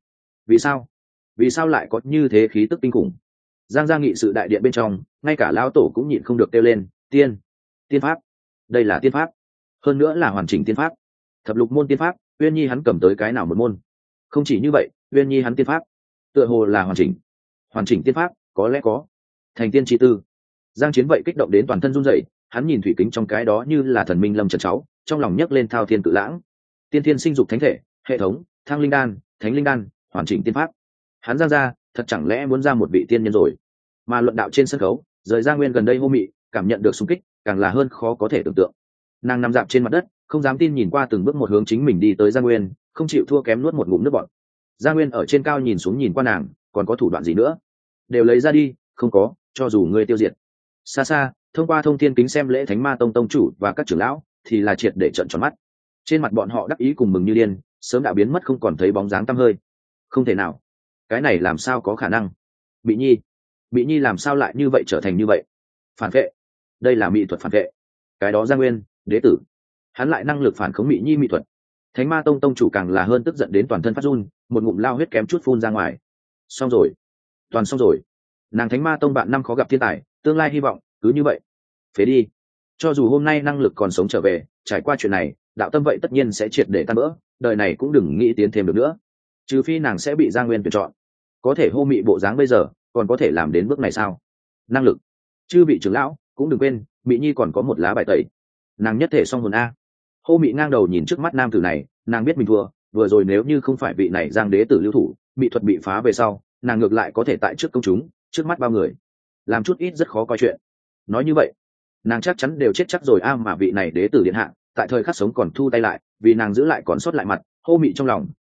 Vì sao lại có như thế khí tức kinh khủng? Giang gia nghị sự đại điện bên trong, ngay cả lão tổ cũng nhịn không được kêu lên, tiên pháp, đây là tiên pháp, hơn nữa là hoàn chỉnh tiên pháp. Thập lục môn tiên pháp, Uyên Nhi hắn cầm tới cái nào một môn? Không chỉ như vậy, Uyên Nhi hắn tiên pháp tựa hồ là hoàn chỉnh tiên pháp, có lẽ có thành tiên chi tư. Giang Chiến vậy kích động đến toàn thân run rẩy, hắn nhìn thủy kính trong cái đó như là thần minh lâm trần cháu, trong lòng nhấc lên thao thiên tự lãng. Tiên thiên sinh dục thánh thể, hệ thống, thang linh đan, thánh linh đan, hoàn chỉnh tiên pháp. Hắn Giang gia thật chẳng lẽ muốn ra một vị tiên nhân rồi? Mà luận đạo trên sân khấu, rời Giang Nguyên gần đây hô mị, cảm nhận được xung kích, càng là hơn khó có thể tưởng tượng. Nàng nằm dạp trên mặt đất, không dám tin nhìn qua từng bước một hướng chính mình đi tới Giang Nguyên, không chịu thua kém nuốt một ngụm nước bọt. Giang Nguyên ở trên cao nhìn xuống nhìn qua nàng, còn có thủ đoạn gì nữa? Đều lấy ra đi, không có, cho dù ngươi tiêu diệt. Xa xa, thông qua thông thiên kính xem lễ Thánh Ma Tông tông chủ và các trưởng lão, thì là triệt để trợn tròn mắt. Trên mặt bọn họ đắc ý cùng mừng như điên, sớm đã biến mất không còn thấy bóng dáng tăm hơi. Không thể nào, cái này làm sao có khả năng? Bị Nhi làm sao lại như vậy trở thành như vậy? Phản vệ, đây là mỹ thuật phản vệ. Cái đó Giang Nguyên, đế tử, hắn lại năng lực phản khống Mị Nhi mỹ thuật. Thánh Ma Tông tông chủ càng là hơn tức giận đến toàn thân phát run, một ngụm lao huyết kém chút phun ra ngoài. Xong rồi, toàn xong rồi. Nàng Thánh Ma Tông bạn năm khó gặp thiên tài, tương lai hy vọng cứ như vậy phế đi. Cho dù hôm nay năng lực còn sống trở về, trải qua chuyện này, đạo tâm vậy tất nhiên sẽ triệt để tan vỡ, đời này cũng đừng nghĩ tiến thêm được nữa. Trừ phi nàng sẽ bị Giang Nguyên tuyển chọn. Có thể hô mị bộ dáng bây giờ, còn có thể làm đến bước này sao? Năng lực, chư vị trưởng lão cũng đừng quên, Mị Nhi còn có một lá bài tẩy. Nàng nhất thể song hồn a. Hô mị ngang đầu nhìn trước mắt nam tử này, nàng biết mình thua, vừa rồi nếu như không phải vị này Giang đế tử lưu thủ, mỹ thuật bị phá về sau, nàng ngược lại có thể tại trước công chúng, trước mắt bao người, làm chút ít rất khó coi chuyện. Nói như vậy, nàng chắc chắn đều chết chắc rồi a, mà vị này đế tử điện hạ tại thời khắc sống còn thu tay lại, vì nàng giữ lại còn sót lại mặt. Hô mị trong lòng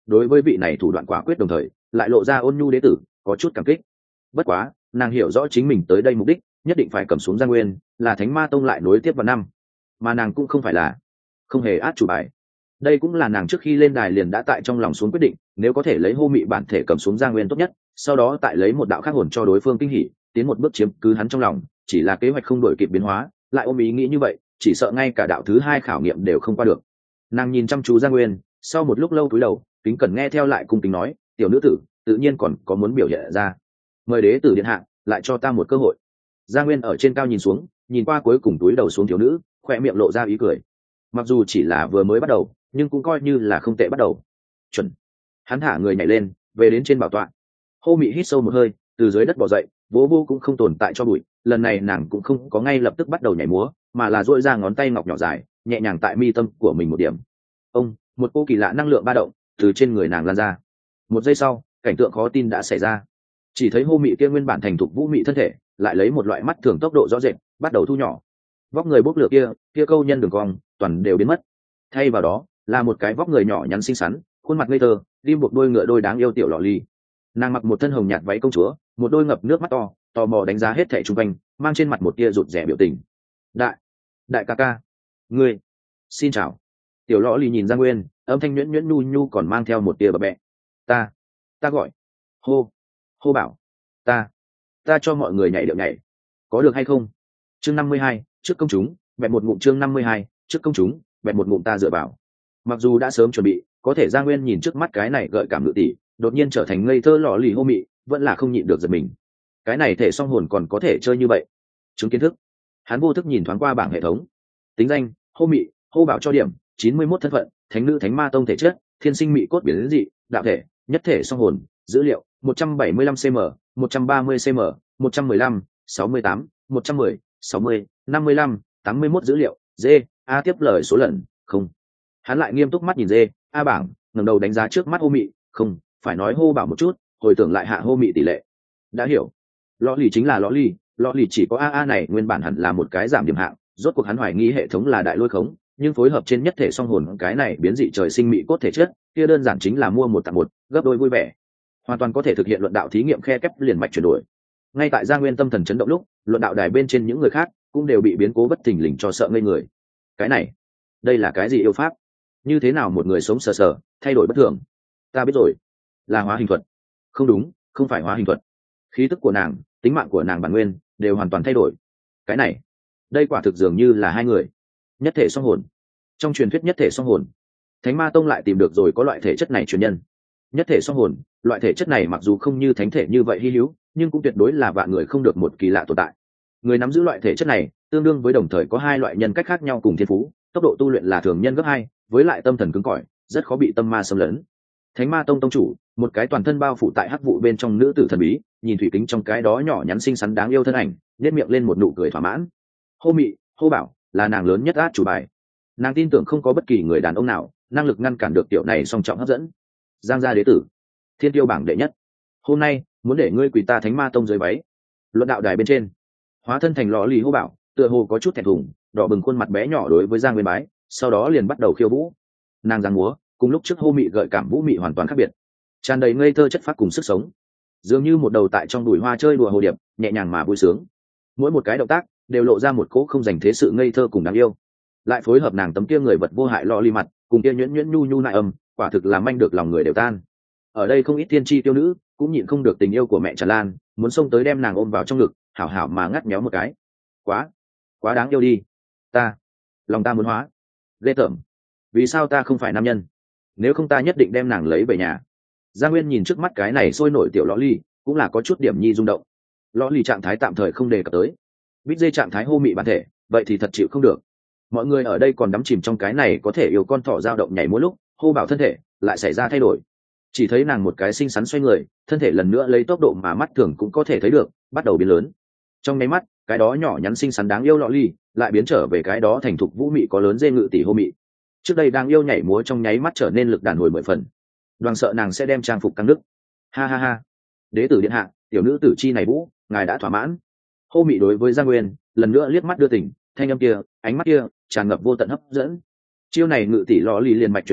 đối với vị này thủ đoạn quả quyết đồng thời lại lộ ra ôn nhu đế tử có chút cảm kích. Bất quá nàng hiểu rõ chính mình tới đây mục đích nhất định phải cầm xuống Giang Nguyên, là Thánh Ma Tông lại nối tiếp vào năm, mà nàng cũng không phải là không hề át chủ bài. Đây cũng là nàng trước khi lên đài liền đã tại trong lòng xuống quyết định, nếu có thể lấy hô mị bản thể cầm xuống Giang Nguyên tốt nhất, sau đó tại lấy một đạo khác hồn cho đối phương kinh hỉ, tiến một bước chiếm cứ hắn trong lòng, chỉ là kế hoạch không đổi kịp biến hóa, lại ôm ý nghĩ như vậy, chỉ sợ ngay cả đạo thứ hai khảo nghiệm đều không qua được. Nàng nhìn chăm chú Giang Nguyên, sau một lúc lâu cúi đầu, kính cẩn nghe theo lại cung kính nói, tiểu nữ tử, tự nhiên còn có muốn biểu hiện ra, mời đế tử điện hạ lại cho ta một cơ hội. Giang Nguyên ở trên cao nhìn xuống, nhìn qua cuối cùng túi đầu xuống thiếu nữ, khoe miệng lộ ra ý cười. Mặc dù chỉ là vừa mới bắt đầu, nhưng cũng coi như là không tệ bắt đầu. Chuẩn. Hắn thả người nhảy lên, về đến trên bảo tọa. Hô Mị hít sâu một hơi, từ dưới đất bò dậy, vỗ vô cũng không tồn tại cho bụi. Lần này nàng cũng không có ngay lập tức bắt đầu nhảy múa, mà là duỗi ra ngón tay ngọc nhỏ dài, nhẹ nhàng tại mi tâm của mình một điểm. Ông, một cô kỳ lạ năng lượng ba động từ trên người nàng lan ra. Một giây sau, cảnh tượng khó tin đã xảy ra. Chỉ thấy Hô Mị kia nguyên bản thành thục vũ mị thân thể, lại lấy một loại mắt thường tốc độ rõ rệt, bắt đầu thu nhỏ. Vóc người bốc lửa kia câu nhân đường cong, toàn đều biến mất. Thay vào đó là một cái vóc người nhỏ nhắn xinh xắn, khuôn mặt ngây thơ, ghim buộc đôi ngựa đôi đáng yêu tiểu lọ ly. Nàng mặc một thân hồng nhạt váy công chúa, một đôi ngập nước mắt to, tò mò đánh giá hết thảy xung quanh, mang trên mặt một tia rụt rè biểu tình. Đại ca ca, ngươi, xin chào. Tiểu lọ ly nhìn Giang Nguyên, âm thanh nhuyễn nhuyễn nhu nhu còn mang theo một tia bập bẹ. Ta gọi, hô bảo, ta cho mọi người nhảy điệu nhảy, có được hay không? Chương 52, trước công chúng, bẹt một ngụm. Chương 52, trước công chúng, bẹt một ngụm ta dựa vào. Mặc dù đã sớm chuẩn bị, có thể Giang Nguyên nhìn trước mắt cái này gợi cảm ngự tỷ, đột nhiên trở thành ngây thơ lọ lì hô mị, vẫn là không nhịn được giật mình. Cái này thể song hồn còn có thể chơi như vậy? Chứng kiến thức, hắn vô thức nhìn thoáng qua bảng hệ thống. Tính danh: hô mị, hô bảo cho điểm 91, thân phận: thánh nữ Thánh Ma Tông thể chất: thiên sinh mị cốt biến dị, đạo thể: nhất thể song hồn, dữ liệu: 175 cm, 130 cm, 115, 68, 110, 60, 55, 81 dữ liệu. D, A tiếp lời số lần không. Hắn lại nghiêm túc mắt nhìn D, A bảng, ngẩng đầu đánh giá trước mắt hô mị, không phải nói hô bảo một chút, hồi tưởng lại hạ hô mị tỷ lệ. Đã hiểu, lọ lì chính là lọ lì chỉ có A này nguyên bản hẳn là một cái giảm điểm hạng, rốt cuộc hắn hoài nghi hệ thống là đại lôi khống, nhưng phối hợp trên nhất thể song hồn cái này biến dị trời sinh mị cốt thể chất, kia đơn giản chính là mua một tặng một, gấp đôi vui vẻ, hoàn toàn có thể thực hiện luận đạo thí nghiệm khe kép liền mạch chuyển đổi. Ngay tại Giang Nguyên tâm thần chấn động lúc, luận đạo đài bên trên những người khác cũng đều bị biến cố bất thình lình cho sợ ngây người. Cái này, đây là cái gì yêu pháp? Như thế nào một người sống sờ sờ thay đổi bất thường? Ta biết rồi, là hóa hình thuật. Không đúng, không phải hóa hình thuật. Khí tức của nàng, tính mạng của nàng bản nguyên đều hoàn toàn thay đổi. Cái này, đây quả thực dường như là hai người, nhất thể song hồn. Trong truyền thuyết nhất thể song hồn, Thánh Ma Tông lại tìm được rồi có loại thể chất này truyền nhân. Nhất thể song hồn, loại thể chất này mặc dù không như thánh thể như vậy hy hữu, nhưng cũng tuyệt đối là vạn người không được một kỳ lạ tồn tại. Người nắm giữ loại thể chất này tương đương với đồng thời có hai loại nhân cách khác nhau cùng thiên phú, tốc độ tu luyện là thường nhân gấp 2, với lại tâm thần cứng cỏi, rất khó bị tâm ma xâm lấn. Thánh Ma Tông tông chủ, một cái toàn thân bao phủ tại hắc vụ bên trong nữ tử thần bí, nhìn thủy kính trong cái đó nhỏ nhắn xinh xắn đáng yêu thân ảnh, nhếch miệng lên một nụ cười thỏa mãn. Hô mị, hô bảo, là nàng lớn nhất át chủ bài. Nàng tin tưởng không có bất kỳ người đàn ông nào năng lực ngăn cản được tiểu này song trọng hấp dẫn. Giang gia đế tử, thiên tiêu bảng đệ nhất, hôm nay muốn để ngươi quỳ ta Thánh Ma Tông dưới váy. Luận đạo đài bên trên, hóa thân thành lò lì hô bảo, tựa hồ có chút thẹn thùng, đỏ bừng khuôn mặt bé nhỏ đối với Giang Nguyên bái, sau đó liền bắt đầu khiêu vũ. Nàng giang múa cùng lúc trước hô mị gợi cảm vũ mị hoàn toàn khác biệt, tràn đầy ngây thơ chất phát cùng sức sống, dường như một đầu tại trong đùi hoa chơi đùa hồ điệp, nhẹ nhàng mà vui sướng. Mỗi một cái động tác đều lộ ra một cỗ không dành thế sự ngây thơ cùng đáng yêu, lại phối hợp nàng tấm kia người vật vô hại lò lì mặt cùng kia nhuyễn nhuyễn nhu nhu nại âm, quả thực làm manh được lòng người đều tan. Ở đây không ít thiên chi tiêu nữ cũng nhịn không được tình yêu của mẹ tràn lan, muốn xông tới đem nàng ôm vào trong ngực, hảo hảo mà ngắt méo một cái. Quá đáng yêu đi, lòng ta muốn hóa. Ghê tởm, vì sao ta không phải nam nhân? Nếu không ta nhất định đem nàng lấy về nhà. Giang Nguyên nhìn trước mắt cái này sôi nổi tiểu lõ ly, cũng là có chút điểm nhi rung động. Lõ ly trạng thái tạm thời không đề cập tới, bít dê trạng thái hô mị bản thể, vậy thì thật chịu không được. Mọi người ở đây còn đắm chìm trong cái này có thể yêu con thỏ dao động nhảy mỗi lúc, hô bảo thân thể lại xảy ra thay đổi. Chỉ thấy nàng một cái xinh xắn xoay người, thân thể lần nữa lấy tốc độ mà mắt thường cũng có thể thấy được bắt đầu biến lớn. Trong nháy mắt, cái đó nhỏ nhắn xinh xắn đáng yêu lọ ly lại biến trở về cái đó thành thục vũ mị có lớn dê ngự tỷ hô mị. Trước đây đang yêu nhảy múa trong nháy mắt trở nên lực đàn hồi 10 phần. Đoàn sợ nàng sẽ đem trang phục căng nứt. Ha ha ha, đế tử điện hạ, tiểu nữ tử chi này vũ, ngài đã thỏa mãn. Hô mị đối với Giang Nguyên lần nữa liếc mắt đưa tình, thanh âm kia, ánh mắt kia tràn ngập vô tận hấp dẫn. Chiêu này ngự tỷ lọ ly liền mạch chuyển đổi,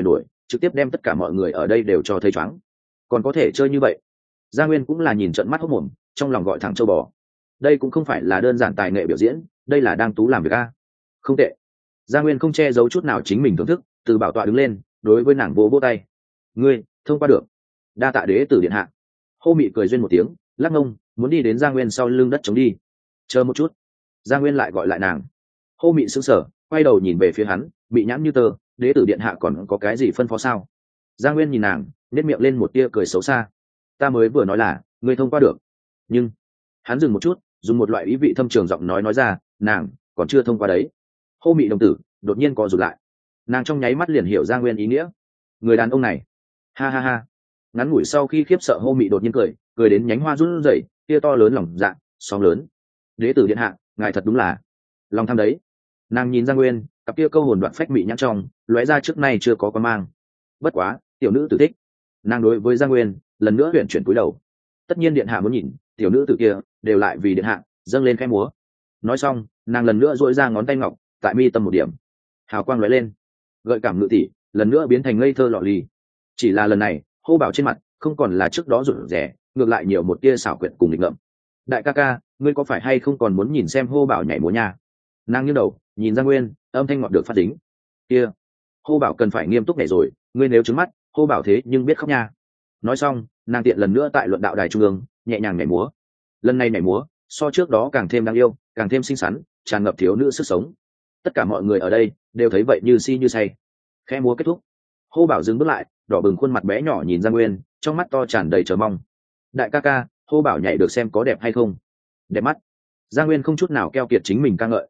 trực tiếp đem tất cả mọi người ở đây đều cho thấy choáng. Còn có thể chơi như vậy? Gia Nguyên cũng là nhìn trận mắt hốc mồm, trong lòng gọi thẳng châu bò. Đây cũng không phải là đơn giản tài nghệ biểu diễn, đây là đang tú làm việc a. Không tệ. Gia Nguyên không che giấu chút nào chính mình thưởng thức, từ bảo tọa đứng lên, đối với nàng vỗ vỗ tay. Ngươi thông qua được. Đa tạ đế tử điện hạ. Hô Mị cười duyên một tiếng, lắc ngông, muốn đi đến Gia Nguyên sau lưng đất chống đi. Chờ một chút. Gia Nguyên lại gọi lại nàng. Hô Mị sững sờ, quay đầu nhìn về phía hắn, bị nhãn như tơ, đế tử điện hạ còn có cái gì phân phó sao? Gia Nguyên nhìn nàng, nét miệng lên một tia cười xấu xa. Ta mới vừa nói là ngươi thông qua được, nhưng hắn dừng một chút, dùng một loại ý vị thâm trường giọng nói ra, nàng còn chưa thông qua đấy. Hô Mị đồng tử đột nhiên co rụt lại, nàng trong nháy mắt liền hiểu Gia Nguyên ý nghĩa. Người đàn ông này, ha ha ha. Ngắn ngủi sau khi khiếp sợ, Hô Mị đột nhiên cười đến nhánh hoa run rẩy, tia to lớn lòng dạ, sóng lớn. Đế tử điện hạ, ngài thật đúng là lòng tham đấy. Nàng nhìn Gia Nguyên, cặp kia câu hồn đoạn phách mị nhãn trong lóe ra trước nay chưa có quan mang. Bất quá tiểu nữ tử thích. Nàng đối với Gia Nguyên lần nữa huyện chuyển cúi đầu. Tất nhiên điện hạ muốn nhìn, tiểu nữ tử kia đều lại vì điện hạ dâng lên khẽ múa. Nói xong, nàng lần nữa duỗi ra ngón tay ngọc tại mi tâm một điểm, hào quang lóe lên, gợi cảm ngự tỷ lần nữa biến thành ngây thơ lọ lì. Chỉ là lần này Hô Bảo trên mặt không còn là trước đó rụt rè, ngược lại nhiều một tia xảo quyệt cùng nghịch ngợm. Đại ca ca, ngươi có phải hay không còn muốn nhìn xem Hô Bảo nhảy múa nha? Nàng nghiêng đầu nhìn Gia Nguyên, âm thanh ngọt được phát đính. Kia, Hô Bảo cần phải nghiêm túc nhảy rồi, ngươi nếu trứng mắt, Hô Bảo thế nhưng biết khóc nha. Nói xong, nàng tiện lần nữa tại luận đạo đài trung ương nhẹ nhàng nhảy múa. Lần này nhảy múa so trước đó càng thêm đáng yêu, càng thêm xinh xắn, tràn ngập thiếu nữ sức sống. Tất cả mọi người ở đây đều thấy vậy như si như say. Khẽ múa kết thúc, Hô Bảo dừng bước lại, đỏ bừng khuôn mặt bé nhỏ nhìn Gia Nguyên, trong mắt to tràn đầy chờ mong. Đại ca ca, Hô Bảo nhảy được xem có đẹp hay không? Đẹp mắt. Gia Nguyên không chút nào keo kiệt chính mình ca ngợi.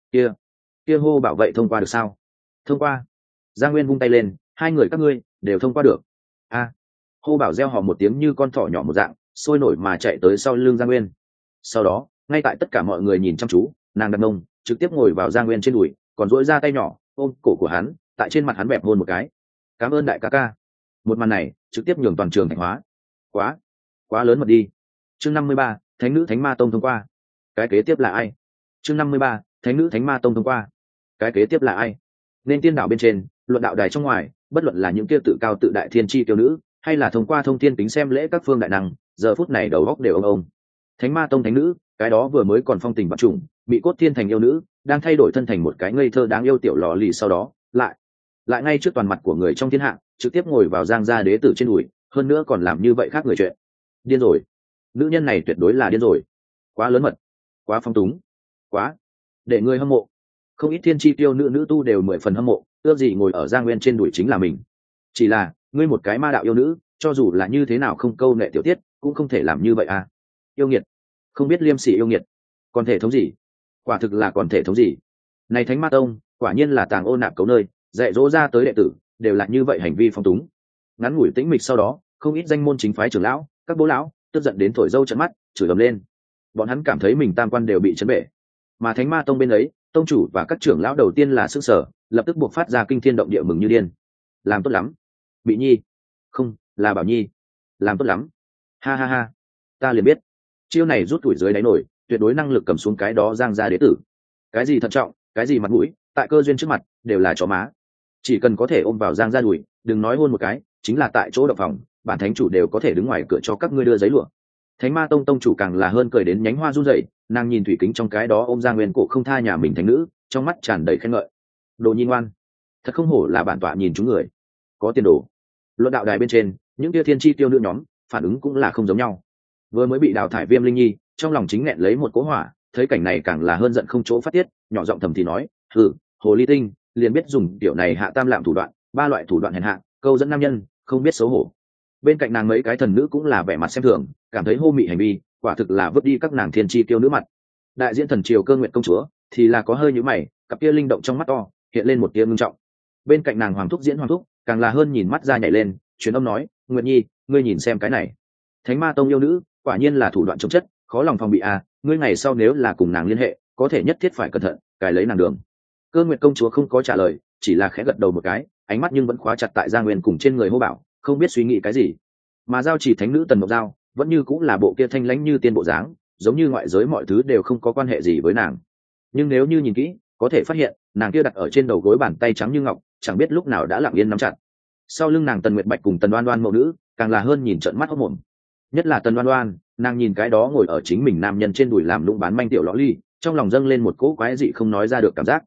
Kia Hô Bảo vậy thông qua được sao? Thông qua. Gia Nguyên vung tay lên, hai người các ngươi đều thông qua được. A. Hô Bảo reo hò một tiếng như con thỏ nhỏ một dạng, sôi nổi mà chạy tới sau lưng Gia Nguyên. Sau đó, ngay tại tất cả mọi người nhìn chăm chú, nàng đặt mông trực tiếp ngồi vào Gia Nguyên trên đùi, còn duỗi ra tay nhỏ ôm cổ của hắn, tại trên mặt hắn bẹp hôn một cái. Cảm ơn đại ca ca. Một màn này trực tiếp nhường toàn trường thành hóa. Quá lớn mật đi. Chương 53, Thánh nữ Thánh Ma Tông thông qua. Cái kế tiếp là ai? Chương 53, Thánh nữ Thánh Ma Tông thông qua. Cái kế tiếp là ai? Nên tiên đảo bên trên, luận đạo đài trong ngoài, bất luận là những kia tự cao tự đại thiên chi tiêu nữ, hay là thông qua thông thiên tính xem lễ các phương đại năng, giờ phút này đầu góc đều ông. Thánh Ma Tông thánh nữ, cái đó vừa mới còn phong tình bạc trùng, bị cốt thiên thành yêu nữ, đang thay đổi thân thành một cái ngây thơ đáng yêu tiểu lò lì, sau đó lại ngay trước toàn mặt của người trong thiên hạ, trực tiếp ngồi vào Giang gia đế tử trên đùi, hơn nữa còn làm như vậy khác người chuyện. Điên rồi. Nữ nhân này tuyệt đối là điên rồi. Quá lớn mật, quá phong túng, quá để người hâm mộ. Không ít thiên chi tiêu nữ tu đều 10 phần hâm mộ, ước gì ngồi ở Gia Nguyên trên đùi chính là mình. Chỉ là ngươi một cái ma đạo yêu nữ, cho dù là như thế nào không câu nệ tiểu tiết, cũng không thể làm như vậy à. Yêu nghiệt, không biết liêm sỉ yêu nghiệt. Còn thể thống gì? Quả thực là còn thể thống gì? Này Thánh Ma Tông quả nhiên là tàng ô nạp cấu nơi, dạy dỗ ra tới đệ tử đều là như vậy hành vi phong túng. Ngắn ngủi tĩnh mịch sau đó, không ít danh môn chính phái trưởng lão, các bố lão tức giận đến thổi dâu trợn mắt, chửi ầm lên. Bọn hắn cảm thấy mình tam quan đều bị chấn bể. Mà Thánh Ma Tông bên ấy, tông chủ và các trưởng lão đầu tiên là sức sở, lập tức buộc phát ra kinh thiên động địa mừng như điên. Làm tốt lắm, Bị Nhi. Không, là Bảo Nhi. Làm tốt lắm. Ha ha ha. Ta liền biết, chiêu này rút tuổi dưới đáy nổi, tuyệt đối năng lực cầm xuống cái đó Giang gia đế tử. Cái gì thận trọng, cái gì mặt mũi, tại cơ duyên trước mặt đều là chó má. Chỉ cần có thể ôm vào Giang gia đùi, đừng nói hôn một cái, chính là tại chỗ động phòng, bản thánh chủ đều có thể đứng ngoài cửa cho các ngươi đưa giấy lụa. Thánh Ma Tông tông chủ càng là hơn cười đến nhánh hoa run rẩy, nàng nhìn thủy kính trong cái đó ôm Giang Nguyên cổ không tha nhà mình thánh nữ, trong mắt tràn đầy khen ngợi. Đồ nhi ngoan, thật không hổ là bản tọa nhìn chúng người, có tiền đồ. Luận đạo đài bên trên, những tia thiên chi tiêu nữ nhóm phản ứng cũng là không giống nhau. Vừa mới bị đào thải Viêm Linh Nhi, trong lòng chính nghẹn lấy một cỗ hỏa, thấy cảnh này càng là hơn giận không chỗ phát tiết, nhỏ giọng thầm thì nói: hồ ly tinh, liền biết dùng tiểu này hạ tam lạm thủ đoạn, 3 loại thủ đoạn hèn hạ, câu dẫn nam nhân, không biết xấu hổ. Bên cạnh nàng mấy cái thần nữ cũng là vẻ mặt xem thường, cảm thấy Hô Mị hành vi quả thực là vứt đi các nàng thiên chi tiêu nữ mặt. Đại diện thần triều Cơ Nguyệt công chúa thì là có hơi nhíu mày, cặp kia linh động trong mắt to hiện lên một tia ngưng trọng. Bên cạnh nàng Hoàng thúc Diễn Hoàng thúc càng là hơn nhìn mắt ra nhảy lên, truyền âm nói: Nguyệt Nhi, ngươi nhìn xem cái này, Thánh Ma Tông yêu nữ quả nhiên là thủ đoạn chống chất, khó lòng phòng bị à, ngươi ngày sau nếu là cùng nàng liên hệ, có thể nhất thiết phải cẩn thận, cài lấy nàng đường. Cơ Nguyệt công chúa không có trả lời, chỉ là khẽ gật đầu một cái, ánh mắt nhưng vẫn khóa chặt tại Gia Nguyên cùng trên người Hô Bảo, không biết suy nghĩ cái gì. Mà Giao Chỉ thánh nữ Tần Mộc Giao vẫn như cũng là bộ kia thanh lãnh như tiên bộ dáng, giống như ngoại giới mọi thứ đều không có quan hệ gì với nàng. Nhưng nếu như nhìn kỹ, có thể phát hiện nàng kia đặt ở trên đầu gối bàn tay trắng như ngọc, chẳng biết lúc nào đã lặng yên nắm chặt. Sau lưng nàng Tần Nguyệt Bạch cùng Tần Đoan Đoan mẫu nữ càng là hơn nhìn trợn mắt hốc mồm, nhất là Tần Đoan Đoan, nàng nhìn cái đó ngồi ở chính mình nam nhân trên đùi làm lũng bán manh tiểu lõ ly, trong lòng dâng lên một cỗ quái dị không nói ra được cảm giác.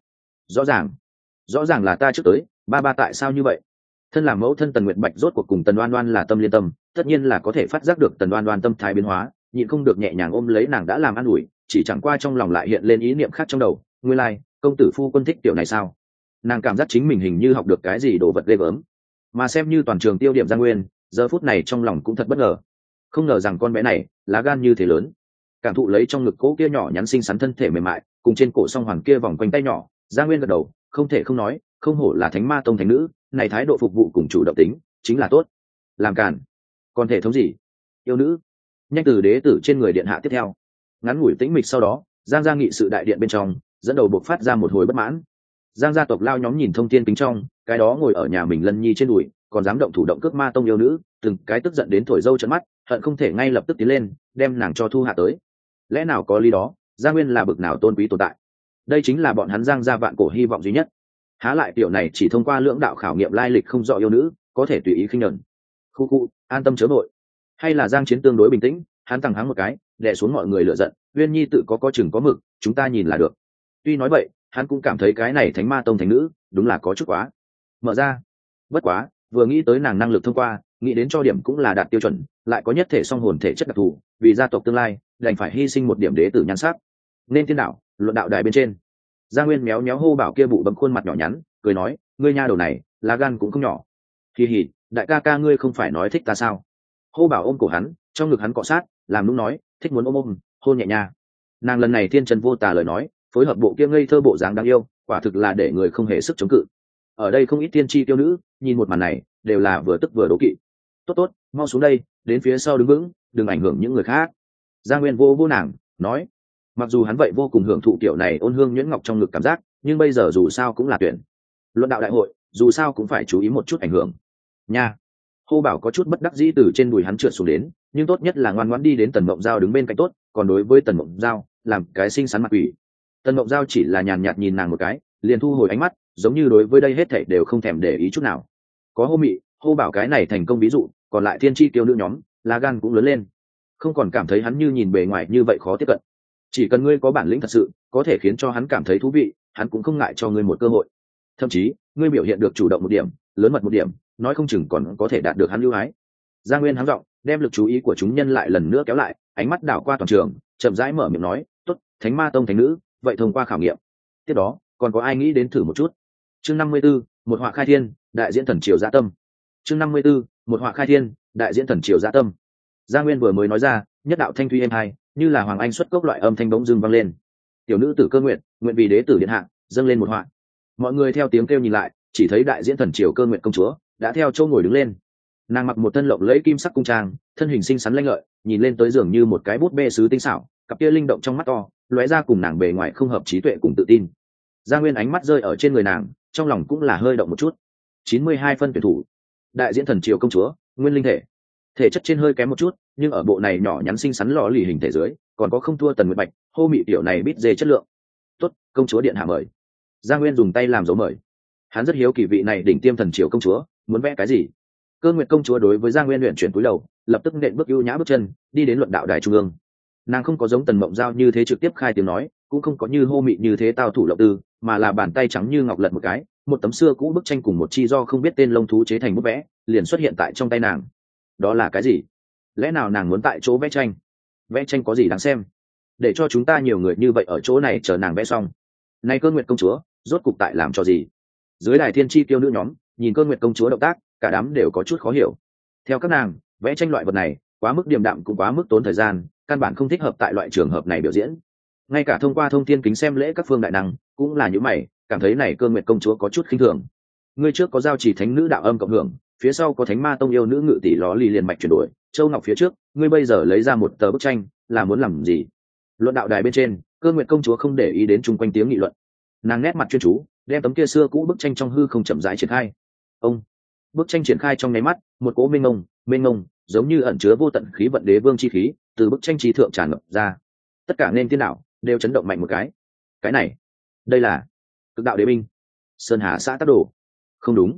Rõ ràng là ta trước tới, ba ba tại sao như vậy? Thân làm mẫu thân Tần Nguyệt Bạch rốt cuộc cùng Tần Đoan Đoan là tâm liên tâm, tất nhiên là có thể phát giác được Tần Đoan Đoan tâm thái biến hóa, nhịn không được nhẹ nhàng ôm lấy nàng đã làm an ủi, chỉ chẳng qua trong lòng lại hiện lên ý niệm khác trong đầu, nguyên lai, công tử phu quân thích tiểu này sao? Nàng cảm giác chính mình hình như học được cái gì đồ vật ghê gớm, mà xem như toàn trường tiêu điểm Giang Nguyên, giờ phút này trong lòng cũng thật bất ngờ, không ngờ rằng con bé này lá gan như thế lớn. Cảm thụ lấy trong ngực cỗ kia nhỏ nhắn xinh xắn thân thể mềm mại, cùng trên cổ song hoàng kia vòng quanh tay nhỏ, Giang Nguyên gật đầu, không thể không nói, không hổ là Thánh Ma Tông thánh nữ, này thái độ phục vụ cùng chủ động tính, chính là tốt. Làm cản, còn thể thống gì? Yêu nữ. Nhanh từ đế tử trên người điện hạ tiếp theo. Ngắn ngủi tĩnh mịch sau đó, Giang gia nghị sự đại điện bên trong, dẫn đầu bộc phát ra một hồi bất mãn. Giang gia tộc lao nhóm nhìn thông thiên kính trong, cái đó ngồi ở nhà mình Lân Nhi trên đùi, còn dám động thủ động cướp Ma Tông yêu nữ, từng cái tức giận đến thổi dâu trợn mắt, hận không thể ngay lập tức tiến lên, đem nàng cho thu hạ tới. Lẽ nào có lý đó, Giang Nguyên là bực nào tôn quý tồn tại? Đây chính là bọn hắn Giang gia vạn cổ hy vọng duy nhất. Há lại tiểu này chỉ thông qua lưỡng đạo khảo nghiệm lai lịch không rõ yêu nữ, có thể tùy ý khinh nhẫn. Khu, an tâm chớ vội. Hay là Giang Chiến tương đối bình tĩnh, hắn thẳng hắng một cái, đè xuống mọi người lửa giận, Uyên Nhi tự có chừng có mực, chúng ta nhìn là được. Tuy nói vậy, hắn cũng cảm thấy cái này Thánh Ma Tông thánh nữ, đúng là có chút quá. Mở ra. Bất quá, vừa nghĩ tới nàng năng lực thông qua, nghĩ đến cho điểm cũng là đạt tiêu chuẩn, lại có nhất thể song hồn thể chất đặc thù, vì gia tộc tương lai, đành phải hy sinh một điểm đế tử nhan sắc. Nên thiên đạo, luận đạo đài bên trên. Gia Nguyên méo méo hô bảo kia bụ bấm khuôn mặt nhỏ nhắn, cười nói, ngươi nha đầu này, lá gan cũng không nhỏ. Kỳ hỉ, đại ca ca ngươi không phải nói thích ta sao? Hô bảo ôm cổ hắn, trong ngực hắn cọ sát, làm lúc nói, thích muốn ôm, hôn nhẹ nha. Nàng lần này thiên trần vô tà lời nói, phối hợp bộ kia ngây thơ bộ dáng đáng yêu, quả thực là để người không hề sức chống cự. Ở đây không ít tiên tri tiêu nữ, nhìn một màn này, đều là vừa tức vừa đố kỵ. Tốt, mau xuống đây, đến phía sau đứng vững, đừng ảnh hưởng những người khác. Gia Nguyên vô nàng, nói, mặc dù hắn vậy vô cùng hưởng thụ kiểu này ôn hương nhuyễn ngọc trong ngực cảm giác, nhưng bây giờ dù sao cũng là tuyển luận đạo đại hội, dù sao cũng phải chú ý một chút ảnh hưởng nha. Hô bảo có chút bất đắc dĩ từ trên đùi hắn trượt xuống đến, nhưng tốt nhất là ngoan ngoãn đi đến Tần Mộng Giao đứng bên cạnh tốt, còn đối với Tần Mộng Giao làm cái xinh xắn mặt quỷ. Tần Mộng Giao chỉ là nhàn nhạt nhìn nàng một cái, liền thu hồi ánh mắt, giống như đối với đây hết thảy đều không thèm để ý chút nào. Có Hô Mị, Hô bảo cái này thành công ví dụ, còn lại thiên chi tiêu nữ nhóm, lá gan cũng lớn lên, không còn cảm thấy hắn như nhìn bề ngoài như vậy khó tiếp cận. Chỉ cần ngươi có bản lĩnh thật sự, có thể khiến cho hắn cảm thấy thú vị, hắn cũng không ngại cho ngươi một cơ hội. Thậm chí, ngươi biểu hiện được chủ động một điểm, lớn mật một điểm, nói không chừng còn có thể đạt được hắn lưu ái. Giang Nguyên hắng giọng, đem lực chú ý của chúng nhân lại lần nữa kéo lại, ánh mắt đảo qua toàn trường, chậm rãi mở miệng nói, "Tốt, Thánh Ma Tông thánh nữ, vậy thông qua khảo nghiệm. Tiếp đó, còn có ai nghĩ đến thử một chút?" Chương 54, một họa khai thiên, đại diễn thần triều dạ tâm. Chương 54, một họa khai thiên, đại diễn thần triều dạ tâm. Giang Nguyên vừa mới nói ra, nhất đạo thanh thuy êm hai, như là hoàng anh xuất cốc loại âm thanh bỗng dưng vang lên. Tiểu nữ tử Cơ Nguyện, nguyện vì đế tử điện hạ, dâng lên một họa. Mọi người theo tiếng kêu nhìn lại, chỉ thấy đại diễn thần triều Cơ Nguyện công chúa đã theo châu ngồi đứng lên. Nàng mặc một thân lộng lẫy kim sắc cung trang, thân hình xinh xắn lanh lợi, nhìn lên tới dường như một cái bút bê sứ tinh xảo, cặp kia linh động trong mắt to, lóe ra cùng nàng bề ngoài không hợp trí tuệ cùng tự tin. Giang Nguyên ánh mắt rơi ở trên người nàng, trong lòng cũng là hơi động một chút. 92 phân tuyển thủ, đại diễn thần triều công chúa, nguyên linh thể, thể chất trên hơi kém một chút, nhưng ở bộ này nhỏ nhắn xinh xắn lò lì hình thể dưới, còn có không thua Tần Nguyệt Bạch, Hô Mị tiểu này bít dê chất lượng. Tốt, công chúa điện hạ mời. Giang Nguyên dùng tay làm dấu mời. Hắn rất hiếu kỳ vị này đỉnh tiêm thần triều công chúa muốn vẽ cái gì. Cơ Nguyệt công chúa đối với Giang Nguyên luyện chuyển túi đầu, lập tức nện bước ưu nhã bước chân, đi đến luận đạo đài trung ương. Nàng không có giống Tần Mộng Giao như thế trực tiếp khai tiếng nói, cũng không có như Hô Mị như thế tao thủ lộng tư, mà là bàn tay trắng như ngọc lật một cái, một tấm xưa cũ bức tranh cùng một chi do không biết tên lông thú chế thành bút vẽ, liền xuất hiện tại trong tay nàng. Đó là cái gì? Lẽ nào nàng muốn tại chỗ vẽ tranh? Vẽ tranh có gì đáng xem? Để cho chúng ta nhiều người như vậy ở chỗ này chờ nàng vẽ xong. Này Cơ Nguyệt công chúa, rốt cục tại làm cho gì? Dưới đài thiên chi tiêu nữ nhóm, nhìn Cơ Nguyệt công chúa động tác, cả đám đều có chút khó hiểu. Theo các nàng, vẽ tranh loại vật này, quá mức điềm đạm cũng quá mức tốn thời gian, căn bản không thích hợp tại loại trường hợp này biểu diễn. Ngay cả thông qua thông thiên kính xem lễ các phương đại năng, cũng là những mày, cảm thấy này Cơ Nguyệt công chúa có chút khinh thường. Ngươi trước có giao chỉ thánh nữ đạo âm cộng hưởng, phía sau có Thánh Ma Tông yêu nữ ngự tỷ ló lì liền mạch chuyển đổi, Châu Ngọc phía trước, ngươi bây giờ lấy ra một tờ bức tranh, là muốn làm gì? Luận đạo đài bên trên, Cơ Nguyệt công chúa không để ý đến chung quanh tiếng nghị luận. Nàng nét mặt chuyên chú, đem tấm kia xưa cũ bức tranh trong hư không chậm rãi triển khai. Ông, bức tranh triển khai trong nháy mắt, một cỗ mênh mông, giống như ẩn chứa vô tận khí vận đế vương chi khí, từ bức tranh trí thượng tràn ngập ra. Tất cả nên tiên đạo đều chấn động mạnh một cái. Cái này, đây là Cực đạo đế binh, Sơn Hà xã tác đồ. Không đúng,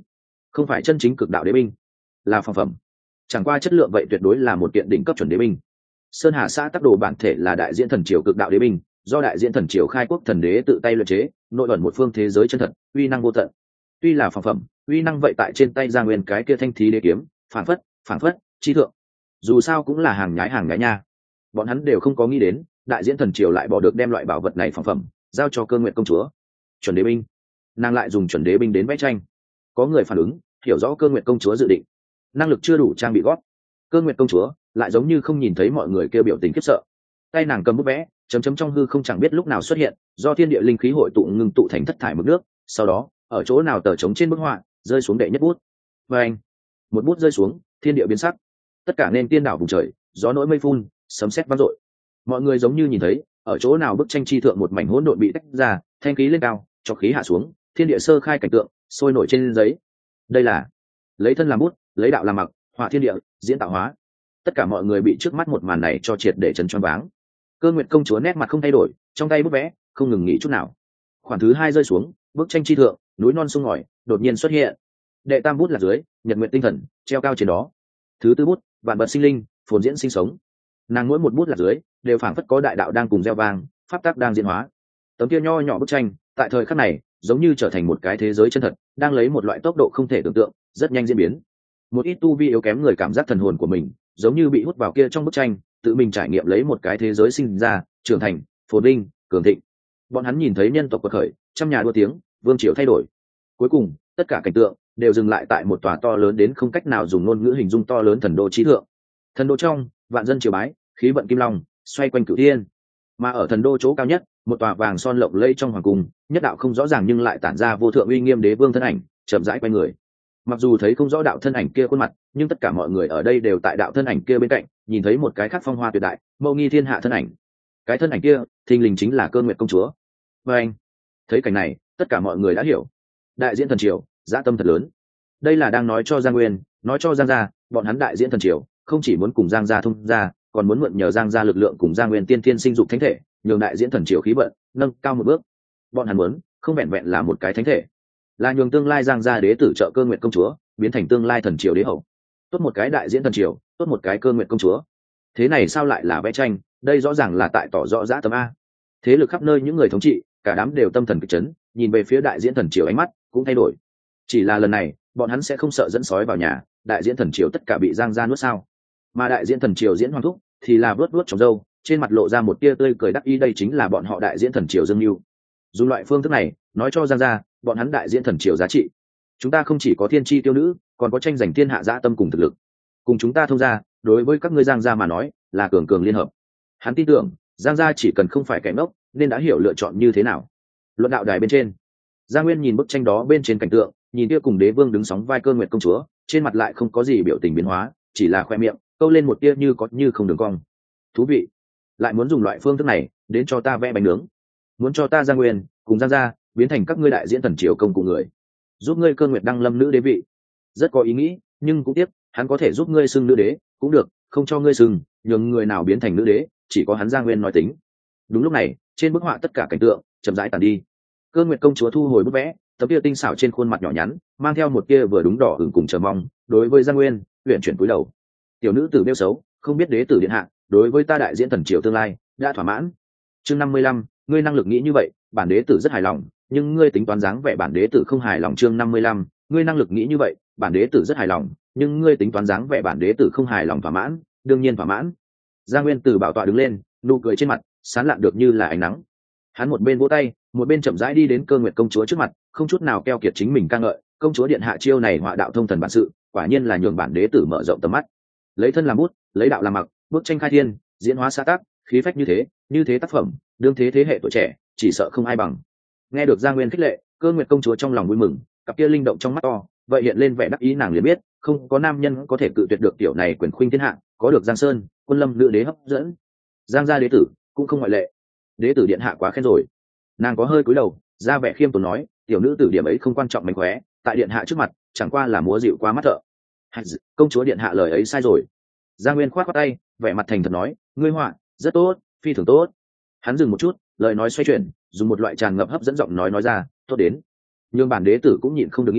không phải chân chính cực đạo đế binh, là phàm phẩm. Chẳng qua chất lượng vậy tuyệt đối là một kiện đỉnh cấp chuẩn đế binh. Sơn Hà xã tác đồ bản thể là đại diễn thần triều cực đạo đế binh, do đại diễn thần triều khai quốc thần đế tự tay luyện chế, nội ẩn một phương thế giới chân thật, uy năng vô tận. Tuy là phàm phẩm, uy năng vậy tại trên tay Giang Nguyên cái kia thanh thí đế kiếm, phản phất, chi thượng. Dù sao cũng là hàng nhái nha. Bọn hắn đều không có nghĩ đến, đại diễn thần triều lại bỏ được đem loại bảo vật này phàm phẩm giao cho Cơ Nguyệt công chúa. Chuẩn đế binh, nàng lại dùng chuẩn đế binh đến vẽ tranh. Có người phản ứng, hiểu rõ Cơ Nguyệt công chúa dự định, năng lực chưa đủ trang bị gót. Cơ Nguyệt công chúa lại giống như không nhìn thấy mọi người kêu biểu tình khiếp sợ, tay nàng cầm bút vẽ, chấm chấm trong hư không chẳng biết lúc nào xuất hiện, do thiên địa linh khí hội tụ ngưng tụ thành thất thải mực nước. Sau đó ở chỗ nào tờ trống trên bức họa rơi xuống đệ nhất bút, và anh một bút rơi xuống, thiên địa biến sắc, tất cả nên tiên đảo vùng trời, gió nổi mây phun, sấm sét vang dội. Mọi người giống như nhìn thấy ở chỗ nào bức tranh chi thượng một mảnh hỗn độn bị tách ra, thanh khí lên cao, cho khí hạ xuống, thiên địa sơ khai cảnh tượng sôi nổi trên giấy. Đây là lấy thân làm bút, lấy đạo làm mặc, họa thiên địa, diễn tạo hóa. Tất cả mọi người bị trước mắt một màn này cho triệt để chấn choáng váng. Cơ Nguyệt công chúa nét mặt không thay đổi, trong tay bút vẽ không ngừng nghỉ chút nào. Khoản thứ hai rơi xuống, bức tranh chi thượng, núi non sông ngòi đột nhiên xuất hiện. Đệ tam bút là dưới, nhật nguyện tinh thần treo cao trên đó. Thứ tư bút, vạn vật sinh linh, phồn diễn sinh sống. Nàng mỗi một bút là dưới, đều phảng phất có đại đạo đang cùng gieo vang, pháp tắc đang diễn hóa. Tấm kia nho nhỏ bức tranh, tại thời khắc này, giống như trở thành một cái thế giới chân thật, đang lấy một loại tốc độ không thể tưởng tượng, rất nhanh diễn biến. Một ít tu vi yếu kém người cảm giác thần hồn của mình giống như bị hút vào kia trong bức tranh, tự mình trải nghiệm lấy một cái thế giới sinh ra, trưởng thành, phồn vinh, cường thịnh. Bọn hắn nhìn thấy nhân tộc quật khởi, trăm nhà đua tiếng, vương triều thay đổi. Cuối cùng tất cả cảnh tượng đều dừng lại tại một tòa to lớn đến không cách nào dùng ngôn ngữ hình dung to lớn thần đô trí thượng. Thần đô trong, vạn dân triều bái, khí vận kim long xoay quanh cửu thiên. Mà ở thần đô chỗ cao nhất, một tòa vàng son lộng lẫy trong hoàng cung, nhất đạo không rõ ràng nhưng lại tản ra vô thượng uy nghiêm đế vương thân ảnh chậm rãi quay người. Mặc dù thấy không rõ đạo thân ảnh kia khuôn mặt, nhưng tất cả mọi người ở đây đều tại đạo thân ảnh kia bên cạnh nhìn thấy một cái khác phong hoa tuyệt đại, mâu nghi thiên hạ thân ảnh. Cái thân ảnh kia thình lình chính là Cơ Nguyệt công chúa. Và anh thấy cảnh này, tất cả mọi người đã hiểu, đại diễn thần triều dã tâm thật lớn. Đây là đang nói cho Giang Nguyên, nói cho Giang gia, bọn hắn đại diễn thần triều không chỉ muốn cùng Giang gia thông gia, còn muốn mượn nhờ Giang gia lực lượng cùng Giang Nguyên tiên thiên sinh dục thánh thể, nhường đại diễn thần triều khí vận nâng cao một bước. Bọn hắn muốn không vẹn vẹn là một cái thánh thể, là nhường tương lai Giang gia đế tử trợ Cơ Nguyệt công chúa biến thành tương lai thần triều đế hậu. Tốt một cái đại diễn thần triều, tốt một cái Cơ Nguyệt công chúa. Thế này sao lại là vẽ tranh? Đây rõ ràng là tại tỏ rõ dã tâm a. Thế lực khắp nơi những người thống trị, cả đám đều tâm thần kịch chấn, nhìn về phía đại diễn thần triều ánh mắt cũng thay đổi. Chỉ là lần này, bọn hắn sẽ không sợ dẫn sói vào nhà, đại diễn thần triều tất cả bị Giang gia nuốt sao? Mà đại diễn thần triều diễn hoàng thúc thì là vớt vớt trong râu, trên mặt lộ ra một tia tươi cười đắc ý, đây chính là bọn họ đại diễn thần triều dương mưu. Dùng loại phương thức này nói cho Giang gia, bọn hắn đại diễn thần triều giá trị. Chúng ta không chỉ có thiên chi tiêu nữ, còn có tranh giành thiên hạ dã tâm cùng thực lực. Cùng chúng ta thông gia, đối với các ngươi Giang gia mà nói là cường cường liên hợp. Hắn tin tưởng Giang gia chỉ cần không phải kẻ ngốc, nên đã hiểu lựa chọn như thế nào. Luận đạo đài bên trên, Giang Nguyên nhìn bức tranh đó bên trên cảnh tượng, nhìn kia cùng đế vương đứng sóng vai Cơ Nguyệt công chúa, trên mặt lại không có gì biểu tình biến hóa, chỉ là khoe miệng câu lên một tia như có như không đường cong. Thú vị, lại muốn dùng loại phương thức này đến cho ta vẽ bánh nướng, muốn cho ta Giang Nguyên cùng Giang gia biến thành các ngươi đại diễn thần triều công cụ người, giúp ngươi Cơ Nguyệt đăng lâm nữ đế vị. Rất có ý nghĩ, nhưng cũng tiếc hắn có thể giúp ngươi xưng nữ đế cũng được, không cho ngươi xưng, nhường người nào biến thành nữ đế chỉ có hắn Giang Nguyên nói tính. Đúng lúc này, trên bức họa tất cả cảnh tượng chậm rãi tàn đi. Cơ Nguyệt công chúa thu hồi bức vẽ, tấm kia tinh xảo trên khuôn mặt nhỏ nhắn mang theo một kia vừa đúng đỏ ửng cùng chờ mong, đối với Giang Nguyên uyển chuyển cúi đầu. Tiểu nữ tử bêu xấu, không biết đế tử điện hạ đối với ta đại diễn thần triều tương lai đã thỏa mãn. Chương 55, ngươi năng lực nghĩ như vậy, bản đế tử rất hài lòng, nhưng ngươi tính toán dáng vẻ bản đế tử không hài lòng. Chương 55, ngươi năng lực nghĩ như vậy, bản đế tử rất hài lòng, nhưng ngươi tính toán dáng vẻ bản đế tử không hài lòng. Thỏa mãn, đương nhiên thỏa mãn. Giang Nguyên từ bảo tọa đứng lên, nụ cười trên mặt sáng lạn được như là ánh nắng. Hắn một bên vỗ tay, một bên chậm rãi đi đến Cơ Nguyệt công chúa trước mặt, không chút nào keo kiệt chính mình ca ngợi, công chúa điện hạ chiêu này họa đạo thông thần bản sự, quả nhiên là nhường bản đế tử mở rộng tầm mắt. Lấy thân làm bút, lấy đạo làm mặc, bức tranh khai thiên, diễn hóa xã tác, khí phách như thế tác phẩm, đương thế thế hệ tuổi trẻ chỉ sợ không ai bằng. Nghe được Giang Nguyên khích lệ, Cơ Nguyệt công chúa trong lòng vui mừng, cặp kia linh động trong mắt to vậy hiện lên vẻ đắc ý. Nàng liền biết không có nam nhân có thể cự tuyệt được tiểu này quyền khuynh thiên hạ, có được Giang Sơn Quân Lâm nữ đế hấp dẫn, Giang gia đế tử cũng không ngoại lệ. Đế tử điện hạ quá khen rồi. Nàng có hơi cúi đầu, ra vẻ khiêm tốn nói, tiểu nữ tử điểm ấy không quan trọng, mánh khóe tại điện hạ trước mặt chẳng qua là múa dịu quá mắt thợ. Công chúa điện hạ lời ấy sai rồi. Giang Nguyên khoát khoát tay, vẻ mặt thành thật nói, ngươi họa rất tốt, phi thường tốt. Hắn dừng một chút, lời nói xoay chuyển, dùng một loại tràn ngập hấp dẫn giọng nói ra, tốt đến nhường bản đế tử cũng nhịn không được nghĩ,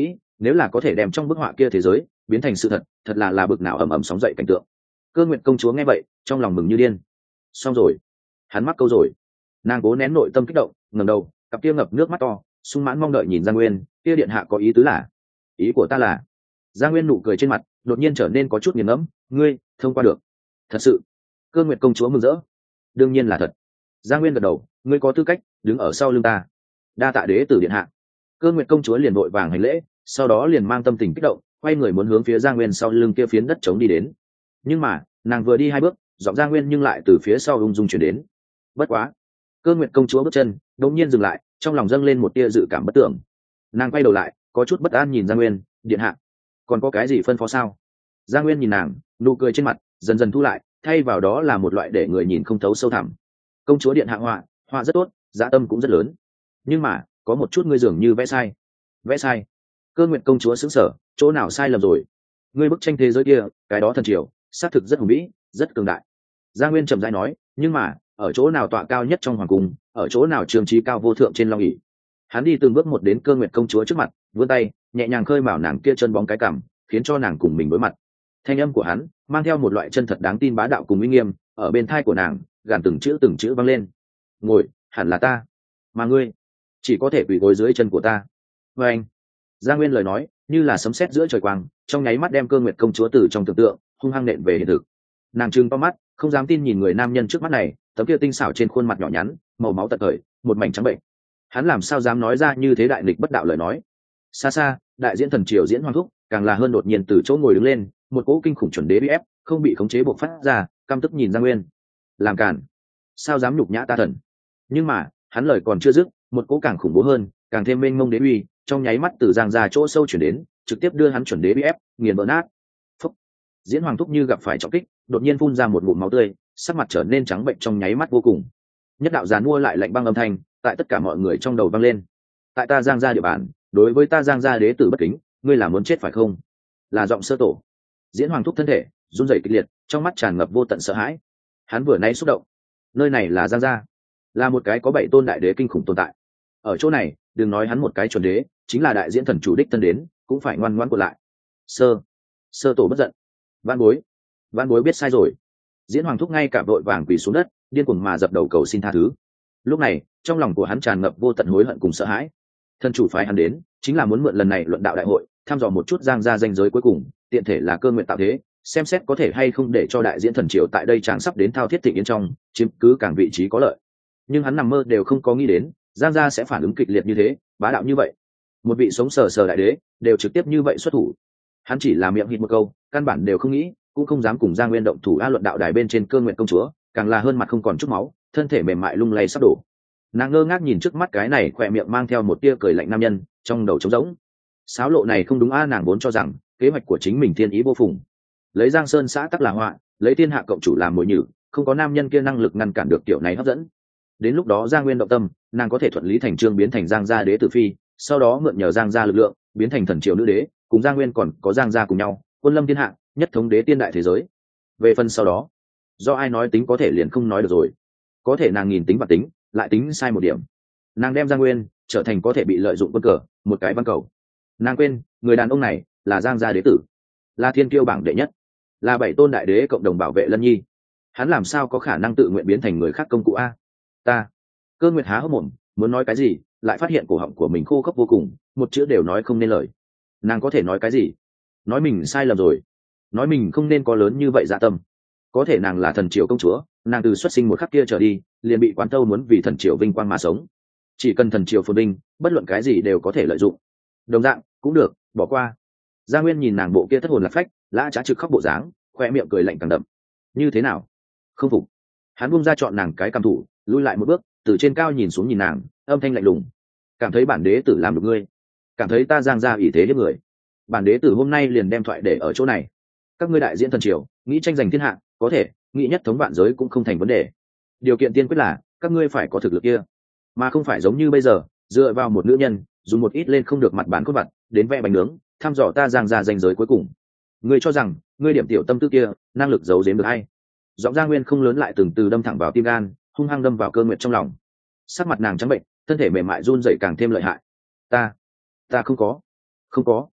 nếu là có thể đem trong bức họa kia thế giới biến thành sự thật, thật là bực nào ầm ầm sóng dậy cảnh tượng. Cơ Nguyệt công chúa nghe vậy trong lòng mừng như điên. Xong rồi, hắn mắc câu rồi. Nàng cố nén nội tâm kích động, ngẩng đầu, cặp kia ngập nước mắt to sung mãn mong đợi nhìn Giang Nguyên, kia điện hạ có ý tứ là? Ý của ta là. Giang Nguyên nụ cười trên mặt đột nhiên trở nên có chút nghiền ngẫm. Ngươi thông qua được? Thật sự? Cơ Nguyệt công chúa mừng rỡ. Đương nhiên là thật. Giang Nguyên gật đầu. Ngươi có tư cách đứng ở sau lưng ta. Đa tạ đế tử điện hạ. Cơ Nguyệt công chúa liền vội vàng hành lễ, sau đó liền mang tâm tình kích động quay người muốn hướng phía Giang Nguyên sau lưng kia phiến đất trống đi đến. Nhưng mà nàng vừa đi 2 bước, giọng Giang Nguyên nhưng lại từ phía sau ung dung chuyển đến. Bất quá. Cơ Nguyệt công chúa bước chân đột nhiên dừng lại, trong lòng dâng lên một tia dự cảm bất tưởng. Nàng quay đầu lại, có chút bất an nhìn Giang Nguyên. Điện hạ, còn có cái gì phân phó sao? Giang Nguyên nhìn nàng, nụ cười trên mặt dần dần thu lại, thay vào đó là một loại để người nhìn không thấu sâu thẳm. Công chúa điện hạ họa rất tốt, dạ tâm cũng rất lớn, nhưng mà có một chút ngươi dường như vẽ sai. Vẽ sai? Cơ Nguyệt công chúa sững sờ, chỗ nào sai lầm rồi? Ngươi bức tranh thế giới kia, cái đó thần triều xác thực rất hùng vĩ, rất cường đại. Giang Nguyên trầm rãi nói, nhưng mà ở chỗ nào tọa cao nhất trong hoàng cung, ở chỗ nào trường trí cao vô thượng trên long ỷ. Hắn đi từng bước một đến Cơ Nguyệt công chúa trước mặt, vươn tay nhẹ nhàng khơi mào nàng kia chân bóng cái cằm, khiến cho nàng cùng mình đối mặt. Thanh âm của hắn mang theo một loại chân thật đáng tin bá đạo cùng uy nghiêm, ở bên thai của nàng gàn từng chữ vang lên. Ngồi, hẳn là ta, mà ngươi chỉ có thể quỳ gối dưới chân của ta. Và anh. Giang Nguyên lời nói như là sấm sét giữa trời quang, trong nháy mắt đem Cơ Nguyệt công chúa từ trong tưởng tượng hung hăng nện về hiện thực. Nàng trừng to mắt, không dám tin nhìn người nam nhân trước mắt này, tấm kia tinh xảo trên khuôn mặt nhỏ nhắn màu máu tận khởi, một mảnh trắng bệnh. Hắn làm sao dám nói ra như thế đại nghịch bất đạo lời nói? Xa xa, đại diễn thần triều diễn hoàng thúc càng là hơn đột nhiên từ chỗ ngồi đứng lên, một cỗ kinh khủng chuẩn đế bị ép không bị khống chế bộc phát ra, căm tức nhìn Giang Nguyên. Làm cản, sao dám nhục nhã ta thần? Nhưng mà hắn lời còn chưa dứt, một cỗ càng khủng bố hơn, càng thêm mênh mông đế uy trong nháy mắt từ Giang ra chỗ sâu chuyển đến, trực tiếp đưa hắn chuẩn đế bị ép nghiền vỡ nát. Phúc. Diễn hoàng thúc như gặp phải trọng kích, đột nhiên phun ra một ngụm máu tươi, sắc mặt trở nên trắng bệnh trong nháy mắt vô cùng. Nhất đạo giàn mua lại lạnh băng âm thanh tại tất cả mọi người trong đầu vang lên. Tại ta Giang gia địa bàn, đối với ta Giang gia đế tử bất kính, ngươi là muốn chết phải không? Là giọng sơ tổ. Diễn hoàng thúc thân thể run rẩy kịch liệt, trong mắt tràn ngập vô tận sợ hãi. Hắn vừa nay xúc động, nơi này là Giang gia, là một cái có 7 tôn đại đế kinh khủng tồn tại. Ở chỗ này, đừng nói hắn một cái chuẩn đế, chính là đại diễn thần chủ đích thân đến, cũng phải ngoan ngoãn của lại. Sơ tổ bất giận. Văn bối biết sai rồi. Diễn hoàng thúc ngay cả vội vàng quỳ xuống đất, điên cuồng mà dập đầu cầu xin tha thứ. Lúc này trong lòng của hắn tràn ngập vô tận hối hận cùng sợ hãi. Thần chủ phái hắn đến chính là muốn mượn lần này luận đạo đại hội thăm dò một chút Giang gia danh giới cuối cùng, tiện thể là cơ nguyện tạo thế, xem xét có thể hay không để cho đại diễn thần triều tại đây chàng sắp đến thao thiết thịnh yên trong chiếm cứ càng vị trí có lợi. Nhưng hắn nằm mơ đều không có nghĩ đến Giang gia sẽ phản ứng kịch liệt như thế, bá đạo như vậy. Một vị sống sờ đại đế đều trực tiếp như vậy xuất thủ. Hắn chỉ là miệng hít một câu, căn bản đều không nghĩ, cũng không dám cùng Giang Nguyên động thủ. A luận đạo đài bên trên Cơ Nguyện công chúa càng là hơn mặt không còn chút máu, thân thể mềm mại lung lay sắp đổ. Nàng ngơ ngác nhìn trước mắt cái này khỏe miệng mang theo một tia cười lạnh nam nhân, trong đầu trống rỗng. Sáo lộ này không đúng a, nàng vốn cho rằng kế hoạch của chính mình thiên ý vô phùng, lấy Giang Sơn xã tắc là họa, lấy thiên hạ cộng chủ làm mồi nhử, không có nam nhân kia năng lực ngăn cản được kiểu này hấp dẫn. Đến lúc đó Giang Nguyên động tâm, nàng có thể thuận lý thành trương biến thành Giang gia đế tử phi, sau đó mượn nhờ Giang gia lực lượng biến thành thần triều nữ đế, cùng Giang Nguyên còn có Giang gia cùng nhau quân lâm thiên hạ, nhất thống đế tiên đại thế giới. Về phần sau đó, do ai nói tính có thể liền không nói được rồi. Có thể nàng nghìn tính và tính lại tính sai một điểm, nàng đem Giang Nguyên trở thành có thể bị lợi dụng quân cờ, một cái văn cầu. Nàng quên người đàn ông này là Giang gia đế tử, là thiên kiêu bảng đệ nhất, là 7 tôn đại đế cộng đồng bảo vệ Lân Nhi. Hắn làm sao có khả năng tự nguyện biến thành người khác công cụ a? Ta. Cơ Nguyệt há hốc mồm muốn nói cái gì, lại phát hiện cổ họng của mình khô khốc vô cùng, một chữ đều nói không nên lời. Nàng có thể nói cái gì? Nói mình sai lầm rồi, nói mình không nên có lớn như vậy dạ tâm. Có thể nàng là thần triều công chúa, nàng từ xuất sinh một khắc kia trở đi liền bị quán thâu muốn vì thần triều vinh quang mà sống. Chỉ cần thần triều phồn vinh, bất luận cái gì đều có thể lợi dụng. Đồng dạng cũng được, bỏ qua. Gia Nguyên nhìn nàng bộ kia thất hồn lạc phách, lã trá trực khóc bộ dáng, khoe miệng cười lạnh càng đậm. Như thế nào? Không phục? Hắn buông ra chọn nàng cái cầm thủ, lui lại một bước, từ trên cao nhìn xuống nhìn nàng, âm thanh lạnh lùng. Cảm thấy bản đế tử làm được ngươi, cảm thấy ta Giang gia ủy thế hiếp người, bản đế tử hôm nay liền đem thoại để ở chỗ này. Các ngươi đại diễn thần triều nghĩ tranh giành thiên hạ, có thể nghĩ nhất thống vạn giới cũng không thành vấn đề. Điều kiện tiên quyết là các ngươi phải có thực lực kia, mà không phải giống như bây giờ dựa vào một nữ nhân dùng một ít lên không được mặt bán cốt vặt đến vẽ bánh nướng thăm dò ta Giang gia danh giới cuối cùng. Ngươi cho rằng ngươi điểm tiểu tâm tư kia năng lực giấu giếm được hay? Giọng Giang Nguyên không lớn lại từng từ đâm thẳng vào tim gan, hung hăng đâm vào Cơ Nguyệt trong lòng. Sắc mặt nàng trắng bệnh, thân thể mềm mại run rẩy càng thêm lợi hại. Ta không có.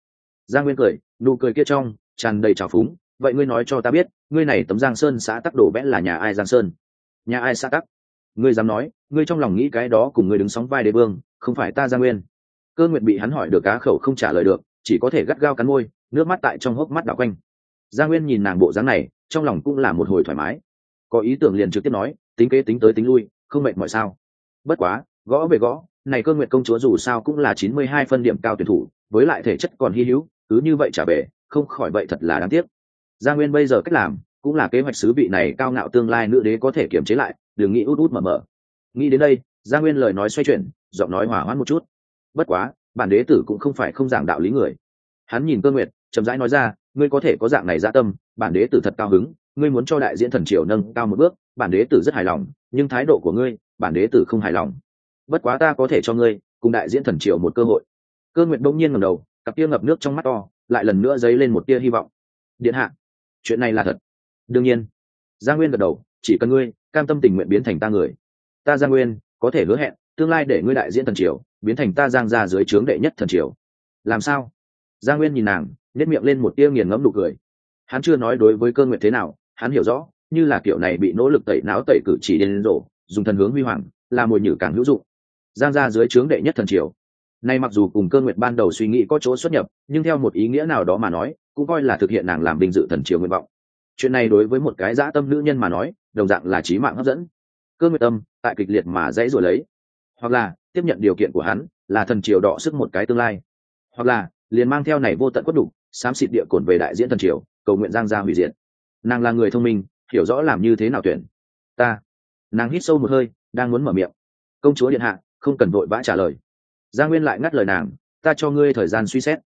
Giang Nguyên cười, nụ cười kia trong tràn đầy trào phúng. Vậy ngươi nói cho ta biết, ngươi này tấm Giang Sơn xã tắc đổ vẽ là nhà ai? Giang Sơn? Nhà ai xã tắc? Ngươi dám nói? Ngươi trong lòng nghĩ cái đó cùng ngươi đứng sóng vai đế vương, không phải ta Giang Nguyên. Cơ Nguyệt bị hắn hỏi được cá khẩu không trả lời được, chỉ có thể gắt gao cắn môi, nước mắt tại trong hốc mắt đảo quanh. Giang Nguyên nhìn nàng bộ dáng này, trong lòng cũng là một hồi thoải mái. Có ý tưởng liền trực tiếp nói, tính kế tính tới tính lui, không mệt mỏi sao? Bất quá, gõ về gõ, này Cơ Nguyệt công chúa dù sao cũng là 92 phân điểm cao tuyển thủ, với lại thể chất còn hy hữu, cứ như vậy trả về, không khỏi vậy thật là đáng tiếc. Giang Nguyên bây giờ cách làm, cũng là kế hoạch sứ vị này cao ngạo tương lai nữ đế có thể kiềm chế lại, đừng nghĩ út út mở mở. Nghĩ đến đây, Giang Nguyên lời nói xoay chuyển, giọng nói hòa hoãn một chút. Bất quá, bản đế tử cũng không phải không giảng đạo lý người. Hắn nhìn Cơ Nguyệt, chậm rãi nói ra, ngươi có thể có dạng này dạ tâm, bản đế tử thật cao hứng, ngươi muốn cho đại diễn thần triều nâng cao một bước, bản đế tử rất hài lòng, nhưng thái độ của ngươi, bản đế tử không hài lòng. Bất quá ta có thể cho ngươi cùng đại diễn thần triều một cơ hội. Cơ Nguyệt bỗng nhiên ngẩng đầu, cặp tia ngập nước trong mắt to, lại lần nữa dấy lên một tia hy vọng. Điện hạ, chuyện này là thật? Đương nhiên. Giang Nguyên gật đầu, chỉ cần ngươi cam tâm tình nguyện biến thành ta người, ta Giang Nguyên có thể hứa hẹn tương lai để ngươi đại diễn thần triều biến thành ta Giang gia dưới trướng đệ nhất thần triều. Làm sao? Giang Nguyên nhìn nàng, nhếch miệng lên một tia nghiền ngẫm nụ cười. Hắn chưa nói đối với Cơ Nguyệt thế nào, hắn hiểu rõ, như là kiểu này bị nỗ lực tẩy não tẩy cử chỉ đến rổ, dùng thần hướng huy hoàng, là mồi nhử càng hữu dụng. Giang gia dưới trướng đệ nhất thần triều, nay mặc dù cùng Cơ Nguyệt ban đầu suy nghĩ có chỗ xuất nhập, nhưng theo một ý nghĩa nào đó mà nói, cũng coi là thực hiện nàng làm vinh dự thần triều nguyện vọng. Chuyện này đối với một cái dã tâm nữ nhân mà nói, đồng dạng là chí mạng hấp dẫn. Cơ Nguyệt tâm tại kịch liệt mà dãy rồi lấy, hoặc là tiếp nhận điều kiện của hắn, là thần triều đọ sức một cái tương lai, hoặc là liền mang theo này vô tận quất đủ, xám xịt địa cồn về đại diễn thần triều, cầu nguyện Giang gia hủy diệt. Nàng là người thông minh, hiểu rõ làm như thế nào tuyển. Ta. Nàng hít sâu một hơi, đang muốn mở miệng. Công chúa điện hạ, không cần vội vã trả lời. Giang Nguyên lại ngắt lời nàng, ta cho ngươi thời gian suy xét.